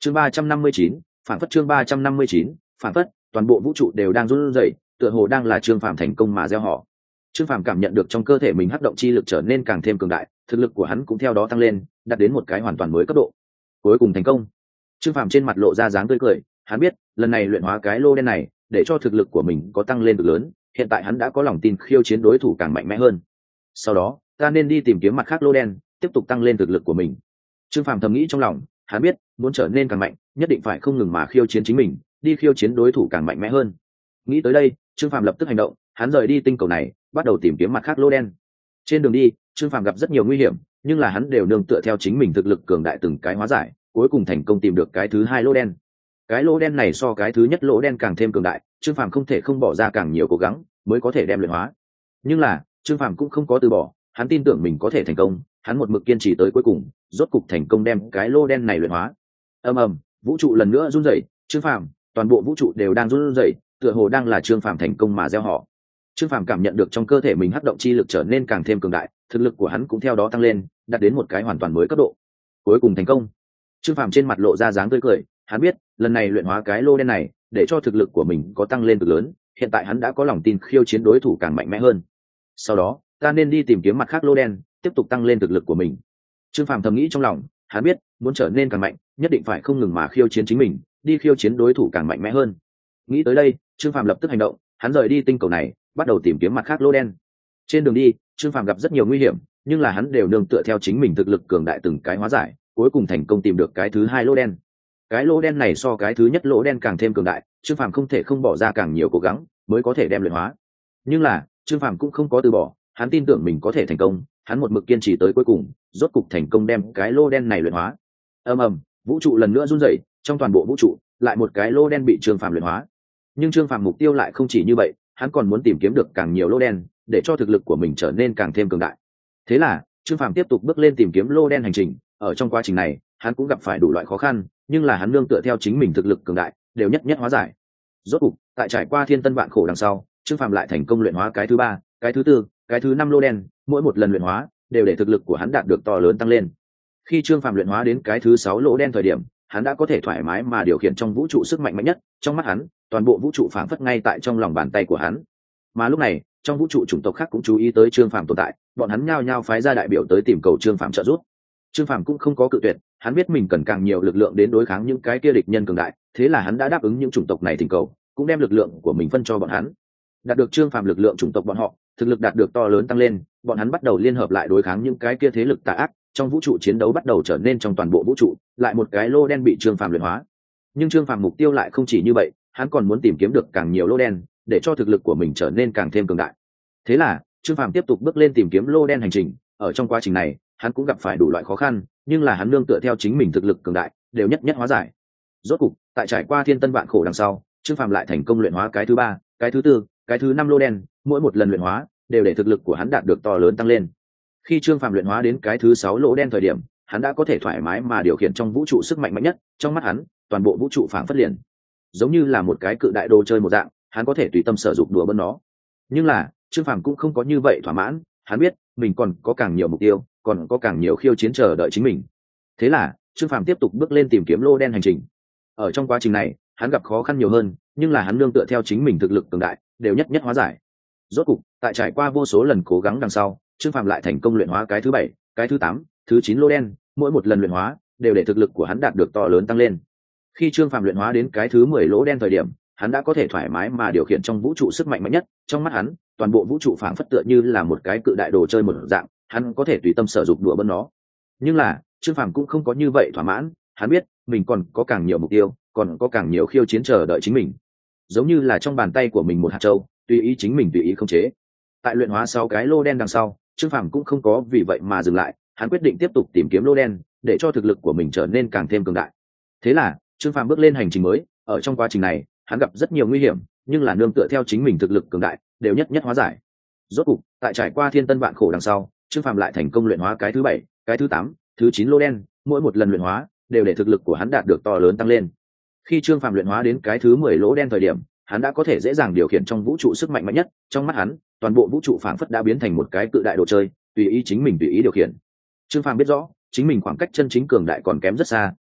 Chương 359, phản phất chương 359, phản phất, toàn bộ vũ trụ đều đang run rẩy, tựa hồ đang là Trương Phàm thành công mà gieo họ. Trương Phàm cảm nhận được trong cơ thể mình hắc động chi lực trở nên càng thêm cường đại, thực lực của hắn cũng theo đó tăng lên, đạt đến một cái hoàn toàn mới cấp độ. Cuối cùng thành công. Trương Phàm trên mặt lộ ra dáng tươi cười, hắn biết, lần này luyện hóa cái lô đen này, để cho thực lực của mình có tăng lên cực lớn, hiện tại hắn đã có lòng tin khiêu chiến đối thủ càng mạnh mẽ hơn. Sau đó, ta nên đi tìm kiếm mặt khác lô đen, tiếp tục tăng lên thực lực của mình. Trương Phàm thầm nghĩ trong lòng, hắn biết, muốn trở nên càng mạnh, nhất định phải không ngừng mà khiêu chiến chính mình, đi khiêu chiến đối thủ càng mạnh mẽ hơn. Nghĩ tới đây, Trương Phàm lập tức hành động, hắn rời đi tinh cầu này, bắt đầu tìm kiếm mặt khác lô đen. Trên đường đi, Trương Phàm gặp rất nhiều nguy hiểm, nhưng là hắn đều nương tựa theo chính mình thực lực cường đại từng cái hóa giải, cuối cùng thành công tìm được cái thứ hai lô đen. Cái lô đen này so cái thứ nhất lô đen càng thêm cường đại, Trương Phàm không thể không bỏ ra càng nhiều cố gắng mới có thể đem luyện hóa. Nhưng là, Trương Phàm cũng không có từ bỏ, hắn tin tưởng mình có thể thành công, hắn một mực kiên trì tới cuối cùng, rốt cục thành công đem cái lô đen này luyện hóa. Ầm ầm, vũ trụ lần nữa run rẩy, Trương Phàm, toàn bộ vũ trụ đều đang run rẩy, tựa hồ đang là Trương Phàm thành công mà gieo họ. Trương Phàm cảm nhận được trong cơ thể mình hắc động chi lực trở nên càng thêm cường đại, thực lực của hắn cũng theo đó tăng lên, đạt đến một cái hoàn toàn mới cấp độ. Cuối cùng thành công. Trương Phàm trên mặt lộ ra dáng tươi cười, hắn biết, lần này luyện hóa cái lô đen này, để cho thực lực của mình có tăng lên cực lớn, hiện tại hắn đã có lòng tin khiêu chiến đối thủ càng mạnh mẽ hơn. Sau đó, ta nên đi tìm kiếm mặt khác lô đen, tiếp tục tăng lên thực lực của mình. Trương Phàm thầm nghĩ trong lòng, hắn biết, muốn trở nên càng mạnh, nhất định phải không ngừng mà khiêu chiến chính mình, đi khiêu chiến đối thủ càng mạnh mẽ hơn. Nghĩ tới đây, Trương Phàm lập tức hành động, hắn rời đi tinh cầu này, bắt đầu tìm kiếm mặt khác lô đen. Trên đường đi, Trương Phàm gặp rất nhiều nguy hiểm, nhưng là hắn đều nương tựa theo chính mình thực lực cường đại từng cái hóa giải, cuối cùng thành công tìm được cái thứ hai lô đen. Cái lô đen này so cái thứ nhất lô đen càng thêm cường đại, Trương Phàm không thể không bỏ ra càng nhiều cố gắng mới có thể đem luyện hóa. Nhưng là, Trương Phàm cũng không có từ bỏ, hắn tin tưởng mình có thể thành công, hắn một mực kiên trì tới cuối cùng, rốt cục thành công đem cái lô đen này luyện hóa. Ầm ầm, vũ trụ lần nữa run rẩy, trong toàn bộ vũ trụ, lại một cái lô đen bị Trương Phàm luyện hóa. Nhưng Trương Phàm mục tiêu lại không chỉ như vậy, hắn còn muốn tìm kiếm được càng nhiều lô đen, để cho thực lực của mình trở nên càng thêm cường đại. Thế là, Trương Phàm tiếp tục bước lên tìm kiếm lô đen hành trình, ở trong quá trình này, hắn cũng gặp phải đủ loại khó khăn, nhưng là hắn nương tựa theo chính mình thực lực cường đại, đều nhất nhất hóa giải. Rốt cục, tại trải qua thiên tân vạn khổ đằng sau, Trương Phàm lại thành công luyện hóa cái thứ ba, cái thứ tư, cái thứ năm lô đen, mỗi một lần luyện hóa đều để thực lực của hắn đạt được to lớn tăng lên. Khi Trương Phàm luyện hóa đến cái thứ sáu lỗ đen thời điểm, hắn đã có thể thoải mái mà điều khiển trong vũ trụ sức mạnh mạnh nhất, trong mắt hắn, toàn bộ vũ trụ phảng phất ngay tại trong lòng bàn tay của hắn. Mà lúc này, trong vũ trụ chủng tộc khác cũng chú ý tới Trương Phàm tồn tại, bọn hắn nhao nhao phái ra đại biểu tới tìm cầu Trương Phàm trợ giúp. Trương Phàm cũng không có cự tuyệt, hắn biết mình cần càng nhiều lực lượng đến đối kháng những cái kia địch nhân cường đại, thế là hắn đã đáp ứng những chủng tộc này thỉnh cầu, cũng đem lực lượng của mình phân cho bọn hắn. Đạt được Trương Phàm lực lượng chủng tộc bọn họ, thực lực đạt được to lớn tăng lên, bọn hắn bắt đầu liên hợp lại đối kháng những cái kia thế lực tà ác, trong vũ trụ chiến đấu bắt đầu trở nên trong toàn bộ vũ trụ, lại một cái lô đen bị Trương Phàm luyện hóa. Nhưng Trương Phàm mục tiêu lại không chỉ như vậy, hắn còn muốn tìm kiếm được càng nhiều lô đen, để cho thực lực của mình trở nên càng thêm cường đại. Thế là, Trương Phàm tiếp tục bước lên tìm kiếm lô đen hành trình, ở trong quá trình này, hắn cũng gặp phải đủ loại khó khăn, nhưng là hắn nương tựa theo chính mình thực lực cường đại, đều nhất nhất hóa giải. Rốt cục, tại trải qua thiên tân vạn khổ đằng sau, Trương Phàm lại thành công luyện hóa cái thứ ba, cái thứ tư, cái thứ năm lô đen, mỗi một lần luyện hóa đều để thực lực của hắn đạt được to lớn tăng lên. Khi Trương Phàm luyện hóa đến cái thứ sáu lỗ đen thời điểm, hắn đã có thể thoải mái mà điều khiển trong vũ trụ sức mạnh mạnh nhất, trong mắt hắn, toàn bộ vũ trụ phảng phất liền giống như là một cái cự đại đồ chơi một dạng, hắn có thể tùy tâm sử dụng đùa bỡn nó. Nhưng là, Trương Phàm cũng không có như vậy thỏa mãn, hắn biết, mình còn có càng nhiều mục tiêu, còn có càng nhiều khiêu chiến chờ đợi chính mình. Thế là, Trương Phàm tiếp tục bước lên tìm kiếm lô đen hành trình. Ở trong quá trình này, hắn gặp khó khăn nhiều hơn, nhưng là hắn nương tựa theo chính mình thực lực cường đại, đều nhất nhất hóa giải. Rốt cục, tại trải qua vô số lần cố gắng đằng sau, Trương Phàm lại thành công luyện hóa cái thứ bảy, cái thứ tám, thứ chín lô đen, mỗi một lần luyện hóa đều để thực lực của hắn đạt được to lớn tăng lên. Khi Trương Phàm luyện hóa đến cái thứ 10 lỗ đen thời điểm, hắn đã có thể thoải mái mà điều khiển trong vũ trụ sức mạnh mạnh nhất, trong mắt hắn, toàn bộ vũ trụ phảng phất tựa như là một cái cự đại đồ chơi một dạng, hắn có thể tùy tâm sử dụng đùa bỡn nó. Nhưng là, Trương Phàm cũng không có như vậy thỏa mãn, hắn biết, mình còn có càng nhiều mục tiêu, còn có càng nhiều khiêu chiến chờ đợi chính mình. Giống như là trong bàn tay của mình một hạt châu, tùy ý chính mình tùy ý khống chế. Tại luyện hóa 6 cái lô đen đằng sau, Trương Phàm cũng không có vì vậy mà dừng lại, hắn quyết định tiếp tục tìm kiếm lô đen, để cho thực lực của mình trở nên càng thêm cường đại. Thế là, Trương Phàm bước lên hành trình mới, ở trong quá trình này, hắn gặp rất nhiều nguy hiểm, nhưng là nương tựa theo chính mình thực lực cường đại, đều nhất nhất hóa giải. Rốt cục, tại trải qua thiên tân vạn khổ đằng sau, Trương Phàm lại thành công luyện hóa cái thứ 7, cái thứ 8, thứ 9 lô đen, mỗi một lần luyện hóa đều để thực lực của hắn đạt được to lớn tăng lên. Khi Trương Phàm luyện hóa đến cái thứ 10 lỗ đen thời điểm, hắn đã có thể dễ dàng điều khiển trong vũ trụ sức mạnh mạnh nhất, trong mắt hắn, toàn bộ vũ trụ phảng phất đã biến thành một cái cự đại đồ chơi, tùy ý chính mình tùy ý điều khiển. Trương Phàm biết rõ, chính mình khoảng cách chân chính cường đại còn kém rất xa,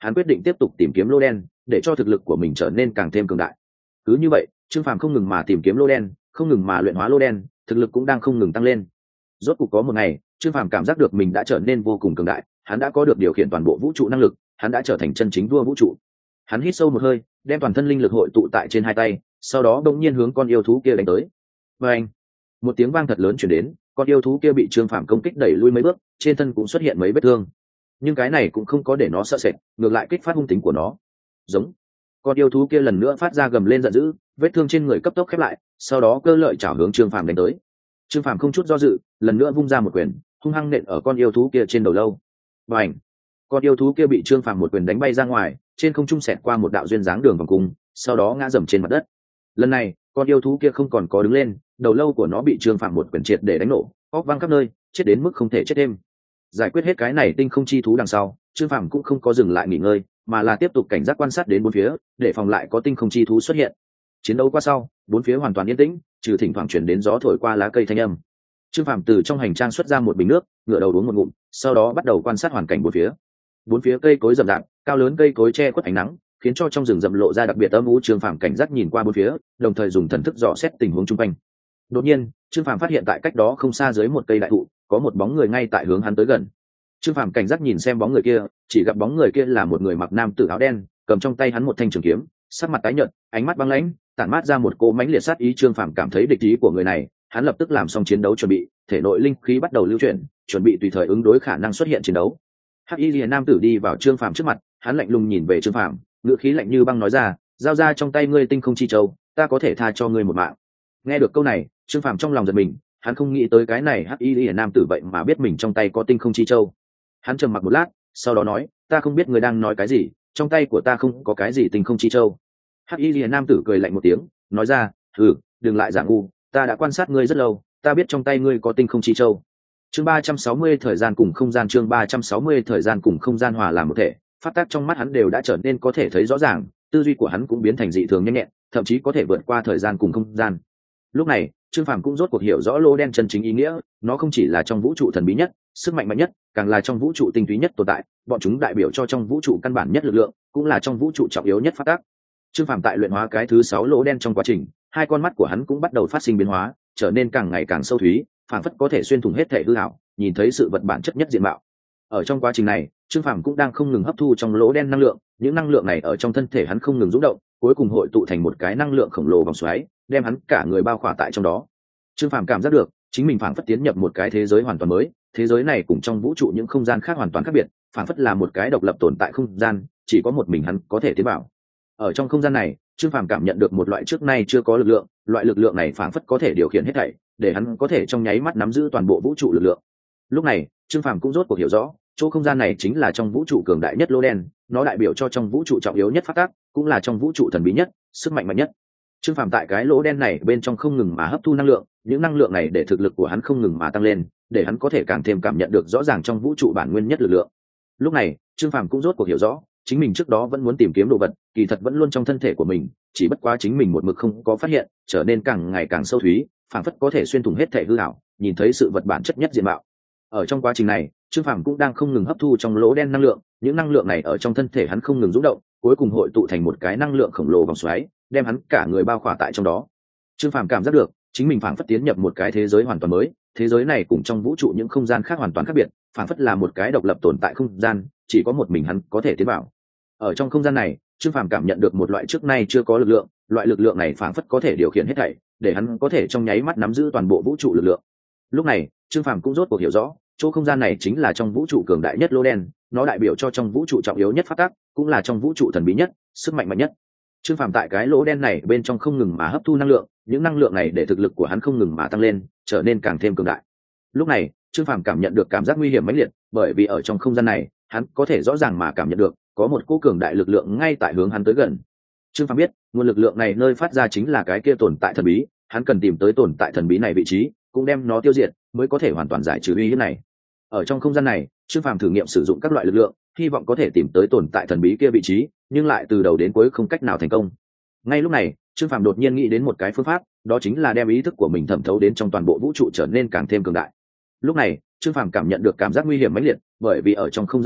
hắn quyết định tiếp tục tìm kiếm lô đen để cho thực lực của mình trở nên càng thêm cường đại. Cứ như vậy Trương Phàm không ngừng mà tìm kiếm lô đen, không ngừng mà luyện hóa lô đen, thực lực cũng đang không ngừng tăng lên. Rốt cuộc có một ngày Trương Phàm cảm giác được mình đã trở nên vô cùng cường đại, hắn đã có được điều khiển toàn bộ vũ trụ năng lực, hắn đã trở thành chân chính vua vũ trụ. Hắn hít sâu một hơi, đem toàn thân linh lực hội tụ tại trên hai tay, sau đó đột nhiên hướng con yêu thú kia đánh tới. Và anh, một tiếng vang thật lớn truyền đến, con yêu thú kia bị Trương Phàm công kích đẩy lui mấy bước, trên thân cũng xuất hiện mấy vết thương. Nhưng cái này cũng không có để nó sợ sệt, ngược lại kích phát hung tính của nó. Giống. Con yêu thú kia lần nữa phát ra gầm lên giận dữ, vết thương trên người cấp tốc khép lại, sau đó cơ lợi chảo hướng Trương Phàm đánh tới. Trương Phàm không chút do dự, lần nữa vung ra một quyền, hung hăng nện ở con yêu thú kia trên đầu lâu. Bành! Con yêu thú kia bị Trương Phàm một quyền đánh bay ra ngoài, trên không trung xẹt qua một đạo duyên dáng đường vòng cung, sau đó ngã dầm trên mặt đất. Lần này, con yêu thú kia không còn có đứng lên, đầu lâu của nó bị Trương Phàm một quyền triệt để đánh nổ, óc văng khắp nơi, chết đến mức không thể chết thêm. Giải quyết hết cái này tinh không chi thú đằng sau, Trương Phàm cũng không có dừng lại nghỉ ngơi, mà là tiếp tục cảnh giác quan sát đến bốn phía, để phòng lại có tinh không chi thú xuất hiện. Chiến đấu qua sau, bốn phía hoàn toàn yên tĩnh, trừ thỉnh thoảng truyền đến gió thổi qua lá cây thanh âm. Trương Phàm từ trong hành trang xuất ra một bình nước, ngửa đầu uống một ngụm, sau đó bắt đầu quan sát hoàn cảnh bốn phía. Bốn phía cây cối rậm rạp, cao lớn cây cối che khuất ánh nắng, khiến cho trong rừng rậm lộ ra đặc biệt âm u. Trương Phàm cảnh giác nhìn qua bốn phía, đồng thời dùng thần thức dò xét tình huống xung quanh. Đột nhiên, Trương Phàm phát hiện tại cách đó không xa dưới một cây đại thụ, có một bóng người ngay tại hướng hắn tới gần. Trương Phàm cảnh giác nhìn xem bóng người kia, chỉ gặp bóng người kia là một người mặc nam tử áo đen, cầm trong tay hắn một thanh trường kiếm, sắc mặt tái nhợt, ánh mắt băng lãnh, tản mát ra một cỗ mãnh liệt sát ý. Trương Phàm cảm thấy địch ý của người này, hắn lập tức làm xong chiến đấu chuẩn bị, thể nội linh khí bắt đầu lưu chuyển, chuẩn bị tùy thời ứng đối khả năng xuất hiện chiến đấu. Hắc Y Liễu nam tử đi vào Trương Phàm trước mặt, hắn lạnh lùng nhìn về Trương Phàm, ngữ khí lạnh như băng nói ra, giao ra trong tay ngươi tinh không chi châu, ta có thể tha cho ngươi một mạng. Nghe được câu này, Trương Phàm trong lòng giật mình, hắn không nghĩ tới cái này Hắc Y Liễu nam tử vậy mà biết mình trong tay có tinh không chi châu. Hắn trầm mặc một lát, sau đó nói, ta không biết ngươi đang nói cái gì, trong tay của ta không có cái gì tinh không chi châu. Hắc Y Liễu nam tử cười lạnh một tiếng, nói ra, đừng lại giả ngu, ta đã quan sát ngươi rất lâu, ta biết trong tay ngươi có tinh không chi châu. Chương 360 thời gian cùng không gian. Chương 360 thời gian cùng không gian hòa làm một thể, phát tác trong mắt hắn đều đã trở nên có thể thấy rõ ràng, tư duy của hắn cũng biến thành dị thường nhanh nhẹn, thậm chí có thể vượt qua thời gian cùng không gian. Lúc này, Trương Phàm cũng rốt cuộc hiểu rõ lô đen chân chính ý nghĩa, nó không chỉ là trong vũ trụ thần bí nhất, sức mạnh mạnh nhất, càng là trong vũ trụ tinh túy nhất tồn tại, bọn chúng đại biểu cho trong vũ trụ căn bản nhất lực lượng, cũng là trong vũ trụ trọng yếu nhất phát tác. Trương Phàm tại luyện hóa cái thứ 6 lỗ đen trong quá trình, hai con mắt của hắn cũng bắt đầu phát sinh biến hóa, trở nên càng ngày càng sâu thúy, phảng phất có thể xuyên thủng hết thể hư ảo, nhìn thấy sự vật bản chất nhất diện mạo. Ở trong quá trình này, Trương Phàm cũng đang không ngừng hấp thu trong lỗ đen năng lượng, những năng lượng này ở trong thân thể hắn không ngừng rung động, cuối cùng hội tụ thành một cái năng lượng khổng lồ vòng xoáy, đem hắn cả người bao khỏa tại trong đó. Trương Phàm cảm giác được, chính mình phảng phất tiến nhập một cái thế giới hoàn toàn mới, thế giới này cùng trong vũ trụ những không gian khác hoàn toàn khác biệt, phảng phất là một cái độc lập tồn tại không gian, chỉ có một mình hắn có thể tiến vào. Ở trong không gian này, Trương Phàm cảm nhận được một loại trước nay chưa có lực lượng, loại lực lượng này phảng phất có thể điều khiển hết thảy, để hắn có thể trong nháy mắt nắm giữ toàn bộ vũ trụ lực lượng. Lúc này, Trương Phàm cũng rốt cuộc hiểu rõ, chỗ không gian này chính là trong vũ trụ cường đại nhất lô đen, nó đại biểu cho trong vũ trụ trọng yếu nhất phát tác, cũng là trong vũ trụ thần bí nhất, sức mạnh mạnh nhất. Trương Phàm tại cái lỗ đen này bên trong không ngừng mà hấp thu năng lượng, những năng lượng này để thực lực của hắn không ngừng mà tăng lên, để hắn có thể càng thêm cảm nhận được rõ ràng trong vũ trụ bản nguyên nhất lực lượng. Lúc này, Trương Phàm cũng rốt cuộc hiểu rõ, chính mình trước đó vẫn muốn tìm kiếm đồ vật, kỳ thật vẫn luôn trong thân thể của mình, chỉ bất quá chính mình một mực không có phát hiện, trở nên càng ngày càng sâu thúy, phảng phất có thể xuyên thủng hết thể hư ảo, nhìn thấy sự vật bản chất nhất diện mạo. Ở trong quá trình này, Trương Phàm cũng đang không ngừng hấp thu trong lỗ đen năng lượng, những năng lượng này ở trong thân thể hắn không ngừng rung động, cuối cùng hội tụ thành một cái năng lượng khổng lồ vòng xoáy, đem hắn cả người bao khỏa tại trong đó. Trương Phàm cảm giác được, chính mình phảng phất tiến nhập một cái thế giới hoàn toàn mới, thế giới này cùng trong vũ trụ những không gian khác hoàn toàn khác biệt, phảng phất là một cái độc lập tồn tại không gian, chỉ có một mình hắn có thể tiến vào. Ở trong không gian này, Trương Phàm cảm nhận được một loại trước nay chưa có lực lượng, loại lực lượng này phảng phất có thể điều khiển hết thảy, để hắn có thể trong nháy mắt nắm giữ toàn bộ vũ trụ lực lượng. Lúc này, Trương Phàm cũng rốt cuộc hiểu rõ, chỗ không gian này chính là trong vũ trụ cường đại nhất lô đen, nó đại biểu cho trong vũ trụ trọng yếu nhất phát tác, cũng là trong vũ trụ thần bí nhất, sức mạnh mạnh nhất. Trương Phàm tại cái lỗ đen này bên trong không ngừng mà hấp thu năng lượng, những năng lượng này để thực lực của hắn không ngừng mà tăng lên, trở nên càng thêm cường đại. Lúc này, Trương Phàm cảm nhận được cảm giác nguy hiểm mãnh liệt, bởi vì ở trong không gian này, hắn có thể rõ ràng mà cảm nhận được có một cỗ cường đại lực lượng ngay tại hướng hắn tới gần. Trương Phàm biết, nguồn lực lượng này nơi phát ra chính là cái kia tồn tại thần bí, hắn cần tìm tới tồn tại thần bí này vị trí, cũng đem nó tiêu diệt, mới có thể hoàn toàn giải trừ uy hiếp này. Ở trong không gian này, Trương Phàm thử nghiệm sử dụng các loại lực lượng, hy vọng có thể tìm tới tồn tại thần bí kia vị trí, nhưng lại từ đầu đến cuối không cách nào thành công. Ngay lúc này, Trương Phàm đột nhiên nghĩ đến một cái phương pháp, đó chính là đem ý thức của mình thẩm thấu đến trong toàn bộ vũ trụ trở nên càng thêm cường đại. Lúc này, Trương Phàm cảm nhận được cảm giác nguy hiểm mãnh liệt, bởi vì ở trong không gian này,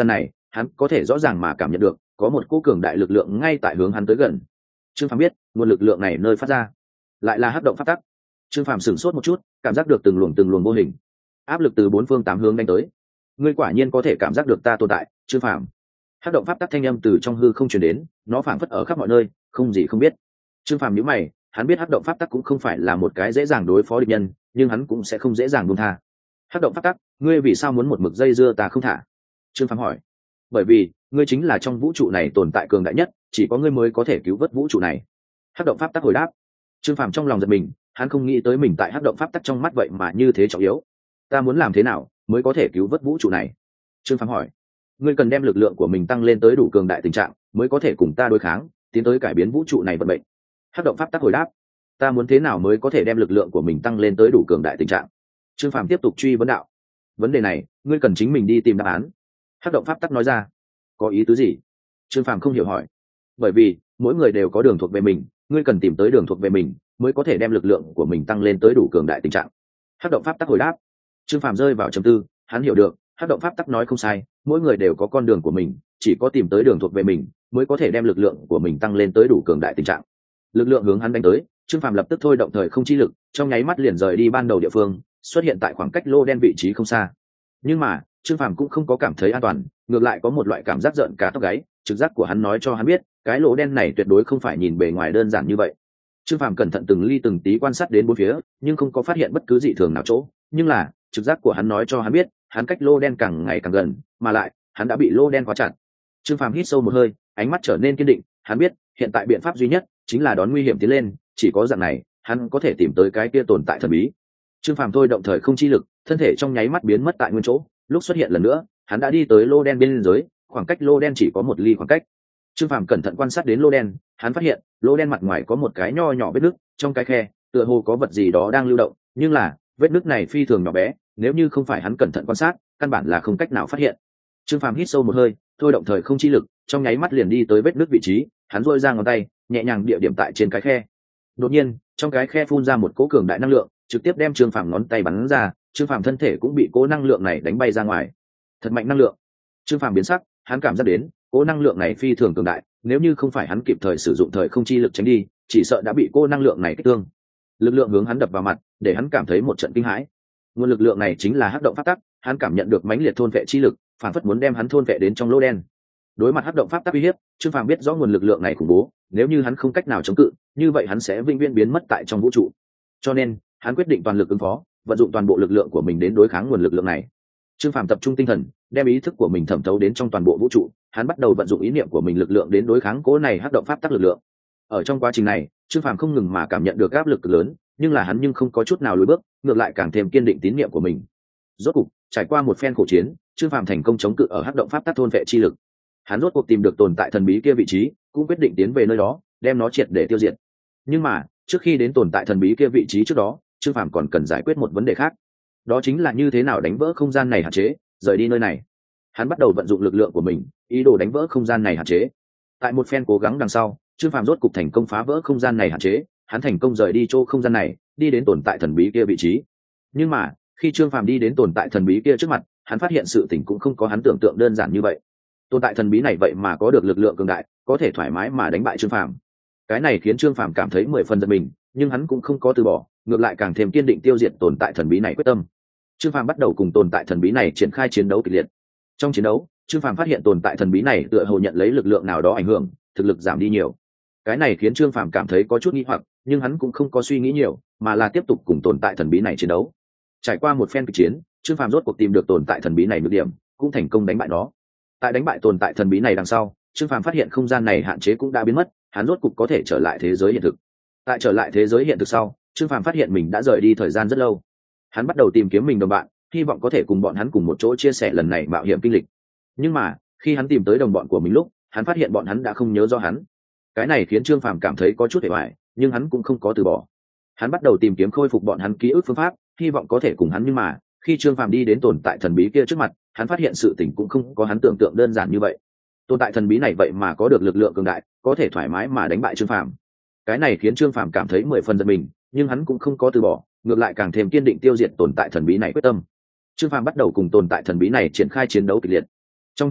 hắn có thể rõ ràng mà cảm nhận được có một cỗ cường đại lực lượng ngay tại hướng hắn tới gần. Trương Phàm biết nguồn lực lượng này nơi phát ra lại là hắc động pháp tắc. Trương Phàm sửng sốt một chút, cảm giác được từng luồng vô hình áp lực từ bốn phương tám hướng đánh tới. Ngươi quả nhiên có thể cảm giác được ta tồn tại, Trương Phàm. Hắc động pháp tắc thanh âm từ trong hư không truyền đến, nó phảng phất ở khắp mọi nơi, không gì không biết. Trương Phàm nhíu mày, hắn biết hắc động pháp tắc cũng không phải là một cái dễ dàng đối phó địch nhân, nhưng hắn cũng sẽ không dễ dàng buông tha. Hắc động pháp tắc, ngươi vì sao muốn một mực dây dưa ta không thả? Trương Phàm hỏi. Bởi vì ngươi chính là trong vũ trụ này tồn tại cường đại nhất, chỉ có ngươi mới có thể cứu vớt vũ trụ này. Hắc động pháp tắc hồi đáp. Trương Phàm trong lòng giật mình, hắn không nghĩ tới mình tại hắc động pháp tắc trong mắt vậy mà như thế trọng yếu. Ta muốn làm thế nào mới có thể cứu vớt vũ trụ này? Trương Phàm hỏi. Ngươi cần đem lực lượng của mình tăng lên tới đủ cường đại tình trạng mới có thể cùng ta đối kháng, tiến tới cải biến vũ trụ này vận mệnh. Hắc động pháp tắc hồi đáp. Ta muốn thế nào mới có thể đem lực lượng của mình tăng lên tới đủ cường đại tình trạng? Trương Phàm tiếp tục truy vấn đạo. Vấn đề này ngươi cần chính mình đi tìm đáp án. Hắc động pháp tắc nói ra. Có ý tứ gì? Trương Phàm không hiểu hỏi. Bởi vì mỗi người đều có đường thuộc về mình, ngươi cần tìm tới đường thuộc về mình mới có thể đem lực lượng của mình tăng lên tới đủ cường đại tình trạng. Hắc động pháp tắc hồi đáp. Trương Phàm rơi vào trầm tư, hắn hiểu được hắc động pháp tắc nói không sai, mỗi người đều có con đường của mình, chỉ có tìm tới đường thuộc về mình mới có thể đem lực lượng của mình tăng lên tới đủ cường đại tình trạng. Lực lượng hướng hắn đánh tới, Trương Phàm lập tức thôi động thời không chi lực, trong nháy mắt liền rời đi ban đầu địa phương, xuất hiện tại khoảng cách lô đen vị trí không xa. Nhưng mà Trương Phàm cũng không có cảm thấy an toàn, ngược lại có một loại cảm giác giận cả tóc gáy, trực giác của hắn nói cho hắn biết cái lỗ đen này tuyệt đối không phải nhìn bề ngoài đơn giản như vậy. Trương Phàm cẩn thận từng ly từng tí quan sát đến bốn phía, nhưng không có phát hiện bất cứ dị thường nào chỗ, nhưng là trực giác của hắn nói cho hắn biết hắn cách lô đen càng ngày càng gần, mà lại hắn đã bị lô đen khóa chặt. Trương Phàm hít sâu một hơi, ánh mắt trở nên kiên định, hắn biết hiện tại biện pháp duy nhất chính là đón nguy hiểm tiến lên, chỉ có dạng này hắn có thể tìm tới cái kia tồn tại thần bí. Trương Phàm thôi động thời không chi lực, thân thể trong nháy mắt biến mất tại nguyên chỗ, lúc xuất hiện lần nữa hắn đã đi tới lô đen bên dưới, khoảng cách lô đen chỉ có một ly khoảng cách. Trương Phàm cẩn thận quan sát đến lô đen, hắn phát hiện lô đen mặt ngoài có một cái nho nhỏ vết nứt, trong cái khe tựa hồ có vật gì đó đang lưu động, nhưng là vết nứt này phi thường nhỏ bé, nếu như không phải hắn cẩn thận quan sát căn bản là không cách nào phát hiện. Trương Phàm hít sâu một hơi, thôi động thời không chi lực, trong nháy mắt liền đi tới vết nứt vị trí, hắn duỗi ra ngón tay nhẹ nhàng địa điểm tại trên cái khe. Đột nhiên trong cái khe phun ra một cỗ cường đại năng lượng, trực tiếp đem Trương Phàm ngón tay bắn ra, Trương Phàm thân thể cũng bị cỗ năng lượng này đánh bay ra ngoài. Thật mạnh năng lượng. Trương Phàm biến sắc, hắn cảm giác đến cỗ năng lượng này phi thường cường đại, nếu như không phải hắn kịp thời sử dụng thời không chi lực tránh đi, chỉ sợ đã bị cỗ năng lượng này kích thương. Lực lượng hướng hắn đập vào mặt, để hắn cảm thấy một trận kinh hãi. Nguồn lực lượng này chính là hắc động pháp tắc, hắn cảm nhận được mãnh liệt thôn vệ chi lực, phản phất muốn đem hắn thôn vệ đến trong lỗ đen. Đối mặt hắc động pháp tắc uy hiếp, Trương Phàm biết rõ nguồn lực lượng này khủng bố, nếu như hắn không cách nào chống cự, như vậy hắn sẽ vĩnh viễn biến mất tại trong vũ trụ. Cho nên hắn quyết định toàn lực ứng phó, vận dụng toàn bộ lực lượng của mình đến đối kháng nguồn lực lượng này. Trương Phàm tập trung tinh thần, đem ý thức của mình thẩm thấu đến trong toàn bộ vũ trụ, hắn bắt đầu vận dụng ý niệm của mình lực lượng đến đối kháng cố này hắc động pháp tắc lực lượng. Ở trong quá trình này, Trương Phàm không ngừng mà cảm nhận được áp lực cực lớn, nhưng là hắn không có chút nào lùi bước, ngược lại càng thêm kiên định tín niệm của mình. Rốt cục, trải qua một phen khổ chiến, Trương Phàm thành công chống cự ở hắc động pháp tắc thôn vệ chi lực. Hắn rốt cuộc tìm được tồn tại thần bí kia vị trí, cũng quyết định tiến về nơi đó, đem nó triệt để tiêu diệt. Nhưng mà, trước khi đến tồn tại thần bí kia vị trí trước đó, Trương Phàm còn cần giải quyết một vấn đề khác. Đó chính là như thế nào đánh vỡ không gian này hạn chế, rời đi nơi này. Hắn bắt đầu vận dụng lực lượng của mình, ý đồ đánh vỡ không gian này hạn chế. Tại một phen cố gắng đằng sau, Trương Phàm rốt cục thành công phá vỡ không gian này hạn chế, hắn thành công rời đi chỗ không gian này, đi đến tồn tại thần bí kia vị trí. Nhưng mà, khi Trương Phàm đi đến tồn tại thần bí kia trước mặt, hắn phát hiện sự tình cũng không có hắn tưởng tượng đơn giản như vậy. Tồn tại thần bí này vậy mà có được lực lượng cường đại, có thể thoải mái mà đánh bại Trương Phàm. Cái này khiến Trương Phàm cảm thấy 10 phần giật mình, nhưng hắn cũng không có từ bỏ, ngược lại càng thêm kiên định tiêu diệt tồn tại thần bí này quyết tâm. Trương Phàm bắt đầu cùng tồn tại thần bí này triển khai chiến đấu kịch liệt. Trong chiến đấu, Trương Phàm phát hiện tồn tại thần bí này tựa hồ nhận lấy lực lượng nào đó ảnh hưởng, thực lực giảm đi nhiều. Cái này khiến Trương Phàm cảm thấy có chút nghi hoặc, nhưng hắn cũng không có suy nghĩ nhiều, mà là tiếp tục cùng tồn tại thần bí này chiến đấu. Trải qua một phen kịch chiến, Trương Phàm rốt cuộc tìm được tồn tại thần bí này nhược điểm, cũng thành công đánh bại nó. Tại đánh bại tồn tại thần bí này đằng sau, Trương Phàm phát hiện không gian này hạn chế cũng đã biến mất, hắn rốt cuộc có thể trở lại thế giới hiện thực. Tại trở lại thế giới hiện thực sau, Trương Phàm phát hiện mình đã rời đi thời gian rất lâu. Hắn bắt đầu tìm kiếm mình đồng bạn, hy vọng có thể cùng bọn hắn cùng một chỗ chia sẻ lần này mạo hiểm kinh lịch. Nhưng mà, khi hắn tìm tới đồng bọn của mình lúc, hắn phát hiện bọn hắn đã không nhớ rõ hắn. Cái này khiến Trương Phàm cảm thấy có chút hề hoài, nhưng hắn cũng không có từ bỏ. Hắn bắt đầu tìm kiếm khôi phục bọn hắn ký ức phương pháp, hy vọng có thể cùng hắn, nhưng mà, khi Trương Phàm đi đến tồn tại thần bí kia trước mặt, hắn phát hiện sự tình cũng không có hắn tưởng tượng đơn giản như vậy. Tồn tại thần bí này vậy mà có được lực lượng cường đại, có thể thoải mái mà đánh bại Trương Phàm. Cái này khiến Trương Phàm cảm thấy 10 phần giật mình, nhưng hắn cũng không có từ bỏ, ngược lại càng thêm kiên định tiêu diệt tồn tại thần bí này quyết tâm. Trương Phàm bắt đầu cùng tồn tại thần bí này triển khai chiến đấu kịch liệt. Trong chiến đấu,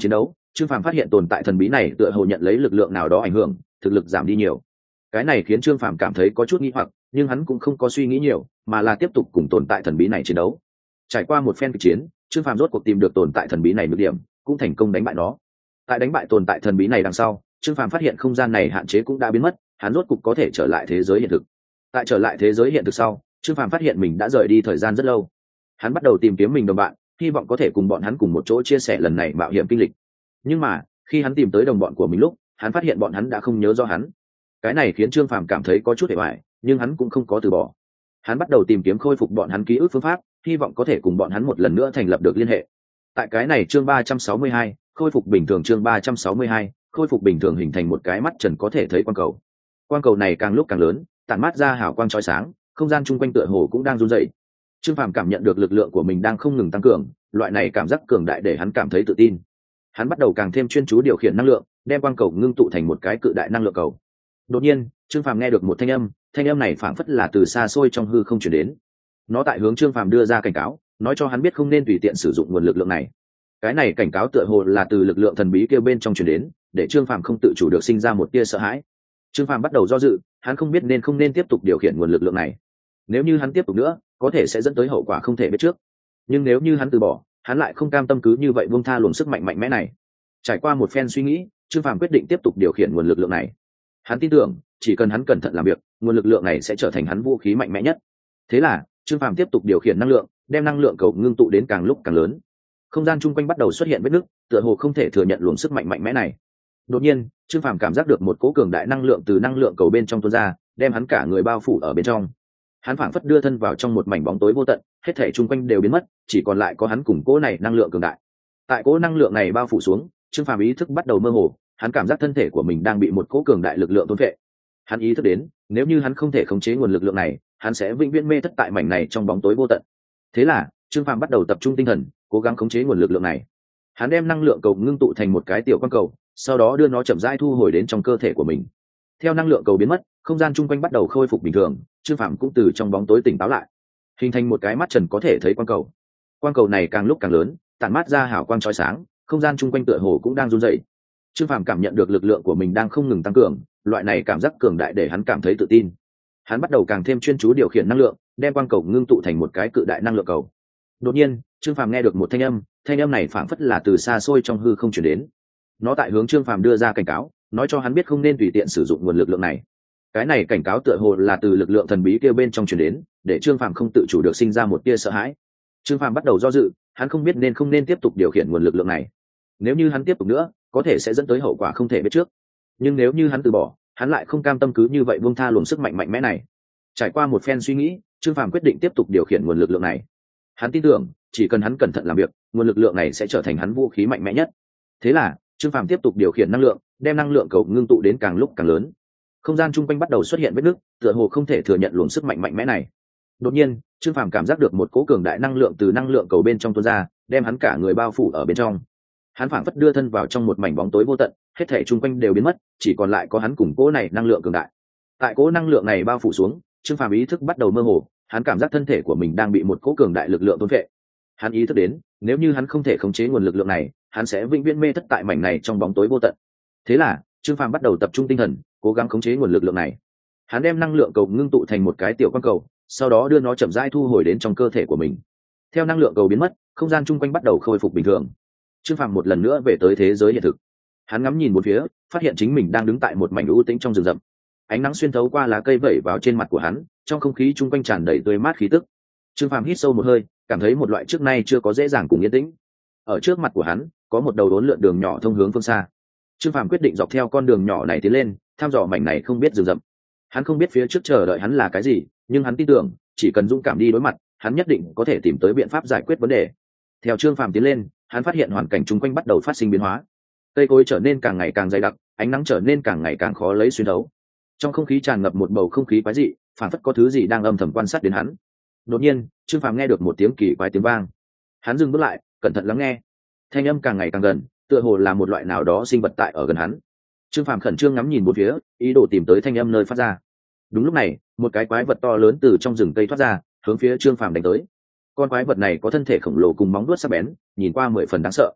Trương Phàm phát hiện tồn tại thần bí này tựa hồ nhận lấy lực lượng nào đó ảnh hưởng, thực lực giảm đi nhiều. Cái này khiến Trương Phàm cảm thấy có chút nghi hoặc, nhưng hắn cũng không có suy nghĩ nhiều, mà là tiếp tục cùng tồn tại thần bí này chiến đấu. Trải qua một phen kịch chiến, Trương Phàm rốt cuộc tìm được tồn tại thần bí này nhược điểm, cũng thành công đánh bại nó. Tại đánh bại tồn tại thần bí này đằng sau, Trương Phàm phát hiện không gian này hạn chế cũng đã biến mất, hắn rốt cuộc có thể trở lại thế giới hiện thực. Tại trở lại thế giới hiện thực sau, Trương Phàm phát hiện mình đã rời đi thời gian rất lâu. Hắn bắt đầu tìm kiếm mình đồng bạn, hy vọng có thể cùng bọn hắn cùng một chỗ chia sẻ lần này mạo hiểm kinh lịch. Nhưng mà, khi hắn tìm tới đồng bọn của mình lúc, hắn phát hiện bọn hắn đã không nhớ do hắn. Cái này khiến Trương Phàm cảm thấy có chút hề hoài, nhưng hắn cũng không có từ bỏ. Hắn bắt đầu tìm kiếm khôi phục bọn hắn ký ức phương pháp, hy vọng có thể cùng bọn hắn một lần nữa thành lập được liên hệ. Tại cái này chương 362, khôi phục bình thường chương 362, khôi phục bình thường hình thành một cái mắt trần có thể thấy quang cầu. Quang cầu này càng lúc càng lớn, tản mát ra hào quang chói sáng, không gian chung quanh tựa hồ cũng đang run rẩy. Trương Phàm cảm nhận được lực lượng của mình đang không ngừng tăng cường, loại này cảm giác cường đại để hắn cảm thấy tự tin. Hắn bắt đầu càng thêm chuyên chú điều khiển năng lượng, đem quang cầu ngưng tụ thành một cái cự đại năng lượng cầu. Đột nhiên, Trương Phàm nghe được một thanh âm này phảng phất là từ xa xôi trong hư không truyền đến. Nó tại hướng Trương Phàm đưa ra cảnh cáo, nói cho hắn biết không nên tùy tiện sử dụng nguồn lực lượng này. Cái này cảnh cáo tựa hồ là từ lực lượng thần bí kia bên trong truyền đến, để Trương Phàm không tự chủ được sinh ra một tia sợ hãi. Trương Phàm bắt đầu do dự, hắn không biết nên không nên tiếp tục điều khiển nguồn lực lượng này. Nếu như hắn tiếp tục nữa, có thể sẽ dẫn tới hậu quả không thể biết trước. Nhưng nếu như hắn từ bỏ, hắn lại không cam tâm cứ như vậy buông tha luồng sức mạnh mạnh mẽ này. Trải qua một phen suy nghĩ, Trương Phàm quyết định tiếp tục điều khiển nguồn lực lượng này. Hắn tin tưởng, chỉ cần hắn cẩn thận làm việc, nguồn lực lượng này sẽ trở thành hắn vũ khí mạnh mẽ nhất. Thế là, Trương Phàm tiếp tục điều khiển năng lượng, đem năng lượng cầu ngưng tụ đến càng lúc càng lớn. Không gian chung quanh bắt đầu xuất hiện vết nứt, tựa hồ không thể thừa nhận luồng sức mạnh mạnh mẽ này. Đột nhiên, Trương Phàm cảm giác được một cỗ cường đại năng lượng từ năng lượng cầu bên trong tuôn ra, đem hắn cả người bao phủ ở bên trong. Hắn phảng phất đưa thân vào trong một mảnh bóng tối vô tận, hết thảy chung quanh đều biến mất, chỉ còn lại có hắn cùng cỗ này năng lượng cường đại. Tại cỗ năng lượng này bao phủ xuống, Trương Phàm ý thức bắt đầu mơ hồ, hắn cảm giác thân thể của mình đang bị một cỗ cường đại lực lượng thôn phệ. Hắn ý thức đến, nếu như hắn không thể khống chế nguồn lực lượng này, hắn sẽ vĩnh viễn mê thất tại mảnh này trong bóng tối vô tận. Thế là, Trương Phàm bắt đầu tập trung tinh thần, cố gắng khống chế nguồn lực lượng này. Hắn đem năng lượng cầu ngưng tụ thành một cái tiểu quang cầu, sau đó đưa nó chậm rãi thu hồi đến trong cơ thể của mình. Theo năng lượng cầu biến mất, không gian chung quanh bắt đầu khôi phục bình thường, Trương Phàm cũng từ trong bóng tối tỉnh táo lại, hình thành một cái mắt trần có thể thấy quang cầu. Quang cầu này càng lúc càng lớn, tản mát ra hào quang chói sáng, không gian chung quanh tựa hồ cũng đang run rẩy. Trương Phàm cảm nhận được lực lượng của mình đang không ngừng tăng cường, loại này cảm giác cường đại để hắn cảm thấy tự tin. Hắn bắt đầu càng thêm chuyên chú điều khiển năng lượng, đem quang cầu ngưng tụ thành một cái cự đại năng lượng cầu. Đột nhiên, Trương Phàm nghe được một thanh âm này phảng phất là từ xa xôi trong hư không truyền đến. Nó tại hướng Trương Phàm đưa ra cảnh cáo, nói cho hắn biết không nên tùy tiện sử dụng nguồn lực lượng này. Cái này cảnh cáo tựa hồ là từ lực lượng thần bí kia bên trong truyền đến, để Trương Phàm không tự chủ được sinh ra một tia sợ hãi. Trương Phàm bắt đầu do dự, hắn không biết nên không nên tiếp tục điều khiển nguồn lực lượng này. Nếu như hắn tiếp tục nữa, có thể sẽ dẫn tới hậu quả không thể biết trước. Nhưng nếu như hắn từ bỏ, hắn lại không cam tâm cứ như vậy buông tha luồng sức mạnh mạnh mẽ này. Trải qua một phen suy nghĩ, Trương Phàm quyết định tiếp tục điều khiển nguồn lực lượng này. Hắn tin tưởng, chỉ cần hắn cẩn thận làm việc, nguồn lực lượng này sẽ trở thành hắn vũ khí mạnh mẽ nhất. Thế là, Trương Phàm tiếp tục điều khiển năng lượng, đem năng lượng cầu ngưng tụ đến càng lúc càng lớn. Không gian chung quanh bắt đầu xuất hiện vết nứt, tựa hồ không thể thừa nhận luồng sức mạnh mạnh mẽ này. Đột nhiên, Trương Phàm cảm giác được một cỗ cường đại năng lượng từ năng lượng cầu bên trong tuôn ra, đem hắn cả người bao phủ ở bên trong. Hắn phảng phất đưa thân vào trong một mảnh bóng tối vô tận, hết thảy chung quanh đều biến mất, chỉ còn lại có hắn cùng cỗ này năng lượng cường đại. Tại cỗ năng lượng này bao phủ xuống, Trương Phàm ý thức bắt đầu mơ hồ, hắn cảm giác thân thể của mình đang bị một cỗ cường đại lực lượng thôn phệ. Hắn ý thức đến, nếu như hắn không thể khống chế nguồn lực lượng này, hắn sẽ vĩnh viễn mê thất tại mảnh này trong bóng tối vô tận. Thế là, Trương Phàm bắt đầu tập trung tinh thần, cố gắng khống chế nguồn lực lượng này. Hắn đem năng lượng cầu ngưng tụ thành một cái tiểu quang cầu, sau đó đưa nó chậm rãi thu hồi đến trong cơ thể của mình. Theo năng lượng cầu biến mất, không gian chung quanh bắt đầu khôi phục bình thường. Trương Phàm một lần nữa về tới thế giới hiện thực. Hắn ngắm nhìn bốn phía, phát hiện chính mình đang đứng tại một mảnh u tĩnh trong rừng rậm. Ánh nắng xuyên thấu qua lá cây vẩy vào trên mặt của hắn, trong không khí chung quanh tràn đầy tươi mát khí tức. Trương Phàm hít sâu một hơi, cảm thấy một loại trước nay chưa có dễ dàng cùng yên tĩnh. Ở trước mặt của hắn, có một đầu đốn lượn đường nhỏ thông hướng phương xa. Trương Phàm quyết định dọc theo con đường nhỏ này tiến lên, thăm dò mảnh này không biết rừng rậm. Hắn không biết phía trước chờ đợi hắn là cái gì, nhưng hắn tin tưởng, chỉ cần dũng cảm đi đối mặt, hắn nhất định có thể tìm tới biện pháp giải quyết vấn đề. Theo Trương Phàm tiến lên, hắn phát hiện hoàn cảnh chung quanh bắt đầu phát sinh biến hóa. Cây cối trở nên càng ngày càng dày đặc, ánh nắng trở nên càng ngày càng khó lấy xuyên thấu. Trong không khí tràn ngập một bầu không khí quái dị, phản phất có thứ gì đang âm thầm quan sát đến hắn. Đột nhiên, Trương Phàm nghe được một tiếng kỳ quái tiếng vang. Hắn dừng bước lại, cẩn thận lắng nghe. Thanh âm càng ngày càng gần, tựa hồ là một loại nào đó sinh vật tại ở gần hắn. Trương Phàm khẩn trương ngắm nhìn bốn phía, ý đồ tìm tới thanh âm nơi phát ra. Đúng lúc này, một cái quái vật to lớn từ trong rừng cây thoát ra, hướng phía Trương Phàm đánh tới. Con quái vật này có thân thể khổng lồ cùng móng vuốt sắc bén, nhìn qua 10 phần đáng sợ.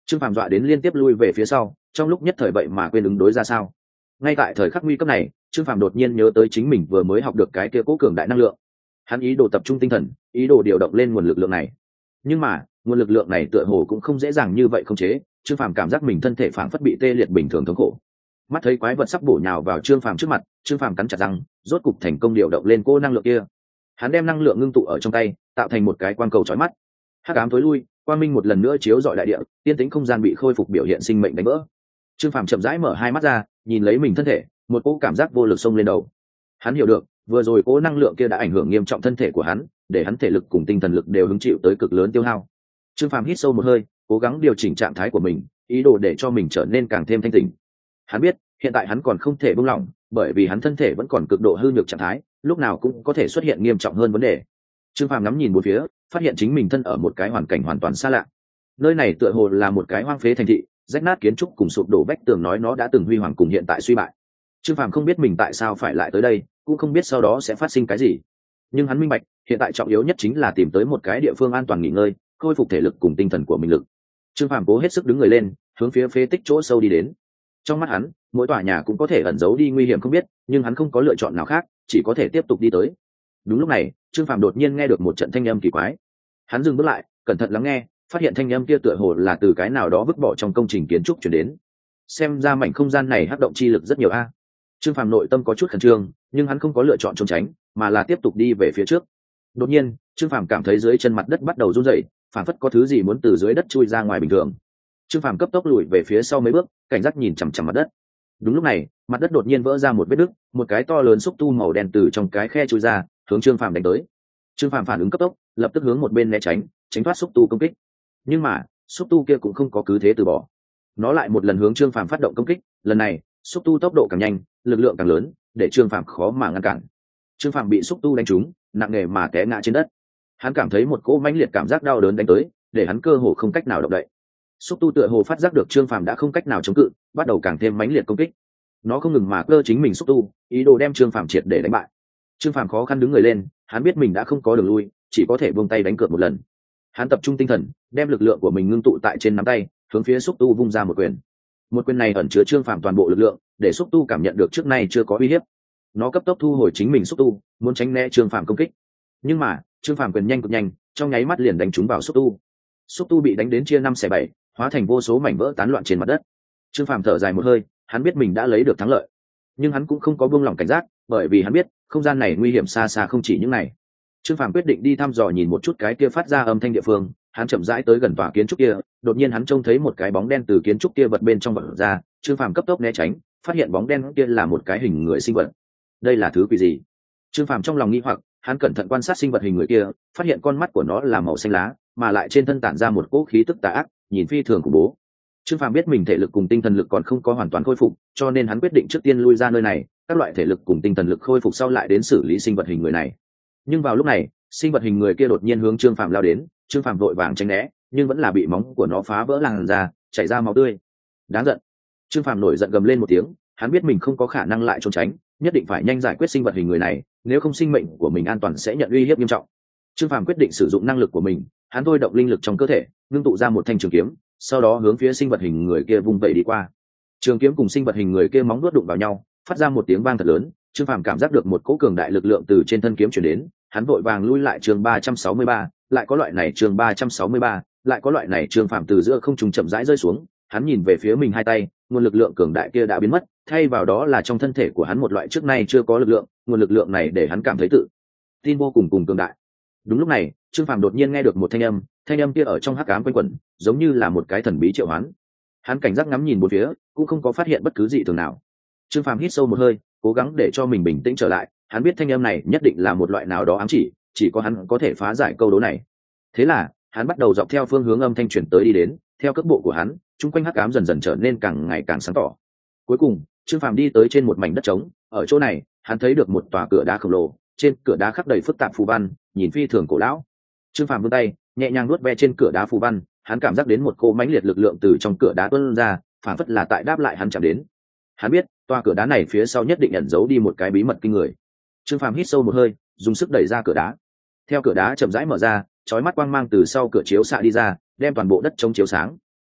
Trương Phàm dọa đến liên tiếp lui về phía sau, trong lúc nhất thời vậy mà quên ứng đối ra sao. Ngay tại thời khắc nguy cấp này, Trương Phàm đột nhiên nhớ tới chính mình vừa mới học được cái kia cố cường đại năng lượng. Hắn ý đồ tập trung tinh thần, ý đồ điều động lên nguồn lực lượng này. Nhưng mà nguồn lực lượng này tựa hồ cũng không dễ dàng như vậy khống chế. Trương Phàm cảm giác mình thân thể phảng phất bị tê liệt bình thường thống khổ. Mắt thấy quái vật sắp bổ nhào vào Trương Phàm trước mặt, Trương Phàm cắn chặt răng, rốt cục thành công điều động lên cô năng lượng kia. Hắn đem năng lượng ngưng tụ ở trong tay, tạo thành một cái quang cầu chói mắt. Hắc ám tối lui, quang minh một lần nữa chiếu rọi đại địa, tiên tĩnh không gian bị khôi phục, biểu hiện sinh mệnh đánh vỡ. Trương Phàm chậm rãi mở hai mắt ra, nhìn lấy mình thân thể, một cỗ cảm giác vô lực xông lên đầu. Hắn hiểu được, vừa rồi cỗ năng lượng kia đã ảnh hưởng nghiêm trọng thân thể của hắn, để hắn thể lực cùng tinh thần lực đều hứng chịu tới cực lớn tiêu hao. Trương Phàm hít sâu một hơi, cố gắng điều chỉnh trạng thái của mình, ý đồ để cho mình trở nên càng thêm thanh tỉnh. Hắn biết, hiện tại hắn còn không thể buông lỏng, bởi vì hắn thân thể vẫn còn cực độ hư nhược trạng thái, lúc nào cũng có thể xuất hiện nghiêm trọng hơn vấn đề. Trương Phàm ngắm nhìn bốn phía, phát hiện chính mình thân ở một cái hoàn cảnh hoàn toàn xa lạ. Nơi này tựa hồ là một cái hoang phế thành thị, rách nát kiến trúc cùng sụp đổ vách tường nói nó đã từng huy hoàng cùng hiện tại suy bại. Trương Phàm không biết mình tại sao phải lại tới đây, cũng không biết sau đó sẽ phát sinh cái gì. Nhưng hắn minh bạch, hiện tại trọng yếu nhất chính là tìm tới một cái địa phương an toàn nghỉ ngơi, khôi phục thể lực cùng tinh thần của mình lực. Trương Phàm cố hết sức đứng người lên, hướng phía phế tích chỗ sâu đi đến. Trong mắt hắn, mỗi tòa nhà cũng có thể ẩn giấu đi nguy hiểm không biết, nhưng hắn không có lựa chọn nào khác, chỉ có thể tiếp tục đi tới. Đúng lúc này, Trương Phàm đột nhiên nghe được một trận thanh âm kỳ quái. Hắn dừng bước lại, cẩn thận lắng nghe, phát hiện thanh âm kia tựa hồ là từ cái nào đó vứt bỏ trong công trình kiến trúc truyền đến. Xem ra mảnh không gian này hắc động chi lực rất nhiều a. Trương Phàm nội tâm có chút khẩn trương, nhưng hắn không có lựa chọn trốn tránh, mà là tiếp tục đi về phía trước. Đột nhiên, Trương Phàm cảm thấy dưới chân mặt đất bắt đầu rung rẩy, phảng phất có thứ gì muốn từ dưới đất chui ra ngoài bình thường. Trương Phàm cấp tốc lùi về phía sau mấy bước, cảnh giác nhìn chằm chằm mặt đất. Đúng lúc này, mặt đất đột nhiên vỡ ra một vết nứt, một cái to lớn xúc tu màu đen từ trong cái khe chui ra, hướng Trương Phàm đánh tới. Trương Phàm phản ứng cấp tốc, lập tức hướng một bên né tránh, tránh thoát xúc tu công kích. Nhưng mà, xúc tu kia cũng không có cứ thế từ bỏ. Nó lại một lần hướng Trương Phàm phát động công kích, lần này, xúc tu tốc độ càng nhanh, lực lượng càng lớn, để Trương Phàm khó mà ngăn cản. Trương Phàm bị xúc tu đánh trúng, nặng nề mà té ngã trên đất. Hắn cảm thấy một cỗ mãnh liệt cảm giác đau đớn đánh tới, để hắn cơ hồ không cách nào động đậy. Xúc tu tựa hồ phát giác được Trương Phàm đã không cách nào chống cự, bắt đầu càng thêm mãnh liệt công kích. Nó không ngừng mà cơ chính mình xúc tu, ý đồ đem Trương Phàm triệt để đánh bại. Trương Phàm khó khăn đứng người lên, hắn biết mình đã không có đường lui, chỉ có thể buông tay đánh cược một lần. Hắn tập trung tinh thần, đem lực lượng của mình ngưng tụ tại trên nắm tay, hướng phía xúc tu vung ra một quyền. Một quyền này ẩn chứa Trương Phàm toàn bộ lực lượng, để xúc tu cảm nhận được trước nay chưa có uy hiếp. Nó cấp tốc thu hồi chính mình xúc tu, muốn tránh né Trương Phàm công kích. Nhưng mà, Trương Phàm quyền nhanh cực nhanh, trong nháy mắt liền đánh trúng vào xúc tu. Xúc tu bị đánh đến chia 5/7, hóa thành vô số mảnh vỡ tán loạn trên mặt đất. Trương Phàm thở dài một hơi, hắn biết mình đã lấy được thắng lợi. Nhưng hắn cũng không có buông lỏng cảnh giác, bởi vì hắn biết, không gian này nguy hiểm xa xa không chỉ những này. Trương Phàm quyết định đi thăm dò nhìn một chút cái kia phát ra âm thanh địa phương, hắn chậm rãi tới gần tòa kiến trúc kia, đột nhiên hắn trông thấy một cái bóng đen từ kiến trúc kia vật bên trong bật ra, Trương Phàm cấp tốc né tránh, phát hiện bóng đen kia là một cái hình người sinh vật. Đây là thứ quỷ gì? Trương Phàm trong lòng nghi hoặc, hắn cẩn thận quan sát sinh vật hình người kia, phát hiện con mắt của nó là màu xanh lá, mà lại trên thân tản ra một cỗ khí tức tà ác, nhìn phi thường khủng bố. Trương Phàm biết mình thể lực cùng tinh thần lực còn không có hoàn toàn khôi phục, cho nên hắn quyết định trước tiên lui ra nơi này, các loại thể lực cùng tinh thần lực khôi phục sau lại đến xử lý sinh vật hình người này. Nhưng vào lúc này, sinh vật hình người kia đột nhiên hướng Trương Phàm lao đến, Trương Phàm vội vàng tránh né, nhưng vẫn là bị móng của nó phá vỡ làn da, chảy ra máu tươi. Đáng giận. Trương Phàm nổi giận gầm lên một tiếng, hắn biết mình không có khả năng lại trốn tránh, nhất định phải nhanh giải quyết sinh vật hình người này, nếu không sinh mệnh của mình an toàn sẽ nhận uy hiếp nghiêm trọng. Trương Phàm quyết định sử dụng năng lực của mình, hắn thôi động linh lực trong cơ thể, ngưng tụ ra một thanh trường kiếm, sau đó hướng phía sinh vật hình người kia vung vẩy đi qua. Trường kiếm cùng sinh vật hình người kia móng vuốt đụng vào nhau, phát ra một tiếng vang thật lớn. Trương Phàm cảm giác được một cỗ cường đại lực lượng từ trên thân kiếm truyền đến, hắn vội vàng lui lại chương 363, lại có loại này chương 363, lại có loại này. Trương Phàm từ giữa không trung chậm rãi rơi xuống, hắn nhìn về phía mình hai tay, nguồn lực lượng cường đại kia đã biến mất, thay vào đó là trong thân thể của hắn một loại trước nay chưa có lực lượng, nguồn lực lượng này để hắn cảm thấy tự tin vô cùng cường đại. Đúng lúc này, Trương Phàm đột nhiên nghe được một thanh âm kia ở trong hắc ám quanh quẩn, giống như là một cái thần bí triệu hoán. Hắn cảnh giác ngắm nhìn bốn phía, cũng không có phát hiện bất cứ gì thường nào. Trương Phàm hít sâu một hơi, cố gắng để cho mình bình tĩnh trở lại, hắn biết thanh âm này nhất định là một loại nào đó ám chỉ có hắn có thể phá giải câu đố này. Thế là, hắn bắt đầu dọc theo phương hướng âm thanh truyền tới đi đến, theo cước bộ của hắn, chung quanh hắc ám dần dần trở nên càng ngày càng sáng tỏ. Cuối cùng, Trương Phàm đi tới trên một mảnh đất trống, ở chỗ này, hắn thấy được một tòa cửa đá khổng lồ, trên cửa đá khắc đầy phức tạp phù văn, nhìn phi thường cổ lão. Trương Phàm vươn tay, nhẹ nhàng nuốt ve trên cửa đá phù văn, hắn cảm giác đến một cỗ mãnh liệt lực lượng từ trong cửa đá tuôn ra, phản phất là tại đáp lại hắn chạm đến. Hắn biết, tòa cửa đá này phía sau nhất định ẩn giấu đi một cái bí mật kinh người. Trương Phàm hít sâu một hơi, dùng sức đẩy ra cửa đá. Theo cửa đá chậm rãi mở ra, chói mắt quang mang từ sau cửa chiếu xạ đi ra, đem toàn bộ đất trống chiếu sáng.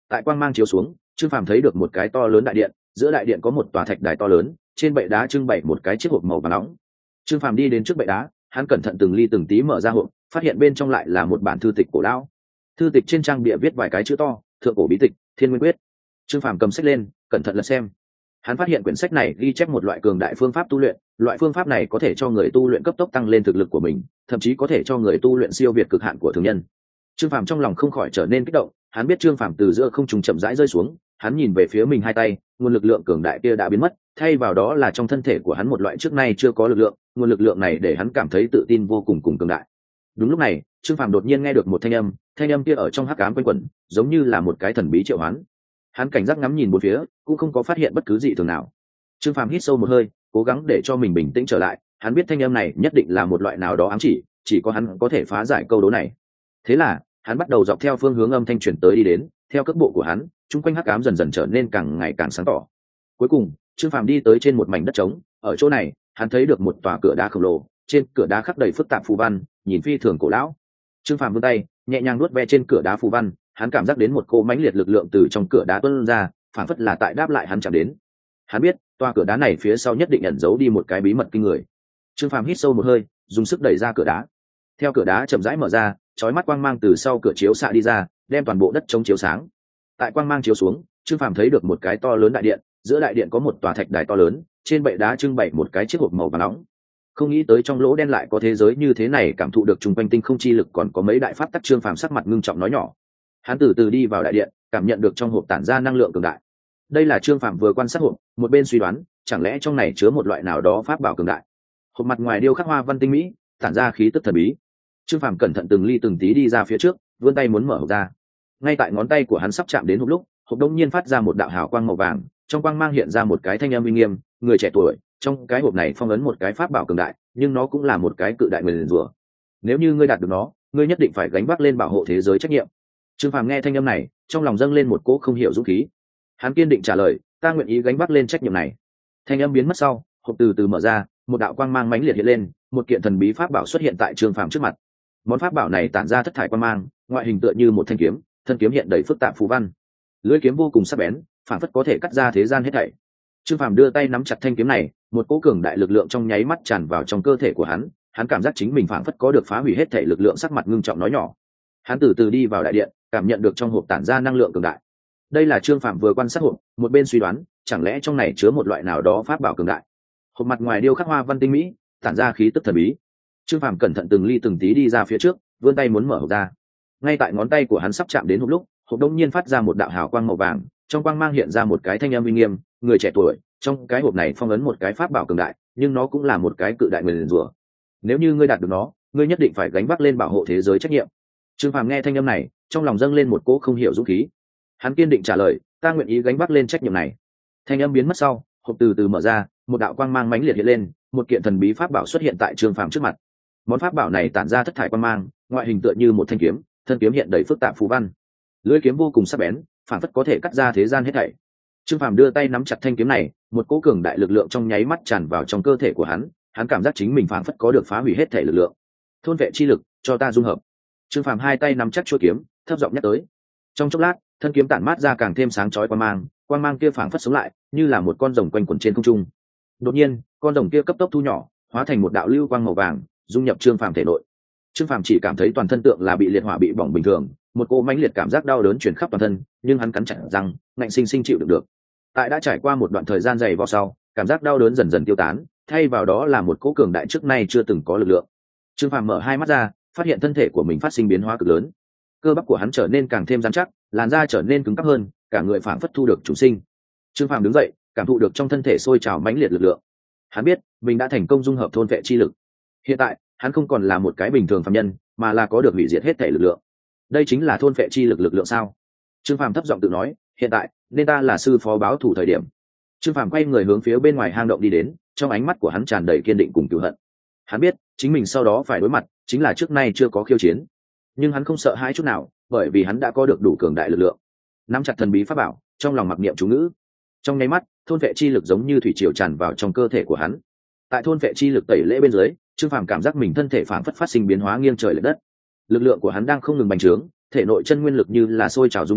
Tại quang mang chiếu xuống, Trương Phàm thấy được một cái to lớn đại điện, giữa đại điện có một tòa thạch đài to lớn, trên bệ đá trưng bày một cái chiếc hộp màu vàng nóng. Trương Phàm đi đến trước bệ đá, hắn cẩn thận từng ly từng tí mở ra hộp, phát hiện bên trong lại là một bản thư tịch cổ lão. Thư tịch trên trang bìa viết vài cái chữ to: Thượng cổ bí tịch, Thiên Nguyên Quyết. Trương Phàm cầm sách lên, cẩn thận lật xem. Hắn phát hiện quyển sách này ghi chép một loại cường đại phương pháp tu luyện, loại phương pháp này có thể cho người tu luyện cấp tốc tăng lên thực lực của mình, thậm chí có thể cho người tu luyện siêu việt cực hạn của thường nhân. Trương Phàm trong lòng không khỏi trở nên kích động, hắn biết Trương Phàm từ giữa không trung chậm rãi rơi xuống, hắn nhìn về phía mình hai tay, nguồn lực lượng cường đại kia đã biến mất, thay vào đó là trong thân thể của hắn một loại trước nay chưa có lực lượng, nguồn lực lượng này để hắn cảm thấy tự tin vô cùng cùng cường đại. Đúng lúc này, Trương Phàm đột nhiên nghe được một thanh âm kia ở trong hắc ám quanh quẩn, giống như là một cái thần bí triệu hoán. Hắn cảnh giác ngắm nhìn bốn phía, cũng không có phát hiện bất cứ gì thường nào. Trương Phàm hít sâu một hơi, cố gắng để cho mình bình tĩnh trở lại, hắn biết thanh âm này nhất định là một loại nào đó ám chỉ có hắn có thể phá giải câu đố này. Thế là, hắn bắt đầu dọc theo phương hướng âm thanh truyền tới đi đến, theo cước bộ của hắn, chung quanh hắc ám dần dần trở nên càng ngày càng sáng tỏ. Cuối cùng, Trương Phàm đi tới trên một mảnh đất trống, ở chỗ này, hắn thấy được một tòa cửa đá khổng lồ, trên cửa đá khắc đầy phức tạp phù văn, nhìn phi thường cổ lão. Trương Phàm vươn tay, nhẹ nhàng nuốt ve trên cửa đá phù văn, hắn cảm giác đến một cỗ mãnh liệt lực lượng từ trong cửa đá tuôn ra, phản phất là tại đáp lại hắn chạm đến. Hắn biết, tòa cửa đá này phía sau nhất định ẩn giấu đi một cái bí mật kinh người. Trương Phàm hít sâu một hơi, dùng sức đẩy ra cửa đá. Theo cửa đá chậm rãi mở ra, chói mắt quang mang từ sau cửa chiếu xạ đi ra, đem toàn bộ đất trống chiếu sáng. Tại quang mang chiếu xuống, Trương Phàm thấy được một cái to lớn đại điện, giữa đại điện có một tòa thạch đài to lớn, trên bệ đá trưng bày một cái chiếc hộp màu vàng nóng. Không nghĩ tới trong lỗ đen lại có thế giới như thế này, cảm thụ được trung quanh tinh không chi lực còn có mấy đại pháp tắc. Trương Phàm sắc mặt ngưng trọng nói nhỏ. Hắn từ từ đi vào đại điện, cảm nhận được trong hộp tản ra năng lượng cường đại. Đây là Trương Phàm vừa quan sát hộp, một bên suy đoán, chẳng lẽ trong này chứa một loại nào đó pháp bảo cường đại. Hộp mặt ngoài điêu khắc hoa văn tinh mỹ, tản ra khí tức thần bí. Trương Phàm cẩn thận từng ly từng tí đi ra phía trước, vươn tay muốn mở hộp ra. Ngay tại ngón tay của hắn sắp chạm đến hộp lúc, hộp đột nhiên phát ra một đạo hào quang màu vàng, trong quang mang hiện ra một cái thanh âm uy nghiêm: người trẻ tuổi, trong cái hộp này phong ấn một cái pháp bảo cường đại, nhưng nó cũng là một cái cự đại nguyền rủa. Nếu như ngươi đạt được nó, ngươi nhất định phải gánh vác lên bảo hộ thế giới trách nhiệm. Trương Phàm nghe thanh âm này, trong lòng dâng lên một cỗ không hiểu dũng khí. Hắn kiên định trả lời: ta nguyện ý gánh vác lên trách nhiệm này. Thanh âm biến mất sau, hộp từ từ mở ra, một đạo quang mang mãnh liệt hiện lên, một kiện thần bí pháp bảo xuất hiện tại Trương Phàm trước mặt. Món pháp bảo này tản ra thất thải quang mang, ngoại hình tựa như một thanh kiếm, thân kiếm hiện đầy phức tạp phù văn, lưỡi kiếm vô cùng sắc bén, phản phất có thể cắt ra thế gian hết thảy. Trương Phàm đưa tay nắm chặt thanh kiếm này, một cỗ cường đại lực lượng trong nháy mắt tràn vào trong cơ thể của hắn, hắn cảm giác chính mình phản phất có được phá hủy hết thảy lực lượng. Sắc mặt ngưng trọng nói nhỏ. Hắn từ từ đi vào đại điện, cảm nhận được trong hộp tản ra năng lượng cường đại. Đây là Trương Phàm vừa quan sát hộp, một bên suy đoán, chẳng lẽ trong này chứa một loại nào đó pháp bảo cường đại. Hộp mặt ngoài điêu khắc hoa văn tinh mỹ, tản ra khí tức thần bí. Trương Phàm cẩn thận từng ly từng tí đi ra phía trước, vươn tay muốn mở hộp ra. Ngay tại ngón tay của hắn sắp chạm đến hộp lúc, hộp đột nhiên phát ra một đạo hào quang màu vàng, trong quang mang hiện ra một cái thanh âm uy nghiêm: người trẻ tuổi, trong cái hộp này phong ấn một cái pháp bảo cường đại, nhưng nó cũng là một cái cự đại nguyền rủa. Nếu như ngươi đạt được nó, ngươi nhất định phải gánh vác lên bảo hộ thế giới trách nhiệm. Trương Phàm nghe thanh âm này, trong lòng dâng lên một cỗ không hiểu dũng khí. Hắn kiên định trả lời: ta nguyện ý gánh vác lên trách nhiệm này. Thanh âm biến mất sau, hộp từ từ mở ra, một đạo quang mang mãnh liệt hiện lên, một kiện thần bí pháp bảo xuất hiện tại Trương Phàm trước mặt. Món pháp bảo này tản ra thất thải quang mang, ngoại hình tựa như một thanh kiếm, thân kiếm hiện đầy phức tạp phù văn, lưỡi kiếm vô cùng sắc bén, phản phất có thể cắt ra thế gian hết thảy. Trương Phàm đưa tay nắm chặt thanh kiếm này, một cỗ cường đại lực lượng trong nháy mắt tràn vào trong cơ thể của hắn, hắn cảm giác chính mình phản phất có được phá hủy hết thảy lực lượng. Thôn vệ chi lực, cho ta dung hợp. Trương Phàm hai tay nắm chắc chuôi kiếm, thấp giọng nhắc tới. Trong chốc lát, thân kiếm tản mát ra càng thêm sáng chói quang mang kia phảng phất sống lại, như là một con rồng quanh quẩn trên không trung. Đột nhiên, con rồng kia cấp tốc thu nhỏ, hóa thành một đạo lưu quang màu vàng, dung nhập Trương Phàm thể nội. Trương Phàm chỉ cảm thấy toàn thân tượng là bị liệt hỏa bị bỏng bình thường, một cỗ mãnh liệt cảm giác đau đớn truyền khắp toàn thân, nhưng hắn cắn chặt răng, ngạnh sinh sinh chịu đựng được. Tại đã trải qua một đoạn thời gian dày vò sau, cảm giác đau đớn dần dần tiêu tán, thay vào đó là một cỗ cường đại trước nay chưa từng có lực lượng. Trương Phàm mở hai mắt ra, phát hiện thân thể của mình phát sinh biến hóa cực lớn. Cơ bắp của hắn trở nên càng thêm rắn chắc, làn da trở nên cứng cáp hơn, cả người phảng phất thu được chủ sinh. Trương Phàm đứng dậy, cảm thụ được trong thân thể sôi trào mãnh liệt lực lượng. Hắn biết, mình đã thành công dung hợp thôn vệ chi lực. Hiện tại, hắn không còn là một cái bình thường phàm nhân, mà là có được hủy diệt hết thể lực lượng. Đây chính là thôn vệ chi lực lượng sao? Trương Phàm thấp giọng tự nói, hiện tại, nên ta là sư phó báo thù thời điểm. Trương Phàm quay người hướng phía bên ngoài hang động đi đến, trong ánh mắt của hắn tràn đầy kiên định cùng cừu hận. Hắn biết, chính mình sau đó phải đối mặt, chính là trước nay chưa có khiêu chiến. Nhưng hắn không sợ hãi chút nào, bởi vì hắn đã có được đủ cường đại lực lượng. Nắm chặt thần bí pháp bảo, trong lòng mặc niệm chú ngữ. Trong nháy mắt, thôn vệ chi lực giống như thủy triều tràn vào trong cơ thể của hắn. Tại thôn vệ chi lực tẩy lễ bên dưới, Trương Phàm cảm giác mình thân thể phảng phất phát sinh biến hóa nghiêng trời lệch đất. Lực lượng của hắn đang không ngừng bành trướng, thể nội chân nguyên lực như là sôi trào dung nham,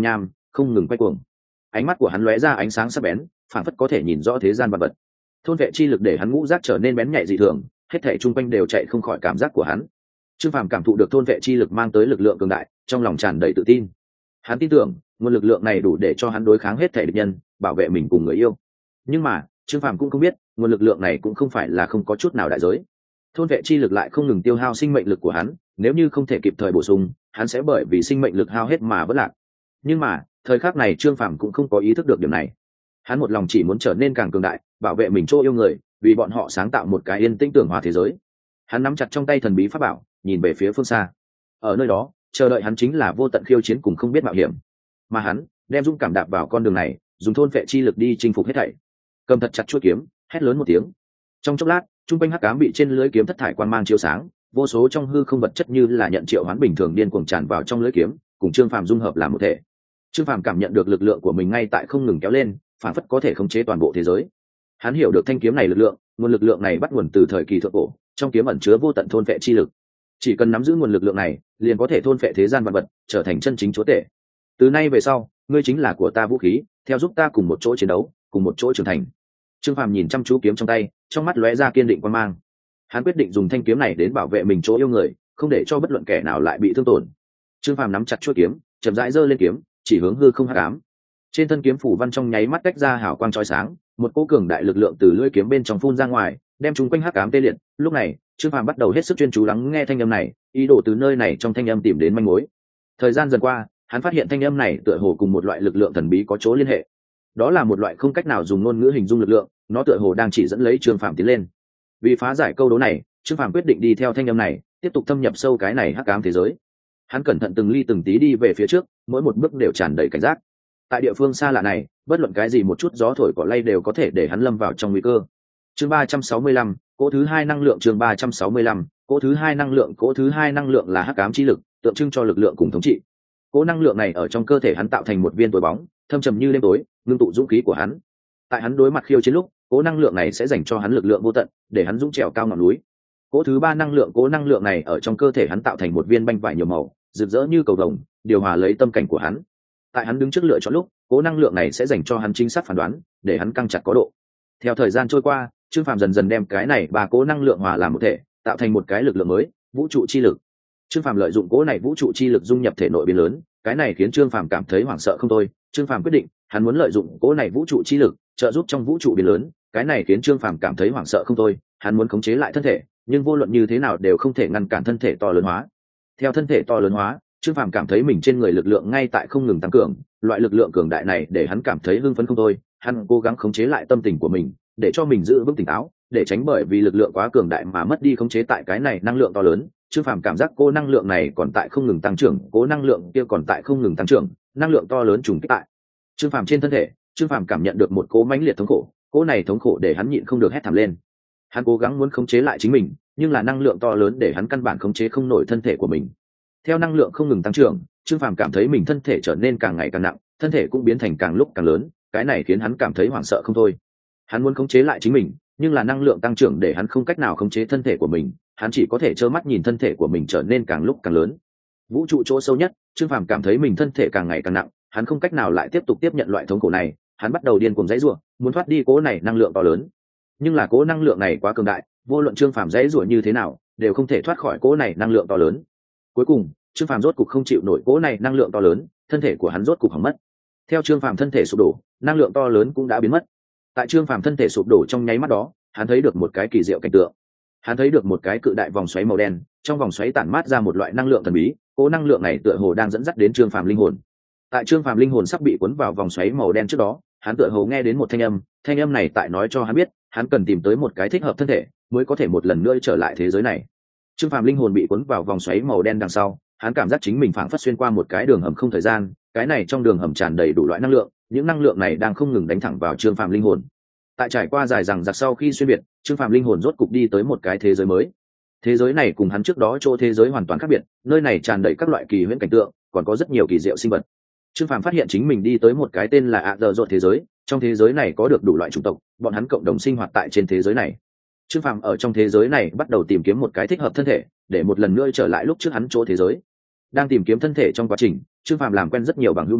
không ngừng quay cuồng. Ánh mắt của hắn lóe ra ánh sáng sắc bén, phảng phất có thể nhìn rõ thế gian vật vật. Thôn vệ chi lực để hắn ngũ giác trở nên bén nhạy dị thường, hết thảy chung quanh đều chạy không khỏi cảm giác của hắn. Trương Phàm cảm thụ được thôn vệ chi lực mang tới lực lượng cường đại, trong lòng tràn đầy tự tin. Hắn tin tưởng, nguồn lực lượng này đủ để cho hắn đối kháng hết thảy địch nhân, bảo vệ mình cùng người yêu. Nhưng mà, Trương Phàm cũng không biết, nguồn lực lượng này cũng không phải là không có chút nào đại giới. Thôn vệ chi lực lại không ngừng tiêu hao sinh mệnh lực của hắn, nếu như không thể kịp thời bổ sung, hắn sẽ bởi vì sinh mệnh lực hao hết mà vỡ lạc. Nhưng mà, thời khắc này Trương Phàm cũng không có ý thức được điểm này. Hắn một lòng chỉ muốn trở nên càng cường đại, bảo vệ mình chỗ yêu người, vì bọn họ sáng tạo một cái yên tĩnh tưởng hòa thế giới. Hắn nắm chặt trong tay thần bí pháp bảo, nhìn về phía phương xa. Ở nơi đó, chờ đợi hắn chính là vô tận khiêu chiến cùng không biết mạo hiểm. Mà hắn đem dũng cảm đạp vào con đường này, dùng thôn vệ chi lực đi chinh phục hết thảy. Cầm thật chặt chuôi kiếm, hét lớn một tiếng. Trong chốc lát, trung quanh hắc ám bị trên lưới kiếm thất thải quang mang chiếu sáng, vô số trong hư không vật chất như là nhận triệu hoán bình thường điên cuồng tràn vào trong lưới kiếm, cùng Trương Phàm dung hợp làm một thể. Trương Phàm cảm nhận được lực lượng của mình ngay tại không ngừng kéo lên, phản phất có thể khống chế toàn bộ thế giới. Hắn hiểu được thanh kiếm này lực lượng, nguồn lực lượng này bắt nguồn từ thời kỳ thượng cổ, trong kiếm ẩn chứa vô tận thôn vệ chi lực. Chỉ cần nắm giữ nguồn lực lượng này, liền có thể thôn vệ thế gian vạn vật, trở thành chân chính chúa tể. Từ nay về sau, ngươi chính là của ta vũ khí, theo giúp ta cùng một chỗ chiến đấu, cùng một chỗ trưởng thành. Trương Phàm nhìn chăm chú kiếm trong tay, trong mắt lóe ra kiên định quan mang. Hắn quyết định dùng thanh kiếm này đến bảo vệ mình chỗ yêu người, không để cho bất luận kẻ nào lại bị thương tổn. Trương Phàm nắm chặt chuôi kiếm, chậm rãi giơ lên kiếm, chỉ hướng hư không hắc ám. Trên thân kiếm phủ văn trong nháy mắt tách ra hào quang chói sáng, một cỗ cường đại lực lượng từ lưỡi kiếm bên trong phun ra ngoài, đem chúng quanh hắc ám tê liệt. Lúc này, Trương Phàm bắt đầu hết sức chuyên chú lắng nghe thanh âm này, ý đồ từ nơi này trong thanh âm tìm đến manh mối. Thời gian dần qua, hắn phát hiện thanh âm này tựa hồ cùng một loại lực lượng thần bí có chỗ liên hệ. Đó là một loại không cách nào dùng ngôn ngữ hình dung lực lượng, nó tựa hồ đang chỉ dẫn lấy Trương Phàm tiến lên. Vì phá giải câu đố này, Trương Phàm quyết định đi theo thanh âm này, tiếp tục thâm nhập sâu cái này hắc ám thế giới. Hắn cẩn thận từng ly từng tí đi về phía trước, mỗi một bước đều tràn đầy cảnh giác. Tại địa phương xa lạ này, bất luận cái gì một chút gió thổi cỏ lay đều có thể để hắn lâm vào trong nguy cơ. Chương 365, cỗ thứ hai năng lượng. Chương 365, cỗ thứ hai năng lượng. Cỗ thứ hai năng lượng là hắc ám chi lực, tượng trưng cho lực lượng cùng thống trị. Cỗ năng lượng này ở trong cơ thể hắn tạo thành một viên tối bóng, thâm trầm như đêm tối, ngưng tụ dũng khí của hắn. Tại hắn đối mặt khiêu chiến lúc, cỗ năng lượng này sẽ dành cho hắn lực lượng vô tận, để hắn dũng trèo cao ngọn núi. Cỗ thứ ba năng lượng. Cỗ năng lượng này ở trong cơ thể hắn tạo thành một viên banh vải nhiều màu, rực rỡ như cầu vồng, điều hòa lấy tâm cảnh của hắn. Tại hắn đứng trước lựa chọn lúc, cỗ năng lượng này sẽ dành cho hắn chính xác phán đoán, để hắn căng chặt có độ. Theo thời gian trôi qua, Trương Phàm dần dần đem cái này ba cỗ năng lượng hòa làm một thể, tạo thành một cái lực lượng mới, vũ trụ chi lực. Trương Phàm lợi dụng cỗ này vũ trụ chi lực dung nhập thể nội biến lớn, cái này khiến Trương Phàm cảm thấy hoảng sợ không thôi. Trương Phàm quyết định, hắn muốn lợi dụng cỗ này vũ trụ chi lực, trợ giúp trong vũ trụ biến lớn, cái này khiến Trương Phàm cảm thấy hoảng sợ không thôi. Hắn muốn khống chế lại thân thể, nhưng vô luận như thế nào đều không thể ngăn cản thân thể to lớn hóa. Theo thân thể to lớn hóa, Trương Phàm cảm thấy mình trên người lực lượng ngay tại không ngừng tăng cường, loại lực lượng cường đại này để hắn cảm thấy hưng phấn không thôi. Hắn cố gắng khống chế lại tâm tình của mình, để cho mình giữ vững tỉnh táo, để tránh bởi vì lực lượng quá cường đại mà mất đi khống chế tại cái này năng lượng to lớn. Trương Phàm cảm giác cô năng lượng này còn tại không ngừng tăng trưởng, cố năng lượng kia còn tại không ngừng tăng trưởng, năng lượng to lớn trùng kích tại Trương Phàm trên thân thể. Trương Phàm cảm nhận được một cỗ mãnh liệt thống khổ, cỗ này thống khổ để hắn nhịn không được hét thảm lên. Hắn cố gắng muốn khống chế lại chính mình, nhưng là năng lượng to lớn để hắn căn bản khống chế không nổi thân thể của mình. Theo năng lượng không ngừng tăng trưởng, Trương Phàm cảm thấy mình thân thể trở nên càng ngày càng nặng, thân thể cũng biến thành càng lúc càng lớn, cái này khiến hắn cảm thấy hoảng sợ không thôi. Hắn muốn khống chế lại chính mình, nhưng là năng lượng tăng trưởng để hắn không cách nào khống chế thân thể của mình, hắn chỉ có thể trơ mắt nhìn thân thể của mình trở nên càng lúc càng lớn. Vũ trụ chỗ sâu nhất, Trương Phàm cảm thấy mình thân thể càng ngày càng nặng, hắn không cách nào lại tiếp tục tiếp nhận loại thống khổ này, hắn bắt đầu điên cuồng giãy giụa, muốn thoát đi cỗ này năng lượng to lớn. Nhưng là cỗ năng lượng này quá cường đại, vô luận Trương Phàm giãy giụa như thế nào, đều không thể thoát khỏi cỗ này năng lượng to lớn. Cuối cùng, Trương Phàm rốt cục không chịu nổi cỗ này năng lượng to lớn, thân thể của hắn rốt cục hỏng mất. Theo Trương Phàm thân thể sụp đổ, năng lượng to lớn cũng đã biến mất. Tại Trương Phàm thân thể sụp đổ trong nháy mắt đó, hắn thấy được một cái kỳ diệu cảnh tượng. Hắn thấy được một cái cự đại vòng xoáy màu đen, trong vòng xoáy tản mát ra một loại năng lượng thần bí, cỗ năng lượng này tựa hồ đang dẫn dắt đến Trương Phàm linh hồn. Tại Trương Phàm linh hồn sắp bị cuốn vào vòng xoáy màu đen trước đó, hắn tựa hồ nghe đến một thanh âm này tại nói cho hắn biết, hắn cần tìm tới một cái thích hợp thân thể, mới có thể một lần nữa trở lại thế giới này. Trương Phàm linh hồn bị cuốn vào vòng xoáy màu đen đằng sau, hắn cảm giác chính mình phảng phất xuyên qua một cái đường hầm không thời gian, cái này trong đường hầm tràn đầy đủ loại năng lượng, những năng lượng này đang không ngừng đánh thẳng vào Trương Phàm linh hồn. Tại trải qua dài dằng dặc sau khi xuyên biệt, Trương Phàm linh hồn rốt cục đi tới một cái thế giới mới. Thế giới này cùng hắn trước đó chỗ thế giới hoàn toàn khác biệt, nơi này tràn đầy các loại kỳ huyễn cảnh tượng, còn có rất nhiều kỳ diệu sinh vật. Trương Phàm phát hiện chính mình đi tới một cái tên là Dở Dột thế giới, trong thế giới này có được đủ loại chủng tộc, bọn hắn cộng đồng sinh hoạt tại trên thế giới này. Trương Phàm ở trong thế giới này bắt đầu tìm kiếm một cái thích hợp thân thể, để một lần nữa trở lại lúc trước hắn chỗ thế giới. Đang tìm kiếm thân thể trong quá trình, Trương Phàm làm quen rất nhiều bằng hữu mới,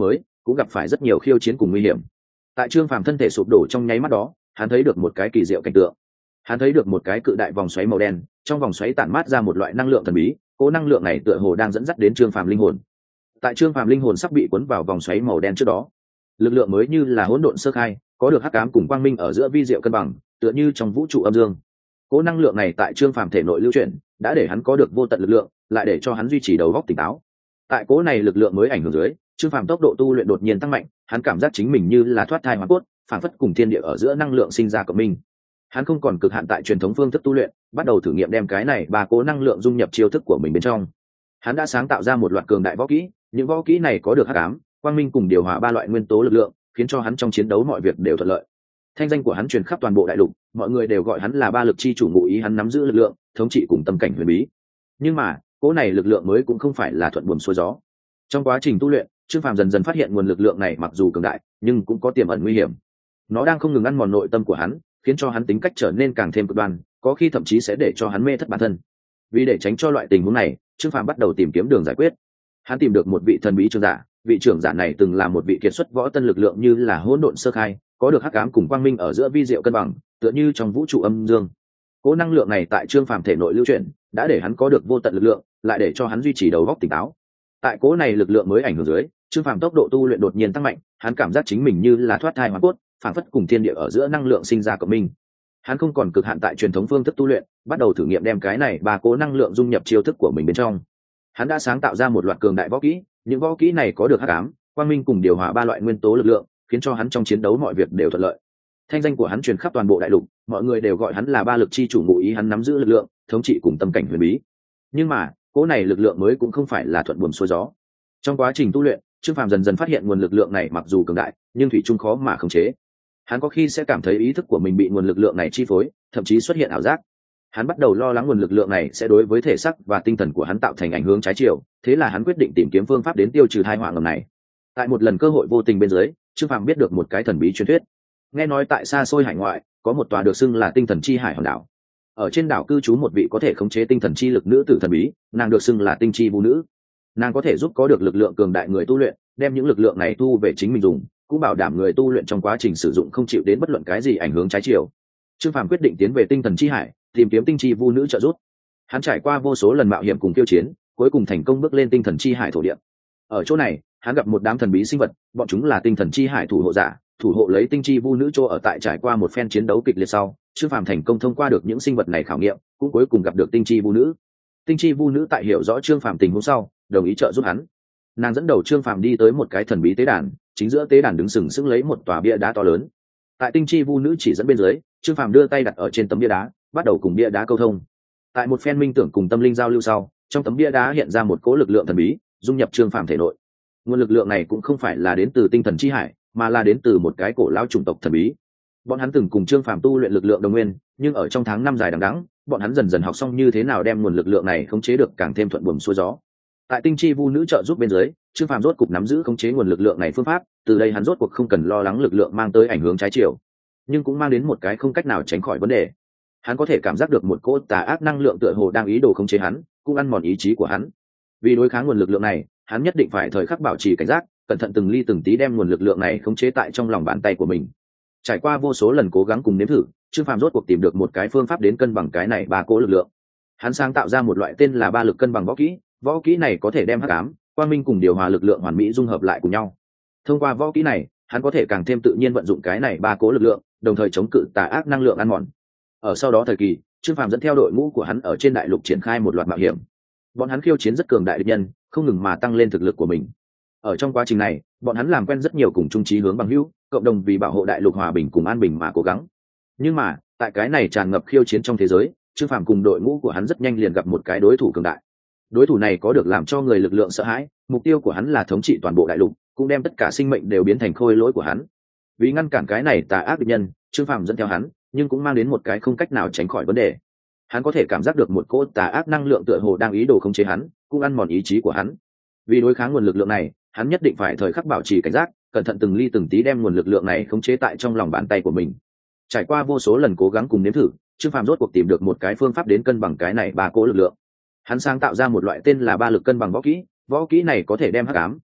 cũng gặp phải rất nhiều khiêu chiến cùng nguy hiểm. Tại Trương Phàm thân thể sụp đổ trong nháy mắt đó, hắn thấy được một cái kỳ diệu cảnh tượng. Hắn thấy được một cái cự đại vòng xoáy màu đen, trong vòng xoáy tản mát ra một loại năng lượng thần bí, cỗ năng lượng này tựa hồ đang dẫn dắt đến Trương Phàm linh hồn. Tại Trương Phàm linh hồn sắp bị cuốn vào vòng xoáy màu đen trước đó, lực lượng mới như là hỗn độn sơ khai, có được hắc ám cùng quang minh ở giữa vi diệu cân bằng, tựa như trong vũ trụ âm dương. Cỗ năng lượng này tại Trương Phàm thể nội lưu chuyển, đã để hắn có được vô tận lực lượng, lại để cho hắn duy trì đầu óc tỉnh táo. Tại cỗ này lực lượng mới ảnh hưởng dưới, Trương Phàm tốc độ tu luyện đột nhiên tăng mạnh, hắn cảm giác chính mình như là thoát thai hóa cốt, phản phất cùng thiên địa ở giữa năng lượng sinh ra cộng minh. Hắn không còn cực hạn tại truyền thống phương thức tu luyện, bắt đầu thử nghiệm đem cái này ba cỗ năng lượng dung nhập chiêu thức của mình bên trong. Hắn đã sáng tạo ra một loạt cường đại võ kỹ, những võ kỹ này có được hắc ám, quang minh cùng điều hòa ba loại nguyên tố lực lượng, khiến cho hắn trong chiến đấu mọi việc đều thuận lợi. Thanh danh của hắn truyền khắp toàn bộ đại lục, mọi người đều gọi hắn là ba lực chi chủ, ngụ ý hắn nắm giữ lực lượng, thống trị cùng tâm cảnh huyền bí. Nhưng mà, cỗ này lực lượng mới cũng không phải là thuận buồm xuôi gió. Trong quá trình tu luyện, Trương Phàm dần dần phát hiện nguồn lực lượng này mặc dù cường đại, nhưng cũng có tiềm ẩn nguy hiểm. Nó đang không ngừng ăn mòn nội tâm của hắn, khiến cho hắn tính cách trở nên càng thêm cực đoan, có khi thậm chí sẽ để cho hắn mê thất bản thân. Vì để tránh cho loại tình huống này, Trương Phàm bắt đầu tìm kiếm đường giải quyết. Hắn tìm được một vị thần bí trưởng giả, vị trưởng giả này từng là một vị kiệt xuất võ tân, lực lượng như là hỗn độn sơ khai, có được hắc ám cùng quang minh ở giữa vi diệu cân bằng, tựa như trong vũ trụ âm dương. Cỗ năng lượng này tại Trương Phàm thể nội lưu chuyển, đã để hắn có được vô tận lực lượng, lại để cho hắn duy trì đầu óc tỉnh táo. Tại cỗ này lực lượng mới ảnh hưởng dưới, Trương Phàm tốc độ tu luyện đột nhiên tăng mạnh, hắn cảm giác chính mình như là thoát thai hóa cốt, phản phất cùng thiên địa ở giữa năng lượng sinh ra cộng minh. Hắn không còn cực hạn tại truyền thống phương thức tu luyện, bắt đầu thử nghiệm đem cái này ba cỗ năng lượng dung nhập chiêu thức của mình bên trong. Hắn đã sáng tạo ra một loạt cường đại võ kỹ, những võ kỹ này có được hắc ám, quang minh cùng điều hòa ba loại nguyên tố lực lượng, khiến cho hắn trong chiến đấu mọi việc đều thuận lợi. Thanh danh của hắn truyền khắp toàn bộ đại lục, mọi người đều gọi hắn là ba lực chi chủ, ngụ ý hắn nắm giữ lực lượng, thống trị cùng tâm cảnh huyền bí. Nhưng mà, cỗ này lực lượng mới cũng không phải là thuận buồm xuôi gió. Trong quá trình tu luyện, Trương Phàm dần dần phát hiện nguồn lực lượng này mặc dù cường đại, nhưng thủy chung khó mà khống chế. Hắn có khi sẽ cảm thấy ý thức của mình bị nguồn lực lượng này chi phối, thậm chí xuất hiện ảo giác. Hắn bắt đầu lo lắng nguồn lực lượng này sẽ đối với thể xác và tinh thần của hắn tạo thành ảnh hưởng trái chiều, thế là hắn quyết định tìm kiếm phương pháp đến tiêu trừ tai họa ngầm này. Tại một lần cơ hội vô tình bên dưới, Trương Phàm biết được một cái thần bí truyền thuyết. Nghe nói tại xa xôi hải ngoại, có một tòa được xưng là Tinh Thần Chi Hải hòn đảo. Ở trên đảo cư trú một vị có thể khống chế tinh thần chi lực nữ tử thần bí, nàng được xưng là Tinh Chi Vũ Nữ. Nàng có thể giúp có được lực lượng cường đại người tu luyện, đem những lực lượng này thu về chính mình dùng, cũng bảo đảm người tu luyện trong quá trình sử dụng không chịu đến bất luận cái gì ảnh hưởng trái chiều. Trương Phàm quyết định tiến về Tinh Thần Chi Hải, tìm kiếm Tinh Chi Vũ Nữ trợ giúp. Hắn trải qua vô số lần mạo hiểm cùng tiêu chiến, cuối cùng thành công bước lên Tinh Thần Chi Hải thổ địa. Ở chỗ này, hắn gặp một đám thần bí sinh vật, bọn chúng là Tinh Thần Chi Hải thủ hộ giả, thủ hộ lấy Tinh Chi Vũ Nữ chỗ ở. Tại trải qua một phen chiến đấu kịch liệt sau, Trương Phàm thành công thông qua được những sinh vật này khảo nghiệm, cũng cuối cùng gặp được Tinh Chi Vũ Nữ. Tinh Chi Vũ Nữ tại hiểu rõ Trương Phàm tình huống sau, đồng ý trợ giúp hắn. Nàng dẫn đầu Trương Phàm đi tới một cái thần bí tế đàn, chính giữa tế đàn đứng sừng sững lấy một tòa bia đá to lớn. Tại Tinh Chi Vũ Nữ chỉ dẫn bên dưới, Trương Phàm đưa tay đặt ở trên tấm bia đá, bắt đầu cùng bia đá câu thông. Tại một phen minh tưởng cùng tâm linh giao lưu sau, trong tấm bia đá hiện ra một cỗ lực lượng thần bí, dung nhập Trương Phàm thể nội. Nguồn lực lượng này cũng không phải là đến từ Tinh Thần Chi Hải, mà là đến từ một cái cổ lao chủng tộc thần bí. Bọn hắn từng cùng Trương Phàm tu luyện lực lượng đồng nguyên, nhưng ở trong tháng năm dài đằng đẵng, bọn hắn dần dần học xong như thế nào đem nguồn lực lượng này khống chế được càng thêm thuận buồm xuôi gió. Tại Tinh Chi Vũ Nữ trợ giúp bên dưới, Trương Phàm rốt cục nắm giữ khống chế nguồn lực lượng này phương pháp, từ đây hắn rốt cuộc không cần lo lắng lực lượng mang tới ảnh hưởng trái chiều, nhưng cũng mang đến một cái không cách nào tránh khỏi vấn đề. Hắn có thể cảm giác được một cỗ tà ác năng lượng tựa hồ đang ý đồ khống chế hắn, cũng ăn mòn ý chí của hắn. Vì đối kháng nguồn lực lượng này, hắn nhất định phải thời khắc bảo trì cảnh giác, cẩn thận từng ly từng tí đem nguồn lực lượng này khống chế tại trong lòng bàn tay của mình. Trải qua vô số lần cố gắng cùng nếm thử, Trương Phàm rốt cuộc tìm được một cái phương pháp đến cân bằng cái này ba cỗ lực lượng. Hắn sáng tạo ra một loại tên là ba lực cân bằng võ kỹ này có thể đem hắc ám, quang minh cùng điều hòa lực lượng hoàn mỹ dung hợp lại cùng nhau. Thông qua võ kỹ này, hắn có thể càng thêm tự nhiên vận dụng cái này ba cỗ lực lượng, đồng thời chống cự tà ác năng lượng ăn mòn. Ở sau đó thời kỳ, Trương Phàm dẫn theo đội ngũ của hắn ở trên đại lục triển khai một loạt mạo hiểm. Bọn hắn khiêu chiến rất cường đại địch nhân, không ngừng mà tăng lên thực lực của mình. Ở trong quá trình này, bọn hắn làm quen rất nhiều cùng chung chí hướng bằng hữu, cộng đồng vì bảo hộ đại lục hòa bình cùng an bình mà cố gắng. Nhưng mà, tại cái này tràn ngập khiêu chiến trong thế giới, Trương Phàm cùng đội ngũ của hắn rất nhanh liền gặp một cái đối thủ cường đại. Đối thủ này có được làm cho người lực lượng sợ hãi, mục tiêu của hắn là thống trị toàn bộ đại lục, cũng đem tất cả sinh mệnh đều biến thành khôi lỗi của hắn. Vì ngăn cản cái này tà ác địch nhân, Trương Phàm dẫn theo hắn, nhưng cũng mang đến một cái không cách nào tránh khỏi vấn đề. Hắn có thể cảm giác được một cỗ tà ác năng lượng tựa hồ đang ý đồ khống chế hắn, cũng ăn mòn ý chí của hắn. Vì đối kháng nguồn lực lượng này, hắn nhất định phải thời khắc bảo trì cảnh giác, cẩn thận từng ly từng tí đem nguồn lực lượng này khống chế tại trong lòng bàn tay của mình. Trải qua vô số lần cố gắng cùng nếm thử, Trương Phàm rốt cuộc tìm được một cái phương pháp đến cân bằng cái này ba cỗ lực lượng. Hắn sáng tạo ra một loại tên là ba lực cân bằng võ kỹ này có thể đem hắc ám,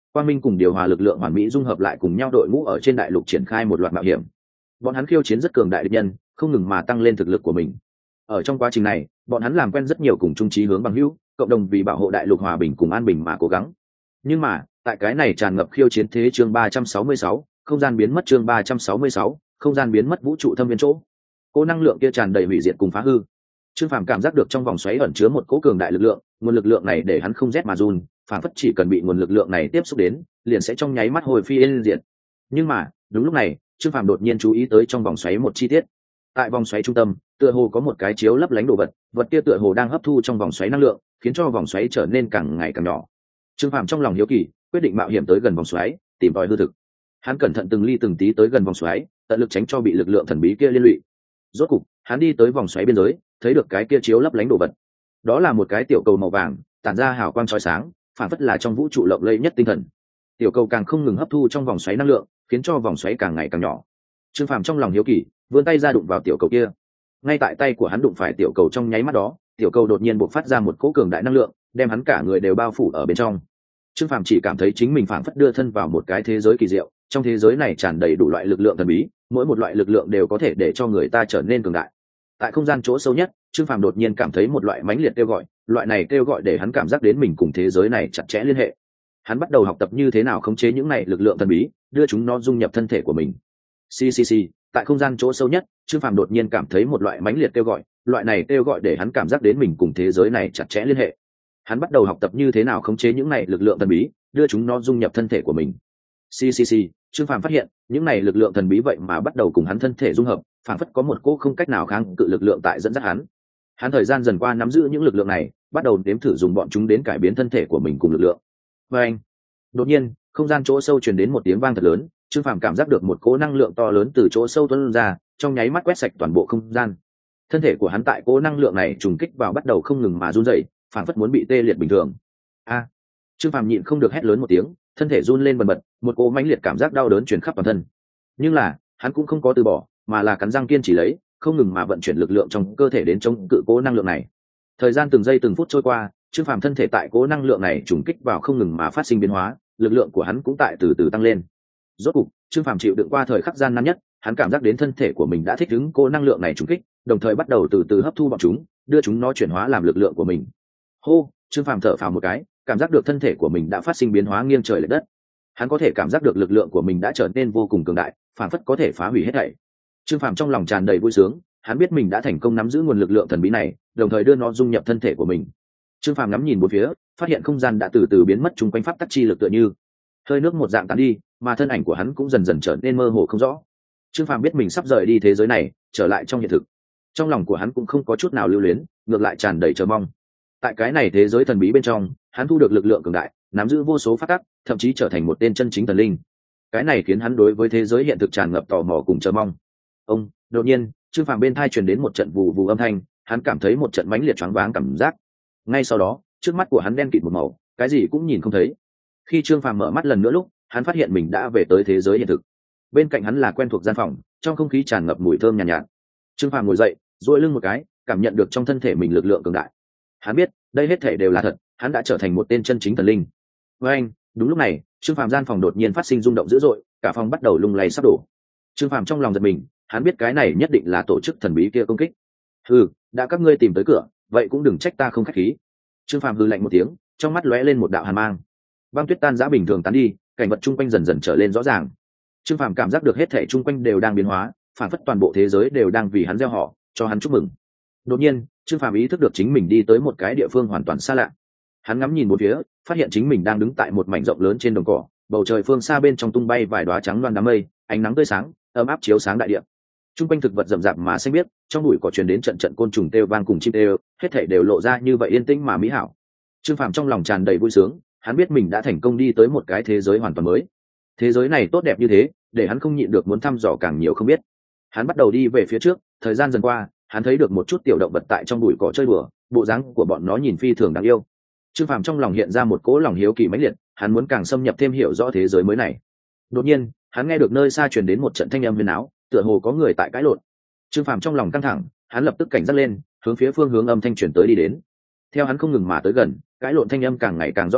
quang minh cùng điều hòa lực lượng hoàn mỹ dung hợp lại cùng nhau, đội ngũ ở trên đại lục triển khai một loạt mạo hiểm. Bọn hắn khiêu chiến rất cường đại địch nhân, không ngừng mà tăng lên thực lực của mình. Ở trong quá trình này, bọn hắn làm quen rất nhiều cùng chung chí hướng bằng hữu, cộng đồng vì bảo hộ đại lục hòa bình cùng an bình mà cố gắng. Nhưng mà tại cái này tràn ngập khiêu chiến thế chương 366, không gian biến mất chương 366, không gian biến mất vũ trụ thâm viên chỗ, cỗ năng lượng kia tràn đầy hủy diệt cùng phá hư. Trương Phàm cảm giác được trong vòng xoáy ẩn chứa một cỗ cường đại lực lượng, nguồn lực lượng này để hắn không rét mà run, phản phất chỉ cần bị nguồn lực lượng này tiếp xúc đến, liền sẽ trong nháy mắt hồi phi yên diệt. Nhưng mà đúng lúc này, Trương Phàm đột nhiên chú ý tới trong vòng xoáy một chi tiết. Tại vòng xoáy trung tâm, tựa hồ có một cái chiếu lấp lánh đồ vật, vật kia tựa hồ đang hấp thu trong vòng xoáy năng lượng, khiến cho vòng xoáy trở nên càng ngày càng nhỏ. Trương Phàm trong lòng hiếu kỳ, quyết định mạo hiểm tới gần vòng xoáy, tìm tòi hư thực. Hắn cẩn thận từng ly từng tí tới gần vòng xoáy, tận lực tránh cho bị lực lượng thần bí kia liên lụy. Rốt cục, hắn đi tới vòng xoáy biên giới, thấy được cái kia chiếu lấp lánh đồ vật. Đó là một cái tiểu cầu màu vàng, tản ra hào quang chói sáng, phản phất là trong vũ trụ lộng lẫy nhất tinh thần. Tiểu cầu càng không ngừng hấp thu trong vòng xoáy năng lượng, khiến cho vòng xoáy càng ngày càng nhỏ. Trương Phàm trong lòng hiếu kỳ, vươn tay ra đụng vào tiểu cầu kia. Ngay tại tay của hắn đụng phải tiểu cầu trong nháy mắt đó, tiểu cầu đột nhiên bộc phát ra một cỗ cường đại năng lượng, đem hắn cả người đều bao phủ ở bên trong. Trương Phàm chỉ cảm thấy chính mình phảng phất đưa thân vào một cái thế giới kỳ diệu, trong thế giới này tràn đầy đủ loại lực lượng thần bí, mỗi một loại lực lượng đều có thể để cho người ta trở nên cường đại. Tại không gian chỗ sâu nhất, Trương Phàm đột nhiên cảm thấy một loại mãnh liệt kêu gọi, loại này kêu gọi để hắn cảm giác đến mình cùng thế giới này chặt chẽ liên hệ. Hắn bắt đầu học tập như thế nào khống chế những này lực lượng thần bí, đưa chúng nó dung nhập thân thể của mình. Tại không gian chỗ sâu nhất, Trương Phàm đột nhiên cảm thấy một loại mãnh liệt kêu gọi, loại này kêu gọi để hắn cảm giác đến mình cùng thế giới này chặt chẽ liên hệ. Hắn bắt đầu học tập như thế nào khống chế những này lực lượng thần bí, đưa chúng nó dung nhập thân thể của mình. Trương Phàm phát hiện, những này lực lượng thần bí vậy mà bắt đầu cùng hắn thân thể dung hợp, phản phất có một cỗ không cách nào kháng cự lực lượng tại dẫn dắt hắn. Hắn thời gian dần qua nắm giữ những lực lượng này, bắt đầu nếm thử dùng bọn chúng đến cải biến thân thể của mình cùng lực lượng. Và anh, đột nhiên, không gian chỗ sâu truyền đến một tiếng vang thật lớn, Trương Phàm cảm giác được một cỗ năng lượng to lớn từ chỗ sâu tuôn ra, trong nháy mắt quét sạch toàn bộ không gian. Thân thể của hắn tại cỗ năng lượng này trùng kích vào bắt đầu không ngừng mà run rẩy, phản phất muốn bị tê liệt bình thường. Trương Phàm nhịn không được hét lớn một tiếng, thân thể run lên bần bật, một cỗ mãnh liệt cảm giác đau đớn truyền khắp toàn thân. Nhưng là, hắn cũng không có từ bỏ, mà là cắn răng kiên trì lấy, không ngừng mà vận chuyển lực lượng trong cơ thể đến chống cự cỗ năng lượng này. Thời gian từng giây từng phút trôi qua, Trương Phàm thân thể tại cỗ năng lượng này trùng kích vào không ngừng mà phát sinh biến hóa, lực lượng của hắn cũng tại từ từ tăng lên. Rốt cục, Trương Phàm chịu đựng qua thời khắc gian nan nhất, hắn cảm giác đến thân thể của mình đã thích ứng cỗ năng lượng này trùng kích, đồng thời bắt đầu từ từ hấp thu bọn chúng, đưa chúng nó chuyển hóa làm lực lượng của mình. Hô, Trương Phàm thở phào một cái, cảm giác được thân thể của mình đã phát sinh biến hóa nghiêng trời lệch đất. Hắn có thể cảm giác được lực lượng của mình đã trở nên vô cùng cường đại, phản phất có thể phá hủy hết thảy. Trương Phàm trong lòng tràn đầy vui sướng, hắn biết mình đã thành công nắm giữ nguồn lực lượng thần bí này, đồng thời đưa nó dung nhập thân thể của mình. Trương Phàm ngắm nhìn bốn phía, phát hiện không gian đã từ từ biến mất chung quanh pháp tắc chi lực tựa như hơi nước một dạng tán đi, mà thân ảnh của hắn cũng dần dần trở nên mơ hồ không rõ. Trương Phàm biết mình sắp rời đi thế giới này, trở lại trong hiện thực. Trong lòng của hắn cũng không có chút nào lưu luyến, ngược lại tràn đầy chờ mong. Tại cái này thế giới thần bí bên trong, hắn thu được lực lượng cường đại, nắm giữ vô số pháp tắc, thậm chí trở thành một tên chân chính thần linh. Cái này khiến hắn đối với thế giới hiện thực tràn ngập tò mò cùng chờ mong. Đột nhiên, Trương Phàm bên tai truyền đến một trận vù vù âm thanh, hắn cảm thấy một trận mãnh liệt choáng váng cảm giác. Ngay sau đó, trước mắt của hắn đen kịt một màu, cái gì cũng nhìn không thấy. Khi Trương Phàm mở mắt lần nữa lúc, hắn phát hiện mình đã về tới thế giới hiện thực. Bên cạnh hắn là quen thuộc gian phòng, trong không khí tràn ngập mùi thơm nhàn nhạt. Trương Phàm ngồi dậy, duỗi lưng một cái, cảm nhận được trong thân thể mình lực lượng cường đại. Hắn biết, đây hết thảy đều là thật, hắn đã trở thành một tên chân chính thần linh. Với anh, đúng lúc này, Trương Phàm gian phòng đột nhiên phát sinh rung động dữ dội, cả phòng bắt đầu lung lay sắp đổ. Trương Phàm trong lòng giật mình, hắn biết cái này nhất định là tổ chức thần bí kia công kích. Đã các ngươi tìm tới cửa, vậy cũng đừng trách ta không khách khí. Trương Phàm hừ lạnh một tiếng, trong mắt lóe lên một đạo hàn mang. Băng tuyết tan rã bình thường tán đi, cảnh vật chung quanh dần dần trở lên rõ ràng. Trương Phàm cảm giác được hết thảy chung quanh đều đang biến hóa, phản phất toàn bộ thế giới đều đang vì hắn gieo họ, cho hắn chúc mừng. Đột nhiên, Trương Phàm ý thức được chính mình đi tới một cái địa phương hoàn toàn xa lạ. Hắn ngắm nhìn một phía, phát hiện chính mình đang đứng tại một mảnh rộng lớn trên đồng cỏ, bầu trời phương xa bên trong tung bay vài đóa trắng loan đám mây, ánh nắng tươi sáng, ấm áp chiếu sáng đại địa. Trung quanh thực vật rậm rạp mà xanh biếc, trong bụi cỏ truyền đến trận trận côn trùng kêu vang cùng chim kêu, hết thảy đều lộ ra như vậy yên tĩnh mà mỹ hảo. Trương Phàm trong lòng tràn đầy vui sướng, hắn biết mình đã thành công đi tới một cái thế giới hoàn toàn mới. Thế giới này tốt đẹp như thế, để hắn không nhịn được muốn thăm dò càng nhiều không biết. Hắn bắt đầu đi về phía trước, thời gian dần qua, hắn thấy được một chút tiểu động vật tại trong bụi cỏ chơi đùa, bộ dáng của bọn nó nhìn phi thường đáng yêu. Trương Phàm trong lòng hiện ra một cỗ lòng hiếu kỳ mãnh liệt, hắn muốn càng xâm nhập thêm hiểu rõ thế giới mới này. Đột nhiên, hắn nghe được nơi xa truyền đến một trận thanh âm huyền áo, tựa hồ có người tại cãi lộn. Trương Phàm trong lòng căng thẳng, hắn lập tức cảnh giác lên, hướng phía phương hướng âm thanh truyền tới đi đến. Theo hắn không ngừng mà tới gần, cãi lộn thanh âm càng ngày càng rõ ràng,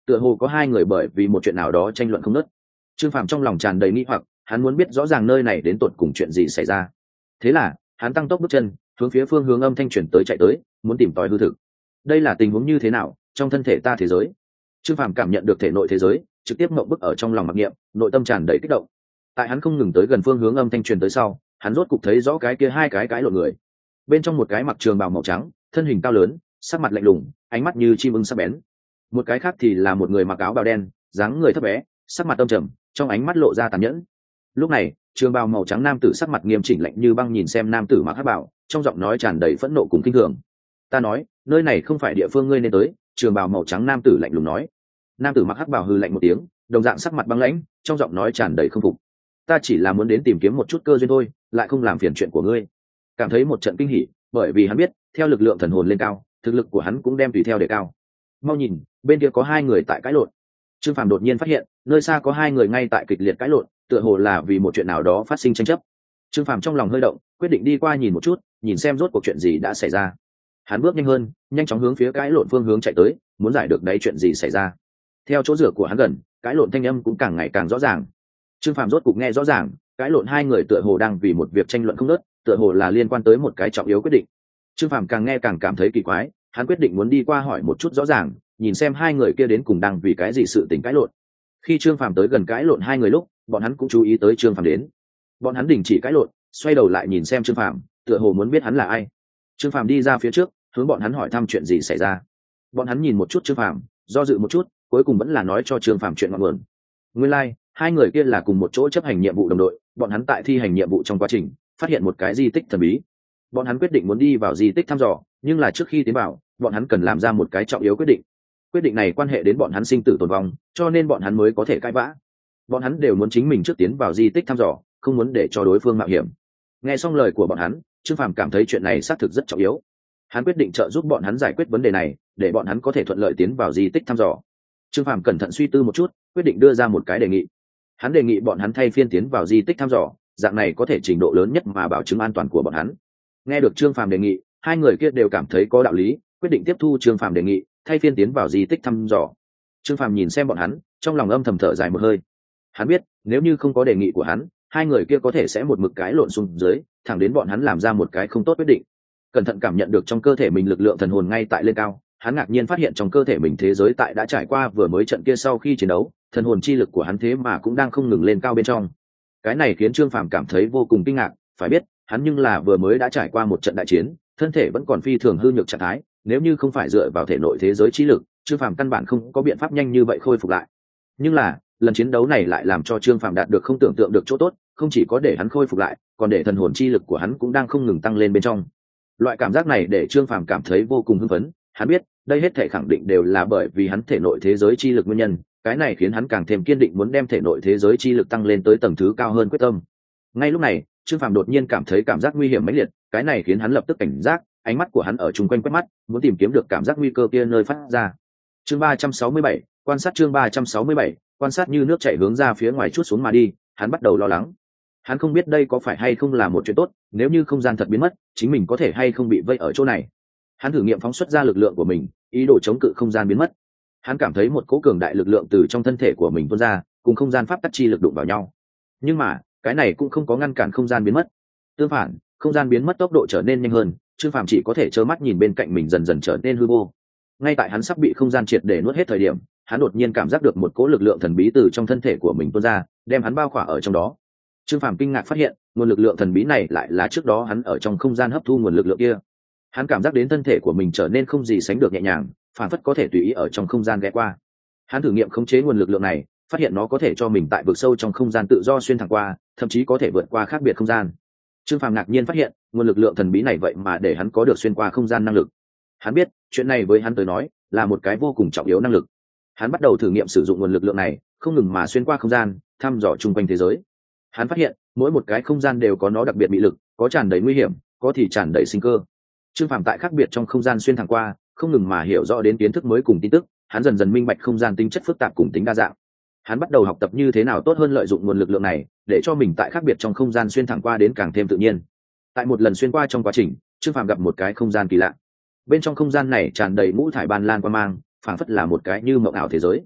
tựa hồ có hai người bởi vì một chuyện nào đó tranh luận không nớt. Trương Phàm trong lòng tràn đầy nghi hoặc, hắn muốn biết rõ ràng nơi này đến tột cùng chuyện gì xảy ra. Thế là hắn tăng tốc bước chân hướng phía phương hướng âm thanh chuyển tới chạy tới, muốn tìm tòi hư thực. Đây là tình huống như thế nào trong thân thể ta thế giới? Trương Phàm cảm nhận được thể nội thế giới trực tiếp ngậm bức ở trong lòng mặc niệm, nội tâm tràn đầy kích động. Tại hắn không ngừng tới gần phương hướng âm thanh truyền tới sau, hắn rốt cục thấy rõ cái kia hai cái lộn người. Bên trong một cái mặc trường bào màu trắng, thân hình cao lớn, sắc mặt lạnh lùng, ánh mắt như chim ưng sắc bén. Một cái khác thì là một người mặc áo bào đen, dáng người thấp bé, sắc mặt âm trầm, trong ánh mắt lộ ra tàn nhẫn. Lúc này, trường bào màu trắng nam tử sắc mặt nghiêm chỉnh lạnh như băng nhìn xem nam tử mặc hắc bào, trong giọng nói tràn đầy phẫn nộ cùng kinh thường. Ta nói, nơi này không phải địa phương ngươi nên tới. Trường bào màu trắng nam tử lạnh lùng nói. Nam tử mặc hắc bào hừ lạnh một tiếng, đồng dạng sắc mặt băng lãnh, trong giọng nói tràn đầy không phục. Ta chỉ là muốn đến tìm kiếm một chút cơ duyên thôi, lại không làm phiền chuyện của ngươi. Cảm thấy một trận kinh hỉ, bởi vì hắn biết, theo lực lượng thần hồn lên cao, thực lực của hắn cũng đem tùy theo để cao. Mau nhìn, bên kia có hai người tại cãi lộn. Trương Phàm đột nhiên phát hiện, nơi xa có hai người ngay tại kịch liệt cãi lộn, tựa hồ là vì một chuyện nào đó phát sinh tranh chấp. Trương Phàm trong lòng hơi động, quyết định đi qua nhìn một chút, nhìn xem rốt cuộc chuyện gì đã xảy ra. Hắn bước nhanh hơn, nhanh chóng hướng phía cãi lộn phương hướng chạy tới, muốn giải được đấy chuyện gì xảy ra. Theo chỗ rửa của hắn gần, cãi lộn thanh âm cũng càng ngày càng rõ ràng. Trương Phàm rốt cục nghe rõ ràng, cãi lộn hai người tựa hồ đang vì một việc tranh luận không ngớt, tựa hồ là liên quan tới một cái trọng yếu quyết định. Trương Phàm càng nghe càng cảm thấy kỳ quái, hắn quyết định muốn đi qua hỏi một chút rõ ràng, nhìn xem hai người kia đến cùng đang vì cái gì sự tình cãi lộn. Khi Trương Phàm tới gần cãi lộn hai người lúc, bọn hắn cũng chú ý tới Trương Phàm đến. Bọn hắn đình chỉ cãi lộn, xoay đầu lại nhìn xem Trương Phàm, tựa hồ muốn biết hắn là ai. Trương Phàm đi ra phía trước, hướng bọn hắn hỏi thăm chuyện gì xảy ra. Bọn hắn nhìn một chút Trương Phàm, do dự một chút, cuối cùng vẫn là nói cho Trương Phàm chuyện ngọn nguồn. Nguyên lai, hai người kia là cùng một chỗ chấp hành nhiệm vụ đồng đội, bọn hắn tại thi hành nhiệm vụ trong quá trình, phát hiện một cái di tích thần bí. Bọn hắn quyết định muốn đi vào di tích thăm dò, nhưng là trước khi tiến vào, bọn hắn cần làm ra một cái trọng yếu quyết định. Quyết định này quan hệ đến bọn hắn sinh tử tồn vong, cho nên bọn hắn mới có thể cãi vã. Bọn hắn đều muốn chính mình trước tiến vào di tích thăm dò, không muốn để cho đối phương mạo hiểm. Nghe xong lời của bọn hắn, Trương Phàm cảm thấy chuyện này xác thực rất trọng yếu. Hắn quyết định trợ giúp bọn hắn giải quyết vấn đề này, để bọn hắn có thể thuận lợi tiến vào di tích thăm dò. Trương Phàm cẩn thận suy tư một chút, quyết định đưa ra một cái đề nghị. Hắn đề nghị bọn hắn thay phiên tiến vào di tích thăm dò, dạng này có thể trình độ lớn nhất mà bảo chứng an toàn của bọn hắn. Nghe được Trương Phàm đề nghị, hai người kia đều cảm thấy có đạo lý, quyết định tiếp thu Trương Phàm đề nghị, thay phiên tiến vào di tích thăm dò. Trương Phàm nhìn xem bọn hắn, trong lòng âm thầm thở dài một hơi. Hắn biết, nếu như không có đề nghị của hắn, hai người kia có thể sẽ một mực cái lộn xuống dưới, thẳng đến bọn hắn làm ra một cái không tốt quyết định. Cẩn thận cảm nhận được trong cơ thể mình lực lượng thần hồn ngay tại lên cao, hắn ngạc nhiên phát hiện trong cơ thể mình thế giới tại đã trải qua vừa mới trận kia sau khi chiến đấu, thần hồn chi lực của hắn thế mà cũng đang không ngừng lên cao bên trong. Cái này khiến Trương Phàm cảm thấy vô cùng kinh ngạc, phải biết, hắn nhưng là vừa mới đã trải qua một trận đại chiến, thân thể vẫn còn phi thường hư nhược trạng thái, nếu như không phải dựa vào thể nội thế giới chi lực, Trương Phàm căn bản không có biện pháp nhanh như vậy khôi phục lại. Nhưng là, lần chiến đấu này lại làm cho Trương Phàm đạt được không tưởng tượng được chỗ tốt, không chỉ có để hắn khôi phục lại, còn để thần hồn chi lực của hắn cũng đang không ngừng tăng lên bên trong. Loại cảm giác này để Trương Phàm cảm thấy vô cùng hưng phấn, hắn biết, đây hết thảy khẳng định đều là bởi vì hắn thể nội thế giới chi lực nguyên nhân, cái này khiến hắn càng thêm kiên định muốn đem thể nội thế giới chi lực tăng lên tới tầng thứ cao hơn quyết tâm. Ngay lúc này, Trương Phàm đột nhiên cảm thấy cảm giác nguy hiểm mãnh liệt, cái này khiến hắn lập tức cảnh giác, ánh mắt của hắn ở chung quanh quét mắt, muốn tìm kiếm được cảm giác nguy cơ kia nơi phát ra. Chương 367, quan sát chương 367, quan sát như nước chảy hướng ra phía ngoài chút xuống mà đi, hắn bắt đầu lo lắng. Hắn không biết đây có phải hay không là một chuyện tốt, nếu như không gian thật biến mất, chính mình có thể hay không bị vây ở chỗ này. Hắn thử nghiệm phóng xuất ra lực lượng của mình, ý đồ chống cự không gian biến mất. Hắn cảm thấy một cỗ cường đại lực lượng từ trong thân thể của mình tuôn ra, cùng không gian pháp tắc chi lực đụng vào nhau. Nhưng mà, cái này cũng không có ngăn cản không gian biến mất. Tương phản, không gian biến mất tốc độ trở nên nhanh hơn, Trương Phàm chỉ có thể trơ mắt nhìn bên cạnh mình dần dần trở nên hư vô. Ngay tại hắn sắp bị không gian triệt để nuốt hết thời điểm, hắn đột nhiên cảm giác được một cỗ lực lượng thần bí từ trong thân thể của mình tuôn ra, đem hắn bao khỏa ở trong đó. Trương Phàm kinh ngạc phát hiện, nguồn lực lượng thần bí này lại là trước đó hắn ở trong không gian hấp thu nguồn lực lượng kia. Hắn cảm giác đến thân thể của mình trở nên không gì sánh được nhẹ nhàng, phản phất có thể tùy ý ở trong không gian ghé qua. Hắn thử nghiệm khống chế nguồn lực lượng này, phát hiện nó có thể cho mình tại vực sâu trong không gian tự do xuyên thẳng qua, thậm chí có thể vượt qua khác biệt không gian. Trương Phàm ngạc nhiên phát hiện, nguồn lực lượng thần bí này vậy mà để hắn có được xuyên qua không gian năng lực. Hắn biết, chuyện này với hắn tới nói, là một cái vô cùng trọng yếu năng lực. Hắn bắt đầu thử nghiệm sử dụng nguồn lực lượng này, không ngừng mà xuyên qua không gian, thăm dò chung quanh thế giới. Hắn phát hiện, mỗi một cái không gian đều có nó đặc biệt bị lực, có tràn đầy nguy hiểm, có thì tràn đầy sinh cơ. Trương Phàm tại khác biệt trong không gian xuyên thẳng qua, không ngừng mà hiểu rõ đến kiến thức mới cùng tin tức, hắn dần dần minh bạch không gian tính chất phức tạp cùng tính đa dạng. Hắn bắt đầu học tập như thế nào tốt hơn lợi dụng nguồn lực lượng này, để cho mình tại khác biệt trong không gian xuyên thẳng qua đến càng thêm tự nhiên. Tại một lần xuyên qua trong quá trình, Trương Phàm gặp một cái không gian kỳ lạ. Bên trong không gian này tràn đầy ngũ thải ban lan quang mang, phảng phất là một cái như mộng ảo thế giới.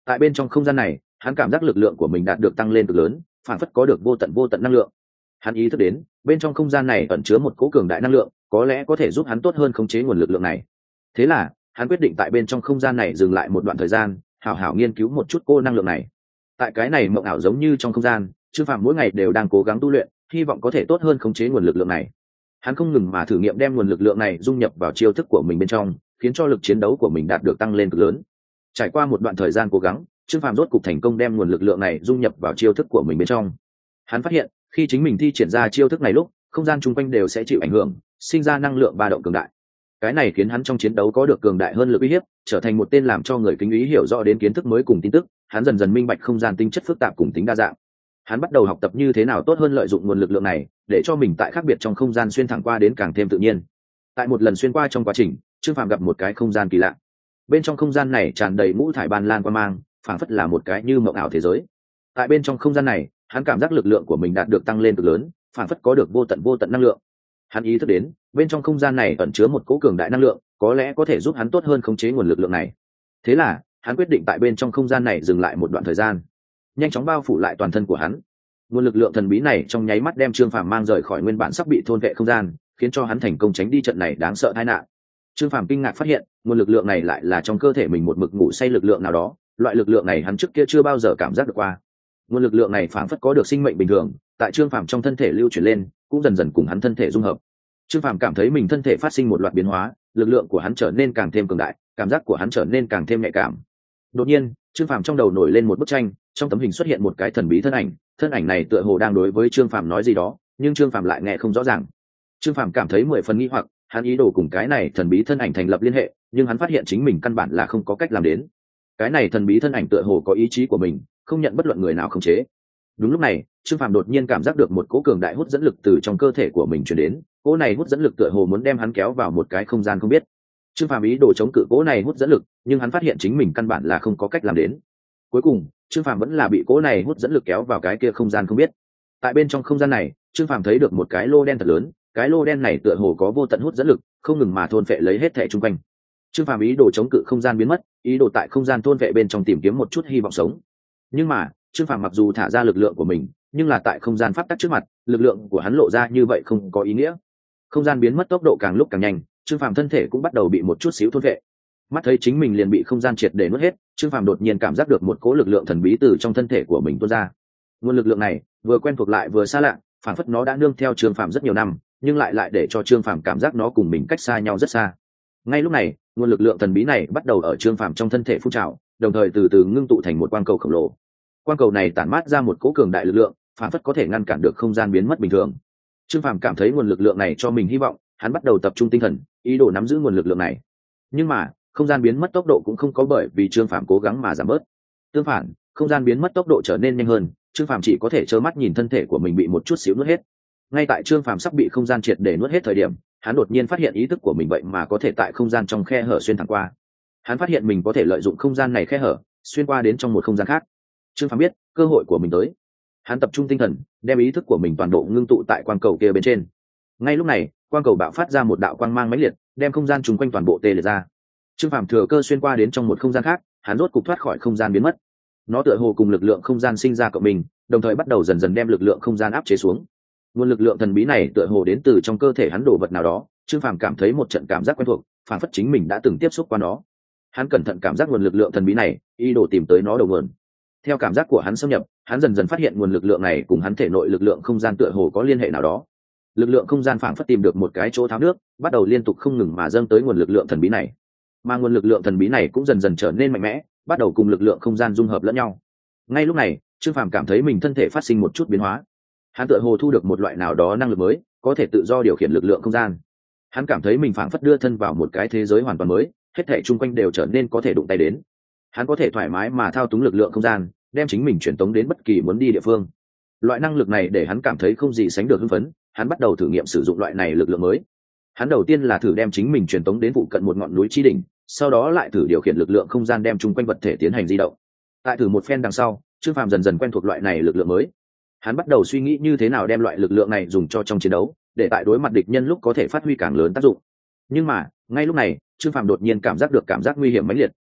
Tại bên trong không gian này, hắn cảm giác lực lượng của mình đạt được tăng lên cực lớn, phản phất có được vô tận năng lượng. Hắn ý thức đến bên trong không gian này ẩn chứa một cỗ cường đại năng lượng, có lẽ có thể giúp hắn tốt hơn khống chế nguồn lực lượng này. Thế là hắn quyết định tại bên trong không gian này dừng lại một đoạn thời gian, hảo hảo nghiên cứu một chút cô năng lượng này. Tại cái này mộng ảo giống như trong không gian, Trương Phàm mỗi ngày đều đang cố gắng tu luyện, hy vọng có thể tốt hơn khống chế nguồn lực lượng này. Hắn không ngừng mà thử nghiệm đem nguồn lực lượng này dung nhập vào chiêu thức của mình bên trong, khiến cho lực chiến đấu của mình đạt được tăng lên cực lớn. Trải qua một đoạn thời gian cố gắng, Trương Phàm rốt cục thành công đem nguồn lực lượng này dung nhập vào chiêu thức của mình bên trong. Hắn phát hiện, khi chính mình thi triển ra chiêu thức này lúc, không gian chung quanh đều sẽ chịu ảnh hưởng, sinh ra năng lượng ba động cường đại. Cái này khiến hắn trong chiến đấu có được cường đại hơn lực uy hiếp, trở thành một tên làm cho người kính ý hiểu rõ đến kiến thức mới cùng tin tức. Hắn dần dần minh bạch không gian tính chất phức tạp cùng tính đa dạng. Hắn bắt đầu học tập như thế nào tốt hơn lợi dụng nguồn lực lượng này, để cho mình tại khác biệt trong không gian xuyên thẳng qua đến càng thêm tự nhiên. Tại một lần xuyên qua trong quá trình, Trương Phàm gặp một cái không gian kỳ lạ. Bên trong không gian này tràn đầy ngũ thải ban lan quang mang, phảng phất là một cái như mộng ảo thế giới. Tại bên trong không gian này, hắn cảm giác lực lượng của mình đạt được tăng lên cực lớn, phảng phất có được vô tận năng lượng. Hắn ý thức đến bên trong không gian này ẩn chứa một cỗ cường đại năng lượng, có lẽ có thể giúp hắn tốt hơn khống chế nguồn lực lượng này. Thế là hắn quyết định tại bên trong không gian này dừng lại một đoạn thời gian, nhanh chóng bao phủ lại toàn thân của hắn. Nguồn lực lượng thần bí này trong nháy mắt đem Trương Phàm mang rời khỏi nguyên bản sắp bị thôn vệ không gian, khiến cho hắn thành công tránh đi trận này đáng sợ tai nạn. Trương Phàm kinh ngạc phát hiện, nguồn lực lượng này lại là trong cơ thể mình một mực ngủ say lực lượng nào đó, loại lực lượng này hắn trước kia chưa bao giờ cảm giác được qua. Nguồn lực lượng này phảng phất có được sinh mệnh bình thường, tại Trương Phàm trong thân thể lưu chuyển lên, cũng dần dần cùng hắn thân thể dung hợp. Trương Phàm cảm thấy mình thân thể phát sinh một loạt biến hóa, lực lượng của hắn trở nên càng thêm cường đại, cảm giác của hắn trở nên càng thêm nhạy cảm. Đột nhiên, Trương Phàm trong đầu nổi lên một bức tranh, trong tấm hình xuất hiện một cái thần bí thân ảnh này tựa hồ đang đối với Trương Phàm nói gì đó, nhưng Trương Phàm lại nghe không rõ ràng. Trương Phàm cảm thấy 10 phần nghi hoặc, hắn ý đồ cùng cái này thần bí thân ảnh thành lập liên hệ, nhưng hắn phát hiện chính mình căn bản là không có cách làm đến. Cái này thần bí thân ảnh tựa hồ có ý chí của mình, không nhận bất luận người nào khống chế. Đúng lúc này, Trương Phàm đột nhiên cảm giác được một cỗ cường đại hút dẫn lực từ trong cơ thể của mình truyền đến, cỗ này hút dẫn lực tựa hồ muốn đem hắn kéo vào một cái không gian không biết. Trương Phàm ý đồ chống cự cỗ này hút dẫn lực, nhưng hắn phát hiện chính mình căn bản là không có cách làm đến. Cuối cùng, Trương Phàm vẫn là bị cỗ này hút dẫn lực kéo vào cái kia không gian không biết. Tại bên trong không gian này, Trương Phàm thấy được một cái lô đen thật lớn, cái lô đen này tựa hồ có vô tận hút dẫn lực, không ngừng mà thôn phệ lấy hết thảy xung quanh. Trương Phàm ý đồ chống cự không gian biến mất, ý đồ tại không gian thôn phệ bên trong tìm kiếm một chút hy vọng sống. Nhưng mà, Trương Phàm mặc dù thả ra lực lượng của mình, nhưng là tại không gian pháp tắc trước mặt, lực lượng của hắn lộ ra như vậy không có ý nghĩa. Không gian biến mất tốc độ càng lúc càng nhanh, Trương Phàm thân thể cũng bắt đầu bị một chút xíu thôn phệ. Mắt thấy chính mình liền bị không gian triệt để nuốt hết, Trương Phàm đột nhiên cảm giác được một cỗ lực lượng thần bí từ trong thân thể của mình tuôn ra. Nguồn lực lượng này vừa quen thuộc lại vừa xa lạ, phản phất nó đã nương theo Trương Phàm rất nhiều năm, nhưng lại để cho Trương Phàm cảm giác nó cùng mình cách xa nhau rất xa. Ngay lúc này, nguồn lực lượng thần bí này bắt đầu ở Trương Phàm trong thân thể phun trào, đồng thời từ từ ngưng tụ thành một quang cầu khổng lồ. Quang cầu này tản mát ra một cỗ cường đại lực lượng, phản phất có thể ngăn cản được không gian biến mất bình thường. Trương Phàm cảm thấy nguồn lực lượng này cho mình hy vọng, hắn bắt đầu tập trung tinh thần, ý đồ nắm giữ nguồn lực lượng này. Nhưng mà, không gian biến mất tốc độ cũng không có bởi vì Trương Phàm cố gắng mà giảm bớt. Tương phản, không gian biến mất tốc độ trở nên nhanh hơn, Trương Phàm chỉ có thể trơ mắt nhìn thân thể của mình bị một chút xíu nuốt hết. Ngay tại Trương Phàm sắp bị không gian triệt để nuốt hết thời điểm, hắn đột nhiên phát hiện ý thức của mình vậy mà có thể tại không gian trong khe hở xuyên thẳng qua. Hắn phát hiện mình có thể lợi dụng không gian này khe hở, xuyên qua đến trong một không gian khác. Trương Phàm biết, cơ hội của mình tới. Hắn tập trung tinh thần, đem ý thức của mình toàn bộ ngưng tụ tại quang cầu kia bên trên. Ngay lúc này, quang cầu bạo phát ra một đạo quang mang mãnh liệt, đem không gian chung quanh toàn bộ tê liệt ra. Trương Phàm thừa cơ xuyên qua đến trong một không gian khác, hắn rốt cục thoát khỏi không gian biến mất. Nó tựa hồ cùng lực lượng không gian sinh ra cộng mình, đồng thời bắt đầu dần dần đem lực lượng không gian áp chế xuống. Nguồn lực lượng thần bí này tựa hồ đến từ trong cơ thể hắn đồ vật nào đó, Trương Phàm cảm thấy một trận cảm giác quen thuộc, phản phất chính mình đã từng tiếp xúc qua nó. Hắn cẩn thận cảm giác nguồn lực lượng thần bí này, ý đồ tìm tới nó đầu nguồn. Theo cảm giác của hắn xâm nhập, hắn dần dần phát hiện nguồn lực lượng này cùng hắn thể nội lực lượng không gian tựa hồ có liên hệ nào đó. Lực lượng không gian phảng phất tìm được một cái chỗ tháo nước, bắt đầu liên tục không ngừng mà dâng tới nguồn lực lượng thần bí này. Mà nguồn lực lượng thần bí này cũng dần dần trở nên mạnh mẽ, bắt đầu cùng lực lượng không gian dung hợp lẫn nhau. Ngay lúc này, Trương Phàm cảm thấy mình thân thể phát sinh một chút biến hóa. Hắn tựa hồ thu được một loại nào đó năng lực mới, có thể tự do điều khiển lực lượng không gian. Hắn cảm thấy mình phảng phất đưa thân vào một cái thế giới hoàn toàn mới, hết thảy xung quanh đều trở nên có thể đụng tay đến. Hắn có thể thoải mái mà thao túng lực lượng không gian, đem chính mình truyền tống đến bất kỳ muốn đi địa phương. Loại năng lực này để hắn cảm thấy không gì sánh được hưng phấn, hắn bắt đầu thử nghiệm sử dụng loại này lực lượng mới. Hắn đầu tiên là thử đem chính mình truyền tống đến phụ cận một ngọn núi chi đỉnh, sau đó lại thử điều khiển lực lượng không gian đem chung quanh vật thể tiến hành di động. Tại thử một phen đằng sau, Trương Phàm dần dần quen thuộc loại này lực lượng mới. Hắn bắt đầu suy nghĩ như thế nào đem loại lực lượng này dùng cho trong chiến đấu, để tại đối mặt địch nhân lúc có thể phát huy càng lớn tác dụng. Nhưng mà, ngay lúc này, Trương Phàm đột nhiên cảm giác được cảm giác nguy hiểm mãnh liệt.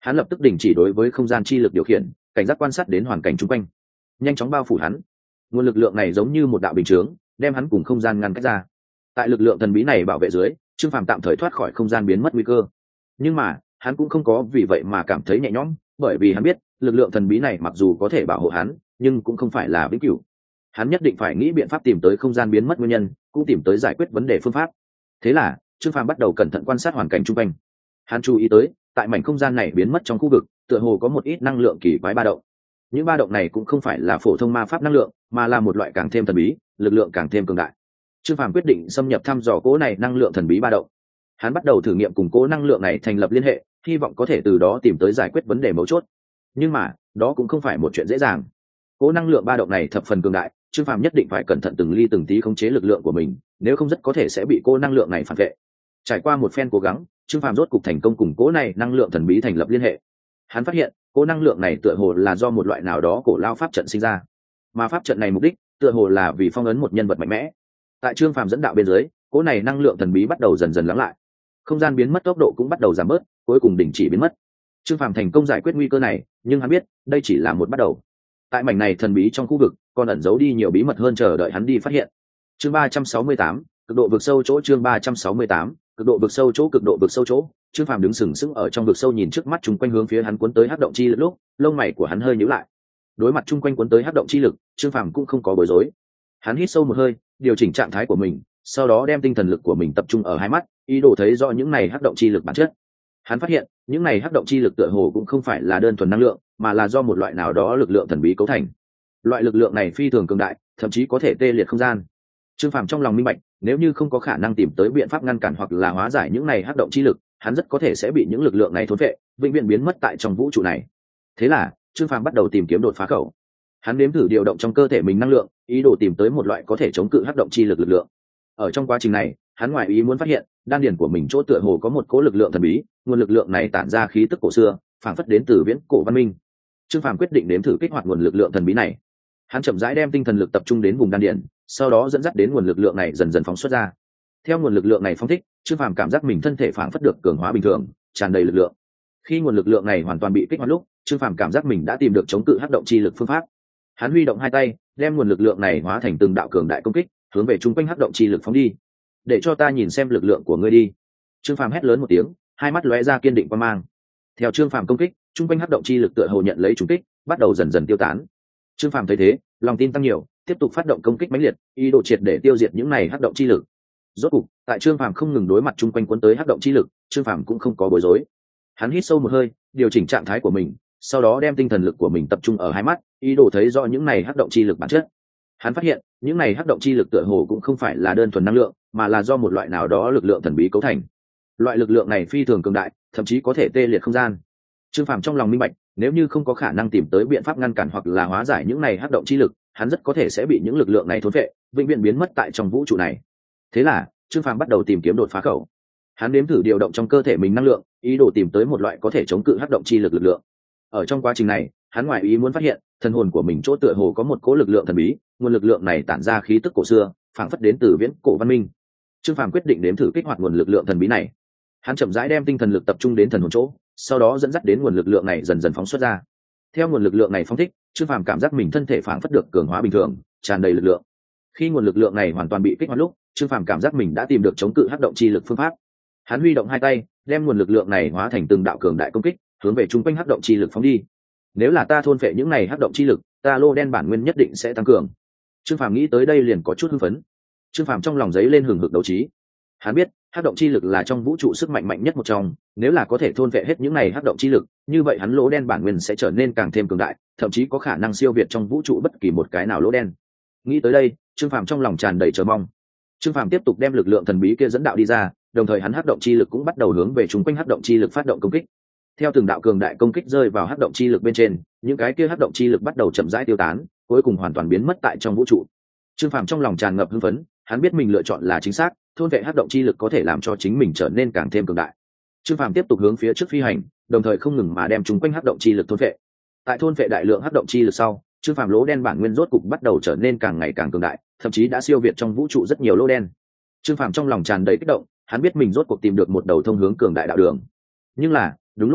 Hắn lập tức đình chỉ đối với không gian chi lực điều khiển, cảnh giác quan sát đến hoàn cảnh chung quanh, nhanh chóng bao phủ hắn. Nguồn lực lượng này giống như một đạo bình chướng, đem hắn cùng không gian ngăn cách ra. Tại lực lượng thần bí này bảo vệ dưới, Trương Phàm tạm thời thoát khỏi không gian biến mất nguy cơ. Nhưng mà hắn cũng không có vì vậy mà cảm thấy nhẹ nhõm, bởi vì hắn biết lực lượng thần bí này mặc dù có thể bảo hộ hắn, nhưng cũng không phải là vĩnh cửu. Hắn nhất định phải nghĩ biện pháp tìm tới không gian biến mất nguyên nhân, cũng tìm tới giải quyết vấn đề phương pháp. Thế là Trương Phàm bắt đầu cẩn thận quan sát hoàn cảnh chung quanh. Hắn chú ý tới tại mảnh không gian này biến mất trong khu vực, tựa hồ có một ít năng lượng kỳ quái ba động. Những ba động này cũng không phải là phổ thông ma pháp năng lượng, mà là một loại càng thêm thần bí, lực lượng càng thêm cường đại. Trương Phàm quyết định xâm nhập thăm dò cố này năng lượng thần bí ba động. Hắn bắt đầu thử nghiệm cùng cố năng lượng này thành lập liên hệ, hy vọng có thể từ đó tìm tới giải quyết vấn đề mấu chốt. Nhưng mà đó cũng không phải một chuyện dễ dàng. Cố năng lượng ba động này thập phần cường đại, Trương Phàm nhất định phải cẩn thận từng ly từng tí khống chế lực lượng của mình, nếu không rất có thể sẽ bị cố năng lượng này phản vệ. Trải qua một phen cố gắng, Trương Phàm rốt cục thành công cùng cố này năng lượng thần bí thành lập liên hệ. Hắn phát hiện cố năng lượng này tựa hồ là do một loại nào đó cổ lao pháp trận sinh ra, mà pháp trận này mục đích tựa hồ là vì phong ấn một nhân vật mạnh mẽ. Tại Trương Phàm dẫn đạo bên dưới, cố này năng lượng thần bí bắt đầu dần dần lắng lại, không gian biến mất tốc độ cũng bắt đầu giảm bớt, cuối cùng đình chỉ biến mất. Trương Phàm thành công giải quyết nguy cơ này, nhưng hắn biết đây chỉ là một bắt đầu. Tại mảnh này thần bí trong khu vực còn ẩn giấu đi nhiều bí mật hơn chờ đợi hắn đi phát hiện. Chương 368, cực độ vực sâu chỗ. Chương 368, cực độ vực sâu chỗ. Cực độ vực sâu chỗ. Trương Phàm đứng sừng sững ở trong vực sâu, nhìn trước mắt chung quanh hướng phía hắn cuốn tới hắc động chi lực lúc, lông mày của hắn hơi nhíu lại. Đối mặt chung quanh cuốn tới hắc động chi lực, Trương Phàm cũng không có bối rối. Hắn hít sâu một hơi, điều chỉnh trạng thái của mình, sau đó đem tinh thần lực của mình tập trung ở hai mắt, ý đồ thấy rõ những này hắc động chi lực bản chất. Hắn phát hiện những này hắc động chi lực tựa hồ cũng không phải là đơn thuần năng lượng, mà là do một loại nào đó lực lượng thần bí cấu thành. Loại lực lượng này phi thường cường đại, thậm chí có thể tê liệt không gian. Trương Phàm trong lòng minh bạch, nếu như không có khả năng tìm tới biện pháp ngăn cản hoặc là hóa giải những này hắc động chi lực, hắn rất có thể sẽ bị những lực lượng này thôn phệ, vĩnh viễn biến mất tại trong vũ trụ này. Thế là Trương Phàm bắt đầu tìm kiếm đột phá khẩu. Hắn nếm thử điều động trong cơ thể mình năng lượng, ý đồ tìm tới một loại có thể chống cự hắc động chi lực lực lượng. Ở trong quá trình này, hắn ngoài ý muốn phát hiện đan điền của mình chỗ tựa hồ có một cỗ lực lượng thần bí, nguồn lực lượng này tản ra khí tức cổ xưa, phảng phất đến từ viễn cổ văn minh. Trương Phàm quyết định nếm thử kích hoạt nguồn lực lượng thần bí này. Hắn chậm rãi đem tinh thần lực tập trung đến vùng đan điền, sau đó dẫn dắt đến nguồn lực lượng này dần dần phóng xuất ra. Theo nguồn lực lượng này phóng thích, Trương Phàm cảm giác mình thân thể phảng phất được cường hóa bình thường, tràn đầy lực lượng. Khi nguồn lực lượng này hoàn toàn bị kích hoạt lúc, Trương Phàm cảm giác mình đã tìm được chống cự hắc động chi lực phương pháp. Hắn huy động hai tay, đem nguồn lực lượng này hóa thành từng đạo cường đại công kích, hướng về trung quanh hắc động chi lực phóng đi. Để cho ta nhìn xem lực lượng của ngươi đi. Trương Phàm hét lớn một tiếng, hai mắt lóe ra kiên định quan mang. Theo Trương Phàm công kích, trung quanh hắc động chi lực tựa hồ nhận lấy trùng kích, bắt đầu dần dần tiêu tán. Trương Phàm thấy thế, lòng tin tăng nhiều, tiếp tục phát động công kích mãnh liệt, ý đồ triệt để tiêu diệt những này hắc động chi lực. Rốt cục, tại Trương Phàm không ngừng đối mặt trung quanh cuốn tới hắc động chi lực, Trương Phàm cũng không có bối rối. Hắn hít sâu một hơi, điều chỉnh trạng thái của mình, sau đó đem tinh thần lực của mình tập trung ở hai mắt, ý đồ thấy rõ những này hắc động chi lực bản chất. Hắn phát hiện những này hắc động chi lực tựa hồ cũng không phải là đơn thuần năng lượng, mà là do một loại nào đó lực lượng thần bí cấu thành. Loại lực lượng này phi thường cường đại, thậm chí có thể tê liệt không gian. Trương Phàm trong lòng minh bạch, nếu như không có khả năng tìm tới biện pháp ngăn cản hoặc là hóa giải những này hắc động chi lực, hắn rất có thể sẽ bị những lực lượng này thôn phệ, vĩnh viễn biến mất tại trong vũ trụ này. Thế là Trương Phàm bắt đầu tìm kiếm đột phá khẩu. Hắn nếm thử điều động trong cơ thể mình năng lượng, ý đồ tìm tới một loại có thể chống cự hắc động chi lực lực lượng. Ở trong quá trình này, hắn ngoài ý muốn phát hiện thần hồn của mình chỗ tựa hồ có một cỗ lực lượng thần bí, nguồn lực lượng này tản ra khí tức cổ xưa, phảng phất đến từ viễn cổ văn minh. Trương Phàm quyết định nếm thử kích hoạt nguồn lực lượng thần bí này. Hắn chậm rãi đem tinh thần lực tập trung đến thần hồn chỗ, sau đó dẫn dắt đến nguồn lực lượng này dần dần phóng xuất ra. Theo nguồn lực lượng này phóng thích, Trương Phàm cảm giác mình thân thể phảng phất được cường hóa bình thường, tràn đầy lực lượng. Khi nguồn lực lượng này hoàn toàn bị kích hoạt lúc, Trương Phàm cảm giác mình đã tìm được chống cự hắc động chi lực phương pháp. Hắn huy động hai tay, đem nguồn lực lượng này hóa thành từng đạo cường đại công kích, hướng về trung quanh hắc động chi lực phóng đi. Nếu là ta thôn phệ những này hắc động chi lực, ta lô đen bản nguyên nhất định sẽ tăng cường. Trương Phàm nghĩ tới đây liền có chút hưng phấn. Trương Phàm trong lòng giấy lên hừng hực đấu trí. Hắn biết hắc động chi lực là trong vũ trụ sức mạnh mạnh nhất một trong, nếu là có thể thôn phệ hết những này hắc động chi lực, như vậy hắn lỗ đen bản nguyên sẽ trở nên càng thêm cường đại, thậm chí có khả năng siêu việt trong vũ trụ bất kỳ một cái nào lỗ đen. Nghĩ tới đây, Trương Phàm trong lòng tràn đầy chờ mong. Trương Phàm tiếp tục đem lực lượng thần bí kia dẫn đạo đi ra, đồng thời hắn hắc động chi lực cũng bắt đầu hướng về chúng quanh hắc động chi lực phát động công kích. Theo từng đạo cường đại công kích rơi vào hắc động chi lực bên trên, những cái kia hắc động chi lực bắt đầu chậm rãi tiêu tán, cuối cùng hoàn toàn biến mất tại trong vũ trụ. Trương Phàm trong lòng tràn ngập hưng phấn, hắn biết mình lựa chọn là chính xác, thôn vệ hắc động chi lực có thể làm cho chính mình trở nên càng thêm cường đại. Trương Phàm tiếp tục hướng phía trước phi hành, đồng thời không ngừng mà đem chúng quanh hắc động chi lực thôn vệ. Tại thôn vệ đại lượng hắc động chi lực sau, Trương Phàm lỗ đen bản nguyên rốt cục bắt đầu trở nên càng ngày càng cường đại, thậm chí đã siêu việt trong vũ trụ rất nhiều lỗ đen. Trương Phàm trong lòng tràn đầy kích động, hắn biết mình rốt cuộc tìm được một đầu thông hướng cường đại đạo đường. Nhưng là, đúng lúc này,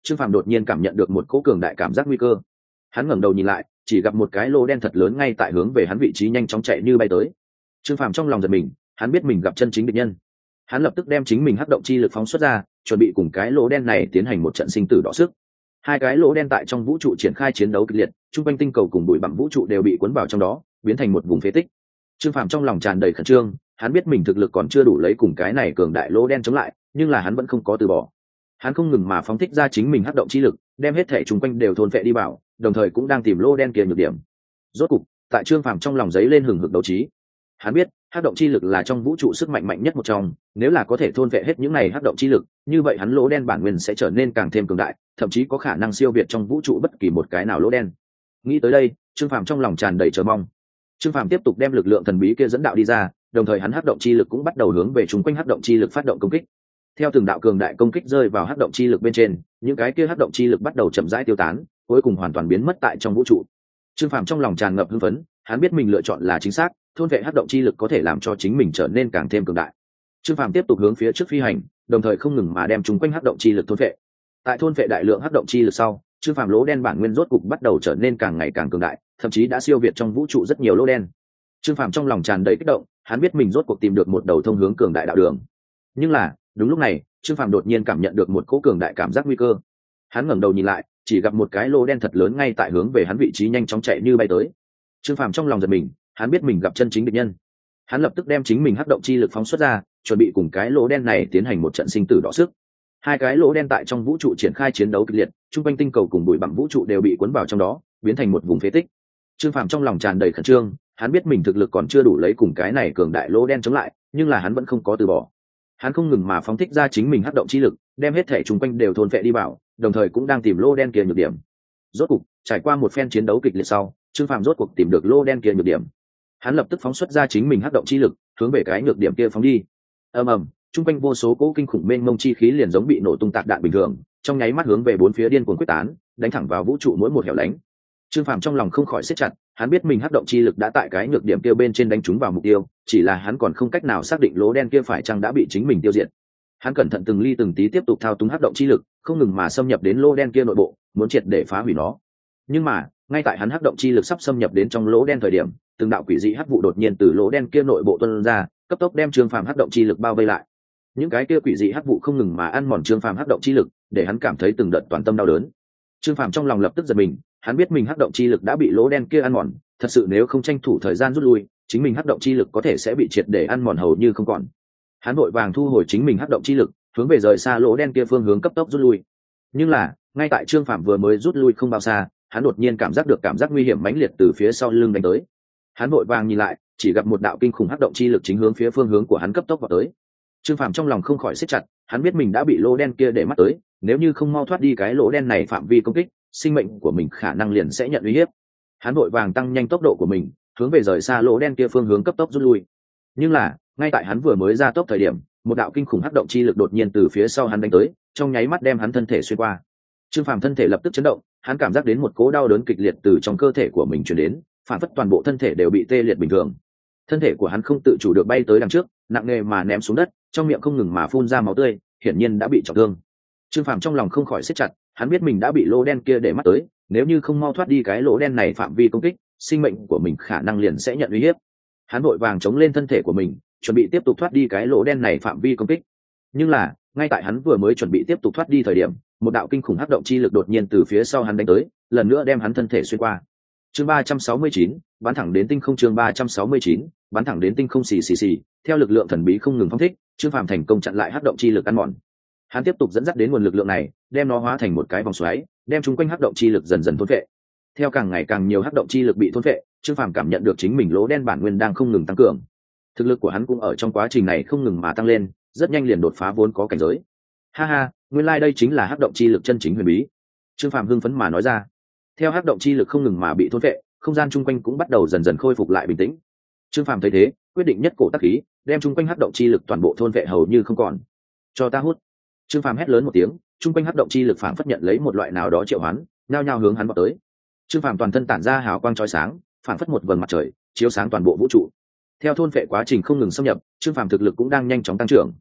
Trương Phàm đột nhiên cảm nhận được một cỗ cường đại cảm giác nguy cơ. Hắn ngẩng đầu nhìn lại, chỉ gặp một cái lô đen thật lớn ngay tại hướng về hắn vị trí nhanh chóng chạy như bay tới. Trương Phàm trong lòng giật mình, hắn biết mình gặp chân chính địch nhân. Hắn lập tức đem chính mình hắc động chi lực phóng xuất ra, chuẩn bị cùng cái lỗ đen này tiến hành một trận sinh tử đọ sức. Hai cái lỗ đen tại trong vũ trụ triển khai chiến đấu kịch liệt, trung quanh tinh cầu cùng bụi bặm vũ trụ đều bị cuốn vào trong đó, biến thành một vùng phế tích. Trương Phàm trong lòng tràn đầy khẩn trương, hắn biết mình thực lực còn chưa đủ lấy cùng cái này cường đại lỗ đen chống lại, nhưng là hắn vẫn không có từ bỏ. Hắn không ngừng mà phóng thích ra chính mình hắc động chi lực, đem hết thể trung quanh đều thôn phệ đi vào, đồng thời cũng đang tìm lỗ đen kia nhược điểm. Rốt cục, tại Trương Phàm trong lòng giấy lên hừng hực đấu trí. Hắn biết, hắc động chi lực là trong vũ trụ sức mạnh mạnh nhất một trong, nếu là có thể thôn phệ hết những này hắc động chi lực, như vậy hắn lỗ đen bản nguyên sẽ trở nên càng thêm cường đại, thậm chí có khả năng siêu việt trong vũ trụ bất kỳ một cái nào lỗ đen. Nghĩ tới đây, Trương Phàm trong lòng tràn đầy chờ mong. Trương Phàm tiếp tục đem lực lượng thần bí kia dẫn đạo đi ra, đồng thời hắn hắc động chi lực cũng bắt đầu hướng về chúng quanh hắc động chi lực phát động công kích. Theo từng đạo cường đại công kích rơi vào hắc động chi lực bên trên, những cái kia hắc động chi lực bắt đầu chậm rãi tiêu tán, cuối cùng hoàn toàn biến mất tại trong vũ trụ. Trương Phàm trong lòng tràn ngập hưng phấn, hắn biết mình lựa chọn là chính xác, thôn vệ hắc động chi lực có thể làm cho chính mình trở nên càng thêm cường đại. Trương Phàm tiếp tục hướng phía trước phi hành, đồng thời không ngừng mà đem chúng quanh hắc động chi lực thôn vệ. Tại thôn vệ đại lượng hắc động chi lực sau, Trương Phàm lỗ đen bản nguyên rốt cục bắt đầu trở nên càng ngày càng cường đại, thậm chí đã siêu việt trong vũ trụ rất nhiều lỗ đen. Trương Phàm trong lòng tràn đầy kích động, hắn biết mình rốt cuộc tìm được một đầu thông hướng cường đại đạo đường. Nhưng là, đúng lúc này, Trương Phàm đột nhiên cảm nhận được một cỗ cường đại cảm giác nguy cơ. Hắn ngẩng đầu nhìn lại, chỉ gặp một cái lỗ đen thật lớn ngay tại hướng về hắn vị trí nhanh chóng chạy như bay tới. Trương Phàm trong lòng giật mình, hắn biết mình gặp chân chính địch nhân. Hắn lập tức đem chính mình hắc động chi lực phóng xuất ra, chuẩn bị cùng cái lỗ đen này tiến hành một trận sinh tử đọ sức. Hai cái lỗ đen tại trong vũ trụ triển khai chiến đấu kịch liệt, trung quanh tinh cầu cùng bụi bặm vũ trụ đều bị cuốn vào trong đó, biến thành một vùng phế tích. Trương Phàm trong lòng tràn đầy khẩn trương, hắn biết mình thực lực còn chưa đủ lấy cùng cái này cường đại lỗ đen chống lại, nhưng là hắn vẫn không có từ bỏ. Hắn không ngừng mà phóng thích ra chính mình hắc động chi lực, đem hết thể trung quanh đều thôn phệ đi vào, đồng thời cũng đang tìm lỗ đen kia nhược điểm. Rốt cục, trải qua một phen chiến đấu kịch liệt sau, Trương Phàm rốt cuộc tìm được lỗ đen kia nhược điểm. Hắn lập tức phóng xuất ra chính mình hắc động chi lực, hướng về cái nhược điểm kia phóng đi. Ầm ầm, trung quanh vô số cỗ kinh khủng mênh mông chi khí liền giống bị nổ tung tạc đạn bình thường, trong nháy mắt hướng về bốn phía điên cuồng quyết tán, đánh thẳng vào vũ trụ mỗi một hẻo lánh. Trương Phàm trong lòng không khỏi siết chặt, hắn biết mình hắc động chi lực đã tại cái nhược điểm kia bên trên đánh trúng vào mục tiêu, chỉ là hắn còn không cách nào xác định lỗ đen kia phải chăng đã bị chính mình tiêu diệt. Hắn cẩn thận từng ly từng tí tiếp tục thao túng hắc động chi lực, không ngừng mà xâm nhập đến lỗ đen kia nội bộ, muốn triệt để phá hủy nó. Nhưng mà, ngay tại hắn hắc động chi lực sắp xâm nhập đến trong lỗ đen thời điểm, từng đạo quỷ dị hắc vụ đột nhiên từ lỗ đen kia nội bộ tuôn ra, cấp tốc đem Trương Phàm hắc động chi lực bao vây lại. Những cái kia quỷ dị hắc vụ không ngừng mà ăn mòn Trương Phàm hắc động chi lực, để hắn cảm thấy từng đợt toàn tâm đau đớn. Trương Phàm trong lòng lập tức giật mình, hắn biết mình hắc động chi lực đã bị lỗ đen kia ăn mòn, thật sự nếu không tranh thủ thời gian rút lui, chính mình hắc động chi lực có thể sẽ bị triệt để ăn mòn hầu như không còn. Hắn vội vàng thu hồi chính mình hắc động chi lực, hướng về rời xa lỗ đen kia phương hướng cấp tốc rút lui. Nhưng là, ngay tại Trương Phàm vừa mới rút lui không bao xa, hắn đột nhiên cảm giác được cảm giác nguy hiểm mãnh liệt từ phía sau lưng đánh tới. Hắn vội vàng nhìn lại, chỉ gặp một đạo kinh khủng hắc động chi lực chính hướng phía phương hướng của hắn cấp tốc vào tới. Trương Phàm trong lòng không khỏi siết chặt, hắn biết mình đã bị lỗ đen kia để mắt tới, nếu như không mau thoát đi cái lỗ đen này phạm vi công kích, sinh mệnh của mình khả năng liền sẽ nhận uy hiếp. Hắn vội vàng tăng nhanh tốc độ của mình, hướng về rời xa lỗ đen kia phương hướng cấp tốc rút lui. Nhưng là, ngay tại hắn vừa mới ra tốc thời điểm, một đạo kinh khủng hắc động chi lực đột nhiên từ phía sau hắn đánh tới, trong nháy mắt đem hắn thân thể xuyên qua. Trương Phàm thân thể lập tức chấn động, hắn cảm giác đến một cỗ đau đớn kịch liệt từ trong cơ thể của mình truyền đến, phản phất toàn bộ thân thể đều bị tê liệt bình thường. Thân thể của hắn không tự chủ được bay tới đằng trước, nặng nề mà ném xuống đất, trong miệng không ngừng mà phun ra máu tươi, hiển nhiên đã bị trọng thương. Trương Phàm trong lòng không khỏi siết chặt, hắn biết mình đã bị lỗ đen kia để mắt tới, nếu như không mau thoát đi cái lỗ đen này phạm vi công kích, sinh mệnh của mình khả năng liền sẽ nhận uy hiếp. Hắn vội vàng chống lên thân thể của mình, chuẩn bị tiếp tục thoát đi cái lỗ đen này phạm vi công kích. Nhưng là, ngay tại hắn vừa mới chuẩn bị tiếp tục thoát đi thời điểm, một đạo kinh khủng hắc động chi lực đột nhiên từ phía sau hắn đánh tới, lần nữa đem hắn thân thể xuyên qua. Chương 369, bắn thẳng đến tinh không. Chương 369, bắn thẳng đến tinh không. Xì. Theo lực lượng thần bí không ngừng phóng thích, Trương Phàm thành công chặn lại hắc động chi lực ăn mòn. Hắn tiếp tục dẫn dắt đến nguồn lực lượng này, đem nó hóa thành một cái vòng xoáy, đem chúng quanh hắc động chi lực dần dần thôn phệ. Theo càng ngày càng nhiều hắc động chi lực bị thôn phệ, Trương Phàm cảm nhận được chính mình lỗ đen bản nguyên đang không ngừng tăng cường. Thực lực của hắn cũng ở trong quá trình này không ngừng mà tăng lên, rất nhanh liền đột phá vốn có cảnh giới. Ha ha, nguyên lai đây chính là hắc động chi lực chân chính huyền bí. Trương Phàm hưng phấn mà nói ra. Theo hắc động chi lực không ngừng mà bị thôn phệ, không gian chung quanh cũng bắt đầu dần dần khôi phục lại bình tĩnh. Trương Phàm thấy thế, quyết định nhất cổ tác khí, đem chung quanh hắc động chi lực toàn bộ thôn phệ hầu như không còn. Cho ta hút. Trương Phàm hét lớn một tiếng, chung quanh hắc động chi lực phảng phất nhận lấy một loại nào đó triệu hoán, nhao nhao hướng hắn vào tới. Trương Phàm toàn thân tản ra hào quang chói sáng, phảng phất một vầng mặt trời, chiếu sáng toàn bộ vũ trụ. Theo thôn phệ quá trình không ngừng xâm nhập, Trương Phàm thực lực cũng đang nhanh chóng tăng trưởng.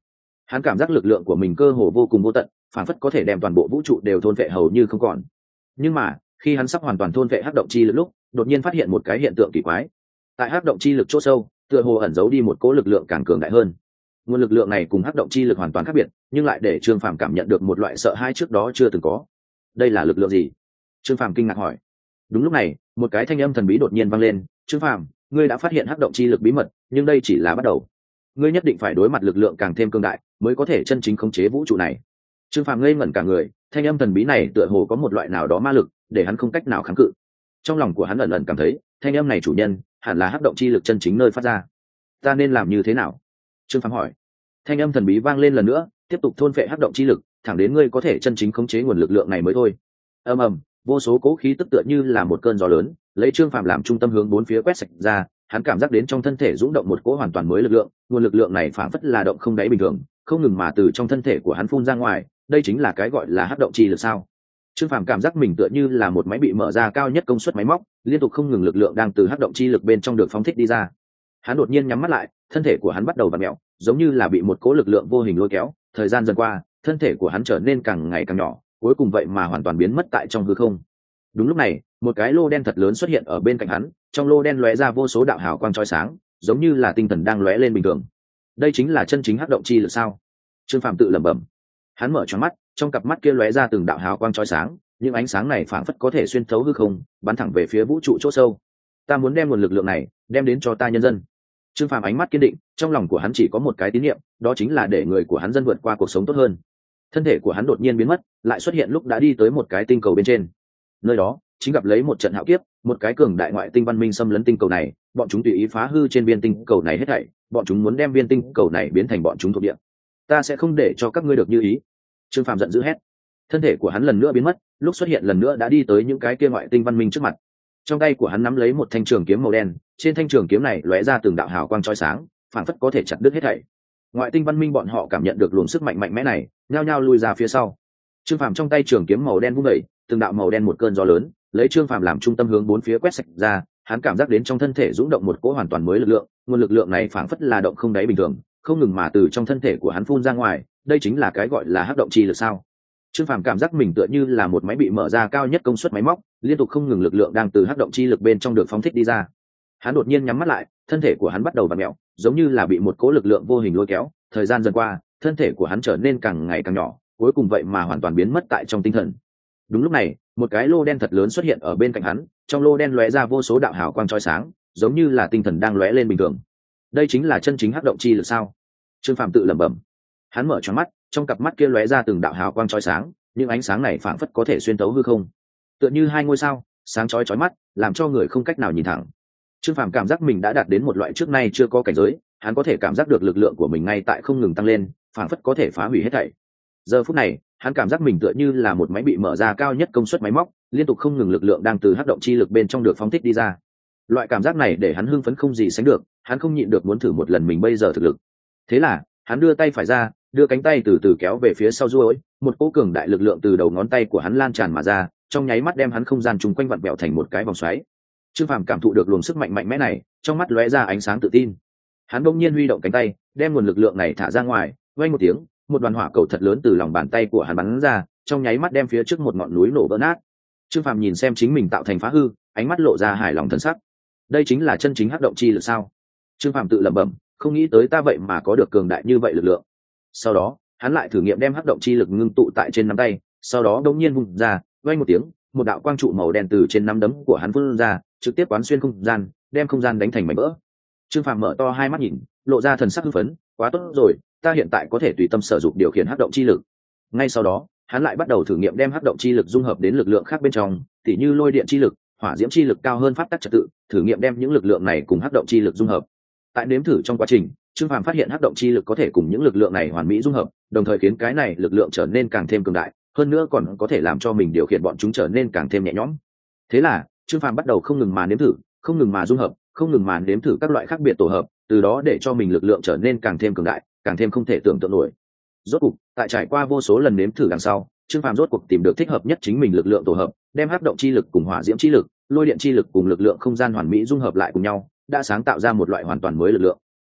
Hắn cảm giác lực lượng của mình cơ hồ vô cùng vô tận, phản phất có thể đem toàn bộ vũ trụ đều thôn phệ hầu như không còn. Nhưng mà khi hắn sắp hoàn toàn thôn phệ hắc động chi lực lúc, đột nhiên phát hiện một cái hiện tượng kỳ quái. Tại hắc động chi lực chỗ sâu, tựa hồ ẩn giấu đi một cỗ lực lượng càng cường đại hơn. Nguồn lực lượng này cùng hắc động chi lực hoàn toàn khác biệt, nhưng lại để Trương Phàm cảm nhận được một loại sợ hãi trước đó chưa từng có. Đây là lực lượng gì? Trương Phàm kinh ngạc hỏi. Đúng lúc này, một cái thanh âm thần bí đột nhiên vang lên. Trương Phàm, ngươi đã phát hiện hắc động chi lực bí mật, nhưng đây chỉ là bắt đầu. Ngươi nhất định phải đối mặt lực lượng càng thêm cường đại, mới có thể chân chính khống chế vũ trụ này. Trương Phàm ngây ngẩn cả người, thanh âm thần bí này tựa hồ có một loại nào đó ma lực, để hắn không cách nào kháng cự. Trong lòng của hắn ẩn ẩn cảm thấy, thanh âm này chủ nhân hẳn là hắc động chi lực chân chính nơi phát ra. Ta nên làm như thế nào? Trương Phàm hỏi. Thanh âm thần bí vang lên lần nữa, tiếp tục thôn phệ hắc động chi lực, thẳng đến ngươi có thể chân chính khống chế nguồn lực lượng này mới thôi. Ầm ầm, vô số cố khí tức tựa như là một cơn gió lớn, lấy Trương Phàm làm trung tâm hướng bốn phía quét sạch ra. Hắn cảm giác đến trong thân thể dũng động một cỗ hoàn toàn mới lực lượng, nguồn lực lượng này phảng phất là động không đáy bình thường, không ngừng mà từ trong thân thể của hắn phun ra ngoài. Đây chính là cái gọi là hắc động chi lực sao? Trương Phàm cảm giác mình tựa như là một máy bị mở ra cao nhất công suất máy móc, liên tục không ngừng lực lượng đang từ hắc động chi lực bên trong được phóng thích đi ra. Hắn đột nhiên nhắm mắt lại, thân thể của hắn bắt đầu vặn mèo, giống như là bị một cỗ lực lượng vô hình lôi kéo. Thời gian dần qua, thân thể của hắn trở nên càng ngày càng nhỏ, cuối cùng vậy mà hoàn toàn biến mất tại trong hư không. Đúng lúc này, một cái lô đen thật lớn xuất hiện ở bên cạnh hắn, trong lô đen lóe ra vô số đạo hào quang chói sáng, giống như là tinh thần đang lóe lên bình thường. Đây chính là chân chính hắc động chi lực sao? Trương Phàm tự lẩm bẩm. Hắn mở choáng mắt, trong cặp mắt kia lóe ra từng đạo hào quang chói sáng, những ánh sáng này phảng phất có thể xuyên thấu hư không, bắn thẳng về phía vũ trụ chỗ sâu. Ta muốn đem nguồn lực lượng này đem đến cho ta nhân dân. Trương Phàm ánh mắt kiên định, trong lòng của hắn chỉ có một cái tín niệm, đó chính là để người của hắn dân vượt qua cuộc sống tốt hơn. Thân thể của hắn đột nhiên biến mất, lại xuất hiện lúc đã đi tới một cái tinh cầu bên trên. Nơi đó chính gặp lấy một trận hạo kiếp, một cái cường đại ngoại tinh văn minh xâm lấn tinh cầu này, bọn chúng tùy ý phá hư trên viên tinh cầu này hết thảy, bọn chúng muốn đem viên tinh cầu này biến thành bọn chúng thuộc địa. Ta sẽ không để cho các ngươi được như ý. Trương Phàm giận dữ hét. Thân thể của hắn lần nữa biến mất, lúc xuất hiện lần nữa đã đi tới những cái kia ngoại tinh văn minh trước mặt. Trong tay của hắn nắm lấy một thanh trường kiếm màu đen, trên thanh trường kiếm này lóe ra từng đạo hào quang chói sáng, phảng phất có thể chặt đứt hết thảy. Ngoại tinh văn minh bọn họ cảm nhận được luồng sức mạnh mạnh mẽ này, nhao nhao lùi ra phía sau. Trương Phàm trong tay trường kiếm màu đen vung đẩy, từng đạo màu đen một cơn gió lớn, lấy Trương Phàm làm trung tâm hướng bốn phía quét sạch ra. Hắn cảm giác đến trong thân thể dũng động một cỗ hoàn toàn mới lực lượng, nguồn lực lượng này phảng phất là động không đáy bình thường, không ngừng mà từ trong thân thể của hắn phun ra ngoài. Đây chính là cái gọi là hắc động chi lực sao? Trương Phàm cảm giác mình tựa như là một máy bị mở ra cao nhất công suất máy móc, liên tục không ngừng lực lượng đang từ hắc động chi lực bên trong được phóng thích đi ra. Hắn đột nhiên nhắm mắt lại, thân thể của hắn bắt đầu vặn mèo, giống như là bị một cỗ lực lượng vô hình lôi kéo. Thời gian dần qua, thân thể của hắn trở nên càng ngày càng nhỏ, cuối cùng vậy mà hoàn toàn biến mất tại trong tinh thần. Đúng lúc này, một cái lô đen thật lớn xuất hiện ở bên cạnh hắn, trong lô đen lóe ra vô số đạo hào quang chói sáng, giống như là tinh thần đang lóe lên bình thường. Đây chính là chân chính hắc động chi lực sao? Trương Phàm tự lẩm bẩm. Hắn mở choáng mắt, trong cặp mắt kia lóe ra từng đạo hào quang chói sáng, những ánh sáng này phảng phất có thể xuyên thấu hư không, tựa như hai ngôi sao sáng chói chói mắt, làm cho người không cách nào nhìn thẳng. Trương Phàm cảm giác mình đã đạt đến một loại trước nay chưa có cảnh giới, hắn có thể cảm giác được lực lượng của mình ngay tại không ngừng tăng lên, phảng phất có thể phá hủy hết thảy. Giờ phút này, hắn cảm giác mình tựa như là một máy bị mở ra cao nhất công suất máy móc, liên tục không ngừng lực lượng đang từ hắc động chi lực bên trong được phóng thích đi ra. Loại cảm giác này để hắn hưng phấn không gì sánh được, hắn không nhịn được muốn thử một lần mình bây giờ thực lực. Thế là, hắn đưa tay phải ra, đưa cánh tay từ từ kéo về phía sau duỗi, một cỗ cường đại lực lượng từ đầu ngón tay của hắn lan tràn mà ra, trong nháy mắt đem hắn không gian chung quanh vặn vẹo thành một cái vòng xoáy. Trương Phàm cảm thụ được luồng sức mạnh mạnh mẽ này, trong mắt lóe ra ánh sáng tự tin. Hắn bỗng nhiên huy động cánh tay, đem nguồn lực lượng này thả ra ngoài, vang một tiếng, một đoàn hỏa cầu thật lớn từ lòng bàn tay của hắn bắn ra, trong nháy mắt đem phía trước một ngọn núi nổ vỡ nát. Trương Phàm nhìn xem chính mình tạo thành phá hư, ánh mắt lộ ra hài lòng thần sắc. Đây chính là chân chính hắc động chi lực sao? Trương Phàm tự lẩm bẩm, không nghĩ tới ta vậy mà có được cường đại như vậy lực lượng. Sau đó, hắn lại thử nghiệm đem hắc động chi lực ngưng tụ tại trên nắm tay, sau đó đột nhiên vung ra, vang một tiếng, một đạo quang trụ màu đen từ trên nắm đấm của hắn vươn ra, trực tiếp quán xuyên không gian, đem không gian đánh thành mảnh vỡ. Trương Phàm mở to hai mắt nhìn, lộ ra thần sắc hưng phấn, quá tốt rồi, ta hiện tại có thể tùy tâm sở dụng điều khiển hắc động chi lực. Ngay sau đó, hắn lại bắt đầu thử nghiệm đem hắc động chi lực dung hợp đến lực lượng khác bên trong, tỉ như lôi điện chi lực, hỏa diễm chi lực cao hơn pháp tắc trật tự, thử nghiệm đem những lực lượng này cùng hắc động chi lực dung hợp. Tại nếm thử trong quá trình, Trương Phàm phát hiện hắc động chi lực có thể cùng những lực lượng này hoàn mỹ dung hợp, đồng thời khiến cái này lực lượng trở nên càng thêm cường đại, hơn nữa còn có thể làm cho mình điều khiển bọn chúng trở nên càng thêm nhẹ nhõm. Thế là, Trương Phàm bắt đầu không ngừng mà nếm thử, không ngừng mà dung hợp, không ngừng mà nếm thử các loại khác biệt tổ hợp, từ đó để cho mình lực lượng trở nên càng thêm cường đại, càng thêm không thể tưởng tượng nổi. Rốt cuộc, tại trải qua vô số lần nếm thử đằng sau, Trương Phàm rốt cuộc tìm được thích hợp nhất chính mình lực lượng tổ hợp, đem hắc động chi lực cùng hỏa diễm chi lực, lôi điện chi lực cùng lực lượng không gian hoàn mỹ dung hợp lại cùng nhau, đã sáng tạo ra một loại hoàn toàn mới lực lượng.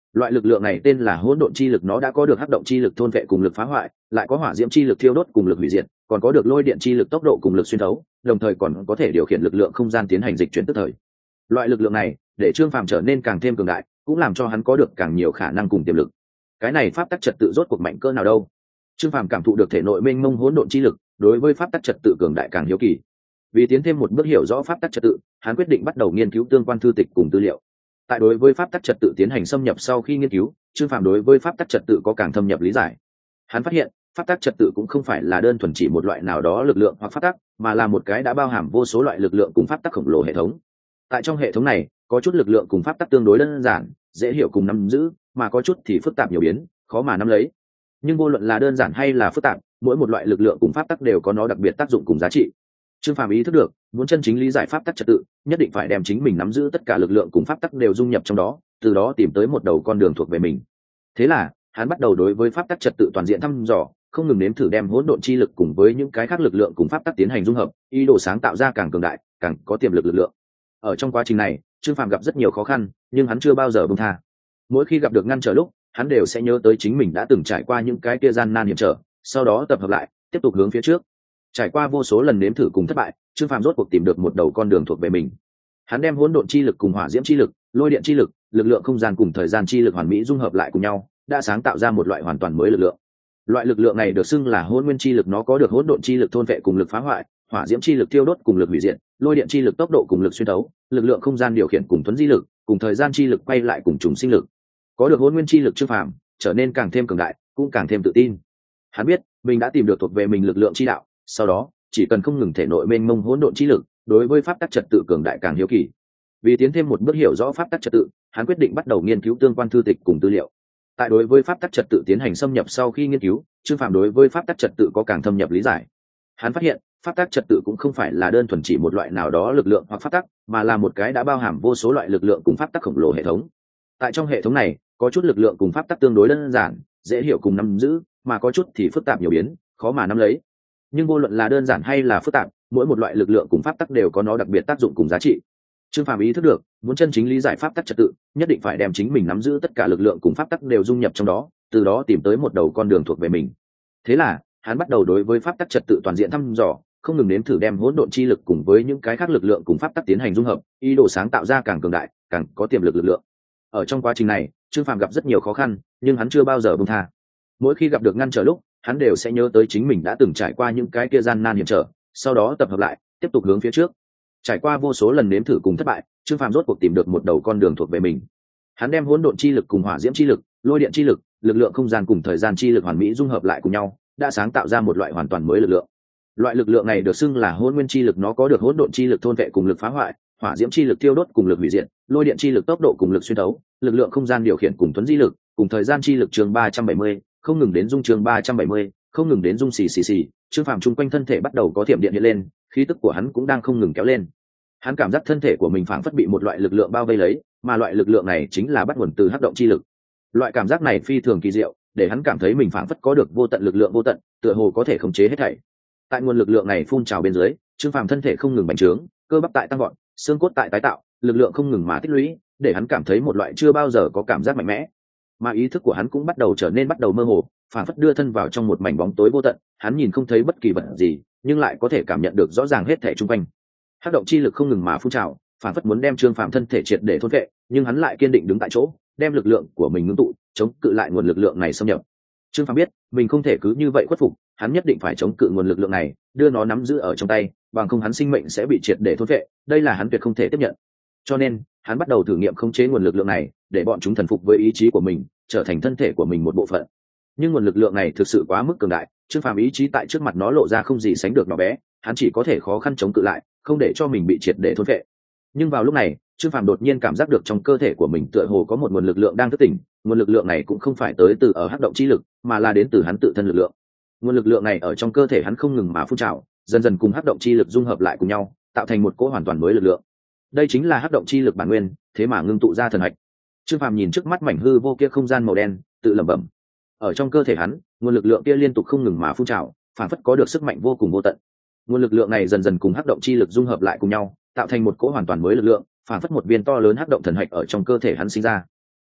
Loại lực lượng này tên là hỗn độn chi lực, nó đã có được hắc động chi lực thôn vệ cùng lực phá hoại, lại có hỏa diễm chi lực thiêu đốt cùng lực hủy diệt, còn có được lôi điện chi lực tốc độ cùng lực xuyên thấu, đồng thời còn có thể điều khiển lực lượng không gian tiến hành dịch chuyển tức thời. Loại lực lượng này để Trương Phàm trở nên càng thêm cường đại, cũng làm cho hắn có được càng nhiều khả năng cùng tiềm lực. Cái này pháp tắc trật tự rốt cuộc mạnh cỡ nào đâu? Trương Phàm cảm thụ được thể nội mênh mông hỗn độn chi lực, đối với pháp tắc trật tự cường đại càng hiếu kỳ. Vì tiến thêm một bước hiểu rõ pháp tắc trật tự, hắn quyết định bắt đầu nghiên cứu tương quan thư tịch cùng tư liệu. Tại đối với pháp tắc trật tự tiến hành xâm nhập sau khi nghiên cứu, Trương Phàm đối với pháp tắc trật tự có càng thâm nhập lý giải. Hắn phát hiện, pháp tắc trật tự cũng không phải là đơn thuần chỉ một loại nào đó lực lượng hoặc pháp tắc, mà là một cái đã bao hàm vô số loại lực lượng cùng pháp tắc khổng lồ hệ thống. Tại trong hệ thống này, có chút lực lượng cùng pháp tắc tương đối đơn giản, dễ hiểu cùng nắm giữ, mà có chút thì phức tạp nhiều biến, khó mà nắm lấy. Nhưng vô luận là đơn giản hay là phức tạp, mỗi một loại lực lượng cùng pháp tắc đều có nó đặc biệt tác dụng cùng giá trị. Trương Phàm ý thức được, muốn chân chính lý giải pháp tắc trật tự, nhất định phải đem chính mình nắm giữ tất cả lực lượng cùng pháp tắc đều dung nhập trong đó, từ đó tìm tới một đầu con đường thuộc về mình. Thế là, hắn bắt đầu đối với pháp tắc trật tự toàn diện thăm dò, không ngừng nếm thử đem hỗn độn chi lực cùng với những cái khác lực lượng cùng pháp tắc tiến hành dung hợp, ý đồ sáng tạo ra càng cường đại, càng có tiềm lực lực lượng. Ở trong quá trình này, Trương Phàm gặp rất nhiều khó khăn, nhưng hắn chưa bao giờ buông tha. Mỗi khi gặp được ngăn trở lúc, hắn đều sẽ nhớ tới chính mình đã từng trải qua những cái kia gian nan hiểm trở, sau đó tập hợp lại, tiếp tục hướng phía trước. Trải qua vô số lần nếm thử cùng thất bại, Trương Phàm rốt cuộc tìm được một đầu con đường thuộc về mình. Hắn đem hỗn độn chi lực cùng hỏa diễm chi lực, lôi điện chi lực, lực lượng không gian cùng thời gian chi lực hoàn mỹ dung hợp lại cùng nhau, đã sáng tạo ra một loại hoàn toàn mới lực lượng. Loại lực lượng này được xưng là hỗn nguyên chi lực, nó có được hỗn độn chi lực thôn vệ cùng lực phá hoại, hỏa diễm chi lực thiêu đốt cùng lực hủy diệt, lôi điện chi lực tốc độ cùng lực xuyên thấu, lực lượng không gian điều khiển cùng thuấn di lực, cùng thời gian chi lực quay lại cùng trùng sinh lực. Có được hỗn nguyên chi lực, Trương Phàm trở nên càng thêm cường đại, cũng càng thêm tự tin. Hắn biết, mình đã tìm được thuộc về mình lực lượng chi đạo, sau đó, chỉ cần không ngừng thể nội mênh mông hỗn độn chi lực, đối với pháp tắc trật tự cường đại càng hiếu kỳ. Vì tiến thêm một bước hiểu rõ pháp tắc trật tự, hắn quyết định bắt đầu nghiên cứu tương quan thư tịch cùng tư liệu. Tại đối với pháp tắc trật tự tiến hành xâm nhập sau khi nghiên cứu, Trương Phàm đối với pháp tắc trật tự có càng thâm nhập lý giải. Hắn phát hiện, pháp tắc trật tự cũng không phải là đơn thuần chỉ một loại nào đó lực lượng hoặc pháp tắc, mà là một cái đã bao hàm vô số loại lực lượng cùng pháp tắc khổng lồ hệ thống. Tại trong hệ thống này, có chút lực lượng cùng pháp tắc tương đối đơn giản, dễ hiểu cùng nắm giữ, mà có chút thì phức tạp nhiều biến, khó mà nắm lấy. Nhưng vô luận là đơn giản hay là phức tạp, mỗi một loại lực lượng cùng pháp tắc đều có nó đặc biệt tác dụng cùng giá trị. Trương Phàm ý thức được, muốn chân chính lý giải pháp tắc trật tự, nhất định phải đem chính mình nắm giữ tất cả lực lượng cùng pháp tắc đều dung nhập trong đó, từ đó tìm tới một đầu con đường thuộc về mình. Thế là, hắn bắt đầu đối với pháp tắc trật tự toàn diện thăm dò, không ngừng nếm thử đem hỗn độn chi lực cùng với những cái khác lực lượng cùng pháp tắc tiến hành dung hợp, ý đồ sáng tạo ra càng cường đại, càng có tiềm lực lực lượng. Ở trong quá trình này, Trương Phàm gặp rất nhiều khó khăn, nhưng hắn chưa bao giờ buông tha. Mỗi khi gặp được ngăn trở lúc, hắn đều sẽ nhớ tới chính mình đã từng trải qua những cái kia gian nan hiểm trở, sau đó tập hợp lại, tiếp tục hướng phía trước. Trải qua vô số lần nếm thử cùng thất bại, Trương Phàm rốt cuộc tìm được một đầu con đường thuộc về mình. Hắn đem hỗn độn chi lực cùng hỏa diễm chi lực, lôi điện chi lực, lực lượng không gian cùng thời gian chi lực hoàn mỹ dung hợp lại cùng nhau, đã sáng tạo ra một loại hoàn toàn mới lực lượng. Loại lực lượng này được xưng là hỗn nguyên chi lực, nó có được hỗn độn chi lực thôn vệ cùng lực phá hoại, hỏa diễm chi lực thiêu đốt cùng lực hủy diệt, lôi điện chi lực tốc độ cùng lực xuyên thấu, lực lượng không gian điều khiển cùng thuấn di lực, cùng thời gian chi lực chương 370, không ngừng đến dung chương 370, không ngừng đến dung xì xì xì. Trương Phàm chung quanh thân thể bắt đầu có thiểm điện hiện lên, khí tức của hắn cũng đang không ngừng kéo lên. Hắn cảm giác thân thể của mình phảng phất bị một loại lực lượng bao vây lấy, mà loại lực lượng này chính là bắt nguồn từ hắc động chi lực. Loại cảm giác này phi thường kỳ diệu, để hắn cảm thấy mình phảng phất có được vô tận lực lượng vô tận, tựa hồ có thể khống chế hết thảy. Tại nguồn lực lượng này phun trào bên dưới, Trương Phàm thân thể không ngừng bành trướng, cơ bắp tại tăng vọt, xương cốt tại tái tạo, lực lượng không ngừng mà tích lũy, để hắn cảm thấy một loại chưa bao giờ có cảm giác mạnh mẽ. Mà ý thức của hắn cũng bắt đầu trở nên mơ hồ, phảng phất đưa thân vào trong một mảnh bóng tối vô tận, hắn nhìn không thấy bất kỳ vật gì, nhưng lại có thể cảm nhận được rõ ràng hết thảy xung quanh. Hắc động chi lực không ngừng mà phun trào, phảng phất muốn đem Trương Phàm thân thể triệt để thôn phệ, nhưng hắn lại kiên định đứng tại chỗ, đem lực lượng của mình ngưng tụ, chống cự lại nguồn lực lượng này xâm nhập. Trương Phàm biết, mình không thể cứ như vậy khuất phục, hắn nhất định phải chống cự nguồn lực lượng này, đưa nó nắm giữ ở trong tay, bằng không hắn sinh mệnh sẽ bị triệt để thôn phệ, đây là hắn tuyệt không thể tiếp nhận. Cho nên, hắn bắt đầu thử nghiệm khống chế nguồn lực lượng này, để bọn chúng thần phục với ý chí của mình, trở thành thân thể của mình một bộ phận. Nhưng nguồn lực lượng này thực sự quá mức cường đại, Trương Phàm ý chí tại trước mặt nó lộ ra không gì sánh được nhỏ bé, hắn chỉ có thể khó khăn chống cự lại, không để cho mình bị triệt để thôn phệ. Nhưng vào lúc này, Trương Phàm đột nhiên cảm giác được trong cơ thể của mình tựa hồ có một nguồn lực lượng đang thức tỉnh, nguồn lực lượng này cũng không phải tới từ ở hắc động chi lực, mà là đến từ hắn tự thân lực lượng. Nguồn lực lượng này ở trong cơ thể hắn không ngừng mà phun trào, dần dần cùng hắc động chi lực dung hợp lại cùng nhau, tạo thành một cỗ hoàn toàn mới lực lượng. Đây chính là hắc động chi lực bản nguyên, thế mà ngưng tụ ra thần hạch. Trương Phàm nhìn trước mắt mảnh hư vô kia không gian màu đen, tự lẩm bẩm. Ở trong cơ thể hắn, nguồn lực lượng kia liên tục không ngừng mà phun trào, phản phất có được sức mạnh vô cùng vô tận. Nguồn lực lượng này dần dần cùng hắc động chi lực dung hợp lại cùng nhau, tạo thành một cỗ hoàn toàn mới lực lượng, phản phất một viên to lớn hắc động thần hạch ở trong cơ thể hắn sinh ra.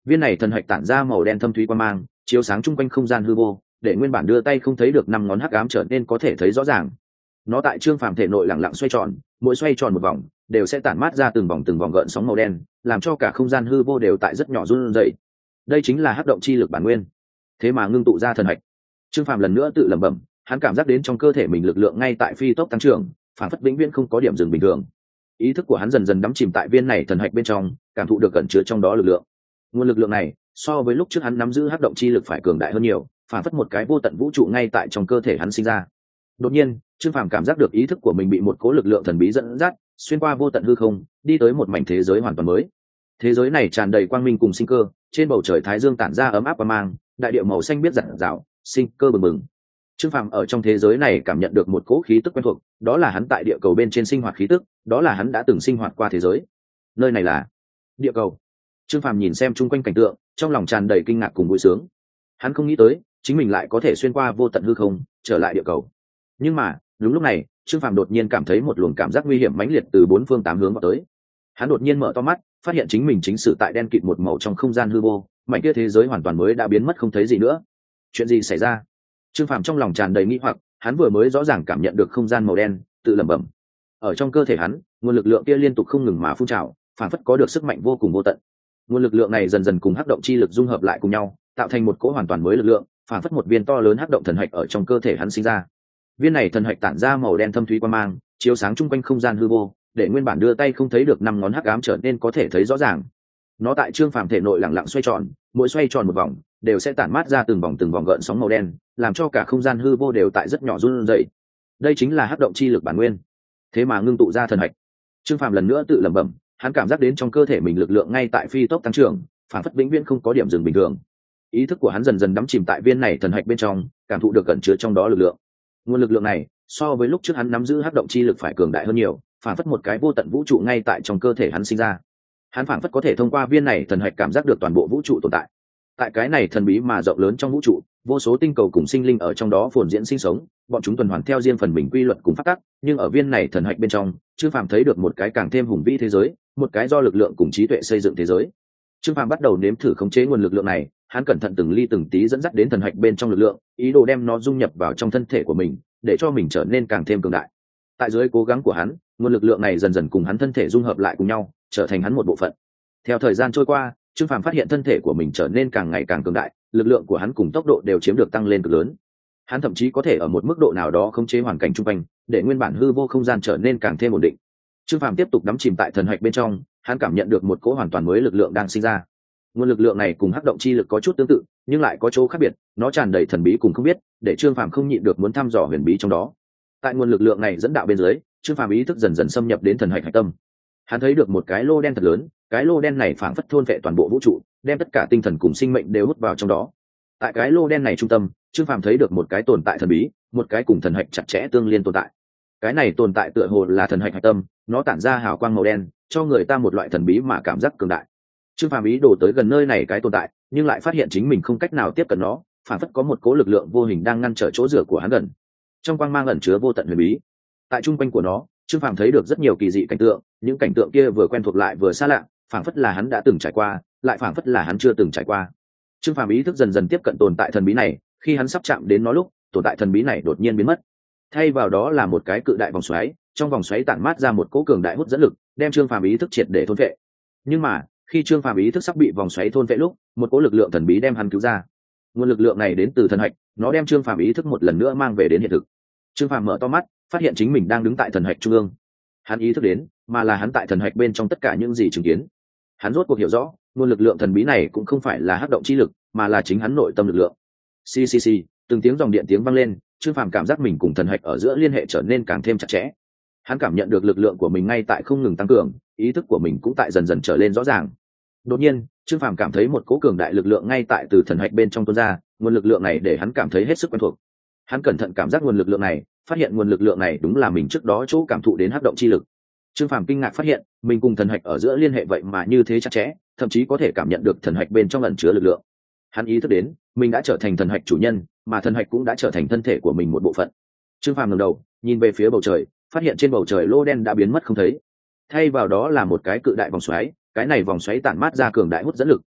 viên này thần hạch tản ra màu đen thâm thúy quang mang, chiếu sáng chung quanh không gian hư vô, để nguyên bản đưa tay không thấy được 5 ngón hắc ám trở nên có thể thấy rõ ràng. Nó tại Trương Phàm thể nội lặng lặng xoay tròn, mỗi xoay tròn một vòng đều sẽ tản mát ra từng vòng gợn sóng màu đen, làm cho cả không gian hư vô đều tại rất nhỏ run rẩy. Đây chính là hắc động chi lực bản nguyên, thế mà ngưng tụ ra thần hạch. Trương Phàm lần nữa tự lẩm bẩm, hắn cảm giác đến trong cơ thể mình lực lượng ngay tại phi tốc tăng trưởng, phản phất vĩnh viễn không có điểm dừng bình thường. Ý thức của hắn dần dần đắm chìm tại viên này thần hạch bên trong, cảm thụ được ẩn chứa trong đó lực lượng. Nguồn lực lượng này so với lúc trước hắn nắm giữ hắc động chi lực phải cường đại hơn nhiều, phản phất một cái vô tận vũ trụ ngay tại trong cơ thể hắn sinh ra. Đột nhiên, Trương Phàm cảm giác được ý thức của mình bị một cỗ lực lượng thần bí dẫn dắt, xuyên qua vô tận hư không, đi tới một mảnh thế giới hoàn toàn mới. Thế giới này tràn đầy quang minh cùng sinh cơ, trên bầu trời thái dương tản ra ấm áp và mang, đại địa màu xanh biết rạng rào, sinh cơ bừng bừng. Trương Phàm ở trong thế giới này cảm nhận được một cỗ khí tức quen thuộc, đó là hắn tại địa cầu bên trên sinh hoạt khí tức, đó là hắn đã từng sinh hoạt qua thế giới. Nơi này là địa cầu. Trương Phàm nhìn xem chung quanh cảnh tượng, trong lòng tràn đầy kinh ngạc cùng vui sướng. Hắn không nghĩ tới, chính mình lại có thể xuyên qua vô tận hư không, trở lại địa cầu. Nhưng mà, đúng lúc này, Trương Phàm đột nhiên cảm thấy một luồng cảm giác nguy hiểm mãnh liệt từ bốn phương tám hướng vào tới. Hắn đột nhiên mở to mắt, phát hiện chính mình chính xử tại đen kịt một màu trong không gian hư vô, mảnh kia thế giới hoàn toàn mới đã biến mất không thấy gì nữa. Chuyện gì xảy ra? Trương Phàm trong lòng tràn đầy nghi hoặc, hắn vừa mới rõ ràng cảm nhận được không gian màu đen, tự lẩm bẩm. Ở trong cơ thể hắn, nguồn lực lượng kia liên tục không ngừng mà phun trào, phản phất có được sức mạnh vô cùng vô tận. Nguồn lực lượng này dần dần cùng hắc động chi lực dung hợp lại cùng nhau, tạo thành một cỗ hoàn toàn mới lực lượng, phản phất một viên to lớn hắc động thần hạch ở trong cơ thể hắn sinh ra. Viên này thần hạch tản ra màu đen thâm thúy quang mang, chiếu sáng chung quanh không gian hư vô, để nguyên bản đưa tay không thấy được 5 ngón hắc ám trở nên có thể thấy rõ ràng. Nó tại Trương Phàm thể nội lặng lặng xoay tròn, mỗi xoay tròn một vòng đều sẽ tản mát ra từng vòng gợn sóng màu đen, làm cho cả không gian hư vô đều tại rất nhỏ run rẩy. Đây chính là hắc động chi lực bản nguyên, thế mà ngưng tụ ra thần hạch. Trương Phàm lần nữa tự lẩm bẩm, hắn cảm giác đến trong cơ thể mình lực lượng ngay tại phi tốc tăng trưởng, phản phất vĩnh viễn không có điểm dừng bình thường. Ý thức của hắn dần dần đắm chìm tại viên này thần hạch bên trong, cảm thụ được ẩn chứa trong đó lực lượng. Nguồn lực lượng này so với lúc trước hắn nắm giữ hắc động chi lực phải cường đại hơn nhiều, phản phất một cái vô tận vũ trụ ngay tại trong cơ thể hắn sinh ra. Hắn phản phất có thể thông qua viên này thần hạch cảm giác được toàn bộ vũ trụ tồn tại. Tại cái này thần bí mà rộng lớn trong vũ trụ, vô số tinh cầu cùng sinh linh ở trong đó phồn diễn sinh sống, bọn chúng tuần hoàn theo riêng phần mình quy luật cùng pháp tắc, nhưng ở viên này thần hạch bên trong, Trương Phàm thấy được một cái càng thêm hùng vĩ thế giới, một cái do lực lượng cùng trí tuệ xây dựng thế giới. Trương Phàm bắt đầu nếm thử khống chế nguồn lực lượng này, hắn cẩn thận từng ly từng tí dẫn dắt đến thần hạch bên trong lực lượng, ý đồ đem nó dung nhập vào trong thân thể của mình, để cho mình trở nên càng thêm cường đại. Tại dưới cố gắng của hắn, nguồn lực lượng này dần dần cùng hắn thân thể dung hợp lại cùng nhau, trở thành hắn một bộ phận. Theo thời gian trôi qua, Trương Phàm phát hiện thân thể của mình trở nên càng ngày càng cường đại, lực lượng của hắn cùng tốc độ đều chiếm được tăng lên cực lớn. Hắn thậm chí có thể ở một mức độ nào đó khống chế hoàn cảnh xung quanh, để nguyên bản hư vô không gian trở nên càng thêm ổn định. Trương Phàm tiếp tục đắm chìm tại thần hạch bên trong, hắn cảm nhận được một cỗ hoàn toàn mới lực lượng đang sinh ra. Nguồn lực lượng này cùng hắc động chi lực có chút tương tự, nhưng lại có chỗ khác biệt, nó tràn đầy thần bí cùng không biết, để Trương Phàm không nhịn được muốn thăm dò huyền bí trong đó. Tại nguồn lực lượng này dẫn đạo bên dưới, Trương Phàm ý thức dần dần xâm nhập đến thần hạch hạch tâm. Hắn thấy được một cái lô đen thật lớn, cái lô đen này phảng phất thôn phệ toàn bộ vũ trụ, đem tất cả tinh thần cùng sinh mệnh đều hút vào trong đó. Tại cái lô đen này trung tâm, Trương Phàm thấy được một cái tồn tại thần bí, một cái cùng thần hạch chặt chẽ tương liên tồn tại. Cái này tồn tại tựa hồ là thần hạch hạch tâm, nó tản ra hào quang màu đen, cho người ta một loại thần bí mà cảm giác cường đại. Trương Phàm ý đồ tới gần nơi này cái tồn tại, nhưng lại phát hiện chính mình không cách nào tiếp cận nó, phảng phất có một cố lực lượng vô hình đang ngăn trở chỗ rửa của hắn gần. Trong quang mang ẩn chứa vô tận huyền bí. Tại trung quanh của nó, Trương Phàm thấy được rất nhiều kỳ dị cảnh tượng, những cảnh tượng kia vừa quen thuộc lại vừa xa lạ, phảng phất là hắn đã từng trải qua, lại phảng phất là hắn chưa từng trải qua. Trương Phàm ý thức dần dần tiếp cận tồn tại thần bí này, khi hắn sắp chạm đến nó lúc, tồn tại thần bí này đột nhiên biến mất. Thay vào đó là một cái cự đại vòng xoáy, trong vòng xoáy tản mát ra một cỗ cường đại hút dẫn lực, đem Trương Phàm ý thức triệt để thôn phệ. Nhưng mà, khi Trương Phàm ý thức sắp bị vòng xoáy thôn phệ lúc, một cỗ lực lượng thần bí đem hắn cứu ra. Nguồn lực lượng này đến từ thần hạch, nó đem Trương Phàm ý thức một lần nữa mang về đến hiện thực. Trương Phàm mở to mắt, phát hiện chính mình đang đứng tại thần hạch trung ương. Hắn ý thức đến, mà là hắn tại thần hạch bên trong tất cả những gì chứng kiến. Hắn rốt cuộc hiểu rõ, nguồn lực lượng thần bí này cũng không phải là hắc động chi lực, mà là chính hắn nội tâm lực lượng. Xì, từng tiếng dòng điện tiếng vang lên, Trương Phàm cảm giác mình cùng thần hạch ở giữa liên hệ trở nên càng thêm chặt chẽ. Hắn cảm nhận được lực lượng của mình ngay tại không ngừng tăng cường, ý thức của mình cũng tại dần dần trở lên rõ ràng. Đột nhiên, Trương Phàm cảm thấy một cỗ cường đại lực lượng ngay tại từ thần hạch bên trong tuôn ra, nguồn lực lượng này để hắn cảm thấy hết sức quen thuộc. Hắn cẩn thận cảm giác nguồn lực lượng này, phát hiện nguồn lực lượng này đúng là mình trước đó chỗ cảm thụ đến hắc động chi lực. Trương Phàm kinh ngạc phát hiện, mình cùng thần hạch ở giữa liên hệ vậy mà như thế chặt chẽ, thậm chí có thể cảm nhận được thần hạch bên trong ẩn chứa lực lượng. Hắn ý thức đến, mình đã trở thành thần hạch chủ nhân, mà thần hạch cũng đã trở thành thân thể của mình một bộ phận. Trương Phàm ngẩng đầu, nhìn về phía bầu trời, phát hiện trên bầu trời lô đen đã biến mất không thấy. Thay vào đó là một cái cự đại vòng xoáy, cái này vòng xoáy tản mát ra cường đại hút dẫn lực,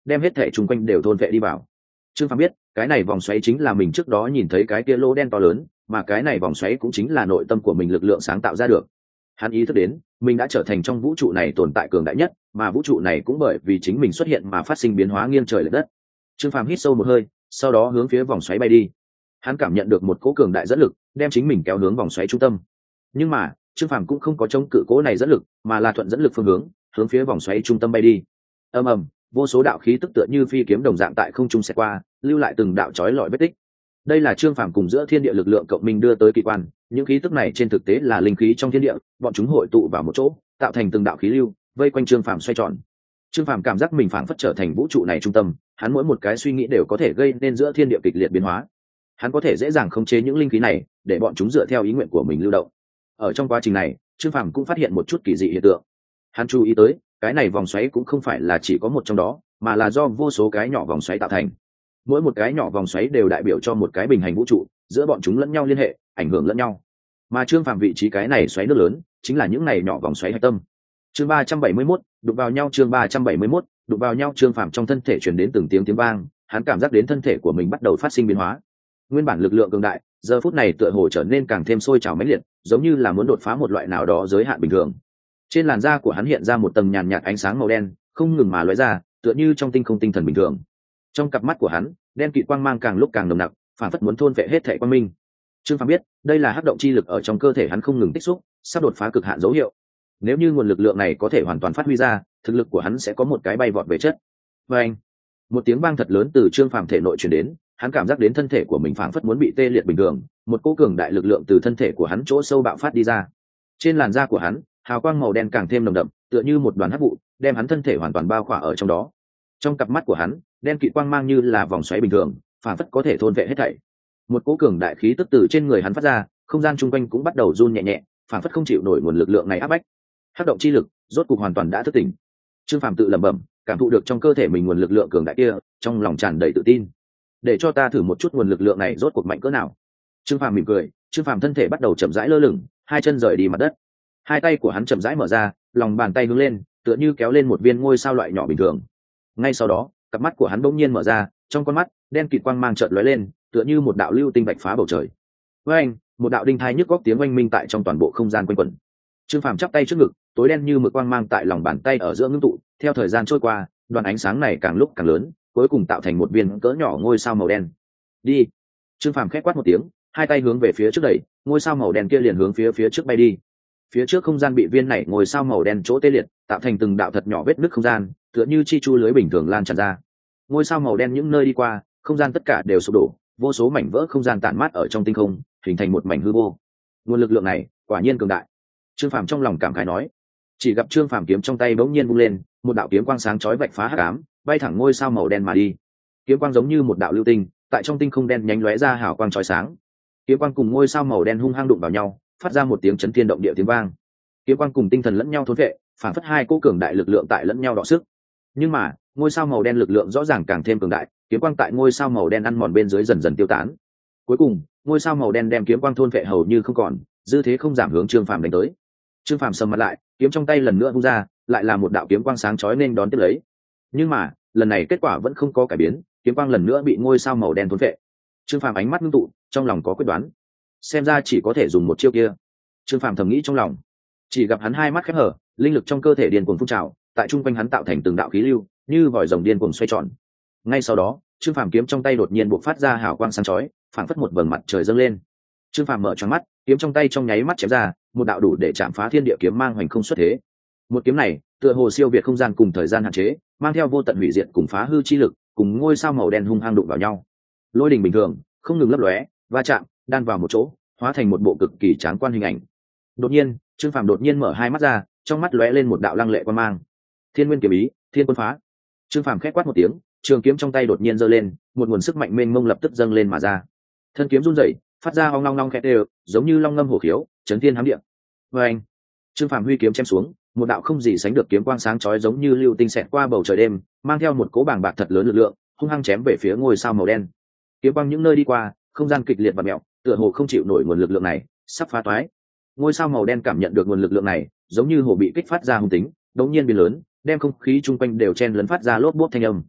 đem hết thể chung quanh đều thôn vệ đi vào. Trương Phàm biết cái này vòng xoáy chính là mình trước đó nhìn thấy cái kia lỗ đen to lớn, mà cái này vòng xoáy cũng chính là nội tâm của mình lực lượng sáng tạo ra được. Hắn ý thức đến mình đã trở thành trong vũ trụ này tồn tại cường đại nhất, mà vũ trụ này cũng bởi vì chính mình xuất hiện mà phát sinh biến hóa nghiêng trời lệch đất. Trương Phàm hít sâu một hơi, sau đó hướng phía vòng xoáy bay đi. Hắn cảm nhận được một cỗ cường đại dẫn lực đem chính mình kéo hướng vòng xoáy trung tâm, nhưng mà Trương Phàm cũng không có chống cự cỗ này dẫn lực, mà là thuận dẫn lực phương hướng phía vòng xoáy trung tâm bay đi. Ầm ầm, vô số đạo khí tức tựa như phi kiếm đồng dạng tại không trung xẹt qua, lưu lại từng đạo chói lọi vết tích. Đây là Trương Phàm cùng giữa thiên địa lực lượng cộng minh đưa tới kỳ quan, những khí tức này trên thực tế là linh khí trong thiên địa, bọn chúng hội tụ vào một chỗ, tạo thành từng đạo khí lưu, vây quanh Trương Phàm xoay tròn. Trương Phàm cảm giác mình phảng phất trở thành vũ trụ này trung tâm, hắn mỗi một cái suy nghĩ đều có thể gây nên giữa thiên địa kịch liệt biến hóa. Hắn có thể dễ dàng khống chế những linh khí này, để bọn chúng dựa theo ý nguyện của mình lưu động. Ở trong quá trình này, Trương Phàm cũng phát hiện một chút kỳ dị hiện tượng. Hắn chú ý tới, cái này vòng xoáy cũng không phải là chỉ có một trong đó, mà là do vô số cái nhỏ vòng xoáy tạo thành. Mỗi một cái nhỏ vòng xoáy đều đại biểu cho một cái bình hành vũ trụ, giữa bọn chúng lẫn nhau liên hệ, ảnh hưởng lẫn nhau. Mà Trương Phàm vị trí cái này xoáy nước lớn, chính là những này nhỏ vòng xoáy hạch tâm. Chương 371, đụng vào nhau. Chương 371, đụng vào nhau. Trương Phàm trong thân thể truyền đến từng tiếng vang, hắn cảm giác đến thân thể của mình bắt đầu phát sinh biến hóa. Nguyên bản lực lượng cường đại, giờ phút này tựa hồ trở nên càng thêm sôi trào mãnh liệt, giống như là muốn đột phá một loại nào đó giới hạn bình thường. Trên làn da của hắn hiện ra một tầng nhàn nhạt ánh sáng màu đen, không ngừng mà lóe ra, tựa như trong tinh không tinh thần bình thường. Trong cặp mắt của hắn, đen kịt quang mang càng lúc càng nồng nặc, phản phất muốn thôn vệ hết thảy quang minh. Trương Phàm biết, đây là hắc động chi lực ở trong cơ thể hắn không ngừng tích xúc, sắp đột phá cực hạn dấu hiệu. Nếu như nguồn lực lượng này có thể hoàn toàn phát huy ra, thực lực của hắn sẽ có một cái bay vọt về chất. Và anh, một tiếng vang thật lớn từ Trương Phàm thể nội truyền đến, hắn cảm giác đến thân thể của mình phảng phất muốn bị tê liệt bình thường, một cỗ cường đại lực lượng từ thân thể của hắn chỗ sâu bạo phát đi ra. Trên làn da của hắn, hào quang màu đen càng thêm nồng đậm, tựa như một đoàn hắc vụ, đem hắn thân thể hoàn toàn bao khỏa ở trong đó. Trong cặp mắt của hắn, đen kịt quang mang như là vòng xoáy bình thường, phảng phất có thể thôn vệ hết thảy. Một cỗ cường đại khí tức từ trên người hắn phát ra, không gian chung quanh cũng bắt đầu run nhẹ nhẹ, phảng phất không chịu nổi nguồn lực lượng này áp bách. Hắc động chi lực rốt cục hoàn toàn đã thức tỉnh. Trương Phàm tự lẩm bẩm, cảm thụ được trong cơ thể mình nguồn lực lượng cường đại kia, trong lòng tràn đầy tự tin. Để cho ta thử một chút nguồn lực lượng này rốt cuộc mạnh cỡ nào. Trương Phàm mỉm cười, Trương Phàm thân thể bắt đầu chậm rãi lơ lửng, hai chân rời đi mặt đất. Hai tay của hắn chậm rãi mở ra, lòng bàn tay hướng lên, tựa như kéo lên một viên ngôi sao loại nhỏ bình thường. Ngay sau đó, cặp mắt của hắn bỗng nhiên mở ra, trong con mắt đen kịt quang mang chợt lóe lên, tựa như một đạo lưu tinh bạch phá bầu trời. Với anh, một đạo đinh thai nhức góc tiếng oanh minh tại trong toàn bộ không gian quanh quẩn. Trương Phàm chắp tay trước ngực, tối đen như mực quang mang tại lòng bàn tay ở giữa ngưng tụ, theo thời gian trôi qua, đoàn ánh sáng này càng lúc càng lớn, cuối cùng tạo thành một viên cỡ nhỏ ngôi sao màu đen. Đi. Trương Phàm khẽ quát một tiếng, hai tay hướng về phía trước đẩy, ngôi sao màu đen kia liền hướng phía trước bay đi. Phía trước không gian bị viên này ngôi sao màu đen chỗ tê liệt, tạo thành từng đạo thật nhỏ vết nứt không gian, tựa như chi chu lưới bình thường lan tràn ra. Ngôi sao màu đen những nơi đi qua, không gian tất cả đều sụp đổ, vô số mảnh vỡ không gian tản mát ở trong tinh không, hình thành một mảnh hư vô. Nguồn lực lượng này, quả nhiên cường đại. Trương Phàm trong lòng cảm khái nói. Chỉ gặp Trương Phàm kiếm trong tay bỗng nhiên vung lên, một đạo kiếm quang sáng chói vạch phá hắc ám, bay thẳng ngôi sao màu đen mà đi. Kiếm quang giống như một đạo lưu tinh, tại trong tinh không đen nhánh lóe ra hào quang chói sáng. Kiếm quang cùng ngôi sao màu đen hung hăng đụng vào nhau, phát ra một tiếng chấn thiên động địa tiếng vang. Kiếm quang cùng tinh thần lẫn nhau thôn vệ, phản phất hai cỗ cường đại lực lượng tại lẫn nhau đọ sức. Nhưng mà, ngôi sao màu đen lực lượng rõ ràng càng thêm cường đại, kiếm quang tại ngôi sao màu đen ăn mòn bên dưới dần dần tiêu tán. Cuối cùng, ngôi sao màu đen đem kiếm quang thôn vệ hầu như không còn, dư thế không giảm hướng Trương Phàm đánh tới. Trương Phàm sầm mặt lại, kiếm trong tay lần nữa vung ra, lại là một đạo kiếm quang sáng chói nên đón tiếp lấy. Nhưng mà, lần này kết quả vẫn không có cải biến, kiếm quang lần nữa bị ngôi sao màu đen thôn vệ. Trương Phàm ánh mắt ngưng tụ, trong lòng có quyết đoán. Xem ra chỉ có thể dùng một chiêu kia. Trương Phàm thầm nghĩ trong lòng. Chỉ gặp hắn hai mắt khép hở, linh lực trong cơ thể điên cuồng phun trào, tại trung quanh hắn tạo thành từng đạo khí lưu, như vòi rồng điên cuồng xoay tròn. Ngay sau đó, Trương Phàm kiếm trong tay đột nhiên bộc phát ra hào quang sáng chói, phảng phất một vầng mặt trời dâng lên. Trương Phàm mở tròn mắt, kiếm trong tay trong nháy mắt chém ra, một đạo đủ để chạm phá thiên địa kiếm mang hoành không xuất thế. Một kiếm này, tựa hồ siêu việt không gian cùng thời gian hạn chế, mang theo vô tận hủy diệt cùng phá hư chi lực, cùng ngôi sao màu đen hung hăng đụng vào nhau. Lôi đình bình thường, không ngừng lấp lóe, va chạm, đan vào một chỗ, hóa thành một bộ cực kỳ tráng quan hình ảnh. Đột nhiên, Trương Phàm đột nhiên mở hai mắt ra, trong mắt lóe lên một đạo lăng lệ quan mang. Thiên Nguyên kiếm ý, Thiên Quân phá. Trương Phàm khẽ quát một tiếng, trường kiếm trong tay đột nhiên giơ lên, một nguồn sức mạnh mênh mông lập tức dâng lên mà ra. Thân kiếm run rẩy, phát ra ong long long khẽ đều, giống như long ngâm hổ khiếu, chấn thiên hám địa. Và anh, Trương Phàm huy kiếm chém xuống, một đạo không gì sánh được kiếm quang sáng chói giống như lưu tinh xẹt qua bầu trời đêm, mang theo một cỗ bàng bạc thật lớn lực lượng, hung hăng chém về phía ngôi sao màu đen. Kiếm quang những nơi đi qua, không gian kịch liệt và mèo, tựa hồ không chịu nổi nguồn lực lượng này, sắp phá toái. Ngôi sao màu đen cảm nhận được nguồn lực lượng này, giống như hồ bị kích phát ra hung tính, đống nhiên biến lớn, đem không khí chung quanh đều chen lấn phát ra lốp bốp thanh âm.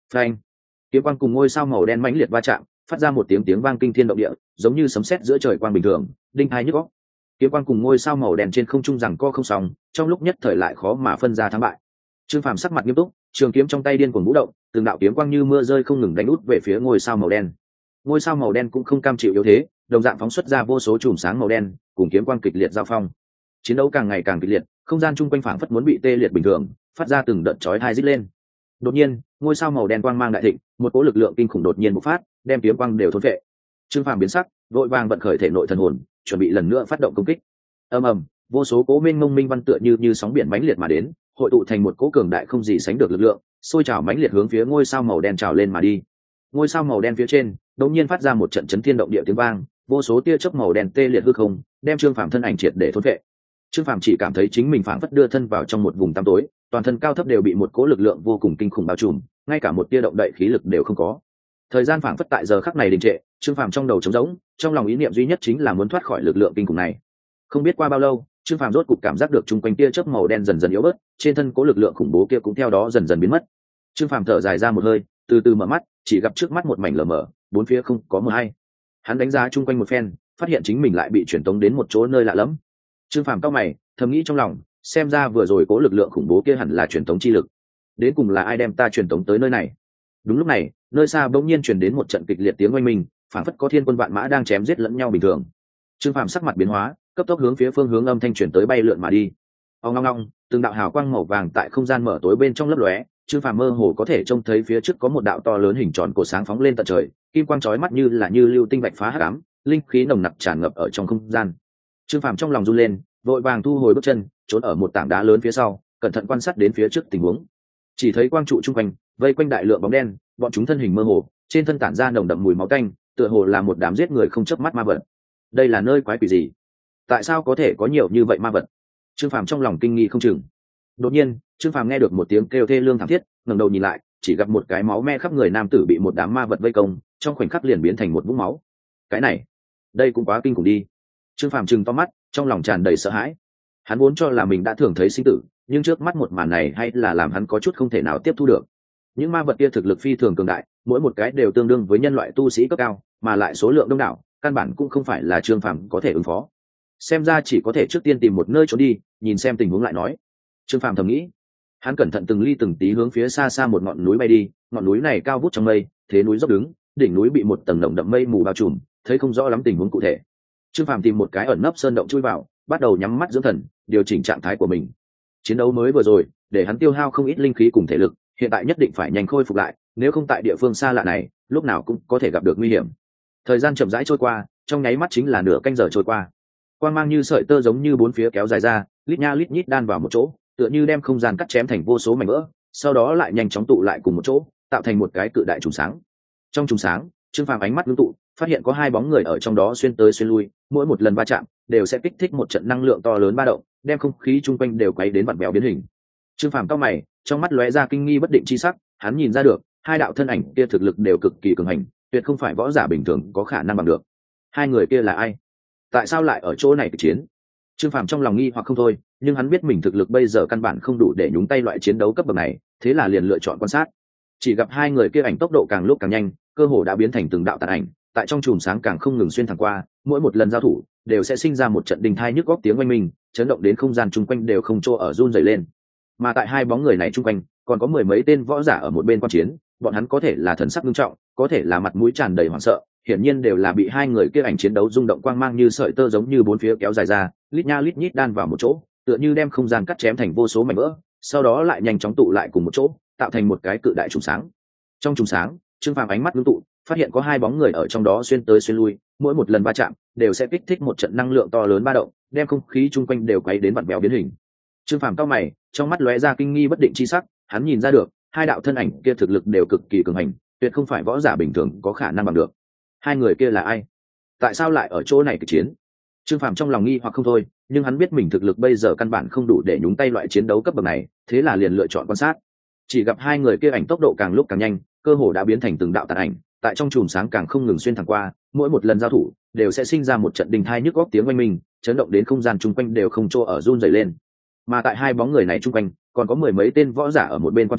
Phanh! Kiếm quang cùng ngôi sao màu đen mãnh liệt va chạm, phát ra một tiếng tiếng vang kinh thiên động địa, giống như sấm sét giữa trời quang bình thường, đinh tai nhức óc. Kiếm quang cùng ngôi sao màu đen trên không trung rằng co không xong, trong lúc nhất thời lại khó mà phân ra thắng bại. Trương Phàm sắc mặt nghiêm túc, trường kiếm trong tay điên cuồng vũ động, từng đạo kiếm quang như mưa rơi không ngừng đánh út về phía ngôi sao màu đen. Ngôi sao màu đen cũng không cam chịu yếu thế, đồng dạng phóng xuất ra vô số chùm sáng màu đen, cùng kiếm quang kịch liệt giao phong. Chiến đấu càng ngày càng kịch liệt, không gian chung quanh phảng phất muốn bị tê liệt bình thường, phát ra từng đợt chói tai rít lên. Đột nhiên, ngôi sao màu đen quang mang đại thịnh, một cỗ lực lượng kinh khủng đột nhiên bộc phát, đem kiếm quang đều thôn phệ. Trương Phàm biến sắc, vội vàng vận khởi thể nội thần hồn, chuẩn bị lần nữa phát động công kích. Ầm ầm, vô số cố minh mông minh văn tựa như sóng biển mãnh liệt mà đến, hội tụ thành một cỗ cường đại không gì sánh được lực lượng, sôi trào mãnh liệt hướng phía ngôi sao màu đen trào lên mà đi. Ngôi sao màu đen phía trên đột nhiên phát ra một trận chấn thiên động địa tiếng vang, vô số tia chớp màu đen tê liệt hư không, đem Trương Phàm thân ảnh triệt để thôn phệ. Trương Phàm chỉ cảm thấy chính mình phảng phất đưa thân vào trong một vùng tăm tối, toàn thân cao thấp đều bị một cỗ lực lượng vô cùng kinh khủng bao trùm, ngay cả một tia động đậy khí lực đều không có. Thời gian phảng phất tại giờ khắc này đình trệ, Trương Phàm trong đầu trống rỗng, trong lòng ý niệm duy nhất chính là muốn thoát khỏi lực lượng kinh khủng này. Không biết qua bao lâu, Trương Phàm rốt cục cảm giác được chung quanh tia chớp màu đen dần dần yếu bớt, trên thân cố lực lượng khủng bố kia cũng theo đó dần dần biến mất. Trương Phàm thở dài ra một hơi, từ từ mở mắt, chỉ gặp trước mắt một mảnh lờ mờ, bốn phía không có mờ hay. Hắn đánh giá chung quanh một phen, phát hiện chính mình lại bị chuyển tống đến một chỗ nơi lạ lẫm. Trương Phàm cau mày, thầm nghĩ trong lòng, xem ra vừa rồi cố lực lượng khủng bố kia hẳn là truyền tống chi lực. Đến cùng là ai đem ta truyền tống tới nơi này? Đúng lúc này, nơi xa bỗng nhiên truyền đến một trận kịch liệt tiếng oanh minh, phảng phất có thiên quân vạn mã đang chém giết lẫn nhau bình thường. Trương Phàm sắc mặt biến hóa, cấp tốc hướng phía phương hướng âm thanh truyền tới bay lượn mà đi. Ong ong ong, từng đạo hào quang màu vàng tại không gian mở tối bên trong lấp lóe, Trương Phàm mơ hồ có thể trông thấy phía trước có một đạo to lớn hình tròn cột sáng phóng lên tận trời, kim quang chói mắt như lưu tinh vạch phá hắc ám, linh khí nồng nặc tràn ngập ở trong không gian. Trương Phàm trong lòng run lên, vội vàng thu hồi bước chân, trốn ở một tảng đá lớn phía sau, cẩn thận quan sát đến phía trước tình huống. Chỉ thấy quang trụ chung quanh vây quanh đại lượng bóng đen, bọn chúng thân hình mơ hồ, trên thân tản ra nồng đậm mùi máu tanh, tựa hồ là một đám giết người không chớp mắt ma vật. Đây là nơi quái quỷ gì? Tại sao có thể có nhiều như vậy ma vật? Trương Phàm trong lòng kinh nghi không chừng. Đột nhiên, Trương Phàm nghe được một tiếng kêu thê lương thảm thiết, ngẩng đầu nhìn lại, chỉ gặp một cái máu me khắp người nam tử bị một đám ma vật vây công, trong khoảnh khắc liền biến thành một vũng máu. Cái này, đây cũng quá kinh khủng đi. Trương Phàm trừng to mắt, trong lòng tràn đầy sợ hãi. Hắn vốn cho là mình đã thường thấy sinh tử, nhưng trước mắt một màn này hay là làm hắn có chút không thể nào tiếp thu được. Những ma vật kia thực lực phi thường cường đại, mỗi một cái đều tương đương với nhân loại tu sĩ cấp cao, mà lại số lượng đông đảo, căn bản cũng không phải là Trương Phàm có thể ứng phó. Xem ra chỉ có thể trước tiên tìm một nơi trốn đi, nhìn xem tình huống lại nói. Trương Phàm thầm nghĩ. Hắn cẩn thận từng ly từng tí hướng phía xa xa một ngọn núi bay đi, ngọn núi này cao vút trong mây, thế núi dốc đứng, đỉnh núi bị một tầng nồng đậm mây mù bao trùm, thấy không rõ lắm tình huống cụ thể. Trương Phàm tìm một cái ẩn nấp sơn động chui vào, bắt đầu nhắm mắt dưỡng thần, điều chỉnh trạng thái của mình. Chiến đấu mới vừa rồi, để hắn tiêu hao không ít linh khí cùng thể lực, hiện tại nhất định phải nhanh khôi phục lại, nếu không tại địa phương xa lạ này, lúc nào cũng có thể gặp được nguy hiểm. Thời gian chậm rãi trôi qua, trong nháy mắt chính là nửa canh giờ trôi qua. Quang mang như sợi tơ giống như bốn phía kéo dài ra, lít nha lít nhít đan vào một chỗ, tựa như đem không gian cắt chém thành vô số mảnh vỡ, sau đó lại nhanh chóng tụ lại cùng một chỗ, tạo thành một cái cự đại trùng sáng. Trong trùng sáng, Trương Phàm ánh mắt ngưng tụ, phát hiện có hai bóng người ở trong đó xuyên tới xuyên lui, mỗi một lần va chạm đều sẽ kích thích một trận năng lượng to lớn ba động, đem không khí chung quanh đều quấy đến vặn vẹo biến hình. Trương Phàm cau mày, trong mắt lóe ra kinh nghi bất định chi sắc, hắn nhìn ra được, hai đạo thân ảnh kia thực lực đều cực kỳ cường hành, tuyệt không phải võ giả bình thường có khả năng bằng được. Hai người kia là ai? Tại sao lại ở chỗ này kịch chiến? Trương Phàm trong lòng nghi hoặc không thôi, nhưng hắn biết mình thực lực bây giờ căn bản không đủ để nhúng tay loại chiến đấu cấp bậc này, thế là liền lựa chọn quan sát. Chỉ gặp hai người kia ảnh tốc độ càng lúc càng nhanh, cơ hồ đã biến thành từng đạo tàn ảnh, tại trong chùm sáng càng không ngừng xuyên thẳng qua, mỗi một lần giao thủ đều sẽ sinh ra một trận đình thai nhức góc tiếng oanh minh, chấn động đến không gian chung quanh đều không chỗ ở run rẩy lên. Mà tại hai bóng người này chung quanh, còn có mười mấy tên võ giả ở một bên quan chiến, bọn hắn có thể là thần sắc nghiêm trọng, có thể là mặt mũi tràn đầy hoảng sợ, hiển nhiên đều là bị hai người kia ảnh chiến đấu rung động quang mang như sợi tơ giống như bốn phía kéo dài ra, lít nha lít nhít đan vào một chỗ, tựa như đem không gian cắt chém thành vô số mảnh vỡ, sau đó lại nhanh chóng tụ lại cùng một chỗ, tạo thành một cái cự đại trùng sáng. Trong trùng sáng, Trương Phàm ánh mắt ngưng tụ, phát hiện có hai bóng người ở trong đó xuyên tới xuyên lui, mỗi một lần va chạm đều sẽ kích thích một trận năng lượng to lớn ba động, đem không khí chung quanh đều quấy đến vặn vẹo biến hình. Trương Phàm cau mày, trong mắt lóe ra kinh nghi bất định chi sắc, hắn nhìn ra được, hai đạo thân ảnh kia thực lực đều cực kỳ cường hành, tuyệt không phải võ giả bình thường có khả năng bằng được. Hai người kia là ai? Tại sao lại ở chỗ này kịch chiến? Trương Phàm trong lòng nghi hoặc không thôi, nhưng hắn biết mình thực lực bây giờ căn bản không đủ để nhúng tay loại chiến đấu cấp bậc này, thế là liền lựa chọn quan sát. Chỉ gặp hai người kia ảnh tốc độ càng lúc càng nhanh, cơ hồ đã biến thành từng đạo tàn ảnh, tại trong chùm sáng càng không ngừng xuyên thẳng qua, mỗi một lần giao thủ đều sẽ sinh ra một trận đình thai nhức góc tiếng oanh minh, chấn động đến không gian chung quanh đều không chỗ ở run rẩy lên. Mà tại hai bóng người này chung quanh, còn có mười mấy tên võ giả ở một bên quan chiến,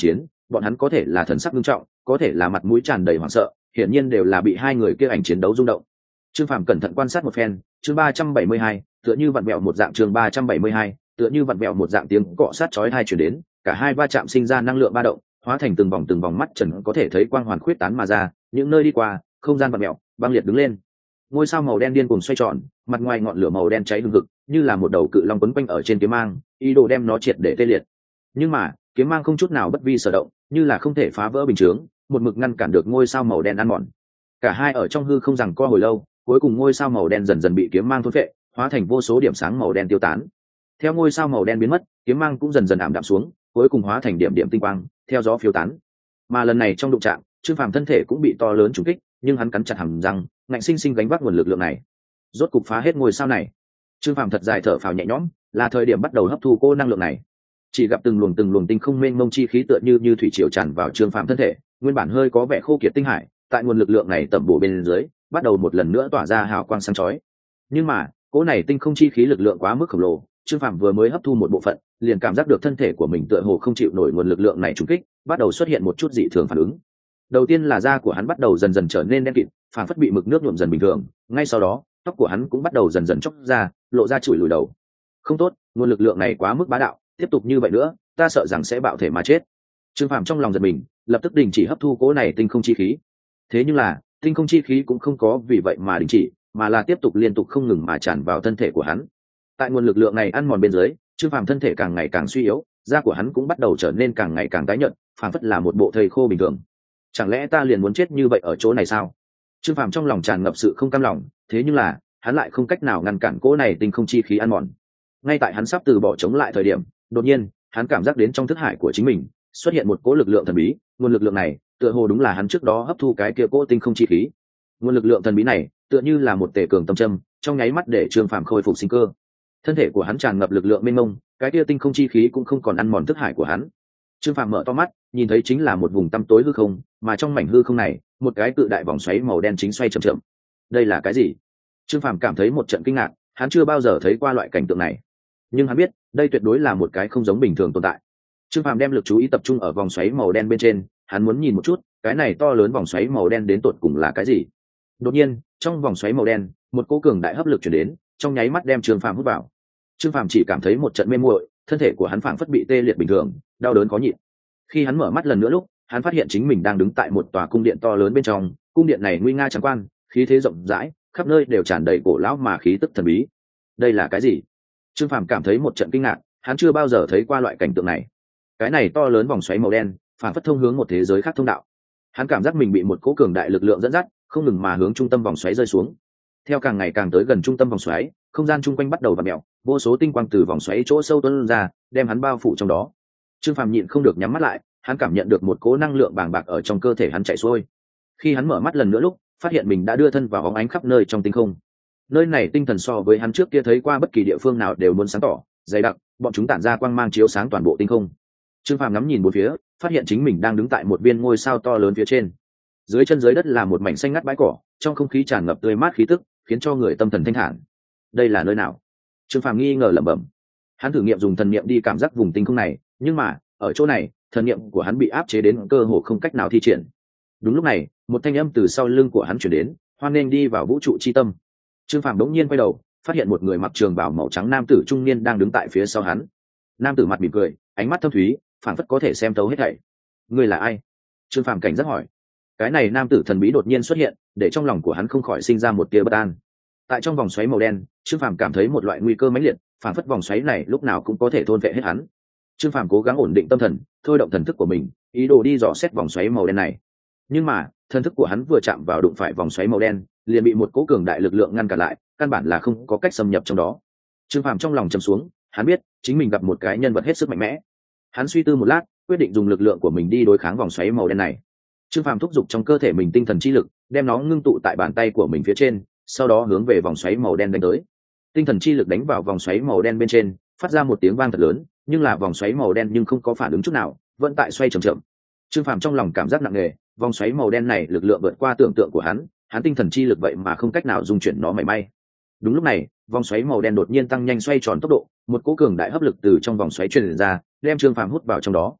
bọn hắn có thể là thần sắc nghiêm trọng, có thể là mặt mũi tràn đầy hoảng sợ, hiển nhiên đều là bị hai người kia ảnh chiến đấu rung động. Trương Phàm cẩn thận quan sát một phen, chương 372, tựa như vặn vẹo một dạng chương 372, tựa như vặn vẹo một dạng tiếng cọ sát chói tai truyền đến, cả hai va chạm sinh ra năng lượng ba động, hóa thành từng vòng mắt trần có thể thấy quang hoàn khuyết tán mà ra, những nơi đi qua, không gian vặn vẹo, băng liệt đứng lên. Ngôi sao màu đen điên cuồng xoay tròn, mặt ngoài ngọn lửa màu đen cháy hừng hực, như là một đầu cự long quấn quanh ở trên kiếm mang, ý đồ đem nó triệt để tê liệt. Nhưng mà, kiếm mang không chút nào bất vi sở động, như là không thể phá vỡ bình chướng, một mực ngăn cản được ngôi sao màu đen ăn mòn. Cả hai ở trong hư không rằng co hồi lâu, cuối cùng ngôi sao màu đen dần dần bị kiếm mang thôn phệ, hóa thành vô số điểm sáng màu đen tiêu tán. Theo ngôi sao màu đen biến mất, kiếm mang cũng dần dần ảm đạm xuống, cuối cùng hóa thành điểm điểm tinh quang, theo gió phiêu tán. Mà lần này trong đụng chạm, Trương Phàm thân thể cũng bị to lớn trùng kích, nhưng hắn cắn chặt hàm răng, ngạnh sinh sinh gánh vác nguồn lực lượng này. Rốt cục phá hết ngôi sao này. Trương Phàm thật dài thở phào nhẹ nhõm, là thời điểm bắt đầu hấp thu cô năng lượng này. Chỉ gặp từng luồng tinh không mênh mông chi khí tựa như thủy triều tràn vào Trương Phàm thân thể, nguyên bản hơi có vẻ khô kiệt tinh hải, tại nguồn lực lượng này tẩm bổ bên dưới, bắt đầu một lần nữa tỏa ra hào quang sáng chói. Nhưng mà, cỗ này tinh không chi khí lực lượng quá mức khổng lồ, Trương Phàm vừa mới hấp thu một bộ phận, liền cảm giác được thân thể của mình tựa hồ không chịu nổi nguồn lực lượng này trùng kích, bắt đầu xuất hiện một chút dị thường phản ứng. Đầu tiên là da của hắn bắt đầu dần dần trở nên đen kịt, phản phất bị mực nước nhuộm dần bình thường, ngay sau đó, tóc của hắn cũng bắt đầu dần dần chóc ra, lộ ra chùi lùi đầu. Không tốt, nguồn lực lượng này quá mức bá đạo, tiếp tục như vậy nữa, ta sợ rằng sẽ bạo thể mà chết. Trương Phàm trong lòng giật mình, lập tức đình chỉ hấp thu cỗ này tinh không chi khí. Thế nhưng là, tinh không chi khí cũng không có vì vậy mà đình chỉ, mà là tiếp tục liên tục không ngừng mà tràn vào thân thể của hắn. Tại nguồn lực lượng này ăn mòn bên dưới, Trương Phàm thân thể càng ngày càng suy yếu, da của hắn cũng bắt đầu trở nên càng ngày càng tái nhợt, phảng phất là một bộ thây khô bình thường. Chẳng lẽ ta liền muốn chết như vậy ở chỗ này sao? Trương Phàm trong lòng tràn ngập sự không cam lòng, thế nhưng là, hắn lại không cách nào ngăn cản cỗ này tinh không chi khí ăn mòn. Ngay tại hắn sắp từ bỏ chống lại thời điểm, đột nhiên, hắn cảm giác đến trong thức hải của chính mình xuất hiện một cỗ lực lượng thần bí, nguồn lực lượng này, tựa hồ đúng là hắn trước đó hấp thu cái kia cỗ tinh không chi khí. Nguồn lực lượng thần bí này, tựa như là một tề cường tâm châm, trong nháy mắt để Trương Phàm khôi phục sinh cơ. Thân thể của hắn tràn ngập lực lượng mênh mông, cái kia tinh không chi khí cũng không còn ăn mòn thức hải của hắn. Trương Phàm mở to mắt, nhìn thấy chính là một vùng tăm tối hư không, mà trong mảnh hư không này, một cái cự đại vòng xoáy màu đen chính xoay chậm chậm. Đây là cái gì? Trương Phàm cảm thấy một trận kinh ngạc, hắn chưa bao giờ thấy qua loại cảnh tượng này. Nhưng hắn biết, đây tuyệt đối là một cái không giống bình thường tồn tại. Trương Phàm đem lực chú ý tập trung ở vòng xoáy màu đen bên trên, hắn muốn nhìn một chút, cái này to lớn vòng xoáy màu đen đến tột cùng là cái gì. Đột nhiên, trong vòng xoáy màu đen, một cỗ cường đại hấp lực truyền đến, trong nháy mắt đem Trương Phàm hút vào. Trương Phàm chỉ cảm thấy một trận mê muội, thân thể của hắn phảng phất bị tê liệt bình thường, đau đớn khó nhịn. Khi hắn mở mắt lần nữa lúc, hắn phát hiện chính mình đang đứng tại một tòa cung điện to lớn bên trong, cung điện này nguy nga trắng quan, khí thế rộng rãi, khắp nơi đều tràn đầy cổ lão mà khí tức thần bí. Đây là cái gì? Trương Phàm cảm thấy một trận kinh ngạc, hắn chưa bao giờ thấy qua loại cảnh tượng này. Cái này to lớn vòng xoáy màu đen, phảng phất thông hướng một thế giới khác thông đạo. Hắn cảm giác mình bị một cỗ cường đại lực lượng dẫn dắt, không ngừng mà hướng trung tâm vòng xoáy rơi xuống. Theo càng ngày càng tới gần trung tâm vòng xoáy, không gian chung quanh bắt đầu vặn mèo, vô số tinh quang từ vòng xoáy chỗ sâu tuôn ra, đem hắn bao phủ trong đó. Trương Phàm nhịn không được nhắm mắt lại, hắn cảm nhận được một cỗ năng lượng bàng bạc ở trong cơ thể hắn chạy xuôi. Khi hắn mở mắt lần nữa lúc, phát hiện mình đã đưa thân vào bóng ánh khắp nơi trong tinh không. Nơi này tinh thần so với hắn trước kia thấy qua bất kỳ địa phương nào đều muốn sáng tỏ, dày đặc, bọn chúng tản ra quang mang chiếu sáng toàn bộ tinh không. Trương Phàm ngắm nhìn bốn phía, phát hiện chính mình đang đứng tại một viên ngôi sao to lớn phía trên. Dưới chân dưới đất là một mảnh xanh ngắt bãi cỏ, trong không khí tràn ngập tươi mát khí tức, khiến cho người tâm thần thanh thản. Đây là nơi nào? Trương Phàm nghi ngờ lẩm bẩm. Hắn thử nghiệm dùng thần niệm đi cảm giác vùng tinh không này, nhưng mà, ở chỗ này, thần niệm của hắn bị áp chế đến cơ hồ không cách nào thi triển. Đúng lúc này, một thanh âm từ sau lưng của hắn truyền đến, hoan nghênh đi vào vũ trụ chi tâm. Trương Phàm đống nhiên quay đầu, phát hiện một người mặc trường bào màu trắng nam tử trung niên đang đứng tại phía sau hắn. Nam tử mặt mỉm cười, ánh mắt thâm thúy, phảng phất có thể xem thấu hết thảy. Ngươi là ai? Trương Phàm cảnh giác hỏi. Cái này nam tử thần bí đột nhiên xuất hiện, để trong lòng của hắn không khỏi sinh ra một tia bất an. Tại trong vòng xoáy màu đen, Trương Phàm cảm thấy một loại nguy cơ mãnh liệt, phảng phất vòng xoáy này lúc nào cũng có thể thôn vệ hết hắn. Trương Phàm cố gắng ổn định tâm thần, thôi động thần thức của mình, ý đồ đi dò xét vòng xoáy màu đen này. Nhưng mà, thần thức của hắn vừa chạm vào đụng phải vòng xoáy màu đen, liền bị một cỗ cường đại lực lượng ngăn cản lại, căn bản là không có cách xâm nhập trong đó. Trương Phàm trong lòng trầm xuống, hắn biết chính mình gặp một cái nhân vật hết sức mạnh mẽ. Hắn suy tư một lát, quyết định dùng lực lượng của mình đi đối kháng vòng xoáy màu đen này. Trương Phàm thúc giục trong cơ thể mình tinh thần chi lực, đem nó ngưng tụ tại bàn tay của mình phía trên, sau đó hướng về vòng xoáy màu đen đánh tới. Tinh thần chi lực đánh vào vòng xoáy màu đen bên trên, phát ra một tiếng vang thật lớn, nhưng là vòng xoáy màu đen nhưng không có phản ứng chút nào, vẫn tại xoay chậm chậm. Trương Phàm trong lòng cảm giác nặng nề, vòng xoáy màu đen này lực lượng vượt qua tưởng tượng của hắn, hắn tinh thần chi lực vậy mà không cách nào dung chuyển nó mảy may. Đúng lúc này, vòng xoáy màu đen đột nhiên tăng nhanh xoay tròn tốc độ, một cỗ cường đại hấp lực từ trong vòng xoáy truyền ra, đem Trương Phàm hút vào trong đó.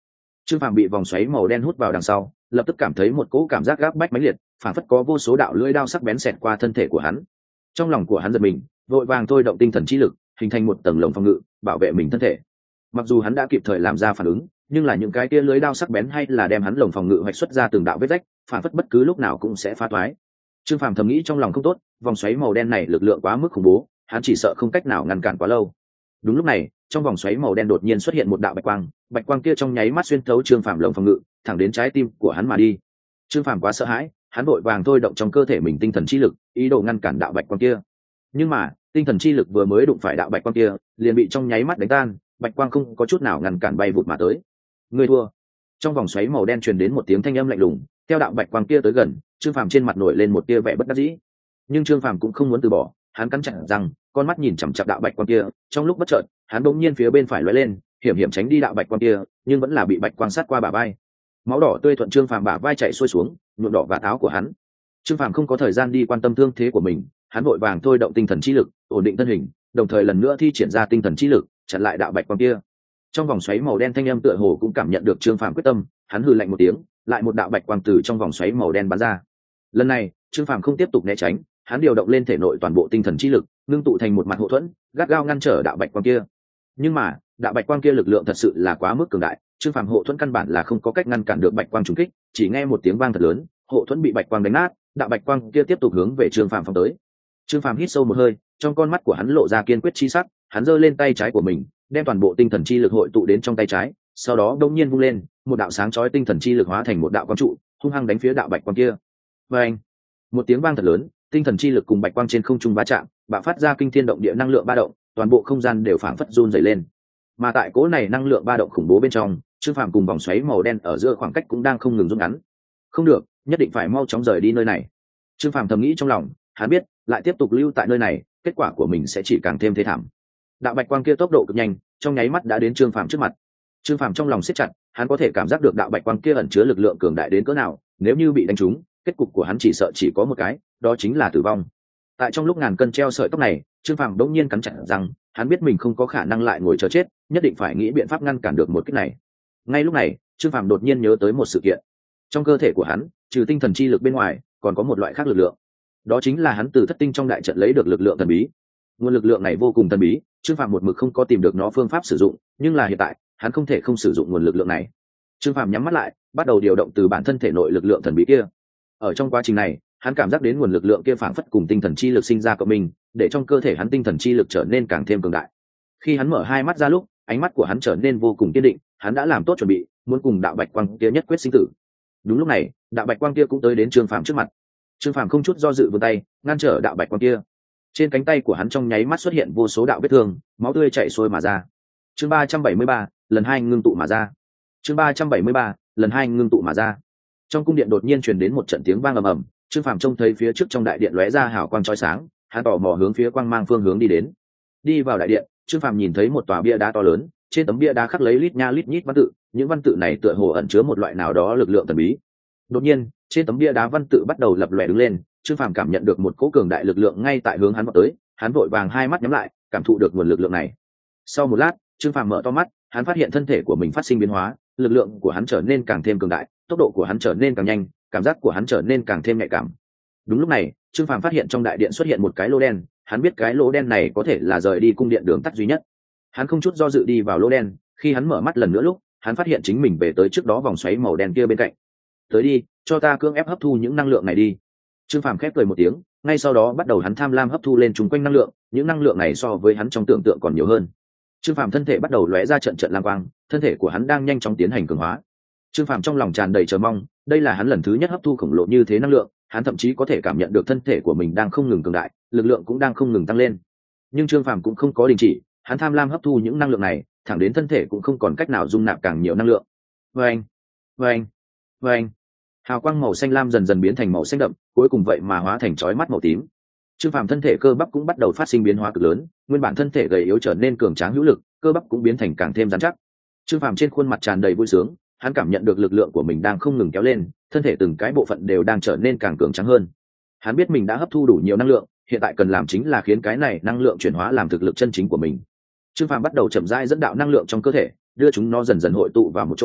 Trương Phàm bị vòng xoáy màu đen hút vào đằng sau, lập tức cảm thấy một cỗ cảm giác gáp bách mãnh liệt, phản phất có vô số đạo lưỡi đao sắc bén xẹt qua thân thể của hắn. Trong lòng của hắn giật mình, vội vàng thôi động tinh thần chi lực, hình thành một tầng lồng phòng ngự, bảo vệ mình thân thể. Mặc dù hắn đã kịp thời làm ra phản ứng, nhưng là những cái kia lưỡi đao sắc bén hay là đem hắn lồng phòng ngự hoạch xuất ra từng đạo vết rách, phản phất bất cứ lúc nào cũng sẽ phá toái. Trương Phàm thầm nghĩ trong lòng không tốt, vòng xoáy màu đen này lực lượng quá mức khủng bố, hắn chỉ sợ không cách nào ngăn cản quá lâu. Đúng lúc này, trong vòng xoáy màu đen đột nhiên xuất hiện một đạo bạch quang kia trong nháy mắt xuyên thấu Trương Phàm lồng phòng ngự, thẳng đến trái tim của hắn mà đi. Trương Phàm quá sợ hãi, hắn vội vàng thôi động trong cơ thể mình tinh thần chi lực, ý đồ ngăn cản đạo bạch quang kia. Nhưng mà, tinh thần chi lực vừa mới đụng phải đạo bạch quang kia, liền bị trong nháy mắt đánh tan, bạch quang không có chút nào ngăn cản bay vụt mà tới. Người thua. Trong vòng xoáy màu đen truyền đến một tiếng thanh âm lạnh lùng, theo đạo bạch quang kia tới gần, Trương Phàm trên mặt nổi lên một tia vẻ bất đắc dĩ. Nhưng Trương Phàm cũng không muốn từ bỏ, hắn cắn chặt răng, con mắt nhìn chằm chằm đạo bạch quang kia, trong lúc bất chợt, hắn bỗng nhiên phía bên phải lóe lên, hiểm hiểm tránh đi đạo bạch quang kia, nhưng vẫn là bị bạch quang sát qua bả vai. Máu đỏ tươi thuận Trương Phàm bả vai chảy xuôi xuống, nhuộm đỏ vạt áo của hắn. Trương Phàm không có thời gian đi quan tâm thương thế của mình, hắn vội vàng thôi động tinh thần chi lực, ổn định thân hình, đồng thời lần nữa thi triển ra tinh thần chi lực, chặn lại đạo bạch quang kia. Trong vòng xoáy màu đen thanh âm tựa hồ cũng cảm nhận được Trương Phàm quyết tâm, hắn hừ lạnh một tiếng, lại một đạo bạch quang từ trong vòng xoáy màu đen bắn ra. Lần này, Trương Phàm không tiếp tục né tránh, hắn điều động lên thể nội toàn bộ tinh thần chi lực, ngưng tụ thành một mặt hộ thuẫn, gắt gao ngăn trở đạo bạch quang kia. Nhưng mà, đạo bạch quang kia lực lượng thật sự là quá mức cường đại, Trương Phàm hộ thuẫn căn bản là không có cách ngăn cản được bạch quang trùng kích, chỉ nghe một tiếng vang thật lớn, hộ thuẫn bị bạch quang đánh nát, đạo bạch quang kia tiếp tục hướng về Trương Phàm phóng tới. Trương Phàm hít sâu một hơi, trong con mắt của hắn lộ ra kiên quyết chi sắc, hắn giơ lên tay trái của mình, đem toàn bộ tinh thần chi lực hội tụ đến trong tay trái, sau đó đột nhiên vung lên, một đạo sáng chói tinh thần chi lực hóa thành một đạo quang trụ, hung hăng đánh phía đạo bạch quang kia. Oeng! Một tiếng vang thật lớn, tinh thần chi lực cùng bạch quang trên không trung va chạm, bạo phát ra kinh thiên động địa năng lượng ba động, toàn bộ không gian đều phảng phất run rẩy lên. Mà tại cỗ này năng lượng ba động khủng bố bên trong, Trương Phàm cùng vòng xoáy màu đen ở giữa khoảng cách cũng đang không ngừng rút ngắn. Không được, nhất định phải mau chóng rời đi nơi này. Trương Phàm thầm nghĩ trong lòng, hắn biết, lại tiếp tục lưu tại nơi này, kết quả của mình sẽ chỉ càng thêm thê thảm. Đạo bạch quang kia tốc độ cực nhanh, trong nháy mắt đã đến Trương Phàm trước mặt. Trương Phàm trong lòng siết chặt, hắn có thể cảm giác được đạo bạch quang kia ẩn chứa lực lượng cường đại đến cỡ nào, nếu như bị đánh trúng, kết cục của hắn chỉ sợ chỉ có một cái, đó chính là tử vong. Tại trong lúc ngàn cân treo sợi tóc này, Trương Phàm đột nhiên cắn chặt rằng, hắn biết mình không có khả năng lại ngồi chờ chết, nhất định phải nghĩ biện pháp ngăn cản được một kích này. Ngay lúc này, Trương Phàm đột nhiên nhớ tới một sự kiện. Trong cơ thể của hắn, trừ tinh thần chi lực bên ngoài, còn có một loại khác lực lượng. Đó chính là hắn từ thất tinh trong đại trận lấy được lực lượng thần bí. Nguồn lực lượng này vô cùng thần bí, Trương Phàm một mực không có tìm được nó phương pháp sử dụng, nhưng là hiện tại, hắn không thể không sử dụng nguồn lực lượng này. Trương Phàm nhắm mắt lại, bắt đầu điều động từ bản thân thể nội lực lượng thần bí kia. Ở trong quá trình này, hắn cảm giác đến nguồn lực lượng kia phảng phất cùng tinh thần chi lực sinh ra cộng mình, để trong cơ thể hắn tinh thần chi lực trở nên càng thêm cường đại. Khi hắn mở hai mắt ra lúc, ánh mắt của hắn trở nên vô cùng kiên định, hắn đã làm tốt chuẩn bị, muốn cùng đạo bạch quang kia nhất quyết sinh tử. Đúng lúc này, đạo bạch quang kia cũng tới đến Trương Phàm trước mặt. Trương Phàm không chút do dự vươn tay, ngăn trở đạo bạch quang kia. Trên cánh tay của hắn trong nháy mắt xuất hiện vô số đạo vết thương, máu tươi chảy xuôi mà ra. Chương 373, lần hai ngưng tụ mà ra. Chương 373, lần hai ngưng tụ mà ra. Trong cung điện đột nhiên truyền đến một trận tiếng vang ầm ầm, Trương Phàm trông thấy phía trước trong đại điện lóe ra hào quang chói sáng, hắn tò mò hướng phía quang mang phương hướng đi đến. Đi vào đại điện, Trương Phàm nhìn thấy một tòa bia đá to lớn, trên tấm bia đá khắc lấy lít nha lít nhít văn tự, những văn tự này tựa hồ ẩn chứa một loại nào đó lực lượng thần bí. Đột nhiên, trên tấm bia đá văn tự bắt đầu lập lòe đứng lên, Trương Phàm cảm nhận được một cỗ cường đại lực lượng ngay tại hướng hắn vọt tới, hắn vội vàng hai mắt nhắm lại, cảm thụ được nguồn lực lượng này. Sau một lát, Trương Phàm mở to mắt, hắn phát hiện thân thể của mình phát sinh biến hóa, lực lượng của hắn trở nên càng thêm cường đại, tốc độ của hắn trở nên càng nhanh, cảm giác của hắn trở nên càng thêm nhạy cảm. Đúng lúc này, Trương Phàm phát hiện trong đại điện xuất hiện một cái lỗ đen, hắn biết cái lỗ đen này có thể là rời đi cung điện đường tắt duy nhất. Hắn không chút do dự đi vào lỗ đen, khi hắn mở mắt lần nữa lúc, hắn phát hiện chính mình về tới trước đó vòng xoáy màu đen kia bên cạnh. Tới đi, cho ta cưỡng ép hấp thu những năng lượng này đi. Trương Phàm khép cười một tiếng, ngay sau đó bắt đầu hắn tham lam hấp thu lên chung quanh năng lượng, những năng lượng này so với hắn trong tưởng tượng còn nhiều hơn. Trương Phàm thân thể bắt đầu lóe ra trận trận lam quang, thân thể của hắn đang nhanh chóng tiến hành cường hóa. Trương Phàm trong lòng tràn đầy chờ mong, đây là hắn lần thứ nhất hấp thu khổng lồ như thế năng lượng, hắn thậm chí có thể cảm nhận được thân thể của mình đang không ngừng cường đại, lực lượng cũng đang không ngừng tăng lên. Nhưng Trương Phàm cũng không có đình chỉ, hắn tham lam hấp thu những năng lượng này, thẳng đến thân thể cũng không còn cách nào dung nạp càng nhiều năng lượng. Oeng, oeng, oeng. Hào quang màu xanh lam dần dần biến thành màu xanh đậm, cuối cùng vậy mà hóa thành chói mắt màu tím. Trương Phàm thân thể cơ bắp cũng bắt đầu phát sinh biến hóa cực lớn, nguyên bản thân thể gầy yếu trở nên cường tráng hữu lực, cơ bắp cũng biến thành càng thêm rắn chắc. Trương Phàm trên khuôn mặt tràn đầy vui sướng, hắn cảm nhận được lực lượng của mình đang không ngừng kéo lên, thân thể từng cái bộ phận đều đang trở nên càng cường tráng hơn. Hắn biết mình đã hấp thu đủ nhiều năng lượng, hiện tại cần làm chính là khiến cái này năng lượng chuyển hóa làm thực lực chân chính của mình. Trương Phàm bắt đầu chậm rãi dẫn đạo năng lượng trong cơ thể, đưa chúng nó dần dần hội tụ vào một chỗ,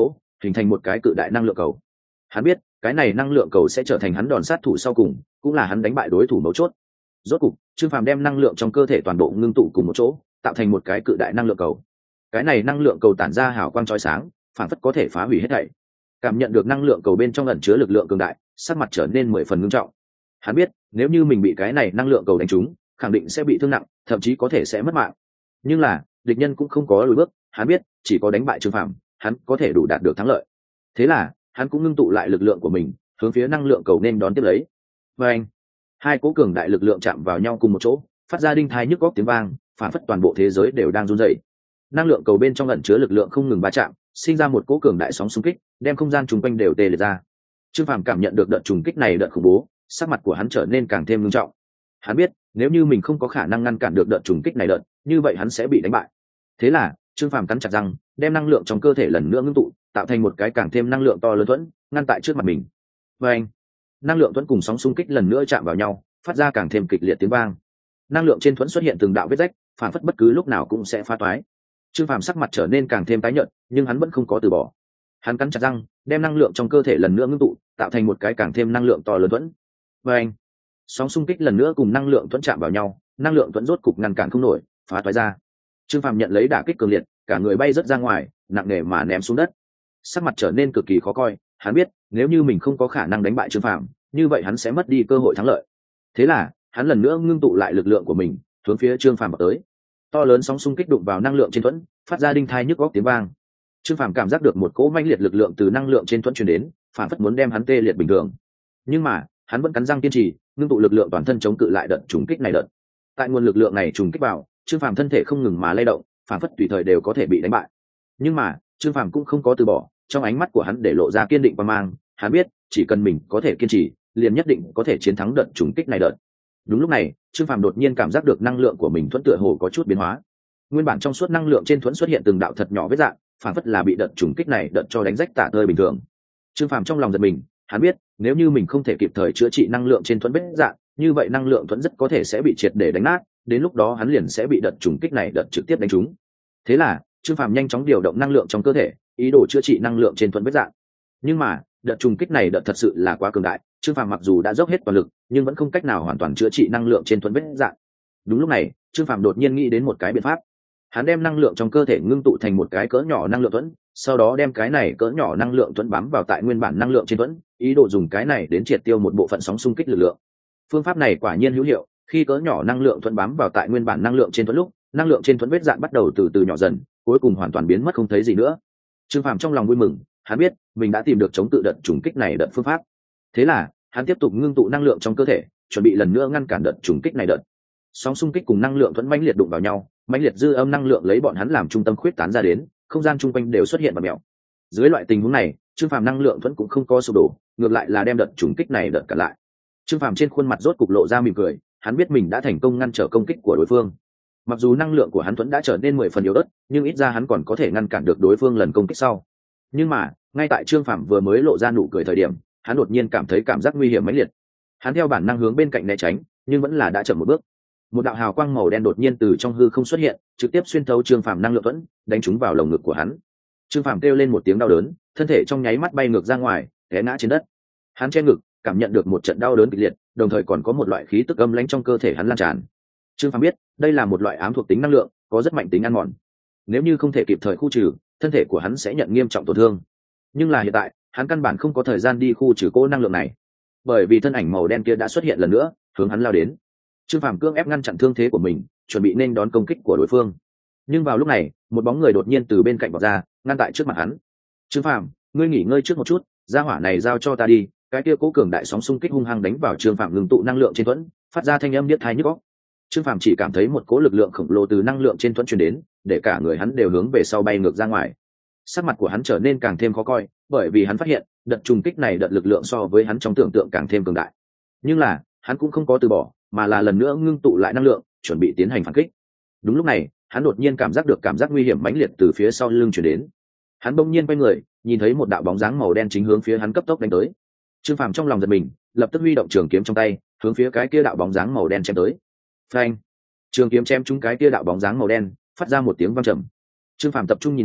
hình thành một cái cự đại năng lượng cầu. Hắn biết cái này năng lượng cầu sẽ trở thành hắn đòn sát thủ sau cùng, cũng là hắn đánh bại đối thủ mấu chốt. Rốt cục Trương Phàm đem năng lượng trong cơ thể toàn bộ ngưng tụ cùng một chỗ, tạo thành một cái cự đại năng lượng cầu. Cái này năng lượng cầu tản ra hào quang chói sáng, phản phất có thể phá hủy hết thảy. Cảm nhận được năng lượng cầu bên trong ẩn chứa lực lượng cường đại, sắc mặt trở nên 10 phần ngưng trọng. Hắn biết nếu như mình bị cái này năng lượng cầu đánh trúng, khẳng định sẽ bị thương nặng, thậm chí có thể sẽ mất mạng. Nhưng là địch nhân cũng không có lùi bước, hắn biết chỉ có đánh bại Trương Phàm, hắn có thể đủ đạt được thắng lợi. Thế là hắn cũng ngưng tụ lại lực lượng của mình, hướng phía năng lượng cầu nên đón tiếp lấy. Và anh, hai cỗ cường đại lực lượng chạm vào nhau cùng một chỗ, phát ra đinh thai nhức góc tiếng vang, phản phất toàn bộ thế giới đều đang run rẩy. Năng lượng cầu bên trong ẩn chứa lực lượng không ngừng va chạm, sinh ra một cỗ cường đại sóng xung kích, đem không gian chung quanh đều tê liệt ra. Trương Phàm cảm nhận được đợt trùng kích này đợt khủng bố, sắc mặt của hắn trở nên càng thêm nghiêm trọng. Hắn biết nếu như mình không có khả năng ngăn cản được đợt trùng kích này đợt, như vậy hắn sẽ bị đánh bại. Thế là Trương Phàm cắn chặt răng, đem năng lượng trong cơ thể lần nữa ngưng tụ, tạo thành một cái càng thêm năng lượng to lớn thuẫn, ngăn tại trước mặt mình. Và anh, năng lượng thuẫn cùng sóng xung kích lần nữa chạm vào nhau, phát ra càng thêm kịch liệt tiếng vang. Năng lượng trên thuẫn xuất hiện từng đạo vết rách, phản phất bất cứ lúc nào cũng sẽ phá toái. Trương Phàm sắc mặt trở nên càng thêm tái nhợt, nhưng hắn vẫn không có từ bỏ. Hắn cắn chặt răng, đem năng lượng trong cơ thể lần nữa ngưng tụ, tạo thành một cái càng thêm năng lượng to lớn thuẫn. Và anh, sóng xung kích lần nữa cùng năng lượng thuẫn chạm vào nhau, năng lượng thuẫn rốt cục ngăn cản không nổi, phá toái ra. Trương Phàm nhận lấy đả kích cường liệt, cả người bay rất ra ngoài, nặng nề mà ném xuống đất. Sắc mặt trở nên cực kỳ khó coi, hắn biết nếu như mình không có khả năng đánh bại Trương Phàm, như vậy hắn sẽ mất đi cơ hội thắng lợi. Thế là hắn lần nữa ngưng tụ lại lực lượng của mình, hướng phía Trương Phàm vào tới. To lớn sóng xung kích đụng vào năng lượng trên thuẫn, phát ra đinh thai nhức góc tiếng vang. Trương Phàm cảm giác được một cỗ mãnh liệt lực lượng từ năng lượng trên thuẫn truyền đến, phản phất muốn đem hắn tê liệt bình thường. Nhưng mà hắn vẫn cắn răng kiên trì, ngưng tụ lực lượng toàn thân chống cự lại đợt trùng kích này đợt. Tại nguồn lực lượng này trùng kích vào, Trương Phàm thân thể không ngừng mà lay động, phản phất tùy thời đều có thể bị đánh bại. Nhưng mà Trương Phàm cũng không có từ bỏ, trong ánh mắt của hắn để lộ ra kiên định và mang. Hắn biết chỉ cần mình có thể kiên trì, liền nhất định có thể chiến thắng đợt trùng kích này đợt. Đúng lúc này Trương Phàm đột nhiên cảm giác được năng lượng của mình thuẫn tựa hồ có chút biến hóa. Nguyên bản trong suốt năng lượng trên thuẫn xuất hiện từng đạo thật nhỏ vết dạng, phản phất là bị đợt trùng kích này đợt cho đánh rách tả tơi bình thường. Trương Phàm trong lòng giật mình, hắn biết nếu như mình không thể kịp thời chữa trị năng lượng trên thuẫn vết dạng, như vậy năng lượng thuẫn rất có thể sẽ bị triệt để đánh nát, đến lúc đó hắn liền sẽ bị đợt trùng kích này đợt trực tiếp đánh trúng. Thế là Trương Phàm nhanh chóng điều động năng lượng trong cơ thể, ý đồ chữa trị năng lượng trên thuẫn vết dạng. Nhưng mà đợt trùng kích này đợt thật sự là quá cường đại, Trương Phàm mặc dù đã dốc hết toàn lực, nhưng vẫn không cách nào hoàn toàn chữa trị năng lượng trên thuẫn vết dạng. Đúng lúc này Trương Phàm đột nhiên nghĩ đến một cái biện pháp. Hắn đem năng lượng trong cơ thể ngưng tụ thành một cái cỡ nhỏ năng lượng thuẫn, sau đó đem cái này cỡ nhỏ năng lượng thuẫn bám vào tại nguyên bản năng lượng trên thuẫn, ý đồ dùng cái này đến triệt tiêu một bộ phận sóng xung kích lực lượng. Phương pháp này quả nhiên hữu hiệu, khi cỡ nhỏ năng lượng thuẫn bám vào tại nguyên bản năng lượng trên thuẫn lúc, năng lượng trên thuẫn vết dạn bắt đầu từ từ nhỏ dần, cuối cùng hoàn toàn biến mất không thấy gì nữa. Trương Phàm trong lòng vui mừng, hắn biết mình đã tìm được chống cự đợt trùng kích này đợt phương pháp. Thế là hắn tiếp tục ngưng tụ năng lượng trong cơ thể, chuẩn bị lần nữa ngăn cản đợt trùng kích này đợt. Sóng xung kích cùng năng lượng thuẫn mãnh liệt đụng vào nhau, mãnh liệt dư âm năng lượng lấy bọn hắn làm trung tâm khuyết tán ra đến, không gian chung quanh đều xuất hiện bạt mèo. Dưới loại tình huống này Trương Phàm năng lượng thuẫn cũng không có sụp đổ, ngược lại là đem đợt trùng kích này đợt cản lại. Trương Phàm trên khuôn mặt rốt cục lộ ra mỉm cười, hắn biết mình đã thành công ngăn trở công kích của đối phương. Mặc dù năng lượng của hắn thuẫn đã trở nên 10 phần yếu ớt, nhưng ít ra hắn còn có thể ngăn cản được đối phương lần công kích sau. Nhưng mà ngay tại Trương Phàm vừa mới lộ ra nụ cười thời điểm, hắn đột nhiên cảm thấy cảm giác nguy hiểm mãnh liệt. Hắn theo bản năng hướng bên cạnh né tránh, nhưng vẫn là đã chậm một bước. Một đạo hào quang màu đen đột nhiên từ trong hư không xuất hiện, trực tiếp xuyên thấu Trương Phàm năng lượng thuẫn, đánh trúng vào lồng ngực của hắn. Trương Phàm kêu lên một tiếng đau đớn, thân thể trong nháy mắt bay ngược ra ngoài, té ngã trên đất. Hắn che ngực, cảm nhận được một trận đau đớn kịch liệt, đồng thời còn có một loại khí tức âm lãnh trong cơ thể hắn lan tràn. Trương Phàm biết đây là một loại ám thuộc tính năng lượng, có rất mạnh tính ăn mòn. Nếu như không thể kịp thời khu trừ, thân thể của hắn sẽ nhận nghiêm trọng tổn thương. Nhưng là hiện tại hắn căn bản không có thời gian đi khu trừ cỗ năng lượng này, bởi vì thân ảnh màu đen kia đã xuất hiện lần nữa, hướng hắn lao đến. Trương Phàm cưỡng ép ngăn chặn thương thế của mình, chuẩn bị nên đón công kích của đối phương. Nhưng vào lúc này một bóng người đột nhiên từ bên cạnh vọt ra, ngăn tại trước mặt hắn. Trương Phàm, ngươi nghỉ ngơi trước một chút, gia hỏa này giao cho ta đi. Cái kia cố cường đại sóng xung kích hung hăng đánh vào Trương Phàm ngừng tụ năng lượng trên thuẫn, phát ra thanh âm điếc tai nhức óc. Trương Phàm chỉ cảm thấy một cỗ lực lượng khổng lồ từ năng lượng trên thuẫn truyền đến, để cả người hắn đều hướng về sau bay ngược ra ngoài. Sắc mặt của hắn trở nên càng thêm khó coi, bởi vì hắn phát hiện đợt trùng kích này đợt lực lượng so với hắn trong tưởng tượng càng thêm cường đại. Nhưng là hắn cũng không có từ bỏ, mà là lần nữa ngưng tụ lại năng lượng, chuẩn bị tiến hành phản kích. Đúng lúc này hắn đột nhiên cảm giác được cảm giác nguy hiểm mãnh liệt từ phía sau lưng truyền đến. Hắn bỗng nhiên quay người, nhìn thấy một đạo bóng dáng màu đen chính hướng phía hắn cấp tốc đánh tới. Trương Phàm trong lòng giật mình, lập tức huy động trường kiếm trong tay, hướng phía cái kia đạo bóng dáng màu đen chém tới. Phanh! Trường kiếm chém trúng cái kia đạo bóng dáng màu đen, phát ra một tiếng vang trầm. Trương Phàm tập trung nhìn vào,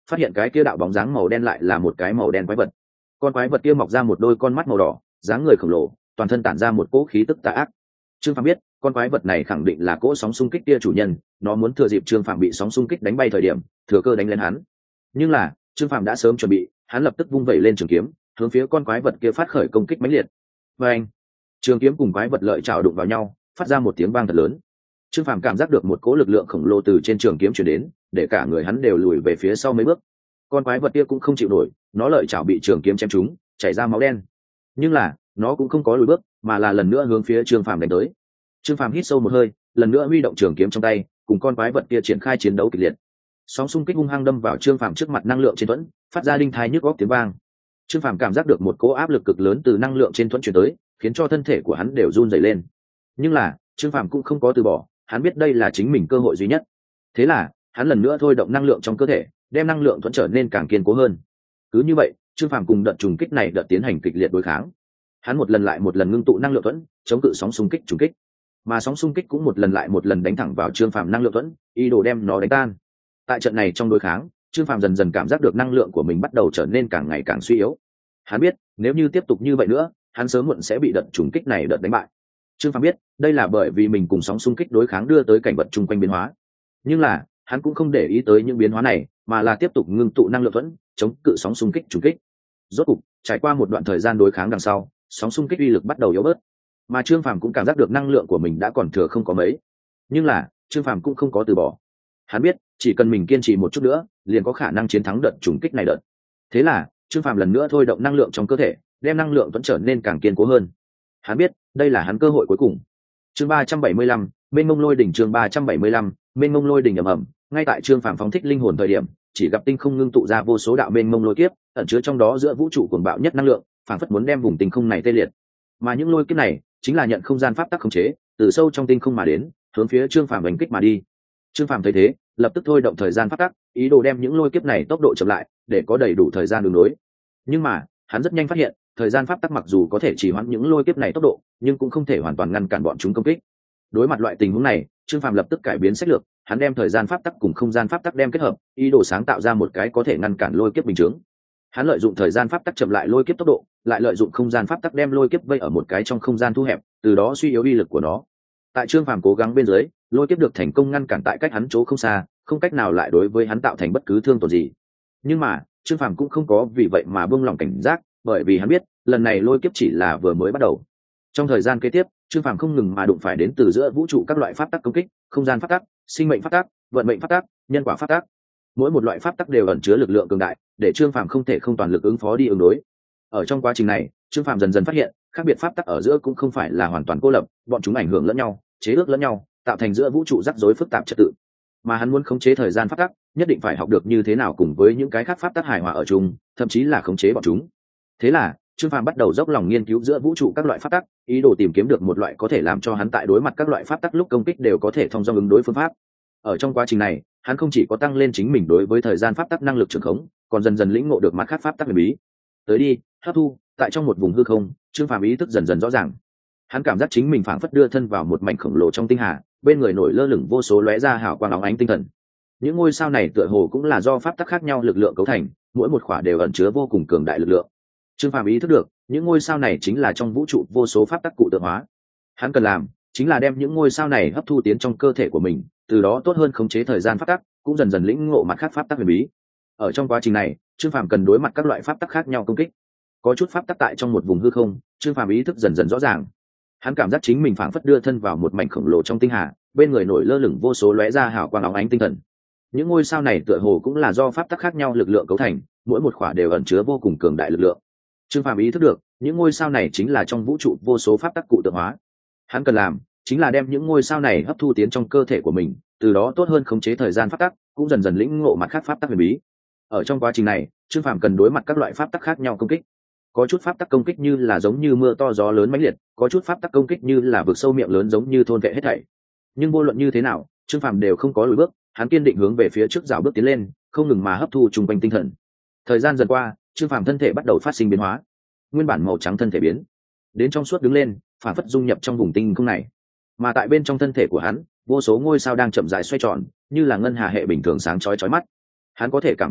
phát hiện cái kia đạo bóng dáng màu đen lại là một cái màu đen quái vật. Con quái vật kia mọc ra một đôi con mắt màu đỏ, dáng người khổng lồ, toàn thân tản ra một cỗ khí tức tà ác. Trương Phàm biết con quái vật này khẳng định là cỗ sóng xung kích kia chủ nhân, nó muốn thừa dịp Trương Phàm bị sóng xung kích đánh bay thời điểm, thừa cơ đánh lên hắn. Nhưng là Trương Phàm đã sớm chuẩn bị, hắn lập tức vung vẩy lên trường kiếm, hướng phía con quái vật kia phát khởi công kích mãnh liệt. Và anh, trường kiếm cùng quái vật lợi chảo đụng vào nhau, phát ra một tiếng vang thật lớn. Trương Phàm cảm giác được một cỗ lực lượng khổng lồ từ trên trường kiếm truyền đến, để cả người hắn đều lùi về phía sau mấy bước. Con quái vật kia cũng không chịu nổi, nó lợi chảo bị trường kiếm chém trúng, chảy ra máu đen. Nhưng là nó cũng không có lùi bước, mà là lần nữa hướng phía Trương Phàm đánh tới. Trương Phàm hít sâu một hơi, lần nữa huy động trường kiếm trong tay, cùng con quái vật kia triển khai chiến đấu kịch liệt. Sóng xung kích hung hăng đâm vào Trương Phàm trước mặt năng lượng trên thuẫn, phát ra đinh tai nhức óc tiếng vang. Trương Phàm cảm giác được một cỗ áp lực cực lớn từ năng lượng trên thuẫn truyền tới, khiến cho thân thể của hắn đều run rẩy lên. Nhưng là Trương Phàm cũng không có từ bỏ, hắn biết đây là chính mình cơ hội duy nhất. Thế là hắn lần nữa thôi động năng lượng trong cơ thể, đem năng lượng thuẫn trở nên càng kiên cố hơn. Cứ như vậy, Trương Phàm cùng đợt trùng kích này đợt tiến hành kịch liệt đối kháng. Hắn một lần lại một lần ngưng tụ năng lượng thuẫn, chống cự sóng xung kích trùng kích, mà sóng xung kích cũng một lần lại một lần đánh thẳng vào Trương Phàm năng lượng thuẫn, ý đồ đem nó đánh tan. Tại trận này trong đối kháng, Trương Phàm dần dần cảm giác được năng lượng của mình bắt đầu trở nên càng ngày càng suy yếu. Hắn biết, nếu như tiếp tục như vậy nữa, hắn sớm muộn sẽ bị đợt trùng kích này đợt đánh bại. Trương Phàm biết, đây là bởi vì mình cùng sóng xung kích đối kháng đưa tới cảnh vật chung quanh biến hóa. Nhưng là, hắn cũng không để ý tới những biến hóa này, mà là tiếp tục ngưng tụ năng lượng thuẫn, chống cự sóng xung kích trùng kích. Rốt cục, trải qua một đoạn thời gian đối kháng đằng sau, sóng xung kích uy lực bắt đầu yếu bớt, mà Trương Phàm cũng cảm giác được năng lượng của mình đã còn thừa không có mấy. Nhưng là Trương Phàm cũng không có từ bỏ. Hắn biết chỉ cần mình kiên trì một chút nữa, liền có khả năng chiến thắng đợt trùng kích này đợt. Thế là Trương Phàm lần nữa thôi động năng lượng trong cơ thể, đem năng lượng vẫn trở nên càng kiên cố hơn. Hắn biết đây là hắn cơ hội cuối cùng. Chương 375, mênh mông lôi đỉnh. Chương 375, mênh mông lôi đỉnh ầm ầm. Ngay tại Trương Phàm phóng thích linh hồn thời điểm, chỉ gặp tinh không ngưng tụ ra vô số đạo mênh mông lôi kiếp, ẩn chứa trong đó giữa vũ trụ cuồng bạo nhất năng lượng, phảng phất muốn đem vùng tinh không này tê liệt. Mà những lôi kiếp này chính là nhận không gian pháp tắc khống chế, từ sâu trong tinh không mà đến, hướng phía Trương Phàm đánh kích mà đi. Trương Phàm thấy thế, lập tức thôi động thời gian pháp tắc, ý đồ đem những lôi kiếp này tốc độ chậm lại, để có đầy đủ thời gian đường đối. Nhưng mà hắn rất nhanh phát hiện, thời gian pháp tắc mặc dù có thể trì hoãn những lôi kiếp này tốc độ, nhưng cũng không thể hoàn toàn ngăn cản bọn chúng công kích. Đối mặt loại tình huống này, Trương Phàm lập tức cải biến sách lược, hắn đem thời gian pháp tắc cùng không gian pháp tắc đem kết hợp, ý đồ sáng tạo ra một cái có thể ngăn cản lôi kiếp bình chứng. Hắn lợi dụng thời gian pháp tắc chậm lại lôi kiếp tốc độ, lại lợi dụng không gian pháp tắc đem lôi kiếp vây ở một cái trong không gian thu hẹp, từ đó suy yếu uy lực của nó. Tại Trương Phàm cố gắng bên dưới, lôi kiếp được thành công ngăn cản tại cách hắn chỗ không xa, không cách nào lại đối với hắn tạo thành bất cứ thương tổn gì. Nhưng mà Trương Phàm cũng không có vì vậy mà buông lỏng cảnh giác, bởi vì hắn biết lần này lôi kiếp chỉ là vừa mới bắt đầu. Trong thời gian kế tiếp, Trương Phàm không ngừng mà đụng phải đến từ giữa vũ trụ các loại pháp tắc công kích, không gian pháp tắc, sinh mệnh pháp tắc, vận mệnh pháp tắc, nhân quả pháp tắc. Mỗi một loại pháp tắc đều ẩn chứa lực lượng cường đại, để Trương Phàm không thể không toàn lực ứng phó đi ứng đối. Ở trong quá trình này, Trương Phàm dần dần phát hiện, khác biệt pháp tắc ở giữa cũng không phải là hoàn toàn cô lập, bọn chúng ảnh hưởng lẫn nhau, chế ước lẫn nhau, tạo thành giữa vũ trụ rắc rối phức tạp trật tự. Mà hắn muốn khống chế thời gian pháp tắc, nhất định phải học được như thế nào cùng với những cái khác pháp tắc hài hòa ở chung, thậm chí là khống chế bọn chúng. Thế là Trương Phàm bắt đầu dốc lòng nghiên cứu giữa vũ trụ các loại pháp tắc, ý đồ tìm kiếm được một loại có thể làm cho hắn tại đối mặt các loại pháp tắc lúc công kích đều có thể thông dong ứng đối phương pháp. Ở trong quá trình này, hắn không chỉ có tăng lên chính mình đối với thời gian pháp tắc năng lực trường khống, còn dần dần lĩnh ngộ được mặt khác pháp tắc huyền bí. Tới đi, hấp thu, tại trong một vùng hư không, Trương Phàm ý thức dần dần rõ ràng. Hắn cảm giác chính mình phảng phất đưa thân vào một mảnh khổng lồ trong tinh hà, bên người nổi lơ lửng vô số lóe ra hào quang óng ánh tinh thần. Những ngôi sao này tựa hồ cũng là do pháp tắc khác nhau lực lượng cấu thành, mỗi một khỏa đều ẩn chứa vô cùng cường đại lực lượng. Trương Phàm ý thức được, những ngôi sao này chính là trong vũ trụ vô số pháp tắc cụ tượng hóa. Hắn cần làm chính là đem những ngôi sao này hấp thu tiến trong cơ thể của mình, từ đó tốt hơn khống chế thời gian pháp tắc, cũng dần dần lĩnh ngộ mặt khác pháp tắc huyền bí. Ở trong quá trình này, Trương Phàm cần đối mặt các loại pháp tắc khác nhau công kích. Có chút pháp tắc tại trong một vùng hư không, Trương Phàm ý thức dần dần rõ ràng. Hắn cảm giác chính mình phảng phất đưa thân vào một mảnh khổng lồ trong tinh hà, bên người nổi lơ lửng vô số lóe ra hào quang óng ánh tinh thần. Những ngôi sao này tựa hồ cũng là do pháp tắc khác nhau lực lượng cấu thành, mỗi một khỏa đều ẩn chứa vô cùng cường đại lực lượng. Trương Phàm ý thức được, những ngôi sao này chính là trong vũ trụ vô số pháp tắc cụ tượng hóa. Hắn cần làm chính là đem những ngôi sao này hấp thu tiến trong cơ thể của mình, từ đó tốt hơn khống chế thời gian pháp tắc, cũng dần dần lĩnh ngộ mặt khác pháp tắc huyền bí. Ở trong quá trình này, Trương Phàm cần đối mặt các loại pháp tắc khác nhau công kích. Có chút pháp tắc công kích như là giống như mưa to gió lớn mãnh liệt, có chút pháp tắc công kích như là vực sâu miệng lớn giống như thôn vệ hết thảy. Nhưng vô luận như thế nào, Trương Phàm đều không có lùi bước, hắn kiên định hướng về phía trước dạo bước tiến lên, không ngừng mà hấp thu trung quanh tinh thần. Thời gian dần qua, Trương Phàm thân thể bắt đầu phát sinh biến hóa. Nguyên bản màu trắng thân thể biến đến trong suốt đứng lên, phản phất dung nhập trong vùng tinh không này. Mà tại bên trong thân thể của hắn, vô số ngôi sao đang chậm rãi xoay tròn, như là ngân hà hệ bình thường sáng chói chói mắt. Hắn có thể cảm nhận được,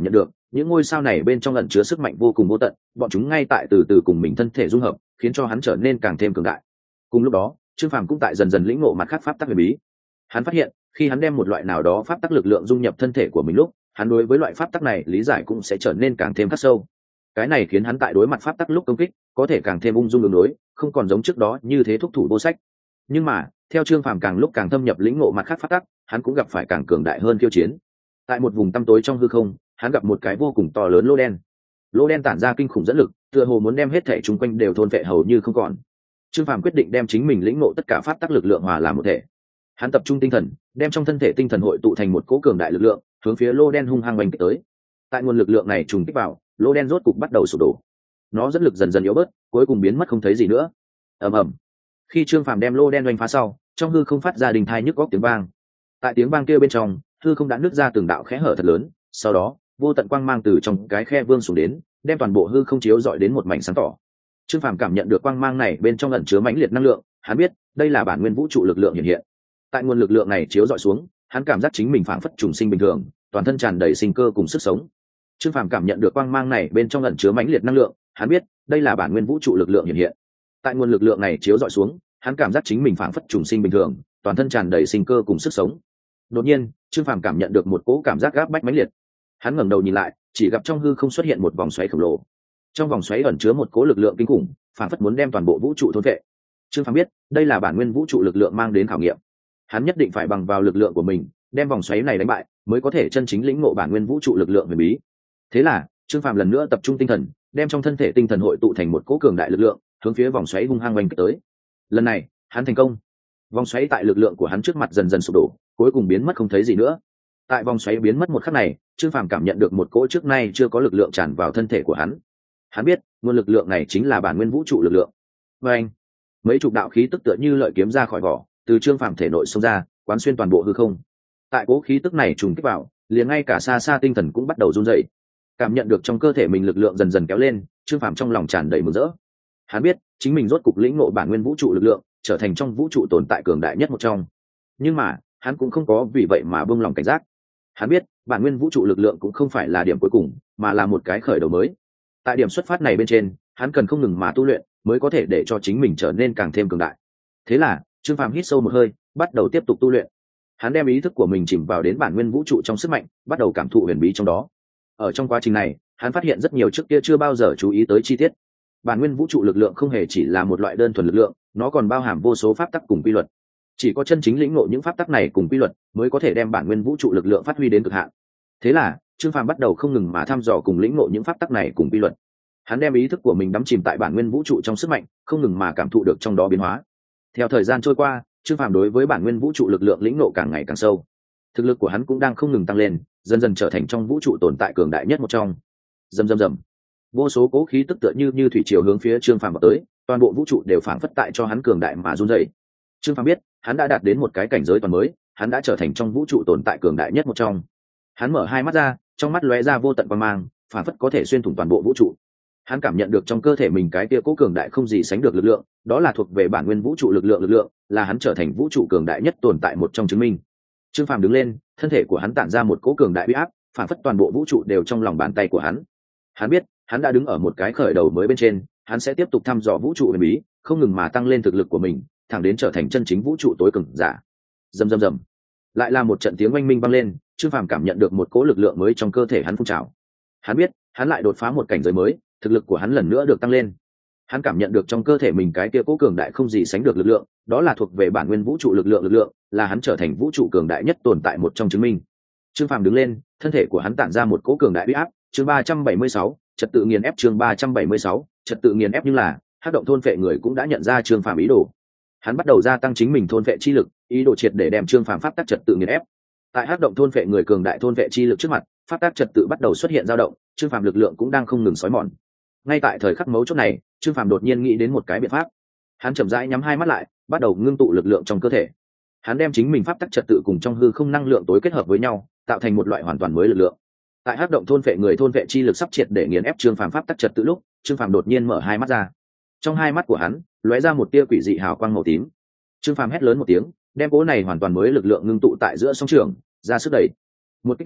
những ngôi sao này bên trong ẩn chứa sức mạnh vô cùng vô tận, bọn chúng ngay tại từ từ cùng mình thân thể dung hợp, khiến cho hắn trở nên càng thêm cường đại. Cùng lúc đó, Trương Phàm cũng tại dần dần lĩnh ngộ mặt khác pháp tắc huyền bí. Hắn phát hiện, khi hắn đem một loại nào đó pháp tắc lực lượng dung nhập thân thể của mình lúc, hắn đối với loại pháp tắc này lý giải cũng sẽ trở nên càng thêm khắc sâu. Cái này khiến hắn tại đối mặt pháp tắc lúc công kích, có thể càng thêm ung dung ứng đối, không còn giống trước đó như thế thúc thủ vô sách. Nhưng mà, theo Trương Phàm càng lúc càng thâm nhập lĩnh ngộ mặt khác pháp tắc, hắn cũng gặp phải càng cường đại hơn khiêu chiến. Tại một vùng tăm tối trong hư không, hắn gặp một cái vô cùng to lớn lô đen. Lô đen tản ra kinh khủng dẫn lực, tựa hồ muốn đem hết thể chúng quanh đều thôn phệ hầu như không còn. Trương Phàm quyết định đem chính mình lĩnh ngộ tất cả pháp tắc lực lượng hòa làm một thể. Hắn tập trung tinh thần, đem trong thân thể tinh thần hội tụ thành một cỗ cường đại lực lượng, hướng phía lô đen hung hăng oanh kích tới. Tại nguồn lực lượng này trùng kích vào, lô đen rốt cục bắt đầu sụp đổ. Nó dẫn lực dần dần yếu bớt, cuối cùng biến mất không thấy gì nữa. Ầm ầm. Khi Trương Phàm đem lô đen oanh phá sau, trong hư không phát ra đình thai nhức góc tiếng vang. Tại tiếng vang kia bên trong, hư không đã nứt ra từng đạo kẽ hở thật lớn, sau đó, vô tận quang mang từ trong cái khe vương xuống đến, đem toàn bộ hư không chiếu rọi đến một mảnh sáng tỏ. Trương Phàm cảm nhận được quang mang này bên trong ẩn chứa mãnh liệt năng lượng, hắn biết, đây là bản nguyên vũ trụ lực lượng hiện hiện. Tại nguồn lực lượng này chiếu rọi xuống, hắn cảm giác chính mình phảng phất trùng sinh bình thường, toàn thân tràn đầy sinh cơ cùng sức sống. Trương Phàm cảm nhận được quang mang này bên trong ẩn chứa mãnh liệt năng lượng, hắn biết, đây là bản nguyên vũ trụ lực lượng hiện hiện. Tại nguồn lực lượng này chiếu rọi xuống, hắn cảm giác chính mình phảng phất trùng sinh bình thường, toàn thân tràn đầy sinh cơ cùng sức sống. Đột nhiên, Trương Phàm cảm nhận được một cỗ cảm giác gáp bách mãnh liệt. Hắn ngẩng đầu nhìn lại, chỉ gặp trong hư không xuất hiện một vòng xoáy khổng lồ. Trong vòng xoáy ẩn chứa một cỗ lực lượng kinh khủng, phảng phất muốn đem toàn bộ vũ trụ thôn phệ. Trương Phàm biết, đây là bản nguyên vũ trụ lực lượng mang đến khảo nghiệm. Hắn nhất định phải bằng vào lực lượng của mình, đem vòng xoáy này đánh bại, mới có thể chân chính lĩnh ngộ bản nguyên vũ trụ lực lượng huyền bí. Thế là, Trương Phàm lần nữa tập trung tinh thần, đem trong thân thể tinh thần hội tụ thành một cỗ cường đại lực lượng, hướng phía vòng xoáy hung hăng oanh kích tới. Lần này, hắn thành công. Vòng xoáy tại lực lượng của hắn trước mặt dần dần sụp đổ, cuối cùng biến mất không thấy gì nữa. Tại vòng xoáy biến mất một khắc này, Trương Phàm cảm nhận được một cỗ trước nay chưa có lực lượng tràn vào thân thể của hắn. Hắn biết, nguồn lực lượng này chính là bản nguyên vũ trụ lực lượng. Và anh, mấy chục đạo khí tức tựa như lợi kiếm ra khỏi vỏ, từ Trương Phàm thể nội xông ra, quán xuyên toàn bộ hư không. Tại cỗ khí tức này trùng kích vào, liền ngay cả xa xa tinh thần cũng bắt đầu run rẩy. Cảm nhận được trong cơ thể mình lực lượng dần dần kéo lên, Trương Phàm trong lòng tràn đầy mừng rỡ. Hắn biết, chính mình rốt cục lĩnh ngộ bản nguyên vũ trụ lực lượng, trở thành trong vũ trụ tồn tại cường đại nhất một trong. Nhưng mà, hắn cũng không có vì vậy mà buông lòng cảnh giác. Hắn biết, bản nguyên vũ trụ lực lượng cũng không phải là điểm cuối cùng, mà là một cái khởi đầu mới. Tại điểm xuất phát này bên trên, hắn cần không ngừng mà tu luyện, mới có thể để cho chính mình trở nên càng thêm cường đại. Thế là, Trương Phàm hít sâu một hơi, bắt đầu tiếp tục tu luyện. Hắn đem ý thức của mình chìm vào đến bản nguyên vũ trụ trong sức mạnh, bắt đầu cảm thụ huyền bí trong đó. Ở trong quá trình này, hắn phát hiện rất nhiều trước kia chưa bao giờ chú ý tới chi tiết. Bản nguyên vũ trụ lực lượng không hề chỉ là một loại đơn thuần lực lượng, nó còn bao hàm vô số pháp tắc cùng quy luật. Chỉ có chân chính lĩnh ngộ những pháp tắc này cùng quy luật, mới có thể đem bản nguyên vũ trụ lực lượng phát huy đến cực hạn. Thế là, Trương Phàm bắt đầu không ngừng mà thăm dò cùng lĩnh ngộ những pháp tắc này cùng quy luật. Hắn đem ý thức của mình đắm chìm tại bản nguyên vũ trụ trong sức mạnh, không ngừng mà cảm thụ được trong đó biến hóa. Theo thời gian trôi qua, Trương Phàm đối với bản nguyên vũ trụ lực lượng lĩnh ngộ càng ngày càng sâu. Thực lực của hắn cũng đang không ngừng tăng lên, dần dần trở thành trong vũ trụ tồn tại cường đại nhất một trong. Rầm rầm rầm. Vô số cố khí tức tựa như thủy triều hướng phía Trương Phàm vào tới, toàn bộ vũ trụ đều phảng phất tại cho hắn cường đại mà run rẩy. Trương Phàm biết, hắn đã đạt đến một cái cảnh giới toàn mới, hắn đã trở thành trong vũ trụ tồn tại cường đại nhất một trong. Hắn mở hai mắt ra, trong mắt lóe ra vô tận quang mang, phảng phất có thể xuyên thủng toàn bộ vũ trụ. Hắn cảm nhận được trong cơ thể mình cái kia cố cường đại không gì sánh được lực lượng, đó là thuộc về bản nguyên vũ trụ lực lượng, là hắn trở thành vũ trụ cường đại nhất tồn tại một trong chứng minh. Trương Phàm đứng lên, thân thể của hắn tản ra một cỗ cường đại uy áp, phảng phất toàn bộ vũ trụ đều trong lòng bàn tay của hắn. Hắn biết, hắn đã đứng ở một cái khởi đầu mới bên trên, hắn sẽ tiếp tục thăm dò vũ trụ huyền bí, không ngừng mà tăng lên thực lực của mình, thẳng đến trở thành chân chính vũ trụ tối cường giả. Rầm rầm rầm. Lại là một trận tiếng oanh minh vang lên, Trương Phàm cảm nhận được một cỗ lực lượng mới trong cơ thể hắn phun trào. Hắn biết, hắn lại đột phá một cảnh giới mới, thực lực của hắn lần nữa được tăng lên. Hắn cảm nhận được trong cơ thể mình cái kia cố cường đại không gì sánh được lực lượng, đó là thuộc về bản nguyên vũ trụ lực lượng, là hắn trở thành vũ trụ cường đại nhất tồn tại một trong chứng minh. Trương Phàm đứng lên, thân thể của hắn tản ra một cỗ cường đại uy áp. Chương 376, trật tự nghiền ép. Chương 376, trật tự nghiền ép. Nhưng là, Hắc động thôn phệ người cũng đã nhận ra Trương Phàm ý đồ. Hắn bắt đầu gia tăng chính mình thôn phệ chi lực, ý đồ triệt để đem Trương Phàm pháp tắc trật tự nghiền ép. Tại Hắc động thôn phệ người cường đại thôn phệ chi lực trước mặt, pháp tắc trật tự bắt đầu xuất hiện dao động, Trương Phàm lực lượng cũng đang không ngừng xói mòn. Ngay tại thời khắc mấu chốt này, Trương Phàm đột nhiên nghĩ đến một cái biện pháp. Hắn chậm rãi nhắm hai mắt lại, bắt đầu ngưng tụ lực lượng trong cơ thể. Hắn đem chính mình pháp tắc trật tự cùng trong hư không năng lượng tối kết hợp với nhau, tạo thành một loại hoàn toàn mới lực lượng. Tại Hắc động thôn phệ người thôn phệ chi lực sắp triệt để nghiền ép Trương Phàm pháp tắc trật tự lúc, Trương Phàm đột nhiên mở hai mắt ra. Trong hai mắt của hắn lóe ra một tia quỷ dị hào quang màu tím. Trương Phàm hét lớn một tiếng, đem cỗ này hoàn toàn mới lực lượng ngưng tụ tại giữa song trường, ra sức đẩy. Một kích này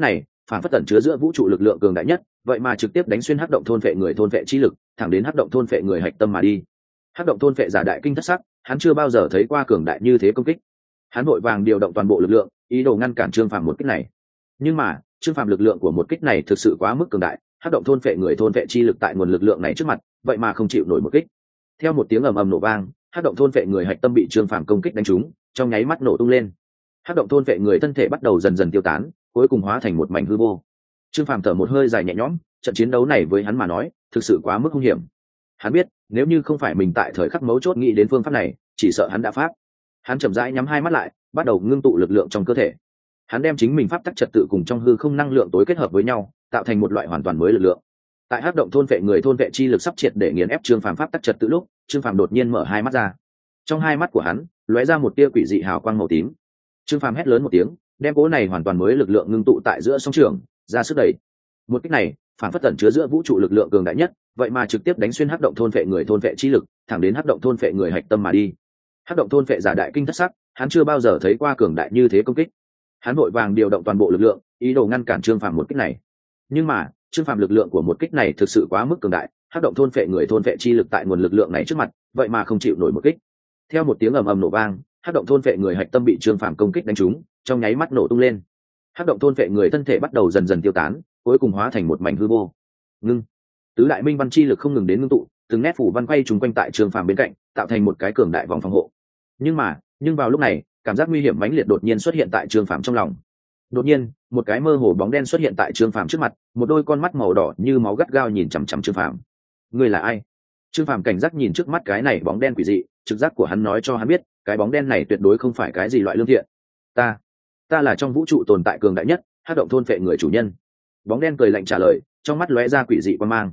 phản phất tẩn chứa giữa vũ trụ lực lượng cường đại nhất, vậy mà trực tiếp đánh xuyên hắc động thôn phệ người thôn phệ chi lực, thẳng đến hắc động thôn phệ người hạch tâm mà đi. Hắc động thôn phệ giả đại kinh thất sắc, hắn chưa bao giờ thấy qua cường đại như thế công kích. Hắn vội vàng điều động toàn bộ lực lượng, ý đồ ngăn cản Trương Phàm một kích này. Nhưng mà, Trương Phàm lực lượng của một kích này thực sự quá mức cường đại, hắc động thôn phệ người thôn phệ chi lực tại nguồn lực lượng này trước mặt, vậy mà không chịu nổi một kích. Theo một tiếng ầm ầm nổ vang, hắc động thôn phệ người hạch tâm bị Trương Phàm công kích đánh trúng, trong nháy mắt nổ tung lên. Hắc động thôn phệ người thân thể bắt đầu dần dần tiêu tán, cuối cùng hóa thành một mảnh hư vô. Trương Phàm thở một hơi dài nhẹ nhõm, trận chiến đấu này với hắn mà nói, thực sự quá mức hung hiểm. Hắn biết, nếu như không phải mình tại thời khắc mấu chốt nghĩ đến phương pháp này, chỉ sợ hắn đã pháp. Hắn chậm rãi nhắm hai mắt lại, bắt đầu ngưng tụ lực lượng trong cơ thể. Hắn đem chính mình pháp tắc trật tự cùng trong hư không năng lượng tối kết hợp với nhau, tạo thành một loại hoàn toàn mới lực lượng. Tại hắc động thôn vệ người thôn vệ chi lực sắp triệt để nghiền ép Trương Phàm pháp tắc trật tự lúc, Trương Phàm đột nhiên mở hai mắt ra. Trong hai mắt của hắn, lóe ra một tia quỷ dị hào quang màu tím. Trương Phàm hét lớn một tiếng, đem cỗ này hoàn toàn mới lực lượng ngưng tụ tại giữa song trường, ra sức đẩy. Một kích này, phản phất tẩn chứa giữa vũ trụ lực lượng cường đại nhất, vậy mà trực tiếp đánh xuyên hắc động thôn vệ người thôn vệ chi lực, thẳng đến hắc động thôn vệ người hạch tâm mà đi. Hắc động thôn vệ giả đại kinh thất sắc, hắn chưa bao giờ thấy qua cường đại như thế công kích. Hắn vội vàng điều động toàn bộ lực lượng, ý đồ ngăn cản Trương Phàm một kích này. Nhưng mà, Trương Phàm lực lượng của một kích này thực sự quá mức cường đại, hắc động thôn vệ người thôn vệ chi lực tại nguồn lực lượng này trước mặt, vậy mà không chịu nổi một kích. Theo một tiếng ầm ầm nổ vang, hắc động thôn vệ người hạch tâm bị Trương Phàm công kích đánh trúng, trong nháy mắt nổ tung lên. Hắc động thôn vệ người thân thể bắt đầu dần dần tiêu tán, cuối cùng hóa thành một mảnh hư vô. Ngưng. Tứ đại minh văn chi lực không ngừng đến ngưng tụ, từng nét phủ văn quay trùng quanh tại Trương Phàm bên cạnh, tạo thành một cái cường đại vòng phòng hộ. Nhưng vào lúc này, cảm giác nguy hiểm mãnh liệt đột nhiên xuất hiện tại Trương Phàm trong lòng. Đột nhiên, một cái mơ hồ bóng đen xuất hiện tại Trương Phàm trước mặt, một đôi con mắt màu đỏ như máu gắt gao nhìn chằm chằm Trương Phàm. Ngươi là ai? Trương Phàm cảnh giác nhìn trước mắt cái này bóng đen quỷ dị, trực giác của hắn nói cho hắn biết, cái bóng đen này tuyệt đối không phải cái gì loại lương thiện. Ta là trong vũ trụ tồn tại cường đại nhất, hắc động thôn phệ người chủ nhân. Bóng đen cười lạnh trả lời, trong mắt lóe ra quỷ dị quan mang.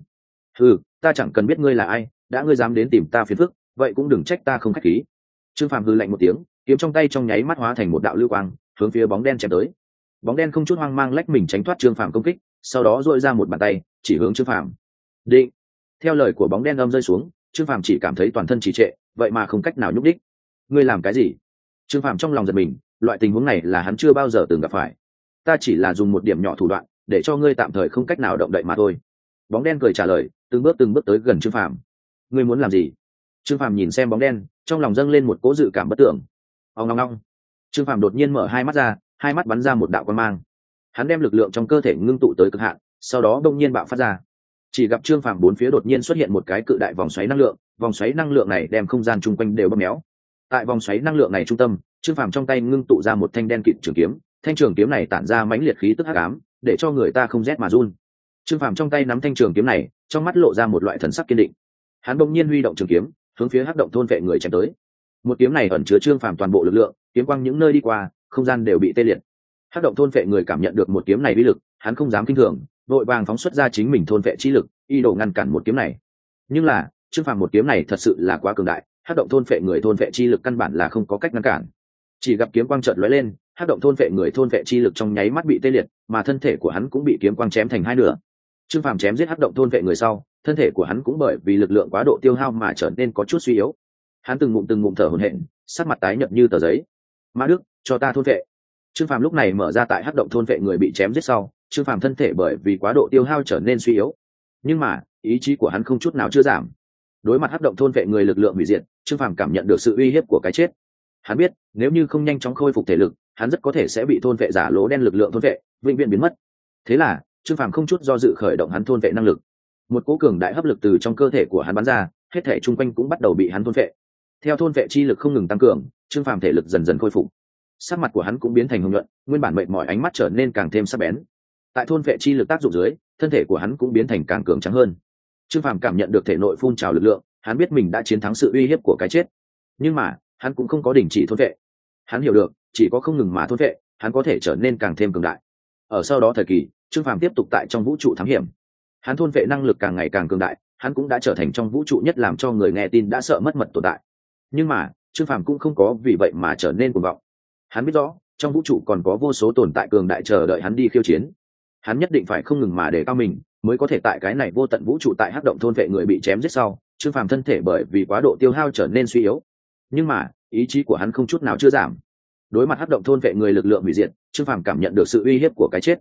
Ta chẳng cần biết ngươi là ai, đã ngươi dám đến tìm ta phiền phức, vậy cũng đừng trách ta không khách khí. Trương Phàm hừ lạnh một tiếng, kiếm trong tay trong nháy mắt hóa thành một đạo lưu quang, hướng phía bóng đen chém tới. Bóng đen không chút hoang mang lách mình tránh thoát Trương Phàm công kích, sau đó duỗi ra một bàn tay chỉ hướng Trương Phàm. Định. Theo lời của bóng đen âm rơi xuống, Trương Phàm chỉ cảm thấy toàn thân trì trệ, vậy mà không cách nào nhúc đích. Ngươi làm cái gì? Trương Phàm trong lòng giật mình, loại tình huống này là hắn chưa bao giờ từng gặp phải. Ta chỉ là dùng một điểm nhỏ thủ đoạn, để cho ngươi tạm thời không cách nào động đậy mà thôi. Bóng đen cười trả lời, từng bước tới gần Trương Phàm. Ngươi muốn làm gì? Trương Phàm nhìn xem bóng đen, trong lòng dâng lên một cỗ dự cảm bất tưởng. Ong ong ong. Trương Phàm đột nhiên mở hai mắt ra, hai mắt bắn ra một đạo quang mang. Hắn đem lực lượng trong cơ thể ngưng tụ tới cực hạn, sau đó đông nhiên bạo phát ra. Chỉ gặp Trương Phàm bốn phía đột nhiên xuất hiện một cái cự đại vòng xoáy năng lượng, vòng xoáy năng lượng này đem không gian chung quanh đều bóp méo. Tại vòng xoáy năng lượng này trung tâm, Trương Phàm trong tay ngưng tụ ra một thanh đen kịt trường kiếm, thanh trường kiếm này tản ra mãnh liệt khí tức hắc ám, để cho người ta không rét mà run. Trương Phàm trong tay nắm thanh trường kiếm này, trong mắt lộ ra một loại thần sắc kiên định. Hắn bỗng nhiên huy động trường kiếm, hướng phía hắc động thôn vệ người chém tới. Một kiếm này ẩn chứa Trương Phàm toàn bộ lực lượng, kiếm quang những nơi đi qua, không gian đều bị tê liệt. Hắc động thôn vệ người cảm nhận được một kiếm này uy lực, hắn không dám kinh thường, vội vàng phóng xuất ra chính mình thôn vệ chi lực, ý đồ ngăn cản một kiếm này. Nhưng là, Trương Phàm một kiếm này thật sự là quá cường đại, hắc động thôn vệ người thôn vệ chi lực căn bản là không có cách ngăn cản. Chỉ gặp kiếm quang chợt lóe lên, hắc động thôn vệ người thôn vệ chi lực trong nháy mắt bị tê liệt, mà thân thể của hắn cũng bị kiếm quang chém thành hai nửa. Trương Phàm chém giết hắc động thôn vệ người sau, thân thể của hắn cũng bởi vì lực lượng quá độ tiêu hao mà trở nên có chút suy yếu. Hắn từng ngụm thở hổn hển, sắc mặt tái nhợt như tờ giấy. Mã Đức, cho ta thôn vệ. Trương Phàm lúc này mở ra tại hắc động thôn vệ người bị chém giết sau, Trương Phàm thân thể bởi vì quá độ tiêu hao trở nên suy yếu, nhưng mà ý chí của hắn không chút nào chưa giảm. Đối mặt hắc động thôn vệ người lực lượng hủy diệt, Trương Phàm cảm nhận được sự uy hiếp của cái chết. Hắn biết, nếu như không nhanh chóng khôi phục thể lực, hắn rất có thể sẽ bị thôn vệ giả lỗ đen lực lượng thôn vệ, vĩnh viễn biến mất. Thế là, Trương Phàm không chút do dự khởi động hắn thôn vệ năng lực. Một cỗ cường đại hấp lực từ trong cơ thể của hắn bắn ra, hết thể chung quanh cũng bắt đầu bị hắn thôn vệ. Theo thôn vệ chi lực không ngừng tăng cường, Trương Phàm thể lực dần dần khôi phục. Sắc mặt của hắn cũng biến thành hồng nhuận, nguyên bản mệt mỏi ánh mắt trở nên càng thêm sắc bén. Tại thôn vệ chi lực tác dụng dưới, thân thể của hắn cũng biến thành càng cường tráng hơn. Trương Phàm cảm nhận được thể nội phun trào lực lượng, hắn biết mình đã chiến thắng sự uy hiếp của cái chết. Nhưng mà, hắn cũng không có đình chỉ thôn vệ. Hắn hiểu được, chỉ có không ngừng mà thôn vệ, hắn có thể trở nên càng thêm cường đại. Ở sau đó thời kỳ, Trương Phàm tiếp tục tại trong vũ trụ thám hiểm. Hắn thôn vệ năng lực càng ngày càng cường đại, hắn cũng đã trở thành trong vũ trụ nhất làm cho người nghe tin đã sợ mất mật tồn tại. Nhưng mà, Trương Phàm cũng không có vì vậy mà trở nên cuồng vọng. Hắn biết rõ, trong vũ trụ còn có vô số tồn tại cường đại chờ đợi hắn đi khiêu chiến. Hắn nhất định phải không ngừng mà để cao mình, mới có thể tại cái này vô tận vũ trụ tại hắc động thôn vệ người bị chém giết sau, Trương Phàm thân thể bởi vì quá độ tiêu hao trở nên suy yếu. Nhưng mà, ý chí của hắn không chút nào chưa giảm. Đối mặt hắc động thôn vệ người lực lượng hủy diệt, Trương Phàm cảm nhận được sự uy hiếp của cái chết.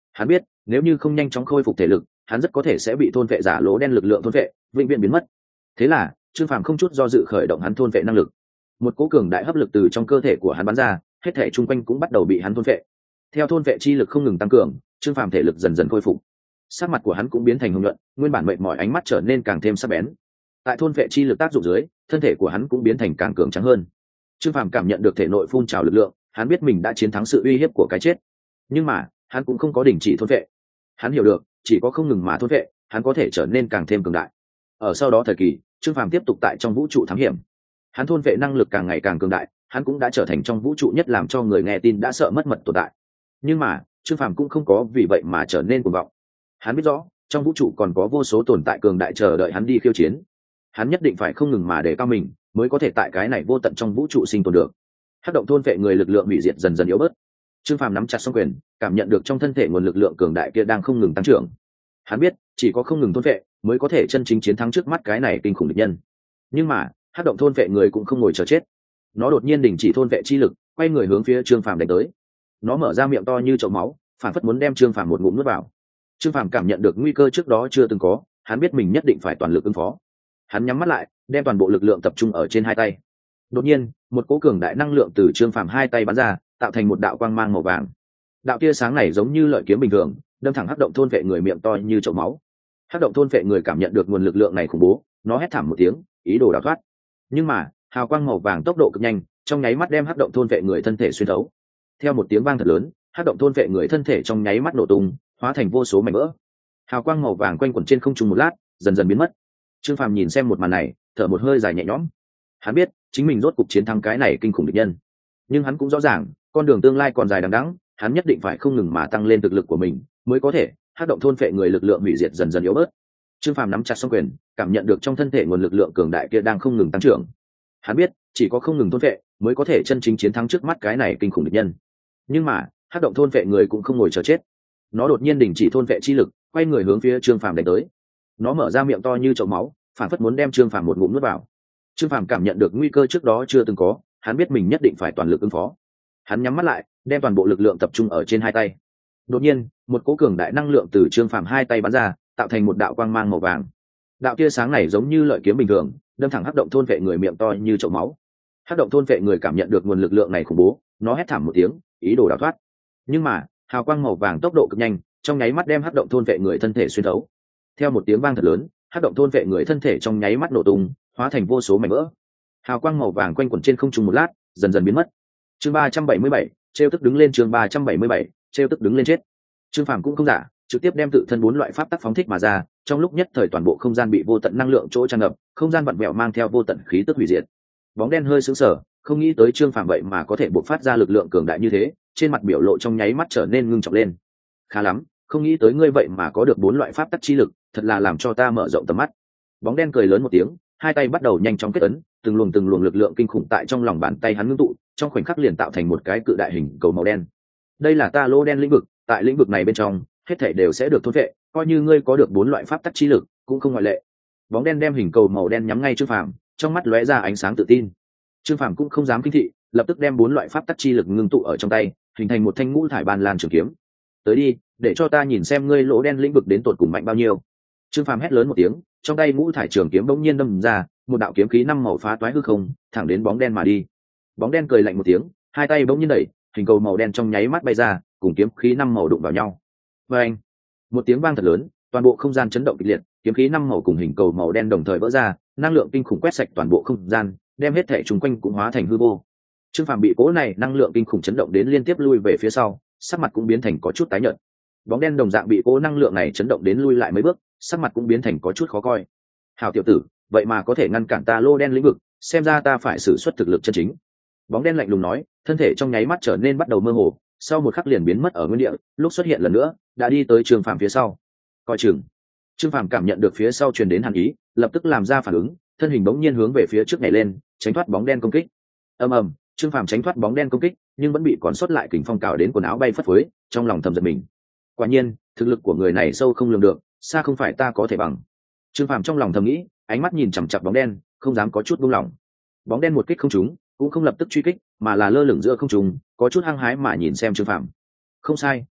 Hắn biết nếu như không nhanh chóng khôi phục thể lực, hắn rất có thể sẽ bị thôn vệ giả lỗ đen lực lượng thôn vệ, vĩnh viễn biến mất. Thế là Trương Phàm không chút do dự khởi động hắn thôn vệ năng lực. Một cỗ cường đại hấp lực từ trong cơ thể của hắn bắn ra, hết thể chung quanh cũng bắt đầu bị hắn thôn vệ. Theo thôn vệ chi lực không ngừng tăng cường, Trương Phàm thể lực dần dần khôi phục. Sắc mặt của hắn cũng biến thành hồng nhuận, nguyên bản mệt mỏi ánh mắt trở nên càng thêm sắc bén. Tại thôn vệ chi lực tác dụng dưới, thân thể của hắn cũng biến thành càng cường tráng hơn. Trương Phàm cảm nhận được thể nội phun trào lực lượng, hắn biết mình đã chiến thắng sự uy hiếp của cái chết. Nhưng mà hắn cũng không có đình chỉ thôn vệ. Hắn hiểu được chỉ có không ngừng mà thôn vệ, hắn có thể trở nên càng thêm cường đại. Ở sau đó thời kỳ, Trương Phàm tiếp tục tại trong vũ trụ thám hiểm. Hắn thôn vệ năng lực càng ngày càng cường đại, hắn cũng đã trở thành trong vũ trụ nhất làm cho người nghe tin đã sợ mất mật tồn tại. Nhưng mà Trương Phàm cũng không có vì vậy mà trở nên cuồng vọng. Hắn biết rõ trong vũ trụ còn có vô số tồn tại cường đại chờ đợi hắn đi khiêu chiến. Hắn nhất định phải không ngừng mà để cao mình, mới có thể tại cái này vô tận trong vũ trụ sinh tồn được. Hắc động thôn vệ người lực lượng hủy diệt dần dần yếu bớt. Trương Phàm nắm chặt song quyền, cảm nhận được trong thân thể nguồn lực lượng cường đại kia đang không ngừng tăng trưởng. Hắn biết chỉ có không ngừng thôn vệ mới có thể chân chính chiến thắng trước mắt cái này kinh khủng địch nhân. Nhưng mà hắc động thôn vệ người cũng không ngồi chờ chết. Nó đột nhiên đình chỉ thôn vệ chi lực, quay người hướng phía Trương Phàm đánh tới. Nó mở ra miệng to như chậu máu, phản phất muốn đem Trương Phàm một ngụm nuốt vào. Trương Phàm cảm nhận được nguy cơ trước đó chưa từng có, hắn biết mình nhất định phải toàn lực ứng phó. Hắn nhắm mắt lại, đem toàn bộ lực lượng tập trung ở trên hai tay. Đột nhiên một cỗ cường đại năng lượng từ Trương Phàm hai tay bắn ra, tạo thành một đạo quang mang màu vàng. Đạo tia sáng này giống như lợi kiếm bình thường, đâm thẳng hắc động thôn vệ người miệng to như chậu máu. Hắc động thôn vệ người cảm nhận được nguồn lực lượng này khủng bố, nó hét thảm một tiếng, ý đồ đào thoát. Nhưng mà hào quang màu vàng tốc độ cực nhanh, trong nháy mắt đem hắc động thôn vệ người thân thể xuyên thấu. Theo một tiếng vang thật lớn, hắc động thôn vệ người thân thể trong nháy mắt nổ tung, hóa thành vô số mảnh vỡ. Hào quang màu vàng quanh quẩn trên không trung một lát, dần dần biến mất. Trương Phàm nhìn xem một màn này, thở một hơi dài nhẹ nhõm. Hắn biết chính mình rốt cục chiến thắng cái này kinh khủng địch nhân, nhưng hắn cũng rõ ràng con đường tương lai còn dài đằng đẵng, hắn nhất định phải không ngừng mà tăng lên thực lực của mình, mới có thể hắc động thôn phệ người lực lượng hủy diệt dần dần yếu bớt. Trương Phàm nắm chặt song quyền, cảm nhận được trong thân thể nguồn lực lượng cường đại kia đang không ngừng tăng trưởng. Hắn biết chỉ có không ngừng thôn phệ mới có thể chân chính chiến thắng trước mắt cái này kinh khủng địch nhân. Nhưng mà hắc động thôn phệ người cũng không ngồi chờ chết. Nó đột nhiên đình chỉ thôn phệ chi lực, quay người hướng phía Trương Phàm đánh tới. Nó mở ra miệng to như chậu máu, phản phất muốn đem Trương Phàm một ngụm nuốt vào. Trương Phàm cảm nhận được nguy cơ trước đó chưa từng có, hắn biết mình nhất định phải toàn lực ứng phó. Hắn nhắm mắt lại, đem toàn bộ lực lượng tập trung ở trên hai tay. Đột nhiên một cỗ cường đại năng lượng từ Trương Phàm hai tay bắn ra, tạo thành một đạo quang mang màu vàng. Đạo tia sáng này giống như lợi kiếm bình thường, đâm thẳng hắc động thôn vệ người miệng to như chậu máu. Hắc động thôn vệ người cảm nhận được nguồn lực lượng này khủng bố, nó hét thảm một tiếng, ý đồ đào thoát. Nhưng mà hào quang màu vàng tốc độ cực nhanh, trong nháy mắt đem hắc động thôn vệ người thân thể xuyên thấu. Theo một tiếng vang thật lớn, hắc động thôn vệ người thân thể trong nháy mắt nổ tung, hóa thành vô số mảnh vỡ. Hào quang màu vàng quanh quẩn trên không trung một lát, dần dần biến mất. Chương 377, trêu tức đứng lên. Chương 377, trêu tức đứng lên chết. Trương Phàm cũng không giả, trực tiếp đem tự thân 4 loại pháp tắc phóng thích mà ra, trong lúc nhất thời toàn bộ không gian bị vô tận năng lượng chỗ tràn ngập, không gian vặn vẹo mang theo vô tận khí tức hủy diệt. Bóng đen hơi sững sờ, không nghĩ tới Trương Phàm vậy mà có thể bộc phát ra lực lượng cường đại như thế, trên mặt biểu lộ trong nháy mắt trở nên ngưng trọng lên. Khá lắm, không nghĩ tới ngươi vậy mà có được 4 loại pháp tắc chi lực, thật là làm cho ta mở rộng tầm mắt. Bóng đen cười lớn một tiếng, hai tay bắt đầu nhanh chóng kết ấn, từng luồng lực lượng kinh khủng tại trong lòng bàn tay hắn ngưng tụ, trong khoảnh khắc liền tạo thành một cái cự đại hình cầu màu đen. Đây là ta lô đen lĩnh vực, tại lĩnh vực này bên trong, hết thảy đều sẽ được thôn phệ, coi như ngươi có được 4 loại pháp tắc chi lực, cũng không ngoại lệ. Bóng đen đem hình cầu màu đen nhắm ngay Trương Phàm, trong mắt lóe ra ánh sáng tự tin. Trương Phàm cũng không dám kinh thị, lập tức đem 4 loại pháp tắc chi lực ngưng tụ ở trong tay, hình thành một thanh ngũ thải ban lan trường kiếm. Tới đi, để cho ta nhìn xem ngươi lỗ đen lĩnh vực đến tột cùng mạnh bao nhiêu. Trương Phàm hét lớn một tiếng, trong tay ngũ thải trường kiếm bỗng nhiên đâm ra, một đạo kiếm khí 5 màu phá toái hư không, thẳng đến bóng đen mà đi. Bóng đen cười lạnh một tiếng, hai tay bỗng nhiên đẩy, hình cầu màu đen trong nháy mắt bay ra, cùng kiếm khí 5 màu đụng vào nhau. Oeng! Một tiếng vang thật lớn, toàn bộ không gian chấn động kịch liệt, kiếm khí 5 màu cùng hình cầu màu đen đồng thời vỡ ra, năng lượng kinh khủng quét sạch toàn bộ không gian, đem hết thảy xung quanh cũng hóa thành hư vô. Trương Phàm bị cỗ này năng lượng kinh khủng chấn động đến liên tiếp lui về phía sau, sắc mặt cũng biến thành có chút tái nhợt. Bóng đen đồng dạng bị cỗ năng lượng này chấn động đến lui lại mấy bước, sắc mặt cũng biến thành có chút khó coi. Hảo tiểu tử, vậy mà có thể ngăn cản ta lô đen lĩnh vực, xem ra ta phải sử xuất thực lực chân chính. Bóng đen lạnh lùng nói, thân thể trong nháy mắt trở nên bắt đầu mơ hồ, sau một khắc liền biến mất ở nguyên địa, lúc xuất hiện lần nữa đã đi tới Trương Phàm phía sau. Coi chừng. Trương Phàm cảm nhận được phía sau truyền đến hàn ý, lập tức làm ra phản ứng, thân hình bỗng nhiên hướng về phía trước nhảy lên, tránh thoát bóng đen công kích. Ầm ầm, Trương Phàm tránh thoát bóng đen công kích, nhưng vẫn bị còn sót lại kình phong cào đến quần áo bay phất phới, trong lòng thầm giận mình. Quả nhiên, thực lực của người này sâu không lường được, xa không phải ta có thể bằng. Trương Phàm trong lòng thầm nghĩ, ánh mắt nhìn chằm chằm bóng đen, không dám có chút buông lỏng. Bóng đen một kích không trúng, cũng không lập tức truy kích, mà là lơ lửng giữa không trung, có chút hăng hái mà nhìn xem Trương Phàm. Không sai,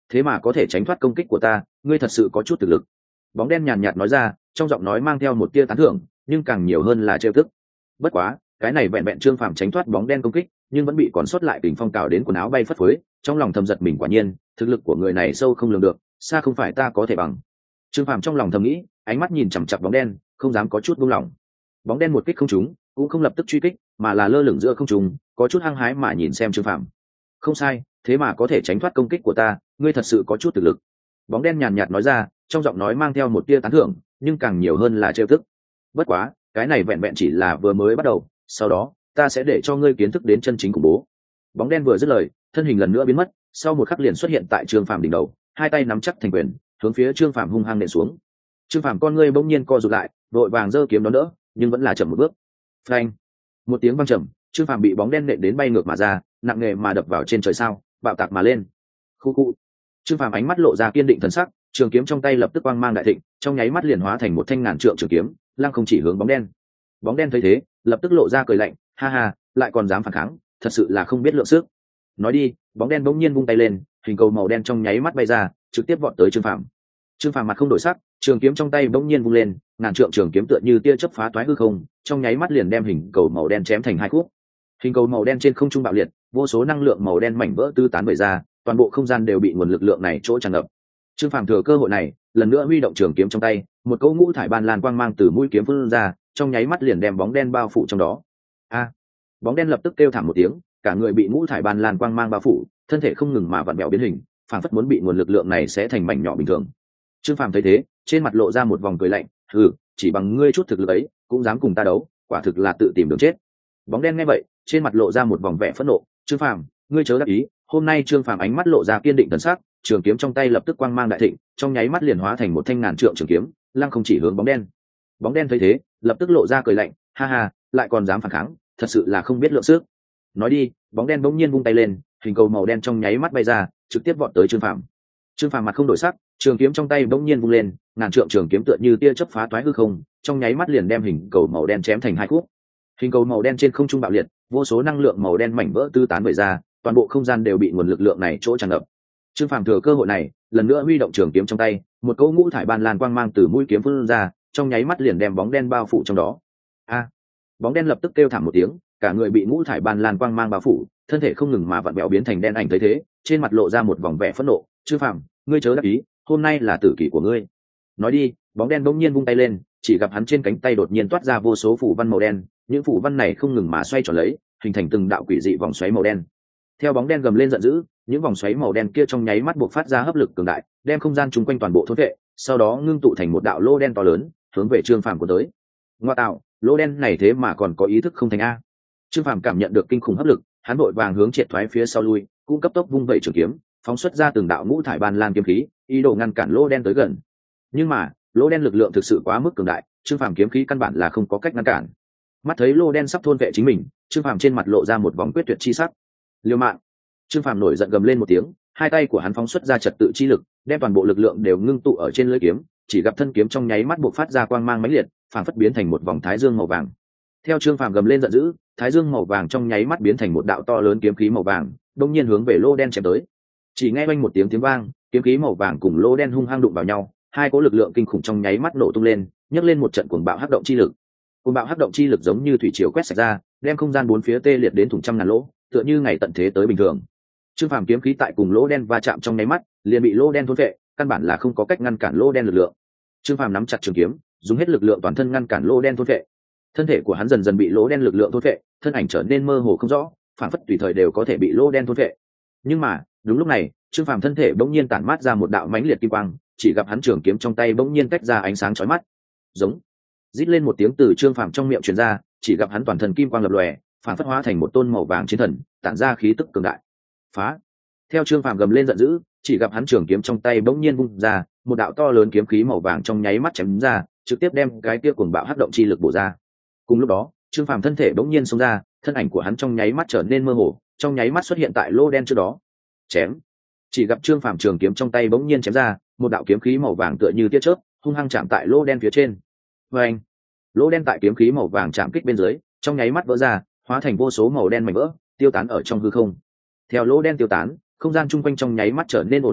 thế mà có thể tránh thoát công kích của ta, ngươi thật sự có chút thực lực. Bóng đen nhàn nhạt nói ra, trong giọng nói mang theo một tia tán thưởng, nhưng càng nhiều hơn là trêu tức. Bất quá, cái này vẹn vẹn Trương Phàm tránh thoát bóng đen công kích, nhưng vẫn bị còn sót lại kình phong cào đến quần áo bay phất phới, trong lòng thầm giật mình, quả nhiên, thực lực của người này sâu không lường được, xa không phải ta có thể bằng. Trương Phàm trong lòng thầm nghĩ, ánh mắt nhìn chằm chằm bóng đen, không dám có chút buông lỏng. Bóng đen một kích không trúng, cũng không lập tức truy kích, mà là lơ lửng giữa không trung, có chút hăng hái mà nhìn xem Trương Phàm. Không sai, thế mà có thể tránh thoát công kích của ta, ngươi thật sự có chút thực lực. Bóng đen nhàn nhạt nói ra, trong giọng nói mang theo một tia tán thưởng, nhưng càng nhiều hơn là trêu tức. Bất quá, cái này vẹn vẹn chỉ là vừa mới bắt đầu, sau đó ta sẽ để cho ngươi kiến thức đến chân chính khủng bố. Bóng đen vừa dứt lời, thân hình lần nữa biến mất, sau một khắc liền xuất hiện tại Trương Phàm đỉnh đầu, hai tay nắm chắc thành quyền, hướng phía Trương Phàm hung hăng nện xuống. Trương Phàm con ngươi bỗng nhiên co rụt lại, đội vàng giơ kiếm đón đỡ, nhưng vẫn là chậm một bước. Phanh! Một tiếng vang trầm, Trương Phàm bị bóng đen nện đến bay ngược mà ra, nặng nề mà đập vào trên trời sao, bạo tạc mà lên. Khu khu. Trương Phàm ánh mắt lộ ra kiên định thần sắc, trường kiếm trong tay lập tức quang mang đại thịnh, trong nháy mắt liền hóa thành một thanh ngàn trượng trường kiếm, lăng không chỉ hướng bóng đen. Bóng đen thấy thế, lập tức lộ ra cười lạnh, ha ha, lại còn dám phản kháng, thật sự là không biết lượng sức. Nói đi, bóng đen bỗng nhiên vung tay lên, hình cầu màu đen trong nháy mắt bay ra, trực tiếp vọt tới Trương Phàm. Trương Phàm mặt không đổi sắc, trường kiếm trong tay bỗng nhiên vung lên, ngàn trượng trường kiếm tựa như tia chớp phá toái hư không, trong nháy mắt liền đem hình cầu màu đen chém thành hai khúc. Hình cầu màu đen trên không trung bạo liệt, vô số năng lượng màu đen mảnh vỡ tứ tán bày ra, toàn bộ không gian đều bị nguồn lực lượng này chỗ tràn ngập. Trương Phàm thừa cơ hội này, lần nữa huy động trường kiếm trong tay, một cỗ ngũ thải ban lan quang mang từ mũi kiếm phun ra, trong nháy mắt liền đem bóng đen bao phủ trong đó. A! Bóng đen lập tức kêu thảm một tiếng, cả người bị ngũ thải ban lan quang mang bao phủ, thân thể không ngừng mà vặn vẹo biến hình, phảng phất muốn bị nguồn lực lượng này sẽ thành mảnh nhỏ bình thường. Trương Phàm thấy thế, trên mặt lộ ra một vòng cười lạnh, chỉ bằng ngươi chút thực lực ấy, cũng dám cùng ta đấu, quả thực là tự tìm đường chết. Bóng đen nghe vậy, trên mặt lộ ra một vòng vẻ phẫn nộ, Trương Phàm, ngươi chớ đắc ý. Hôm nay Trương Phàm ánh mắt lộ ra kiên định thần sắc, trường kiếm trong tay lập tức quang mang đại thịnh, trong nháy mắt liền hóa thành một thanh ngàn trượng trường kiếm, lăng không chỉ hướng bóng đen. Bóng đen thấy thế, lập tức lộ ra cười lạnh, ha ha, lại còn dám phản kháng, thật sự là không biết lượng sức. Nói đi, bóng đen bỗng nhiên vung tay lên, hình cầu màu đen trong nháy mắt bay ra, trực tiếp vọt tới Trương Phàm. Trương Phàm mặt không đổi sắc, trường kiếm trong tay bỗng nhiên vung lên, ngàn trượng trường kiếm tựa như tia chớp phá toái hư không, trong nháy mắt liền đem hình cầu màu đen chém thành hai khúc. Hình cầu màu đen trên không trung bạo liệt, vô số năng lượng màu đen mảnh vỡ tứ tán bày ra, toàn bộ không gian đều bị nguồn lực lượng này chỗ tràn ngập. Trương Phàm thừa cơ hội này, lần nữa huy động trường kiếm trong tay, một cỗ ngũ thải ban lan quang mang từ mũi kiếm phun ra, trong nháy mắt liền đem bóng đen bao phủ trong đó. A! Bóng đen lập tức kêu thảm một tiếng, cả người bị ngũ thải ban lan quang mang bao phủ, thân thể không ngừng mà vặn vẹo biến thành đen ảnh thấy thế, trên mặt lộ ra một vòng vẻ phẫn nộ, Trương Phàm, ngươi chớ đắc ý, hôm nay là tử kỷ của ngươi. Nói đi, bóng đen bỗng nhiên vung tay lên, chỉ gặp hắn trên cánh tay đột nhiên toát ra vô số phù văn màu đen, những phù văn này không ngừng mà xoay tròn lấy, hình thành từng đạo quỷ dị vòng xoáy màu đen. Theo bóng đen gầm lên giận dữ, những vòng xoáy màu đen kia trong nháy mắt buộc phát ra hấp lực cường đại, đem không gian chung quanh toàn bộ thôn vệ, sau đó ngưng tụ thành một đạo lô đen to lớn, hướng về Trương Phàm của tới. Ngoa tạo, lô đen này thế mà còn có ý thức không thành a. Trương Phàm cảm nhận được kinh khủng hấp lực, hắn vội vàng hướng triệt thoái phía sau lui, cũng cấp tốc vung vẩy trường kiếm, phóng xuất ra từng đạo ngũ thải ban lan kiếm khí, ý đồ ngăn cản lô đen tới gần. Nhưng mà, lô đen lực lượng thực sự quá mức cường đại, Trương Phàm kiếm khí căn bản là không có cách ngăn cản. Mắt thấy lô đen sắp thôn vệ chính mình, Trương Phàm trên mặt lộ ra một vòng quyết tuyệt chi sắc. Liều mạng! Trương Phàm nổi giận gầm lên một tiếng, hai tay của hắn phóng xuất ra trật tự chi lực, đem toàn bộ lực lượng đều ngưng tụ ở trên lưỡi kiếm, chỉ gặp thân kiếm trong nháy mắt bộc phát ra quang mang mãnh liệt, phảng phất biến thành một vòng thái dương màu vàng. Theo Trương Phàm gầm lên giận dữ, thái dương màu vàng trong nháy mắt biến thành một đạo to lớn kiếm khí màu vàng, đột nhiên hướng về lô đen chém tới. Chỉ nghe oanh một tiếng vang, kiếm khí màu vàng cùng lô đen hung hăng đụng vào nhau, hai cỗ lực lượng kinh khủng trong nháy mắt nổ tung lên, nhấc lên một trận cuồng bạo hắc động chi lực. Cuồng bạo hắc động chi lực giống như thủy triều quét sạch ra, đem không gian bốn phía tê liệt đến thủng trăm ngàn lỗ, tựa như ngày tận thế tới bình thường. Trương Phàm kiếm khí tại cùng lỗ đen va chạm trong nháy mắt, liền bị lỗ đen thôn phệ, căn bản là không có cách ngăn cản lỗ đen lực lượng. Trương Phàm nắm chặt trường kiếm, dùng hết lực lượng toàn thân ngăn cản lỗ đen thôn phệ. Thân thể của hắn dần dần bị lỗ đen lực lượng thôn phệ, thân ảnh trở nên mơ hồ không rõ, phản phất tùy thời đều có thể bị lỗ đen thôn phệ. Nhưng mà, đúng lúc này, Trương Phàm thân thể bỗng nhiên tản mát ra một đạo mãnh liệt kim quang, chỉ gặp hắn trường kiếm trong tay bỗng nhiên tách ra ánh sáng chói mắt. Giống. Rít lên một tiếng từ Trương Phàm trong miệng truyền ra, chỉ gặp hắn toàn thân kim quang lập lòe, phản phất hóa thành một tôn màu vàng chiến thần, tản ra khí tức cường đại. Phá! Theo Trương Phàm gầm lên giận dữ, chỉ gặp hắn trường kiếm trong tay bỗng nhiên vung ra, một đạo to lớn kiếm khí màu vàng trong nháy mắt chém ra, trực tiếp đem cái kia cuồng bạo hắc động chi lực bổ ra. Cùng lúc đó, Trương Phàm thân thể bỗng nhiên xông ra, thân ảnh của hắn trong nháy mắt trở nên mơ hồ, trong nháy mắt xuất hiện tại lô đen trước đó. Chém! Chỉ gặp Trương Phàm trường kiếm trong tay bỗng nhiên chém ra, một đạo kiếm khí màu vàng tựa như tia chớp, hung hăng chạm tại lô đen phía trên. Oeng! Lô đen tại kiếm khí màu vàng chạm kích bên dưới, trong nháy mắt vỡ ra, hóa thành vô số màu đen mảnh vỡ, tiêu tán ở trong hư không. Theo lô đen tiêu tán, không gian chung quanh trong nháy mắt trở nên ổn định lại,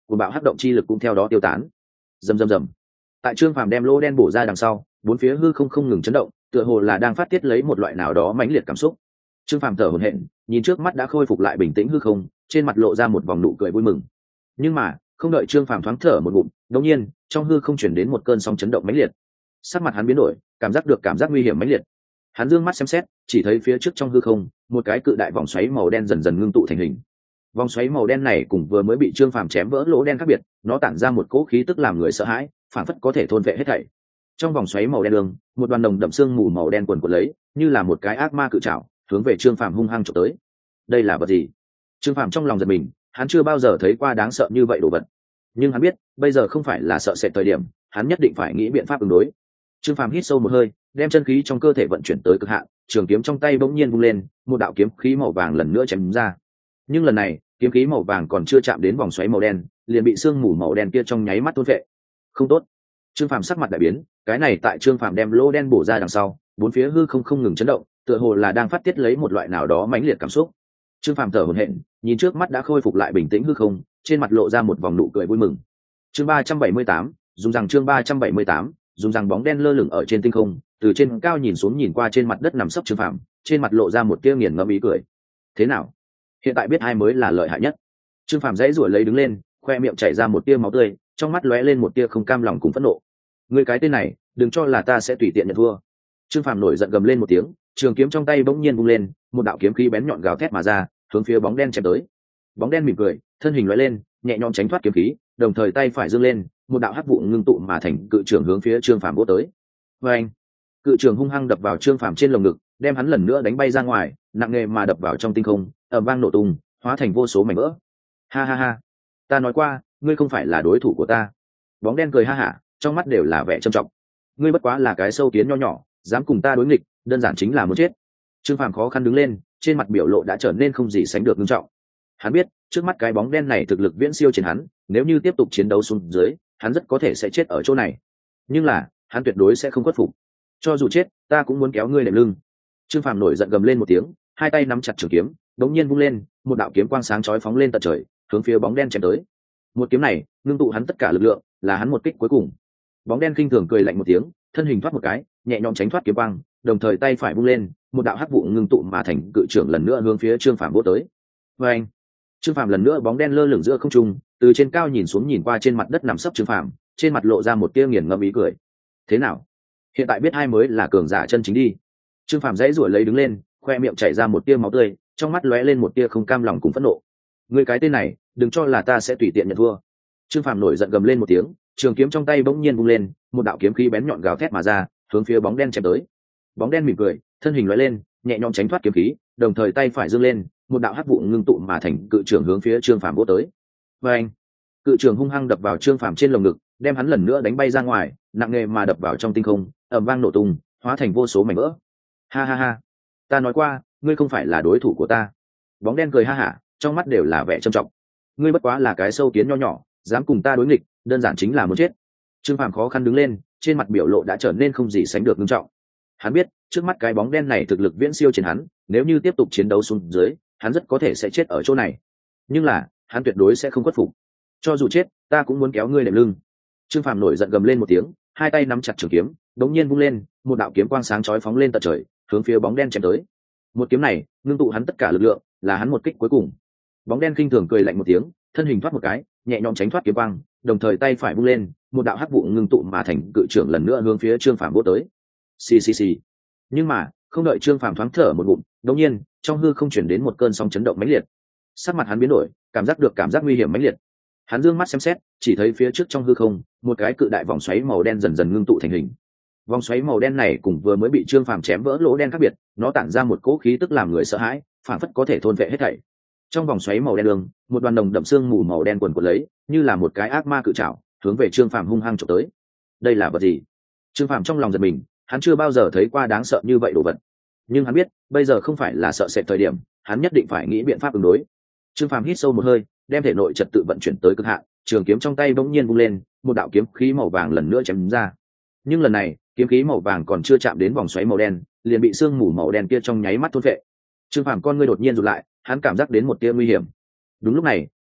cuồng bạo hắc động chi lực cũng theo đó tiêu tán. Rầm rầm rầm. Tại Trương Phàm đem lỗ đen bổ ra đằng sau, bốn phía hư không không ngừng chấn động, tựa hồ là đang phát tiết lấy một loại nào đó mãnh liệt cảm xúc. Trương Phàm thở hổn hển, nhìn trước mắt đã khôi phục lại bình tĩnh hư không, trên mặt lộ ra một vòng nụ cười vui mừng. Nhưng mà, không đợi Trương Phàm thoáng thở một ngụm, đột nhiên, trong hư không chuyển đến một cơn sóng chấn động mãnh liệt. Sắc mặt hắn biến đổi, cảm giác được cảm giác nguy hiểm mãnh liệt. Hắn dương mắt xem xét, chỉ thấy phía trước trong hư không, một cái cự đại vòng xoáy màu đen dần dần ngưng tụ thành hình. Vòng xoáy màu đen này cùng vừa mới bị Trương Phàm chém vỡ lỗ đen khác biệt, nó tản ra một cỗ khí tức làm người sợ hãi, phản phất có thể thôn vệ hết thảy. Trong vòng xoáy màu đen đường, một đoàn đồng đậm xương mù màu đen quần quật lấy, như là một cái ác ma cự trảo, hướng về Trương Phàm hung hăng chụp tới. Đây là vật gì? Trương Phàm trong lòng giật mình, hắn chưa bao giờ thấy qua đáng sợ như vậy đồ vật. Nhưng hắn biết, bây giờ không phải là sợ sệt thời điểm, hắn nhất định phải nghĩ biện pháp ứng đối. Trương Phàm hít sâu một hơi, đem chân khí trong cơ thể vận chuyển tới cực hạn, trường kiếm trong tay bỗng nhiên vung lên, một đạo kiếm khí màu vàng lần nữa chém ra. Nhưng lần này, kiếm khí màu vàng còn chưa chạm đến vòng xoáy màu đen, liền bị sương mù màu đen kia trong nháy mắt thôn vệ. Không tốt. Trương Phàm sắc mặt đại biến, cái này tại Trương Phàm đem lỗ đen bổ ra đằng sau, bốn phía hư không không ngừng chấn động, tựa hồ là đang phát tiết lấy một loại nào đó mãnh liệt cảm xúc. Trương Phàm thở hổn hển, nhìn trước mắt đã khôi phục lại bình tĩnh hư không, trên mặt lộ ra một vòng nụ cười vui mừng. Chương 378, chương 378, dùng rằng bóng đen lơ lửng ở trên tinh không, từ trên cao nhìn xuống nhìn qua trên mặt đất nằm sấp Trương Phàm, trên mặt lộ ra một tia nghiền ngẫm ý cười. Thế nào? Hiện tại biết ai mới là lợi hại nhất. Trương Phàm dãy rủa lấy đứng lên, khoe miệng chảy ra một tia máu tươi, trong mắt lóe lên một tia không cam lòng cùng phẫn nộ. Ngươi cái tên này, đừng cho là ta sẽ tùy tiện nhận thua. Trương Phàm nổi giận gầm lên một tiếng, trường kiếm trong tay bỗng nhiên vung lên, một đạo kiếm khí bén nhọn gào thét mà ra, hướng phía bóng đen chém tới. Bóng đen mỉm cười, thân hình lóe lên, nhẹ nhõm tránh thoát kiếm khí, đồng thời tay phải giương lên, một đạo hắc vụ ngưng tụ mà thành cự trường hướng phía Trương Phàm vỗ tới. Oeng! Cự trường hung hăng đập vào Trương Phàm trên lồng ngực, đem hắn lần nữa đánh bay ra ngoài, nặng nề mà đập vào trong tinh không, ầm vang nổ tung, hóa thành vô số mảnh vỡ. Ha ha ha! Ta nói qua, ngươi không phải là đối thủ của ta. Bóng đen cười ha hả, trong mắt đều là vẻ trầm trọng. Ngươi bất quá là cái sâu kiến nho nhỏ, dám cùng ta đối nghịch, đơn giản chính là muốn chết. Trương Phàm khó khăn đứng lên, trên mặt biểu lộ đã trở nên không gì sánh được nghiêm trọng. Hắn biết, trước mắt cái bóng đen này thực lực viễn siêu trên hắn, nếu như tiếp tục chiến đấu xuống dưới, hắn rất có thể sẽ chết ở chỗ này. Nhưng là, hắn tuyệt đối sẽ không khuất phục. Cho dù chết, ta cũng muốn kéo ngươi đệm lưng. Trương Phàm nổi giận gầm lên một tiếng, hai tay nắm chặt trường kiếm, đống nhiên vung lên, một đạo kiếm quang sáng chói phóng lên tận trời, hướng phía bóng đen chém tới. Một kiếm này, ngưng tụ hắn tất cả lực lượng, là hắn một kích cuối cùng. Bóng đen khinh thường cười lạnh một tiếng, thân hình thoát một cái, nhẹ nhõm tránh thoát kiếm quang, đồng thời tay phải vung lên, một đạo hắc vụ ngưng tụ mà thành cự trưởng lần nữa hướng phía Trương Phàm vỗ tới. Và anh, Trương Phàm lần nữa bóng đen lơ lửng giữa không trung, từ trên cao nhìn xuống nhìn qua trên mặt đất nằm sấp Trương Phàm, trên mặt lộ ra một tia nghiền ngẫm ý cười. Thế nào? Hiện tại biết ai mới là cường giả chân chính đi. Trương Phàm dãy rủa lấy đứng lên, khoe miệng chảy ra một tia máu tươi, trong mắt lóe lên một tia không cam lòng cùng phẫn nộ. Ngươi cái tên này, đừng cho là ta sẽ tùy tiện nhận thua. Trương Phàm nổi giận gầm lên một tiếng, trường kiếm trong tay bỗng nhiên vung lên, một đạo kiếm khí bén nhọn gào thét mà ra, hướng phía bóng đen chém tới. Bóng đen mỉm cười, thân hình lóe lên, nhẹ nhõm tránh thoát kiếm khí, đồng thời tay phải giương lên, một đạo hắc vụ ngưng tụ mà thành cự trường hướng phía Trương Phàm vỗ tới. Và anh, cự trường hung hăng đập vào Trương Phàm trên lồng ngực, đem hắn lần nữa đánh bay ra ngoài, nặng nề mà đập vào trong tinh không, ầm vang nổ tung, hóa thành vô số mảnh vỡ. Ha ha ha, ta nói qua, ngươi không phải là đối thủ của ta. Bóng đen cười ha hả, trong mắt đều là vẻ trầm trọng. Ngươi bất quá là cái sâu kiến nho nhỏ, dám cùng ta đối nghịch, đơn giản chính là muốn chết. Trương Phàm khó khăn đứng lên, trên mặt biểu lộ đã trở nên không gì sánh được nghiêm trọng. Hắn biết, trước mắt cái bóng đen này thực lực viễn siêu trên hắn, nếu như tiếp tục chiến đấu xuống dưới, hắn rất có thể sẽ chết ở chỗ này. Nhưng là, hắn tuyệt đối sẽ không khuất phục. Cho dù chết, ta cũng muốn kéo ngươi đệm lưng. Trương Phàm nổi giận gầm lên một tiếng, hai tay nắm chặt trường kiếm, đống nhiên vung lên, một đạo kiếm quang sáng chói phóng lên tận trời, hướng phía bóng đen chém tới. Một kiếm này, ngưng tụ hắn tất cả lực lượng, là hắn một kích cuối cùng. Bóng đen khinh thường cười lạnh một tiếng, thân hình thoát một cái, nhẹ nhõm tránh thoát kiếm quang, đồng thời tay phải vung lên, một đạo hắc vụ ngưng tụ mà thành cự trưởng lần nữa hướng phía Trương Phàm vỗ tới. Xì xì xì. Nhưng mà, không đợi Trương Phàm thoáng thở một ngụm, đột nhiên, trong hư không chuyển đến một cơn sóng chấn động mãnh liệt. Sắc mặt hắn biến đổi, cảm giác được cảm giác nguy hiểm mãnh liệt. Hắn dương mắt xem xét, chỉ thấy phía trước trong hư không, một cái cự đại vòng xoáy màu đen dần dần ngưng tụ thành hình. Vòng xoáy màu đen này cùng vừa mới bị Trương Phàm chém vỡ lỗ đen khác biệt, nó tản ra một cỗ khí tức làm người sợ hãi, phản phất có thể thôn vệ hết thảy. Trong vòng xoáy màu đen đường, một đoàn đồng đậm xương mù màu đen quần quật lấy, như là một cái ác ma cự trảo, hướng về Trương Phàm hung hăng chụp tới. Đây là vật gì? Trương Phàm trong lòng giật mình, hắn chưa bao giờ thấy qua đáng sợ như vậy đồ vật. Nhưng hắn biết, bây giờ không phải là sợ sệt thời điểm, hắn nhất định phải nghĩ biện pháp ứng đối. Trương Phàm hít sâu một hơi, đem thể nội trật tự vận chuyển tới cực hạn, trường kiếm trong tay bỗng nhiên vung lên, một đạo kiếm khí màu vàng lần nữa chém ra. Nhưng lần này, kiếm khí màu vàng còn chưa chạm đến vòng xoáy màu đen, liền bị sương mù màu đen kia trong nháy mắt thôn phệ. Trương Phàm con ngươi đột nhiên rụt lại, hắn cảm giác đến một tia nguy hiểm. Đúng lúc này,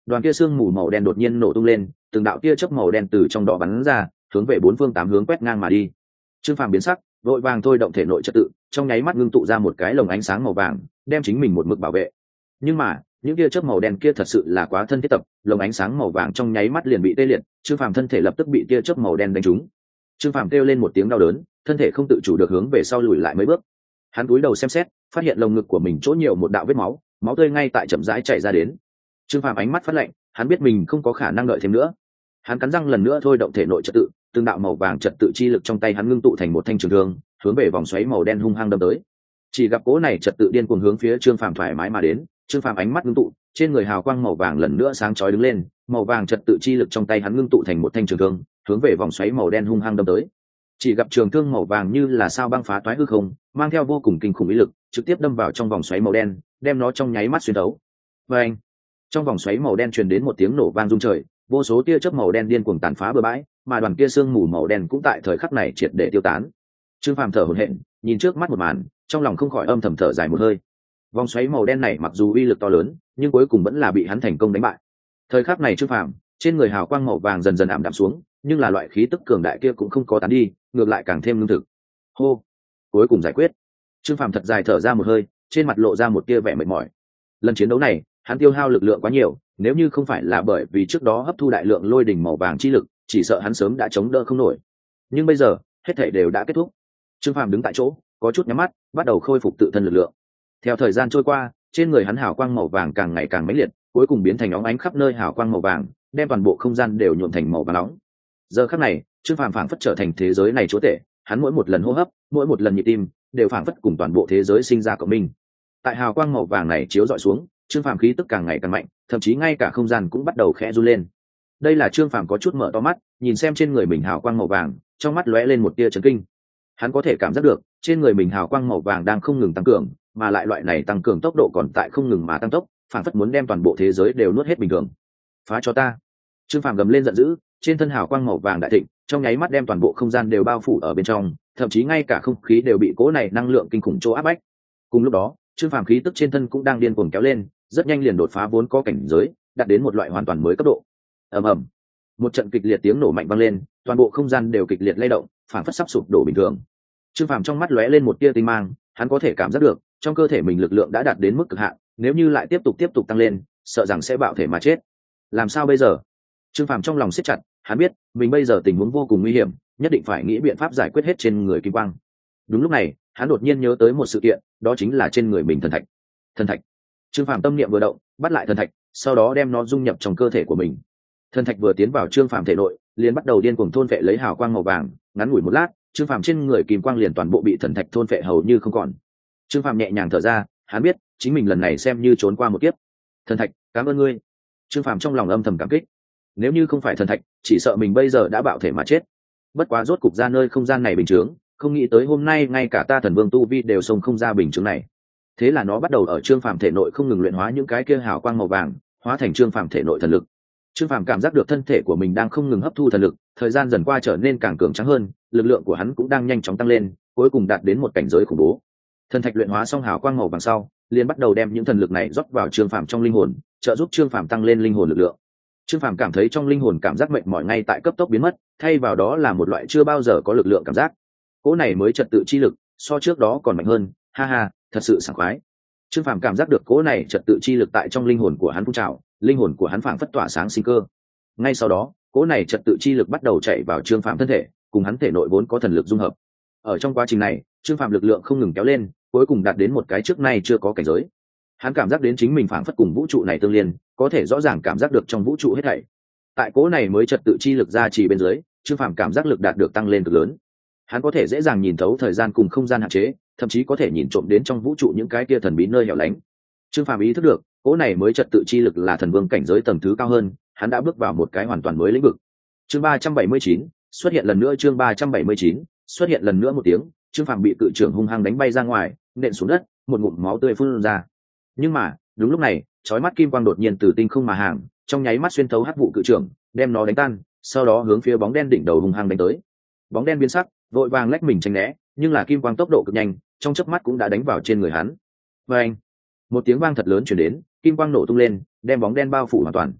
đoàn kia sương mù màu đen đột nhiên nổ tung lên, từng đạo tia chớp màu đen từ trong đó bắn ra, hướng về bốn phương tám hướng quét ngang mà đi. Trương Phàm biến sắc, vội vàng thôi động thể nội trật tự, trong nháy mắt ngưng tụ ra một cái lồng ánh sáng màu vàng, đem chính mình một mực bảo vệ. Nhưng mà những tia chớp màu đen kia thật sự là quá thân thiết tập, lồng ánh sáng màu vàng trong nháy mắt liền bị tê liệt, Trương Phàm thân thể lập tức bị tia chớp màu đen đánh trúng. Trương Phàm kêu lên một tiếng đau đớn, thân thể không tự chủ được hướng về sau lùi lại mấy bước. Hắn cúi đầu xem xét, phát hiện lồng ngực của mình chỗ nhiều một đạo vết máu, máu tươi ngay tại chậm rãi chảy ra đến. Trương Phàm ánh mắt phát lạnh, hắn biết mình không có khả năng đợi thêm nữa. Hắn cắn răng lần nữa thôi động thể nội trật tự, từng đạo màu vàng trật tự chi lực trong tay hắn ngưng tụ thành một thanh trường thương, hướng về vòng xoáy màu đen hung hăng đâm tới. Chỉ gặp cỗ này trật tự điên cuồng hướng phía Trương Phàm thoải mái mà đến, Trương Phàm ánh mắt ngưng tụ, trên người hào quang màu vàng lần nữa sáng chói đứng lên, màu vàng trật tự chi lực trong tay hắn ngưng tụ thành một thanh trường thương, hướng về vòng xoáy màu đen hung hăng đâm tới. Chỉ gặp trường thương màu vàng như là sao băng phá toái hư không, mang theo vô cùng kinh khủng ý lực, trực tiếp đâm vào trong vòng xoáy màu đen, đem nó trong nháy mắt xuyên thấu. Và anh, trong vòng xoáy màu đen truyền đến một tiếng nổ vang rung trời, vô số tia chớp màu đen điên cuồng tàn phá bừa bãi, mà đoàn kia sương mù màu đen cũng tại thời khắc này triệt để tiêu tán. Trương Phàm thở hổn hển, nhìn trước mắt một màn, trong lòng không khỏi âm thầm thở dài một hơi. Vòng xoáy màu đen này mặc dù uy lực to lớn, nhưng cuối cùng vẫn là bị hắn thành công đánh bại. Thời khắc này Trương Phàm, trên người hào quang màu vàng dần dần ảm đạm xuống, nhưng là loại khí tức cường đại kia cũng không có tán đi, ngược lại càng thêm lương thực. Hô, cuối cùng giải quyết. Trương Phàm thật dài thở ra một hơi, trên mặt lộ ra một tia vẻ mệt mỏi. Lần chiến đấu này, hắn tiêu hao lực lượng quá nhiều, nếu như không phải là bởi vì trước đó hấp thu đại lượng lôi đỉnh màu vàng chi lực, chỉ sợ hắn sớm đã chống đỡ không nổi. Nhưng bây giờ, hết thảy đều đã kết thúc. Trương Phàm đứng tại chỗ, có chút nhắm mắt, bắt đầu khôi phục tự thân lực lượng. Theo thời gian trôi qua, trên người hắn hào quang màu vàng càng ngày càng mãnh liệt, cuối cùng biến thành óng ánh khắp nơi hào quang màu vàng, đem toàn bộ không gian đều nhuộm thành màu vàng nóng. Giờ khắc này, Trương Phàm phảng phất trở thành thế giới này chúa tể, hắn mỗi một lần hô hấp, mỗi một lần nhịp tim, đều phảng phất cùng toàn bộ thế giới sinh ra cộng minh. Tại hào quang màu vàng này chiếu rọi xuống, Trương Phàm khí tức càng ngày càng mạnh, thậm chí ngay cả không gian cũng bắt đầu khẽ run lên. Đây là Trương Phàm có chút mở to mắt, nhìn xem trên người mình hào quang màu vàng, trong mắt lóe lên một tia chấn kinh. Hắn có thể cảm giác được, trên người mình hào quang màu vàng đang không ngừng tăng cường, mà lại loại này tăng cường tốc độ còn tại không ngừng mà tăng tốc, phảng phất muốn đem toàn bộ thế giới đều nuốt hết bình thường. Phá cho ta! Trương Phàm gầm lên giận dữ, trên thân hào quang màu vàng đại thịnh, trong nháy mắt đem toàn bộ không gian đều bao phủ ở bên trong, thậm chí ngay cả không khí đều bị cỗ này năng lượng kinh khủng chỗ áp bách. Cùng lúc đó, Trương Phàm khí tức trên thân cũng đang điên cuồng kéo lên, rất nhanh liền đột phá vốn có cảnh giới, đạt đến một loại hoàn toàn mới cấp độ. Ầm ầm, một trận kịch liệt tiếng nổ mạnh vang lên, toàn bộ không gian đều kịch liệt lay động, phảng phất sắp sụp đổ bình thường. Trương Phàm trong mắt lóe lên một tia tinh mang, hắn có thể cảm giác được, trong cơ thể mình lực lượng đã đạt đến mức cực hạn, nếu như lại tiếp tục tăng lên, sợ rằng sẽ bạo thể mà chết. Làm sao bây giờ? Trương Phàm trong lòng siết chặt, hắn biết, mình bây giờ tình huống vô cùng nguy hiểm, nhất định phải nghĩ biện pháp giải quyết hết trên người Kim Quang. Đúng lúc này, hắn đột nhiên nhớ tới một sự kiện, đó chính là trên người mình thần thạch. Thần thạch. Trương Phàm tâm niệm vừa động, bắt lại thần thạch, sau đó đem nó dung nhập trong cơ thể của mình. Thần thạch vừa tiến vào Trương Phàm thể nội, liền bắt đầu điên cuồng thôn phệ lấy hào quang màu vàng, ngắn ngủi một lát, Trương Phàm trên người Kim Quang liền toàn bộ bị thần thạch thôn phệ hầu như không còn. Trương Phàm nhẹ nhàng thở ra, hắn biết, chính mình lần này xem như trốn qua một kiếp. Thần thạch, cảm ơn ngươi. Trương Phàm trong lòng âm thầm cảm kích. Nếu như không phải thần thạch, chỉ sợ mình bây giờ đã bạo thể mà chết. Bất quá rốt cục ra nơi không gian này bình chướng, không nghĩ tới hôm nay ngay cả ta thần vương tu vi đều xông không ra bình chướng này. Thế là nó bắt đầu ở Trương Phàm thể nội không ngừng luyện hóa những cái kia hào quang màu vàng, hóa thành Trương Phàm thể nội thần lực. Trương Phàm cảm giác được thân thể của mình đang không ngừng hấp thu thần lực, thời gian dần qua trở nên càng cường tráng hơn, lực lượng của hắn cũng đang nhanh chóng tăng lên, cuối cùng đạt đến một cảnh giới khủng bố. Thần thạch luyện hóa xong hào quang màu vàng sau, liền bắt đầu đem những thần lực này rót vào Trương Phàm trong linh hồn, trợ giúp Trương Phàm tăng lên linh hồn lực lượng. Trương Phàm cảm thấy trong linh hồn cảm giác mệt mỏi ngay tại cấp tốc biến mất, thay vào đó là một loại chưa bao giờ có lực lượng cảm giác. Cỗ này mới trật tự chi lực, so trước đó còn mạnh hơn, ha ha, thật sự sảng khoái. Trương Phàm cảm giác được cỗ này trật tự chi lực tại trong linh hồn của hắn phun trào, linh hồn của hắn phảng phất tỏa sáng sinh cơ. Ngay sau đó, cỗ này trật tự chi lực bắt đầu chạy vào Trương Phàm thân thể, cùng hắn thể nội vốn có thần lực dung hợp. Ở trong quá trình này, Trương Phàm lực lượng không ngừng kéo lên, cuối cùng đạt đến một cái trước nay chưa có cảnh giới. Hắn cảm giác đến chính mình phảng phất cùng vũ trụ này tương liên, có thể rõ ràng cảm giác được trong vũ trụ hết thảy. Tại cỗ này mới trật tự chi lực ra chỉ bên dưới, Trương Phàm cảm giác lực đạt được tăng lên cực lớn. Hắn có thể dễ dàng nhìn thấu thời gian cùng không gian hạn chế, thậm chí có thể nhìn trộm đến trong vũ trụ những cái kia thần bí nơi hẻo lánh. Trương Phàm ý thức được, cỗ này mới trật tự chi lực là thần vương cảnh giới tầng thứ cao hơn, hắn đã bước vào một cái hoàn toàn mới lĩnh vực. Chương 379, xuất hiện lần nữa. Chương 379, xuất hiện lần nữa. Một tiếng, Trương Phàm bị cự trưởng hung hăng đánh bay ra ngoài, nện xuống đất, một ngụm máu tươi phun ra. Nhưng mà, đúng lúc này, chói mắt kim quang đột nhiên từ tinh không mà hàng, trong nháy mắt xuyên thấu hắc vụ cự trưởng, đem nó đánh tan, sau đó hướng phía bóng đen đỉnh đầu hung hăng đánh tới. Bóng đen biến sắc, vội vàng lách mình tránh né, nhưng là kim quang tốc độ cực nhanh, trong chớp mắt cũng đã đánh vào trên người hắn. Và anh, một tiếng vang thật lớn truyền đến, kim quang nổ tung lên, đem bóng đen bao phủ hoàn toàn.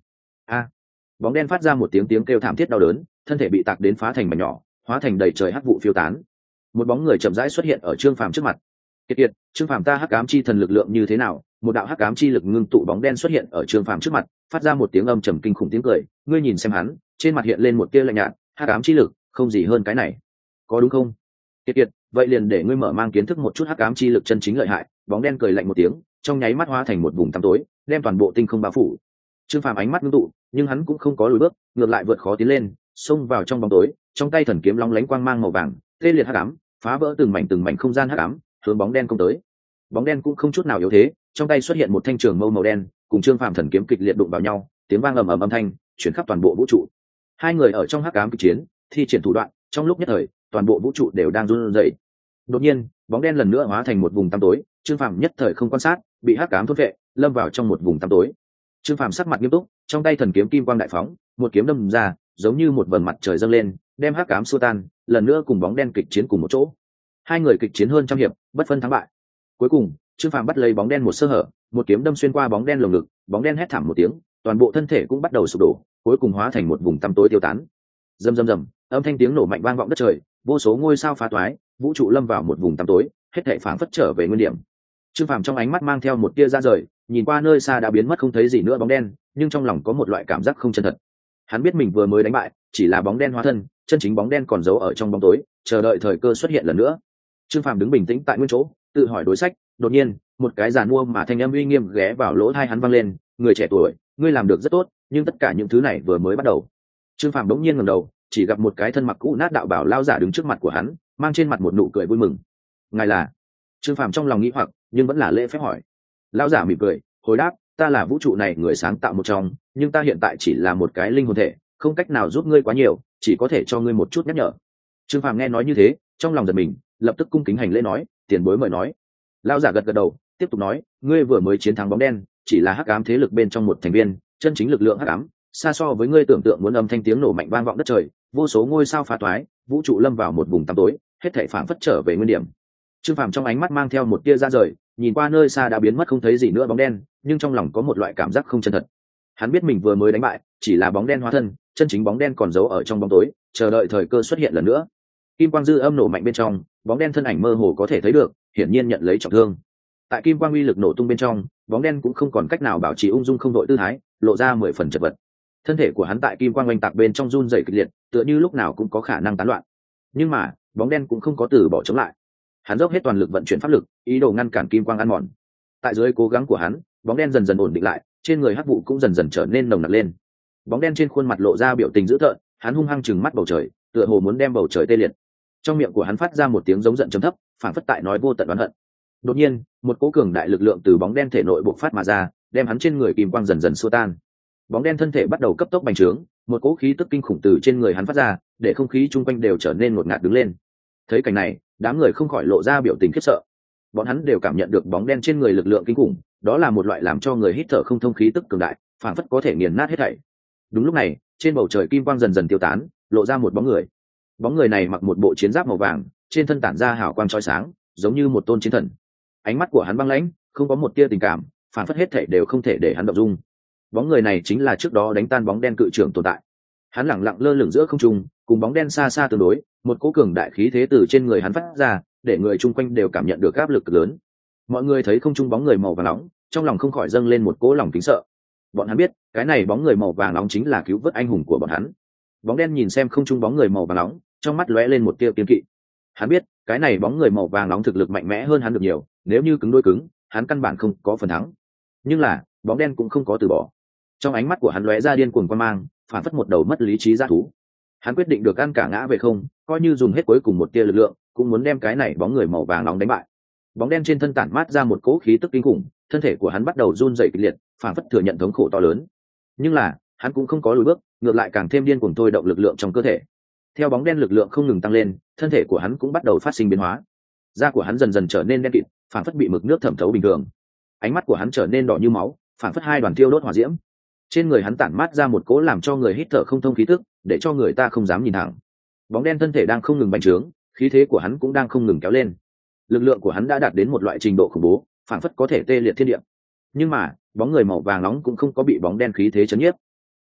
A. Bóng đen phát ra một tiếng kêu thảm thiết đau đớn, thân thể bị tạc đến phá thành mảnh nhỏ, hóa thành đầy trời hắc vụ phiêu tán. Một bóng người chậm rãi xuất hiện ở Trương Phàm trước mặt. Kiệt, Trương Phàm, ta hắc ám chi thần lực lượng như thế nào? Một đạo hắc ám chi lực ngưng tụ bóng đen xuất hiện ở Trương Phàm trước mặt, phát ra một tiếng âm trầm kinh khủng tiếng cười. Ngươi nhìn xem hắn, trên mặt hiện lên một tia lạnh nhạt, hắc ám chi lực, không gì hơn cái này, có đúng không? Kiệt, vậy liền để ngươi mở mang kiến thức một chút hắc ám chi lực chân chính lợi hại. Bóng đen cười lạnh một tiếng, trong nháy mắt hóa thành một vùng tăm tối, đem toàn bộ tinh không bao phủ. Trương Phàm ánh mắt ngưng tụ, nhưng hắn cũng không có lùi bước, ngược lại vượt khó tiến lên, xông vào trong bóng tối, trong tay thần kiếm long lánh quang mang màu vàng, tê liệt hắc ám, phá vỡ từng mảnh không gian hắc ám, hướng bóng đen công tới. Bóng đen cũng không chút nào yếu thế, trong tay xuất hiện một thanh trường mâu màu đen, cùng Trương Phàm thần kiếm kịch liệt đụng vào nhau, tiếng vang ầm ầm âm thanh chuyển khắp toàn bộ vũ trụ. Hai người ở trong hắc ám kịch chiến, thi triển thủ đoạn, trong lúc nhất thời, toàn bộ vũ trụ đều đang run rẩy. Đột nhiên, bóng đen lần nữa hóa thành một vùng tăm tối, Trương Phàm nhất thời không quan sát, bị hắc ám thôn vệ, lâm vào trong một vùng tăm tối. Trương Phàm sắc mặt nghiêm túc, trong tay thần kiếm kim quang đại phóng, một kiếm đâm ra, giống như một vầng mặt trời dâng lên, đem hắc ám xua tan, lần nữa cùng bóng đen kịch chiến cùng một chỗ. Hai người kịch chiến hơn trăm hiệp, bất phân thắng bại. Cuối cùng, Trương Phàm bắt lấy bóng đen một sơ hở, một kiếm đâm xuyên qua bóng đen lồng ngực, bóng đen hét thảm một tiếng, toàn bộ thân thể cũng bắt đầu sụp đổ, cuối cùng hóa thành một vùng tăm tối tiêu tán. Rầm rầm rầm, âm thanh tiếng nổ mạnh vang vọng đất trời, vô số ngôi sao phá toái, vũ trụ lâm vào một vùng tăm tối, hết thảy phảng phất trở về nguyên điểm. Trương Phàm trong ánh mắt mang theo một tia ra rời, nhìn qua nơi xa đã biến mất không thấy gì nữa bóng đen, nhưng trong lòng có một loại cảm giác không chân thật. Hắn biết mình vừa mới đánh bại, chỉ là bóng đen hóa thân, chân chính bóng đen còn giấu ở trong bóng tối, chờ đợi thời cơ xuất hiện lần nữa. Trương Phàm đứng bình tĩnh tại nguyên chỗ, tự hỏi đối sách. Đột nhiên, một cái giàn mua mà thanh âm uy nghiêm ghé vào lỗ tai hắn vang lên, "Người trẻ tuổi, ngươi làm được rất tốt, nhưng tất cả những thứ này vừa mới bắt đầu." Trương Phàm đống nhiên ngẩng đầu, chỉ gặp một cái thân mặc cũ nát đạo bảo lao giả đứng trước mặt của hắn, mang trên mặt một nụ cười vui mừng. "Ngài là?" Trương Phàm trong lòng nghĩ hoặc, nhưng vẫn là lễ phép hỏi. Lão giả mỉm cười, hồi đáp, "Ta là vũ trụ này người sáng tạo một trong, nhưng ta hiện tại chỉ là một cái linh hồn thể, không cách nào giúp ngươi quá nhiều, chỉ có thể cho ngươi một chút nhắc nhở." Trương Phàm nghe nói như thế, trong lòng giật mình, lập tức cung kính hành lễ nói, "Tiền bối mời nói." Lão giả gật gật đầu, tiếp tục nói, "Ngươi vừa mới chiến thắng bóng đen, chỉ là hắc ám thế lực bên trong một thành viên, chân chính lực lượng hắc ám, xa so với ngươi tưởng tượng muốn âm thanh tiếng nổ mạnh vang vọng đất trời, vô số ngôi sao phá toái, vũ trụ lâm vào một vùng tăm tối, hết thảy phảng phất trở về nguyên điểm." Trương Phàm trong ánh mắt mang theo một tia ra rời, nhìn qua nơi xa đã biến mất không thấy gì nữa bóng đen, nhưng trong lòng có một loại cảm giác không chân thật. Hắn biết mình vừa mới đánh bại, chỉ là bóng đen hóa thân, chân chính bóng đen còn giấu ở trong bóng tối, chờ đợi thời cơ xuất hiện lần nữa. Kim quang dư âm nổ mạnh bên trong, bóng đen thân ảnh mơ hồ có thể thấy được, hiển nhiên nhận lấy trọng thương. Tại kim quang uy lực nổ tung bên trong, bóng đen cũng không còn cách nào bảo trì ung dung không đội tư thái, lộ ra 10 phần chật vật. Thân thể của hắn tại kim quang oanh tạc bên trong run rẩy kịch liệt, tựa như lúc nào cũng có khả năng tán loạn. Nhưng mà, bóng đen cũng không có từ bỏ chống lại. Hắn dốc hết toàn lực vận chuyển pháp lực, ý đồ ngăn cản kim quang ăn mòn. Tại dưới cố gắng của hắn, bóng đen dần dần ổn định lại, trên người hắc vụ cũng dần dần trở nên nồng nặc lên. Bóng đen trên khuôn mặt lộ ra biểu tình dữ tợn, hắn hung hăng trừng mắt bầu trời, tựa hồ muốn đem bầu trời tê liệt. Trong miệng của hắn phát ra một tiếng giống giận trầm thấp, phản phất tại nói vô tận oán hận. Đột nhiên, một cỗ cường đại lực lượng từ bóng đen thể nội bộc phát mà ra, đem hắn trên người kim quang dần dần xua tan. Bóng đen thân thể bắt đầu cấp tốc bành trướng, một cỗ khí tức kinh khủng từ trên người hắn phát ra, để không khí chung quanh đều trở nên ngột ngạt đứng lên. Thấy cảnh này, đám người không khỏi lộ ra biểu tình khiếp sợ. Bọn hắn đều cảm nhận được bóng đen trên người lực lượng kinh khủng, đó là một loại làm cho người hít thở không thông khí tức cường đại, phảng phất có thể nghiền nát hết thảy. Đúng lúc này, trên bầu trời kim quang dần dần tiêu tán, lộ ra một bóng người. Bóng người này mặc một bộ chiến giáp màu vàng, trên thân tản ra hào quang chói sáng, giống như một tôn chiến thần. Ánh mắt của hắn băng lãnh, không có một tia tình cảm, phảng phất hết thảy đều không thể để hắn động dung. Bóng người này chính là trước đó đánh tan bóng đen cự trưởng tồn tại. Hắn lẳng lặng lơ lửng giữa không trung, cùng bóng đen xa xa tương đối, một cỗ cường đại khí thế từ trên người hắn phát ra, để người chung quanh đều cảm nhận được áp lực lớn. Mọi người thấy không trung bóng người màu vàng nóng, trong lòng không khỏi dâng lên một cỗ lòng kính sợ. Bọn hắn biết, cái này bóng người màu vàng nóng chính là cứu vớt anh hùng của bọn hắn. Bóng đen nhìn xem không trung bóng người màu vàng nóng, trong mắt lóe lên một tia kiên kỵ. Hắn biết, cái này bóng người màu vàng nóng thực lực mạnh mẽ hơn hắn được nhiều, nếu như cứng đối cứng, hắn căn bản không có phần thắng. Nhưng là, bóng đen cũng không có từ bỏ. Trong ánh mắt của hắn lóe ra điên cuồng quan mang, phản phất một đầu mất lý trí dã thú. Hắn quyết định được ăn cả ngã về không, coi như dùng hết cuối cùng một tia lực lượng, cũng muốn đem cái này bóng người màu vàng nóng đánh bại. Bóng đen trên thân tản mát ra một cỗ khí tức kinh khủng, thân thể của hắn bắt đầu run rẩy kịch liệt, phản phất thừa nhận thống khổ to lớn. Nhưng là, hắn cũng không có lùi bước, ngược lại càng thêm điên cuồng thôi động lực lượng trong cơ thể. Theo bóng đen lực lượng không ngừng tăng lên, thân thể của hắn cũng bắt đầu phát sinh biến hóa. Da của hắn dần dần trở nên đen kịt, phản phất bị mực nước thẩm thấu bình thường. Ánh mắt của hắn trở nên đỏ như máu, phản phất hai đoàn tiêu đốt hỏa diễm. Trên người hắn tản mát ra một cỗ làm cho người hít thở không thông khí tức, để cho người ta không dám nhìn thẳng. Bóng đen thân thể đang không ngừng bành trướng, khí thế của hắn cũng đang không ngừng kéo lên. Lực lượng của hắn đã đạt đến một loại trình độ khủng bố, phản phất có thể tê liệt thiên địa. Nhưng mà, bóng người màu vàng nóng cũng không có bị bóng đen khí thế chấn nhiếp.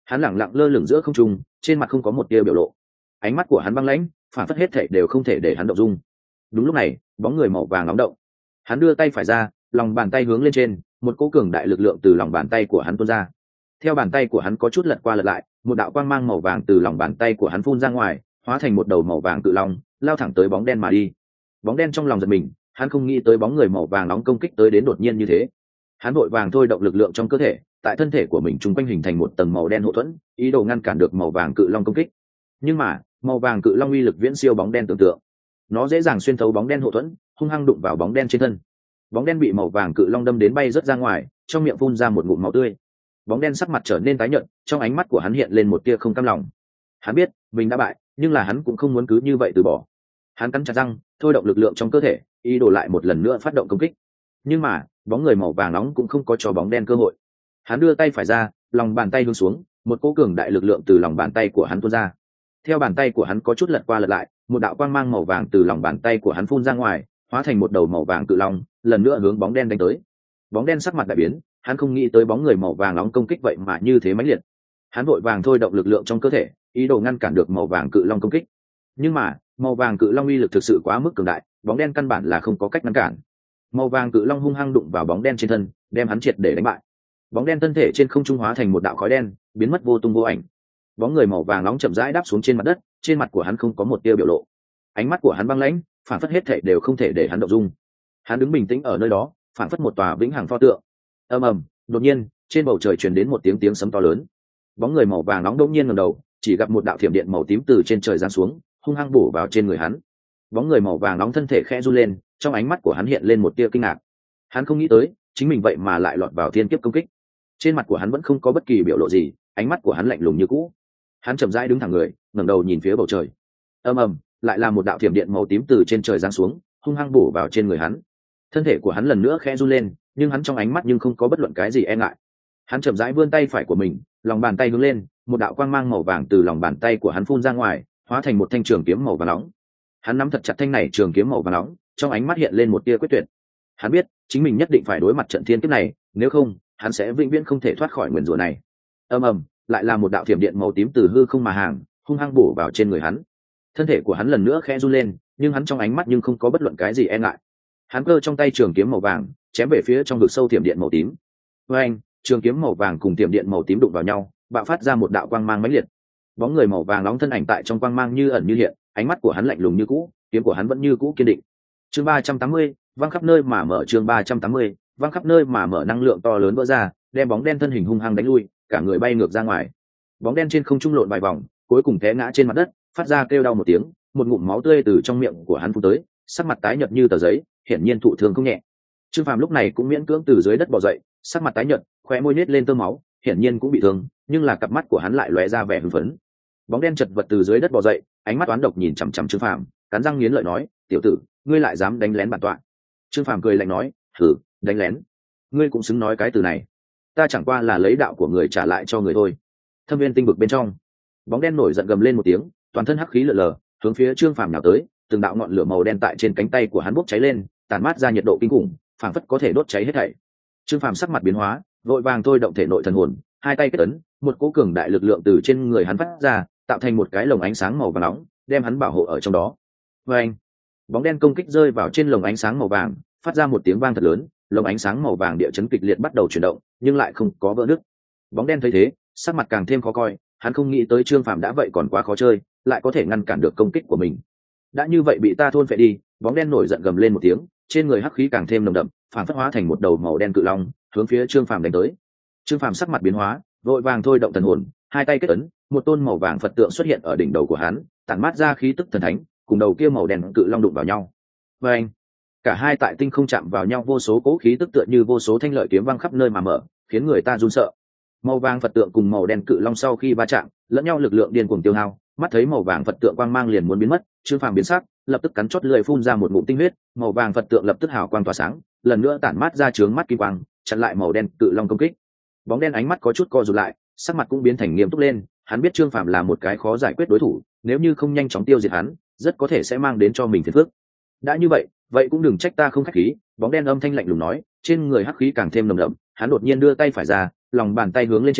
Hắn lẳng lặng lơ lửng giữa không trung, trên mặt không có một tia biểu lộ. Ánh mắt của hắn băng lãnh, phản phất hết thảy đều không thể để hắn động dung. Đúng lúc này, bóng người màu vàng nóng động. Hắn đưa tay phải ra, lòng bàn tay hướng lên trên, một cỗ cường đại lực lượng từ lòng bàn tay của hắn tuôn ra. Theo bàn tay của hắn có chút lật qua lật lại, một đạo quang mang màu vàng từ lòng bàn tay của hắn phun ra ngoài, hóa thành một đầu màu vàng cự long, lao thẳng tới bóng đen mà đi. Bóng đen trong lòng giật mình, hắn không nghĩ tới bóng người màu vàng nóng công kích tới đến đột nhiên như thế. Hắn vội vàng thôi động lực lượng trong cơ thể, tại thân thể của mình chung quanh hình thành một tầng màu đen hộ thuẫn, ý đồ ngăn cản được màu vàng cự long công kích. Nhưng mà màu vàng cự long uy lực viễn siêu bóng đen tưởng tượng, nó dễ dàng xuyên thấu bóng đen hộ thuẫn, hung hăng đụng vào bóng đen trên thân. Bóng đen bị màu vàng cự long đâm đến bay rớt ra ngoài, trong miệng phun ra một ngụm máu tươi. Bóng đen sắc mặt trở nên tái nhợt, trong ánh mắt của hắn hiện lên một tia không cam lòng. Hắn biết mình đã bại, nhưng là hắn cũng không muốn cứ như vậy từ bỏ. Hắn cắn chặt răng, thôi động lực lượng trong cơ thể, ý đồ lại một lần nữa phát động công kích. Nhưng mà bóng người màu vàng nóng cũng không có cho bóng đen cơ hội. Hắn đưa tay phải ra, lòng bàn tay hướng xuống, một cỗ cường đại lực lượng từ lòng bàn tay của hắn tuôn ra. Theo bàn tay của hắn có chút lật qua lật lại, một đạo quang mang màu vàng từ lòng bàn tay của hắn phun ra ngoài, hóa thành một đầu màu vàng cự long, lần nữa hướng bóng đen đánh tới. Bóng đen sắc mặt đại biến, hắn không nghĩ tới bóng người màu vàng nóng công kích vậy mà như thế mãnh liệt. Hắn vội vàng thôi động lực lượng trong cơ thể, ý đồ ngăn cản được màu vàng cự long công kích. Nhưng mà màu vàng cự long uy lực thực sự quá mức cường đại, bóng đen căn bản là không có cách ngăn cản. Màu vàng cự long hung hăng đụng vào bóng đen trên thân, đem hắn triệt để đánh bại. Bóng đen thân thể trên không trung hóa thành một đạo khói đen, biến mất vô tung vô ảnh. Bóng người màu vàng nóng chậm rãi đáp xuống trên mặt đất, trên mặt của hắn không có một tia biểu lộ. Ánh mắt của hắn băng lãnh, phản phất hết thảy đều không thể để hắn động dung. Hắn đứng bình tĩnh ở nơi đó, phản phất một tòa vĩnh hằng pho tượng. Ầm ầm, đột nhiên trên bầu trời truyền đến một tiếng sấm to lớn. Bóng người màu vàng nóng đột nhiên ngẩng đầu, chỉ gặp một đạo thiểm điện màu tím từ trên trời giáng xuống, hung hăng bổ vào trên người hắn. Bóng người màu vàng nóng thân thể khẽ run lên, trong ánh mắt của hắn hiện lên một tia kinh ngạc. Hắn không nghĩ tới chính mình vậy mà lại lọt vào thiên kiếp công kích. Trên mặt của hắn vẫn không có bất kỳ biểu lộ gì, ánh mắt của hắn lạnh lùng như cũ. Hắn chậm rãi đứng thẳng người, ngẩng đầu nhìn phía bầu trời. Ầm ầm, lại là một đạo thiểm điện màu tím từ trên trời giáng xuống, hung hăng bổ vào trên người hắn. Thân thể của hắn lần nữa khẽ run lên, nhưng hắn trong ánh mắt nhưng không có bất luận cái gì e ngại. Hắn chậm rãi vươn tay phải của mình, lòng bàn tay hướng lên, một đạo quang mang màu vàng từ lòng bàn tay của hắn phun ra ngoài, hóa thành một thanh trường kiếm màu vàng nóng. Hắn nắm thật chặt thanh này trường kiếm màu vàng nóng, trong ánh mắt hiện lên một tia quyết tuyệt. Hắn biết chính mình nhất định phải đối mặt trận thiên kiếp này, nếu không hắn sẽ vĩnh viễn không thể thoát khỏi nguyền rủa này. Ầm ầm, lại là một đạo thiểm điện màu tím từ hư không mà hàng, hung hăng bổ vào trên người hắn. Thân thể của hắn lần nữa khẽ run lên, nhưng hắn trong ánh mắt nhưng không có bất luận cái gì e ngại. Hắn cơ trong tay trường kiếm màu vàng, chém về phía trong vực sâu thiểm điện màu tím. Với anh, trường kiếm màu vàng cùng thiểm điện màu tím đụng vào nhau, bạo phát ra một đạo quang mang mãnh liệt. Bóng người màu vàng nóng thân ảnh tại trong quang mang như ẩn như hiện, ánh mắt của hắn lạnh lùng như cũ, kiếm của hắn vẫn như cũ kiên định. Chương 380, văng khắp nơi mà mở. Chương 380, văng khắp nơi mà mở. Năng lượng to lớn vỡ ra, đem bóng đen thân hình hung hăng đánh lui, cả người bay ngược ra ngoài. Bóng đen trên không trung lộn vài vòng, cuối cùng té ngã trên mặt đất, phát ra kêu đau một tiếng, một ngụm máu tươi từ trong miệng của hắn phun tới, sắc mặt tái nhợt như tờ giấy, hiển nhiên thụ thương không nhẹ. Trương Phàm lúc này cũng miễn cưỡng từ dưới đất bò dậy, sắc mặt tái nhợt, khóe môi nhếch lên tơ máu, hiển nhiên cũng bị thương, nhưng là cặp mắt của hắn lại lóe ra vẻ hưng phấn. Bóng đen chật vật từ dưới đất bò dậy, ánh mắt oán độc nhìn chằm chằm Trương Phàm, cắn răng nghiến lợi nói: "Tiểu tử, ngươi lại dám đánh lén bản tọa?" Trương Phàm cười lạnh nói: "Hử, đánh lén? Ngươi cũng xứng nói cái từ này. Ta chẳng qua là lấy đạo của người trả lại cho người thôi." Thâm Viên tinh vực bên trong, bóng đen nổi giận gầm lên một tiếng, toàn thân hắc khí lờ lờ, hướng phía Trương Phàm nhào tới, từng đạo ngọn lửa màu đen tại trên cánh tay của hắn bốc cháy lên, tàn mát ra nhiệt độ kinh khủng, phảng phất có thể đốt cháy hết thảy. Trương Phàm sắc mặt biến hóa, vội vàng thôi động thể nội thần hồn, hai tay kết ấn, một cỗ cường đại lực lượng từ trên người hắn phát ra, tạo thành một cái lồng ánh sáng màu vàng nóng, đem hắn bảo hộ ở trong đó. Và anh, bóng đen công kích rơi vào trên lồng ánh sáng màu vàng, phát ra một tiếng vang thật lớn, lồng ánh sáng màu vàng địa chấn kịch liệt bắt đầu chuyển động, nhưng lại không có vỡ nứt. Bóng đen thấy thế, sắc mặt càng thêm khó coi, hắn không nghĩ tới Trương Phàm đã vậy còn quá khó chơi, lại có thể ngăn cản được công kích của mình. Đã như vậy bị ta thôn phệ đi. Bóng đen nổi giận gầm lên một tiếng, trên người hắc khí càng thêm nồng đậm, phản phất hóa thành một đầu màu đen cự long, hướng phía Trương Phàm đánh tới. Trương Phàm sắc mặt biến hóa, vội vàng thôi động thần hồn, hai tay kết ấn, một tôn màu vàng Phật tượng xuất hiện ở đỉnh đầu của hắn, tản mát ra khí tức thần thánh, cùng đầu kia màu đen cự long đụng vào nhau. Và anh, cả hai tại tinh không chạm vào nhau, vô số cố khí tức tựa như vô số thanh lợi kiếm văng khắp nơi mà mở, khiến người ta run sợ. Màu vàng Phật tượng cùng màu đen cự long sau khi va chạm, lẫn nhau lực lượng điên cuồng tiêu hao, mắt thấy màu vàng Phật tượng quang mang liền muốn biến mất, Trương Phàm biến sắc, lập tức cắn chót lưỡi phun ra một ngụm tinh huyết, màu vàng Phật tượng lập tức hào quang tỏa sáng, lần nữa tản mát ra chướng mắt kim quang, chặn lại màu đen cự long công kích. Bóng đen ánh mắt có chút co rụt lại, sắc mặt cũng biến thành nghiêm túc lên, hắn biết Trương Phàm là một cái khó giải quyết đối thủ, nếu như không nhanh chóng tiêu diệt hắn, rất có thể sẽ mang đến cho mình phiền phức. Đã như vậy, vậy cũng đừng trách ta không khách khí. Bóng đen âm thanh lạnh lùng nói, trên người hắc khí càng thêm nồng đậm, hắn đột nhiên đưa tay phải ra, lòng bàn tay hướng lên trên,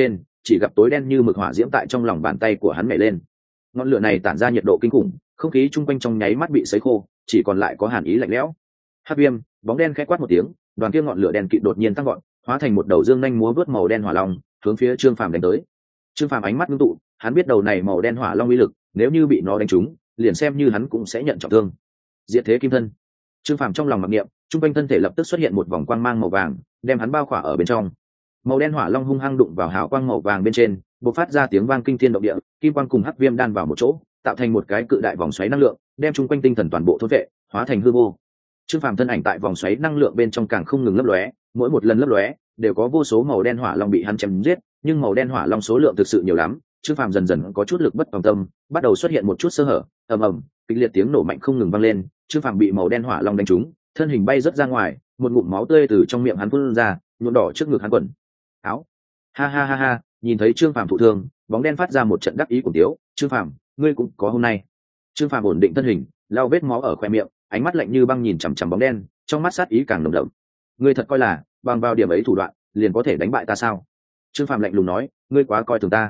chỉ gặp tối đen như mực hỏa diễm tại trong lòng bàn tay của hắn nhảy lên. Ngọn lửa này tản ra nhiệt độ kinh khủng, không khí chung quanh trong nháy mắt bị sấy khô, chỉ còn lại có hàn ý lạnh lẽo. Hắc viêm, bóng đen khẽ quát một tiếng, đoàn kia ngọn lửa đen kịt đột nhiên tăng gọn, hóa thành một đầu dương nhanh múa vớt màu đen hỏa long, hướng phía Trương Phàm đánh tới. Trương Phàm ánh mắt ngưng tụ, hắn biết đầu này màu đen hỏa long uy lực, nếu như bị nó đánh trúng, liền xem như hắn cũng sẽ nhận trọng thương. Diệt thế kim thân. Trương Phàm trong lòng mặc niệm, trung quanh thân thể lập tức xuất hiện một vòng quang mang màu vàng, đem hắn bao khỏa ở bên trong. Màu đen hỏa long hung hăng đụng vào hào quang màu vàng bên trên, bộc phát ra tiếng vang kinh thiên động địa, kim quang cùng hắc viêm đan vào một chỗ, tạo thành một cái cự đại vòng xoáy năng lượng, đem trung quanh tinh thần toàn bộ thôn vệ, hóa thành hư vô. Trương Phàm thân ảnh tại vòng xoáy năng lượng bên trong càng không ngừng lấp lóe, mỗi một lần lấp lóe đều có vô số màu đen hỏa long bị hắn chém giết, nhưng màu đen hỏa long số lượng thực sự nhiều lắm, Trương Phàm dần dần có chút lực bất tòng tâm, bắt đầu xuất hiện một chút sơ hở, ầm ầm, kịch liệt tiếng nổ mạnh không ngừng vang lên, Trương Phàm bị màu đen hỏa long đánh trúng, thân hình bay rớt ra ngoài, một ngụm máu tươi từ trong miệng hắn phun ra, nhuộm đỏ trước ngực hắn quần áo. Ha ha ha ha, nhìn thấy Trương Phàm thụ thương, bóng đen phát ra một trận đắc ý của tiếu, Trương Phàm, ngươi cũng có hôm nay. Trương Phàm ổn định thân hình, lau vết máu ở khóe miệng, ánh mắt lạnh như băng nhìn chằm chằm bóng đen, trong mắt sát ý càng nồng đậm. Ngươi thật coi là bằng vào điểm ấy thủ đoạn liền có thể đánh bại ta sao? Trương Phàm lạnh lùng nói, ngươi quá coi thường ta.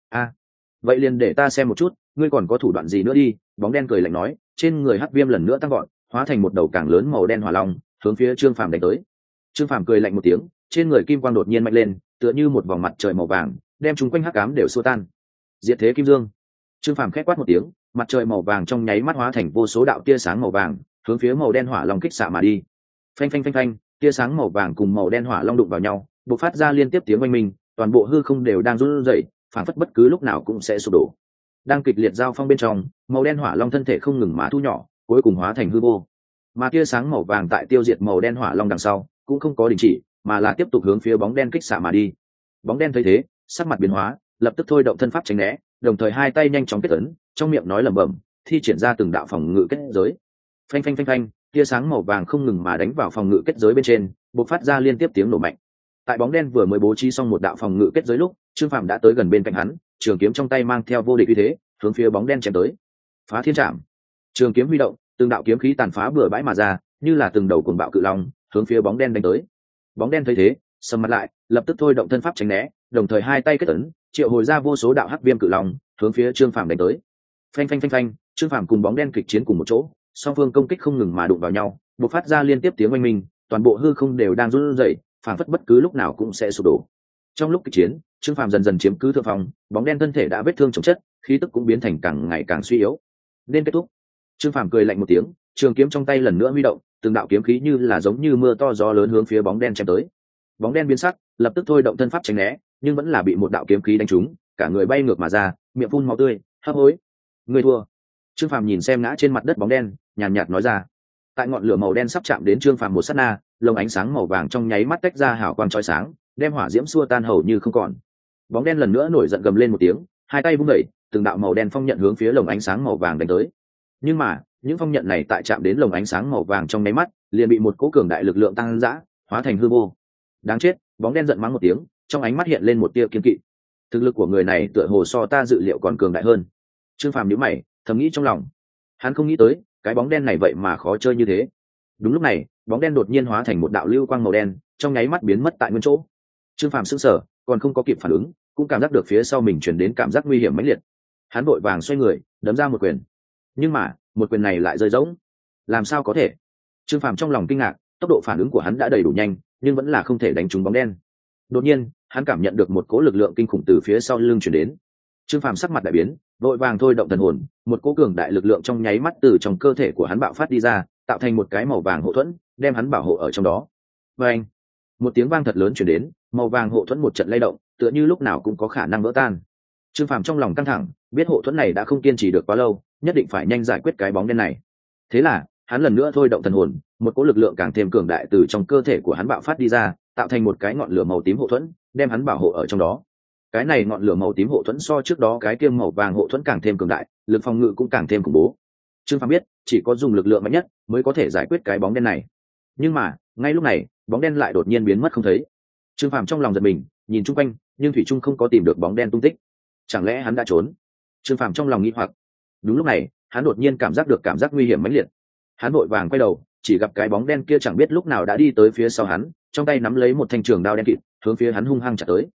Vậy liền để ta xem một chút, ngươi còn có thủ đoạn gì nữa đi. Bóng đen cười lạnh nói, trên người hắc viêm lần nữa tăng gọn, hóa thành một đầu càng lớn màu đen hỏa long, hướng phía Trương Phàm đánh tới. Trương Phàm cười lạnh một tiếng, trên người kim quang đột nhiên mạnh lên, tựa như một vòng mặt trời màu vàng, đem chúng quanh hắc ám đều xua tan. Diệt thế kim dương. Trương Phàm khét quát một tiếng, mặt trời màu vàng trong nháy mắt hóa thành vô số đạo tia sáng màu vàng, hướng phía màu đen hỏa long kích xạ mà đi. Phanh phanh phanh phanh, tia sáng màu vàng cùng màu đen hỏa long đụng vào nhau, bộc phát ra liên tiếp tiếng oanh minh, toàn bộ hư không đều đang run rẩy, phản phất bất cứ lúc nào cũng sẽ sụp đổ. Đang kịch liệt giao phong bên trong, màu đen hỏa long thân thể không ngừng mà thu nhỏ, cuối cùng hóa thành hư vô. Mà tia sáng màu vàng tại tiêu diệt màu đen hỏa long đằng sau, cũng không có đình chỉ, mà là tiếp tục hướng phía bóng đen kích xạ mà đi. Bóng đen thấy thế, sắc mặt biến hóa, lập tức thôi động thân pháp tránh né, đồng thời hai tay nhanh chóng kết ấn, trong miệng nói lẩm bẩm, thi triển ra từng đạo phòng ngự kết giới. Phanh phanh phanh phanh, tia sáng màu vàng không ngừng mà đánh vào phòng ngự kết giới bên trên, bộc phát ra liên tiếp tiếng nổ mạnh. Tại bóng đen vừa mới bố trí xong một đạo phòng ngự kết giới lúc, Trương Phàm đã tới gần bên cạnh hắn, trường kiếm trong tay mang theo vô địch uy thế, hướng phía bóng đen chém tới. Phá thiên trảm. Trường kiếm huy động, từng đạo kiếm khí tàn phá bừa bãi mà ra, như là từng đầu cuồng bạo cự long, hướng phía bóng đen đánh tới. Bóng đen thấy thế, sầm mặt lại, lập tức thôi động thân pháp tránh né, đồng thời hai tay kết ấn, triệu hồi ra vô số đạo hắc viêm cự long, hướng phía Trương Phàm đánh tới. Phanh phanh phanh phanh, Trương Phàm cùng bóng đen kịch chiến cùng một chỗ, song phương công kích không ngừng mà đụng vào nhau, bộc phát ra liên tiếp tiếng oanh minh, toàn bộ hư không đều đang run rẩy, phảng phất bất cứ lúc nào cũng sẽ sụp đổ. Trong lúc kịch chiến, Trương Phàm dần dần chiếm cứ thượng phong, bóng đen thân thể đã vết thương chồng chất, khí tức cũng biến thành càng ngày càng suy yếu. Nên kết thúc. Trương Phàm cười lạnh một tiếng, trường kiếm trong tay lần nữa huy động, từng đạo kiếm khí như là giống như mưa to gió lớn hướng phía bóng đen chém tới. Bóng đen biến sắc, lập tức thôi động thân pháp tránh né, nhưng vẫn là bị một đạo kiếm khí đánh trúng, cả người bay ngược mà ra, miệng phun máu tươi, hấp hối. Người thua. Trương Phàm nhìn xem ngã trên mặt đất bóng đen, nhàn nhạt nói ra. Tại ngọn lửa màu đen sắp chạm đến Trương Phàm một sát na, lồng ánh sáng màu vàng trong nháy mắt tách ra hào quang chói sáng, đem hỏa diễm xua tan hầu như không còn. Bóng đen lần nữa nổi giận gầm lên một tiếng, hai tay vung đẩy, từng đạo màu đen phong nhận hướng phía lồng ánh sáng màu vàng đánh tới. Nhưng mà, những phong nhận này tại chạm đến lồng ánh sáng màu vàng trong nháy mắt, liền bị một cỗ cường đại lực lượng tăng dã, hóa thành hư vô. Đáng chết, bóng đen giận mắng một tiếng, trong ánh mắt hiện lên một tia kiên kỵ. Thực lực của người này tựa hồ so ta dự liệu còn cường đại hơn. Trương Phàm nhíu mày, thầm nghĩ trong lòng. Hắn không nghĩ tới, cái bóng đen này vậy mà khó chơi như thế. Đúng lúc này, bóng đen đột nhiên hóa thành một đạo lưu quang màu đen, trong nháy mắt biến mất tại nguyên chỗ. Trương Phàm sững sờ, còn không có kịp phản ứng, cũng cảm giác được phía sau mình truyền đến cảm giác nguy hiểm mãnh liệt. Hắn vội vàng xoay người, đấm ra một quyền. Nhưng mà, một quyền này lại rơi rỗng. Làm sao có thể? Trương Phàm trong lòng kinh ngạc, tốc độ phản ứng của hắn đã đầy đủ nhanh, nhưng vẫn là không thể đánh trúng bóng đen. Đột nhiên, hắn cảm nhận được một cỗ lực lượng kinh khủng từ phía sau lưng truyền đến. Trương Phàm sắc mặt đại biến, vội vàng thôi động thần hồn, một cỗ cường đại lực lượng trong nháy mắt từ trong cơ thể của hắn bạo phát đi ra, tạo thành một cái màu vàng hộ thuẫn, đem hắn bảo hộ ở trong đó. Và anh, một tiếng vang thật lớn truyền đến, màu vàng hộ thuẫn một trận lay động, tựa như lúc nào cũng có khả năng vỡ tan. Trương Phàm trong lòng căng thẳng, biết hộ thuẫn này đã không kiên trì được quá lâu, nhất định phải nhanh giải quyết cái bóng đen này. Thế là, hắn lần nữa thôi động thần hồn, một cỗ lực lượng càng thêm cường đại từ trong cơ thể của hắn bạo phát đi ra, tạo thành một cái ngọn lửa màu tím hộ thuẫn, đem hắn bảo hộ ở trong đó. Cái này ngọn lửa màu tím hộ thuẫn so trước đó cái kia màu vàng hộ thuẫn càng thêm cường đại, lực phòng ngự cũng càng thêm khủng bố. Trương Phàm biết, chỉ có dùng lực lượng mạnh nhất mới có thể giải quyết cái bóng đen này. Nhưng mà, ngay lúc này, bóng đen lại đột nhiên biến mất không thấy. Trương Phàm trong lòng giật mình, nhìn chung quanh, nhưng thủy trung không có tìm được bóng đen tung tích. Chẳng lẽ hắn đã trốn? Trương Phàm trong lòng nghi hoặc. Đúng lúc này, hắn đột nhiên cảm giác được cảm giác nguy hiểm mãnh liệt. Hắn vội vàng quay đầu, chỉ gặp cái bóng đen kia chẳng biết lúc nào đã đi tới phía sau hắn, trong tay nắm lấy một thanh trường đao đen kịt, hướng phía hắn hung hăng chặt tới.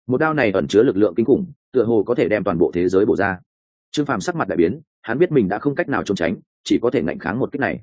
Một đao này ẩn chứa lực lượng kinh khủng, tựa hồ có thể đem toàn bộ thế giới bổ ra. Trương Phàm sắc mặt đại biến, hắn biết mình đã không cách nào trốn tránh, chỉ có thể ngạnh kháng một kích này.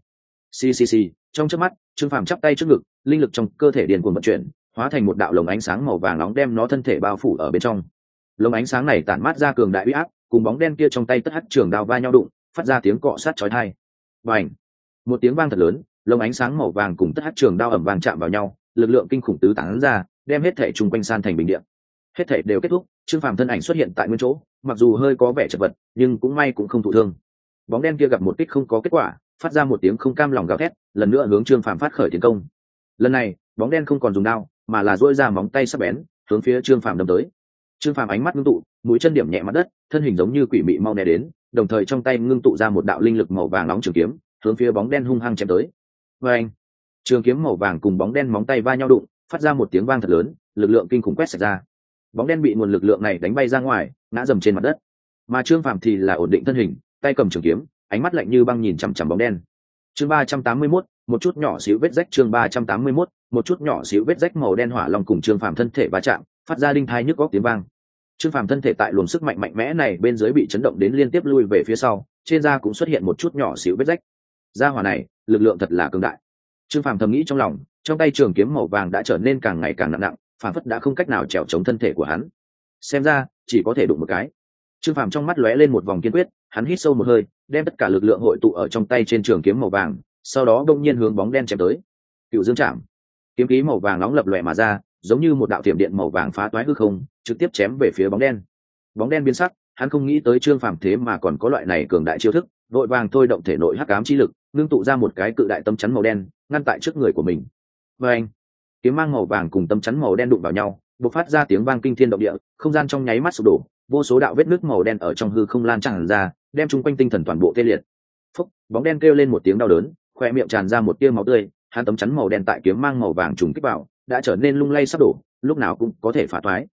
Xì. Trong chớp mắt, Trương Phàm chắp tay trước ngực, linh lực trong cơ thể điên cuồng vận chuyển, hóa thành một đạo lồng ánh sáng màu vàng nóng đem nó thân thể bao phủ ở bên trong. Lồng ánh sáng này tản mát ra cường đại uy áp, cùng bóng đen kia trong tay tất hắc trường đao va nhau đụng, phát ra tiếng cọ sát chói tai. Bành! Một tiếng vang thật lớn, lồng ánh sáng màu vàng cùng tất hắc trường đao ầm vang chạm vào nhau, lực lượng kinh khủng tứ tán ra, đem hết thảy chung quanh san thành bình địa. Hết thảy đều kết thúc, Trương Phàm thân ảnh xuất hiện tại nguyên chỗ, mặc dù hơi có vẻ chật vật, nhưng cũng may cũng không thụ thương. Bóng đen kia gặp một kích không có kết quả, phát ra một tiếng không cam lòng gào thét, lần nữa hướng Trương Phàm phát khởi tiến công. Lần này, bóng đen không còn dùng đao, mà là duỗi ra móng tay sắc bén, hướng phía Trương Phàm đâm tới. Trương Phàm ánh mắt ngưng tụ, mũi chân điểm nhẹ mặt đất, thân hình giống như quỷ mị mau né đến, đồng thời trong tay ngưng tụ ra một đạo linh lực màu vàng nóng trường kiếm, hướng phía bóng đen hung hăng chém tới. Oeng! Trường kiếm màu vàng cùng bóng đen móng tay va nhau đụng, phát ra một tiếng vang thật lớn, lực lượng kinh khủng quét sạch ra. Bóng đen bị nguồn lực lượng này đánh bay ra ngoài, ngã dầm trên mặt đất. Mà Trương Phàm thì là ổn định thân hình, tay cầm trường kiếm, ánh mắt lạnh như băng nhìn chằm chằm bóng đen. Chương 381, một chút nhỏ xíu vết rách. Chương 381, một chút nhỏ xíu vết rách. Màu đen hỏa long cùng Trương Phàm thân thể va chạm, phát ra đinh thai nhức óc tiếng vang. Trương Phàm thân thể tại luồng sức mạnh mạnh mẽ này bên dưới bị chấn động đến liên tiếp lui về phía sau, trên da cũng xuất hiện một chút nhỏ xíu vết rách. Da hỏa này, lực lượng thật là cường đại. Trương Phàm thầm nghĩ trong lòng, trong tay trường kiếm màu vàng đã trở nên càng ngày càng nặng, phản phất đã không cách nào trèo chống thân thể của hắn. Xem ra, chỉ có thể đụng một cái. Trương Phàm trong mắt lóe lên một vòng kiên quyết, hắn hít sâu một hơi, đem tất cả lực lượng hội tụ ở trong tay trên trường kiếm màu vàng, sau đó đông nhiên hướng bóng đen chém tới. Cựu Dương Trảm, kiếm khí màu vàng nóng lập lòe mà ra, giống như một đạo thiểm điện màu vàng phá toái hư không, trực tiếp chém về phía bóng đen. Bóng đen biến sắc, hắn không nghĩ tới Trương Phàm thế mà còn có loại này cường đại chiêu thức, vội vàng thôi động thể nội hắc ám chi lực, ngưng tụ ra một cái cự đại tấm chắn màu đen, ngăn tại trước người của mình. Và anh, kiếm mang màu vàng cùng tấm chắn màu đen đụng vào nhau, bộc phát ra tiếng vang kinh thiên động địa, không gian trong nháy mắt sụp đổ, vô số đạo vết nứt màu đen ở trong hư không lan tràn ra, đem chung quanh tinh thần toàn bộ tê liệt. Phúc, bóng đen kêu lên một tiếng đau đớn, khoe miệng tràn ra một tia máu tươi, hắn tấm chắn màu đen tại kiếm mang màu vàng trùng kích vào, đã trở nên lung lay sắp đổ, lúc nào cũng có thể phá toái.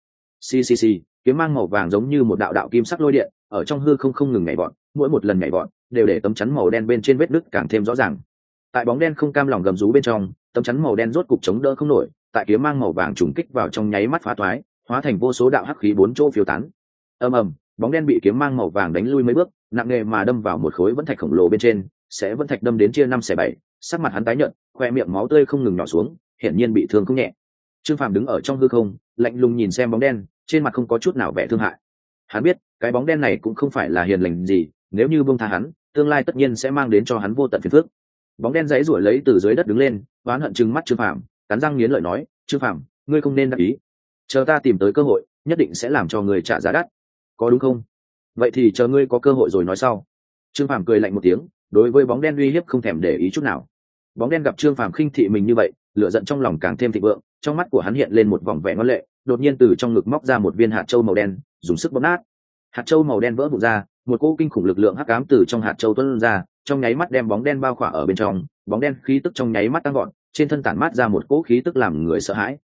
Xì, kiếm mang màu vàng giống như một đạo đạo kim sắc lôi điện, ở trong hư không không ngừng nhảy vọt, mỗi một lần nhảy vọt đều để tấm chắn màu đen bên trên vết nứt càng thêm rõ ràng. Tại bóng đen không cam lòng gầm rú bên trong, tấm chắn màu đen rốt cục chống đỡ không nổi, tại kiếm mang màu vàng trùng kích vào trong nháy mắt phá toái, hóa thành vô số đạo hắc khí bốn chỗ phiêu tán. Ầm ầm, bóng đen bị kiếm mang màu vàng đánh lui mấy bước, nặng nề mà đâm vào một khối vẫn thạch khổng lồ bên trên, sẽ vẫn thạch đâm đến chia năm xẻ bảy, sắc mặt hắn tái nhợt, khoe miệng máu tươi không ngừng nhỏ xuống, hiển nhiên bị thương không nhẹ. Trương Phàm đứng ở trong hư không, lạnh lùng nhìn xem bóng đen, trên mặt không có chút nào vẻ thương hại. Hắn biết, cái bóng đen này cũng không phải là hiền lành gì, nếu như buông tha hắn, tương lai tất nhiên sẽ mang đến cho hắn vô tận phiền phức. Bóng đen giãy giụa lấy từ dưới đất đứng lên, oán hận trừng mắt Trương Phàm, cắn răng nghiến lợi nói, "Trương Phàm, ngươi không nên đắc ý. Chờ ta tìm tới cơ hội, nhất định sẽ làm cho người trả giá đắt. Có đúng không? Vậy thì chờ ngươi có cơ hội rồi nói sau." Trương Phàm cười lạnh một tiếng, đối với bóng đen uy hiếp không thèm để ý chút nào. Bóng đen gặp Trương Phàm khinh thị mình như vậy, lửa giận trong lòng càng thêm thịnh vượng, trong mắt của hắn hiện lên một vòng vẻ ngoan lệ, đột nhiên từ trong ngực móc ra một viên hạt châu màu đen, dùng sức bóp nát. Hạt châu màu đen vỡ vụn ra, một cỗ kinh khủng lực lượng hắc ám từ trong hạt châu tuôn ra, trong nháy mắt đem bóng đen bao khỏa ở bên trong, bóng đen khí tức trong nháy mắt tăng vọt, trên thân tản mát ra một cỗ khí tức làm người sợ hãi.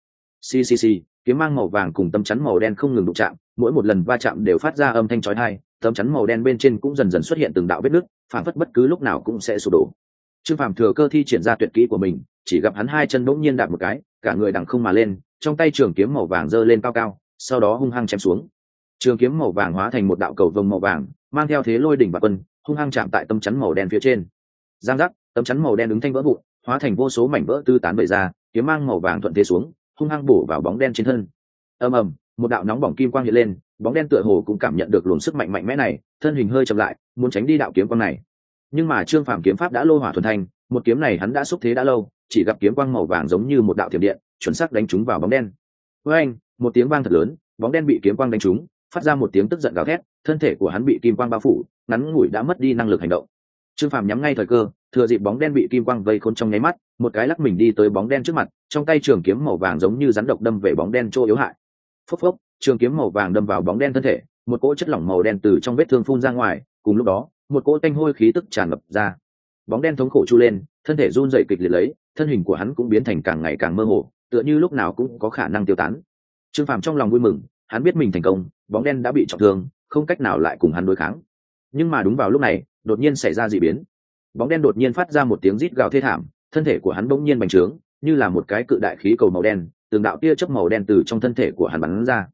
Xì, kiếm mang màu vàng cùng tấm chắn màu đen không ngừng đụng chạm, mỗi một lần va chạm đều phát ra âm thanh chói tai, tấm chắn màu đen bên trên cũng dần dần xuất hiện từng đạo vết nứt, phản phất bất cứ lúc nào cũng sẽ sụp đổ. Trương Phàm thừa cơ thi triển ra tuyệt kỹ của mình, chỉ gặp hắn hai chân bỗng nhiên đạp một cái, cả người đằng không mà lên, trong tay trường kiếm màu vàng giơ lên cao cao, sau đó hung hăng chém xuống. Trường kiếm màu vàng hóa thành một đạo cầu vồng màu vàng, mang theo thế lôi đỉnh và quân, hung hăng chạm tại tấm chắn màu đen phía trên. Giang giác, tấm chắn màu đen ứng thanh vỡ vụn, hóa thành vô số mảnh vỡ tư tán bày ra, kiếm mang màu vàng thuận thế xuống, hung hăng bổ vào bóng đen trên thân. Ầm ầm, một đạo nóng bỏng kim quang hiện lên, bóng đen tựa hồ cũng cảm nhận được luồng sức mạnh mạnh mẽ này, thân hình hơi chậm lại, muốn tránh đi đạo kiếm quang này. Nhưng mà Trương Phàm kiếm pháp đã lô hỏa thuần thành, một kiếm này hắn đã xúc thế đã lâu, chỉ gặp kiếm quang màu vàng giống như một đạo thiểm điện, chuẩn xác đánh trúng vào bóng đen. Với anh, một tiếng vang thật lớn, bóng đen bị kiếm quang đánh trúng, phát ra một tiếng tức giận gào thét, thân thể của hắn bị kim quang bao phủ, ngắn ngủi đã mất đi năng lực hành động. Trương Phàm nhắm ngay thời cơ, thừa dịp bóng đen bị kim quang vây khốn trong nháy mắt, một cái lắc mình đi tới bóng đen trước mặt, trong tay trường kiếm màu vàng giống như rắn độc đâm về bóng đen chỗ yếu hại. Phốc phốc, trường kiếm màu vàng đâm vào bóng đen thân thể, một cỗ chất lỏng màu đen từ trong vết thương phun ra ngoài, cùng lúc đó, một cỗ tanh hôi khí tức tràn ngập ra. Bóng đen thống khổ chu lên, thân thể run rẩy kịch liệt lấy, thân hình của hắn cũng biến thành càng ngày càng mơ hồ, tựa như lúc nào cũng có khả năng tiêu tán. Trương Phàm trong lòng vui mừng, hắn biết mình thành công, bóng đen đã bị trọng thương, không cách nào lại cùng hắn đối kháng. Nhưng mà đúng vào lúc này, đột nhiên xảy ra dị biến. Bóng đen đột nhiên phát ra một tiếng rít gào thê thảm, thân thể của hắn bỗng nhiên bành trướng, như là một cái cự đại khí cầu màu đen, từng đạo tia chớp màu đen từ trong thân thể của hắn bắn ra.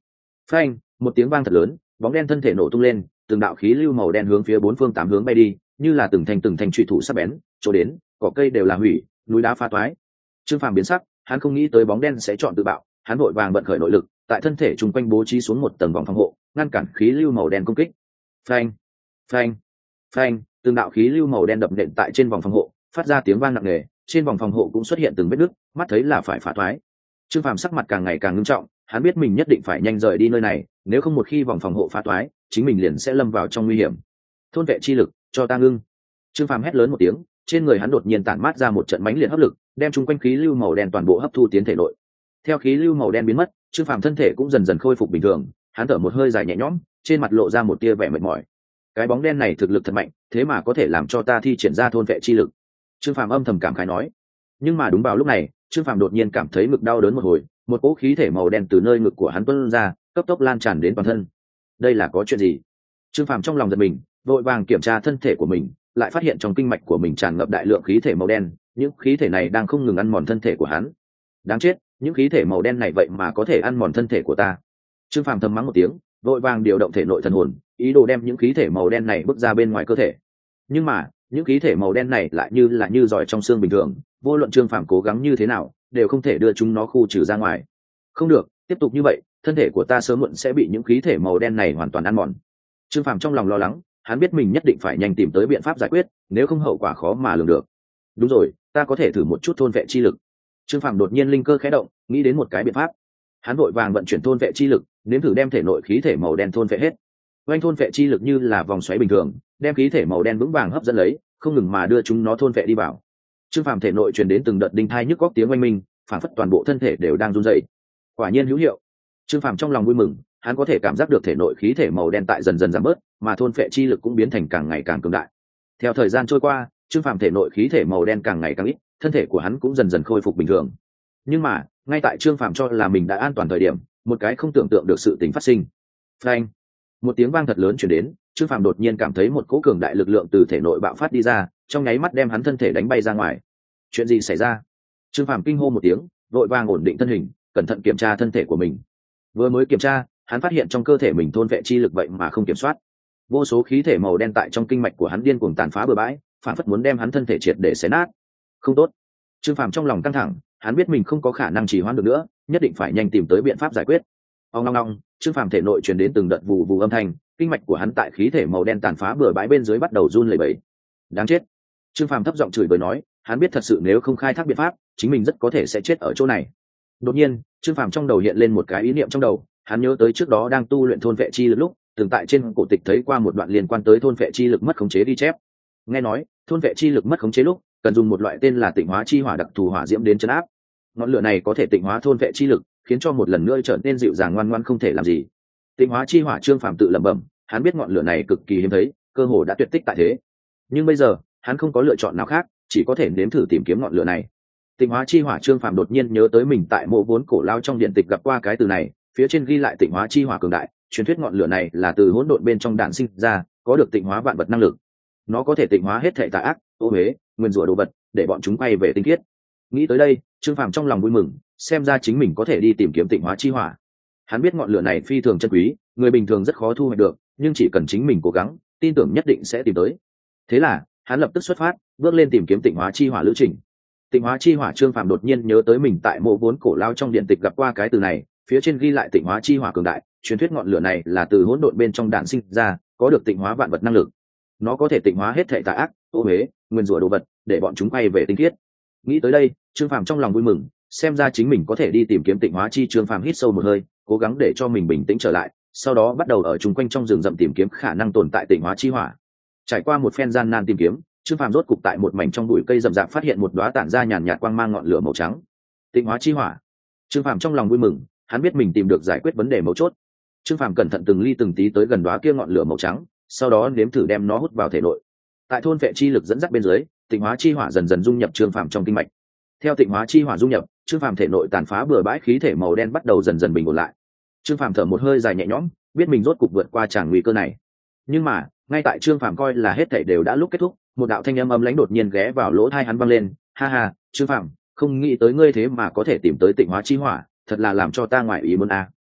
Phanh, một tiếng vang thật lớn, bóng đen thân thể nổ tung lên, từng đạo khí lưu màu đen hướng phía bốn phương tám hướng bay đi, như là từng thành trụy thủ sắc bén, chỗ đến, cỏ cây đều là hủy, núi đá phá toái. Trương Phàm biến sắc, hắn không nghĩ tới bóng đen sẽ chọn tự bạo, hắn vội vàng vận khởi nội lực, tại thân thể trùng quanh bố trí xuống một tầng vòng phòng hộ, ngăn cản khí lưu màu đen công kích. Phanh, phanh, phanh, từng đạo khí lưu màu đen đập nện tại trên vòng phòng hộ, phát ra tiếng vang nặng nề, trên vòng phòng hộ cũng xuất hiện từng vết nứt, mắt thấy là phải phá toái. Trương Phàm sắc mặt càng ngày càng nghiêm trọng, hắn biết mình nhất định phải nhanh rời đi nơi này, nếu không một khi vòng phòng hộ phá toái, chính mình liền sẽ lâm vào trong nguy hiểm. Thôn vệ chi lực, cho ta ngưng. Trương Phàm hét lớn một tiếng, trên người hắn đột nhiên tản mát ra một trận mãnh liệt hấp lực, đem chung quanh khí lưu màu đen toàn bộ hấp thu tiến thể nội. Theo khí lưu màu đen biến mất, Trương Phàm thân thể cũng dần dần khôi phục bình thường, hắn thở một hơi dài nhẹ nhõm, trên mặt lộ ra một tia vẻ mệt mỏi. Cái bóng đen này thực lực thật mạnh, thế mà có thể làm cho ta thi triển ra thôn vệ chi lực. Trương Phàm âm thầm cảm khái nói. Nhưng mà đúng vào lúc này, Trương Phàm đột nhiên cảm thấy ngực đau đớn một hồi, một cỗ khí thể màu đen từ nơi ngực của hắn tuôn ra, cấp tốc lan tràn đến toàn thân. Đây là có chuyện gì? Trương Phàm trong lòng giật mình, vội vàng kiểm tra thân thể của mình, lại phát hiện trong kinh mạch của mình tràn ngập đại lượng khí thể màu đen, những khí thể này đang không ngừng ăn mòn thân thể của hắn. Đáng chết, những khí thể màu đen này vậy mà có thể ăn mòn thân thể của ta. Trương Phàm thầm mắng một tiếng, vội vàng điều động thể nội thần hồn, ý đồ đem những khí thể màu đen này bước ra bên ngoài cơ thể. Nhưng mà, những khí thể màu đen này lại như giỏi trong xương bình thường, vô luận Trương Phàm cố gắng như thế nào, đều không thể đưa chúng nó khu trừ ra ngoài. Không được, tiếp tục như vậy, thân thể của ta sớm muộn sẽ bị những khí thể màu đen này hoàn toàn ăn mòn. Trương Phàm trong lòng lo lắng, hắn biết mình nhất định phải nhanh tìm tới biện pháp giải quyết, nếu không hậu quả khó mà lường được. Đúng rồi, ta có thể thử một chút thôn vệ chi lực. Trương Phàm đột nhiên linh cơ khẽ động, nghĩ đến một cái biện pháp. Hắn vội vàng vận chuyển thôn vệ chi lực, nếm thử đem thể nội khí thể màu đen thôn vệ hết. Oanh thôn vệ chi lực như là vòng xoáy bình thường, đem khí thể màu đen vững vàng hấp dẫn lấy, không ngừng mà đưa chúng nó thôn vệ đi vào. Trương Phàm thể nội truyền đến từng đợt đinh thai nhức góc tiếng oanh minh, phản phất toàn bộ thân thể đều đang run rẩy. Quả nhiên hữu hiệu. Trương Phàm trong lòng vui mừng, hắn có thể cảm giác được thể nội khí thể màu đen tại dần dần giảm bớt, mà thôn phệ chi lực cũng biến thành càng ngày càng cường đại. Theo thời gian trôi qua, Trương Phàm thể nội khí thể màu đen càng ngày càng ít, thân thể của hắn cũng dần dần khôi phục bình thường. Nhưng mà, ngay tại Trương Phàm cho là mình đã an toàn thời điểm, một cái không tưởng tượng được sự tình phát sinh. Phanh! Một tiếng vang thật lớn truyền đến, Trương Phàm đột nhiên cảm thấy một cỗ cường đại lực lượng từ thể nội bạo phát đi ra, trong nháy mắt đem hắn thân thể đánh bay ra ngoài. Chuyện gì xảy ra? Trương Phàm kinh hô một tiếng, vội vàng ổn định thân hình, cẩn thận kiểm tra thân thể của mình. Vừa mới kiểm tra, hắn phát hiện trong cơ thể mình thôn vệ chi lực vậy mà không kiểm soát, vô số khí thể màu đen tại trong kinh mạch của hắn điên cuồng tàn phá bừa bãi, phản phất muốn đem hắn thân thể triệt để xé nát. Không tốt. Trương Phàm trong lòng căng thẳng, hắn biết mình không có khả năng trì hoãn được nữa, nhất định phải nhanh tìm tới biện pháp giải quyết. Ong ong ong, Trương Phàm thể nội truyền đến từng đợt vù vù âm thanh, kinh mạch của hắn tại khí thể màu đen tàn phá bừa bãi bên dưới bắt đầu run lẩy bẩy. Đáng chết. Trương Phàm thấp giọng chửi bới nói, hắn biết thật sự nếu không khai thác biện pháp, chính mình rất có thể sẽ chết ở chỗ này. Đột nhiên, Trương Phàm trong đầu hiện lên một cái ý niệm trong đầu, hắn nhớ tới trước đó đang tu luyện thôn vệ chi lực lúc, từng tại trên cổ tịch thấy qua một đoạn liên quan tới thôn vệ chi lực mất khống chế ghi chép. Nghe nói, thôn vệ chi lực mất khống chế lúc, cần dùng một loại tên là tịnh hóa chi hỏa đặc thù hỏa diễm đến trấn áp. Ngọn lửa này có thể tịnh hóa thôn vệ chi lực, khiến cho một lần nữa trở nên dịu dàng ngoan ngoãn không thể làm gì. Tịnh hóa chi hỏa, Trương Phàm tự lẩm bẩm, hắn biết ngọn lửa này cực kỳ hiếm thấy, cơ hồ đã tuyệt tích tại thế. Nhưng bây giờ, hắn không có lựa chọn nào khác, chỉ có thể nếm thử tìm kiếm ngọn lửa này. Tịnh hóa chi hỏa, Trương Phàm đột nhiên nhớ tới mình tại mộ vốn cổ lao trong điện tịch gặp qua cái từ này, phía trên ghi lại tịnh hóa chi hỏa cường đại, truyền thuyết ngọn lửa này là từ hỗn độn bên trong đạn sinh ra, có được tịnh hóa vạn vật năng lực. Nó có thể tịnh hóa hết thảy tà ác, ô uế, nguyên rủa đồ vật, để bọn chúng quay về tinh khiết. Nghĩ tới đây, Trương Phàm trong lòng vui mừng, xem ra chính mình có thể đi tìm kiếm tịnh hóa chi hỏa. Hắn biết ngọn lửa này phi thường chân quý, người bình thường rất khó thu hoạch được, nhưng chỉ cần chính mình cố gắng, tin tưởng nhất định sẽ tìm tới. Thế là, hắn lập tức xuất phát, bước lên tìm kiếm tịnh hóa chi hỏa lữ trình. Tịnh hóa chi hỏa, Trương Phàm đột nhiên nhớ tới mình tại mộ vốn cổ lao trong điện tịch gặp qua cái từ này, phía trên ghi lại tịnh hóa chi hỏa cường đại, truyền thuyết ngọn lửa này là từ hỗn độn bên trong đạn sinh ra, có được tịnh hóa vạn vật năng lực. Nó có thể tịnh hóa hết thảy tà ác, ô uế, nguyên rủa đồ vật, để bọn chúng quay về tinh khiết. Nghĩ tới đây, Trương Phàm trong lòng vui mừng, xem ra chính mình có thể đi tìm kiếm tịnh hóa chi. Trương Phàm hít sâu một hơi, cố gắng để cho mình bình tĩnh trở lại, sau đó bắt đầu ở chung quanh trong rừng rậm tìm kiếm khả năng tồn tại tịnh hóa chi hỏa. Trải qua một phen gian nan tìm kiếm, Trương Phàm rốt cục tại một mảnh trong bụi cây rậm rạp phát hiện một đóa tản ra nhàn nhạt quang mang ngọn lửa màu trắng. Tịnh hóa chi hỏa. Trương Phàm trong lòng vui mừng, hắn biết mình tìm được giải quyết vấn đề mấu chốt. Trương Phàm cẩn thận từng ly từng tí tới gần đóa kia ngọn lửa màu trắng, sau đó nếm thử đem nó hút vào thể nội. Tại thôn vệ chi lực dẫn dắt bên dưới, tịnh hóa chi hỏa dần dần dung nhập Trương Phàm trong kinh mạch. Theo tịnh hóa chi hỏa dung nhập, Trương Phàm thể nội tàn phá bừa bãi khí thể màu đen bắt đầu dần dần bình ổn lại. Trương Phàm thở một hơi dài nhẹ nhõm, biết mình rốt cục vượt qua tràng nguy cơ này. Nhưng mà, ngay tại Trương Phàm coi là hết thảy đều đã lúc kết thúc, một đạo thanh âm lãnh đột nhiên ghé vào lỗ tai hắn vang lên, "Ha ha, Trương Phàm, không nghĩ tới ngươi thế mà có thể tìm tới tịnh hóa chi hỏa, thật là làm cho ta ngoại ý muốn a."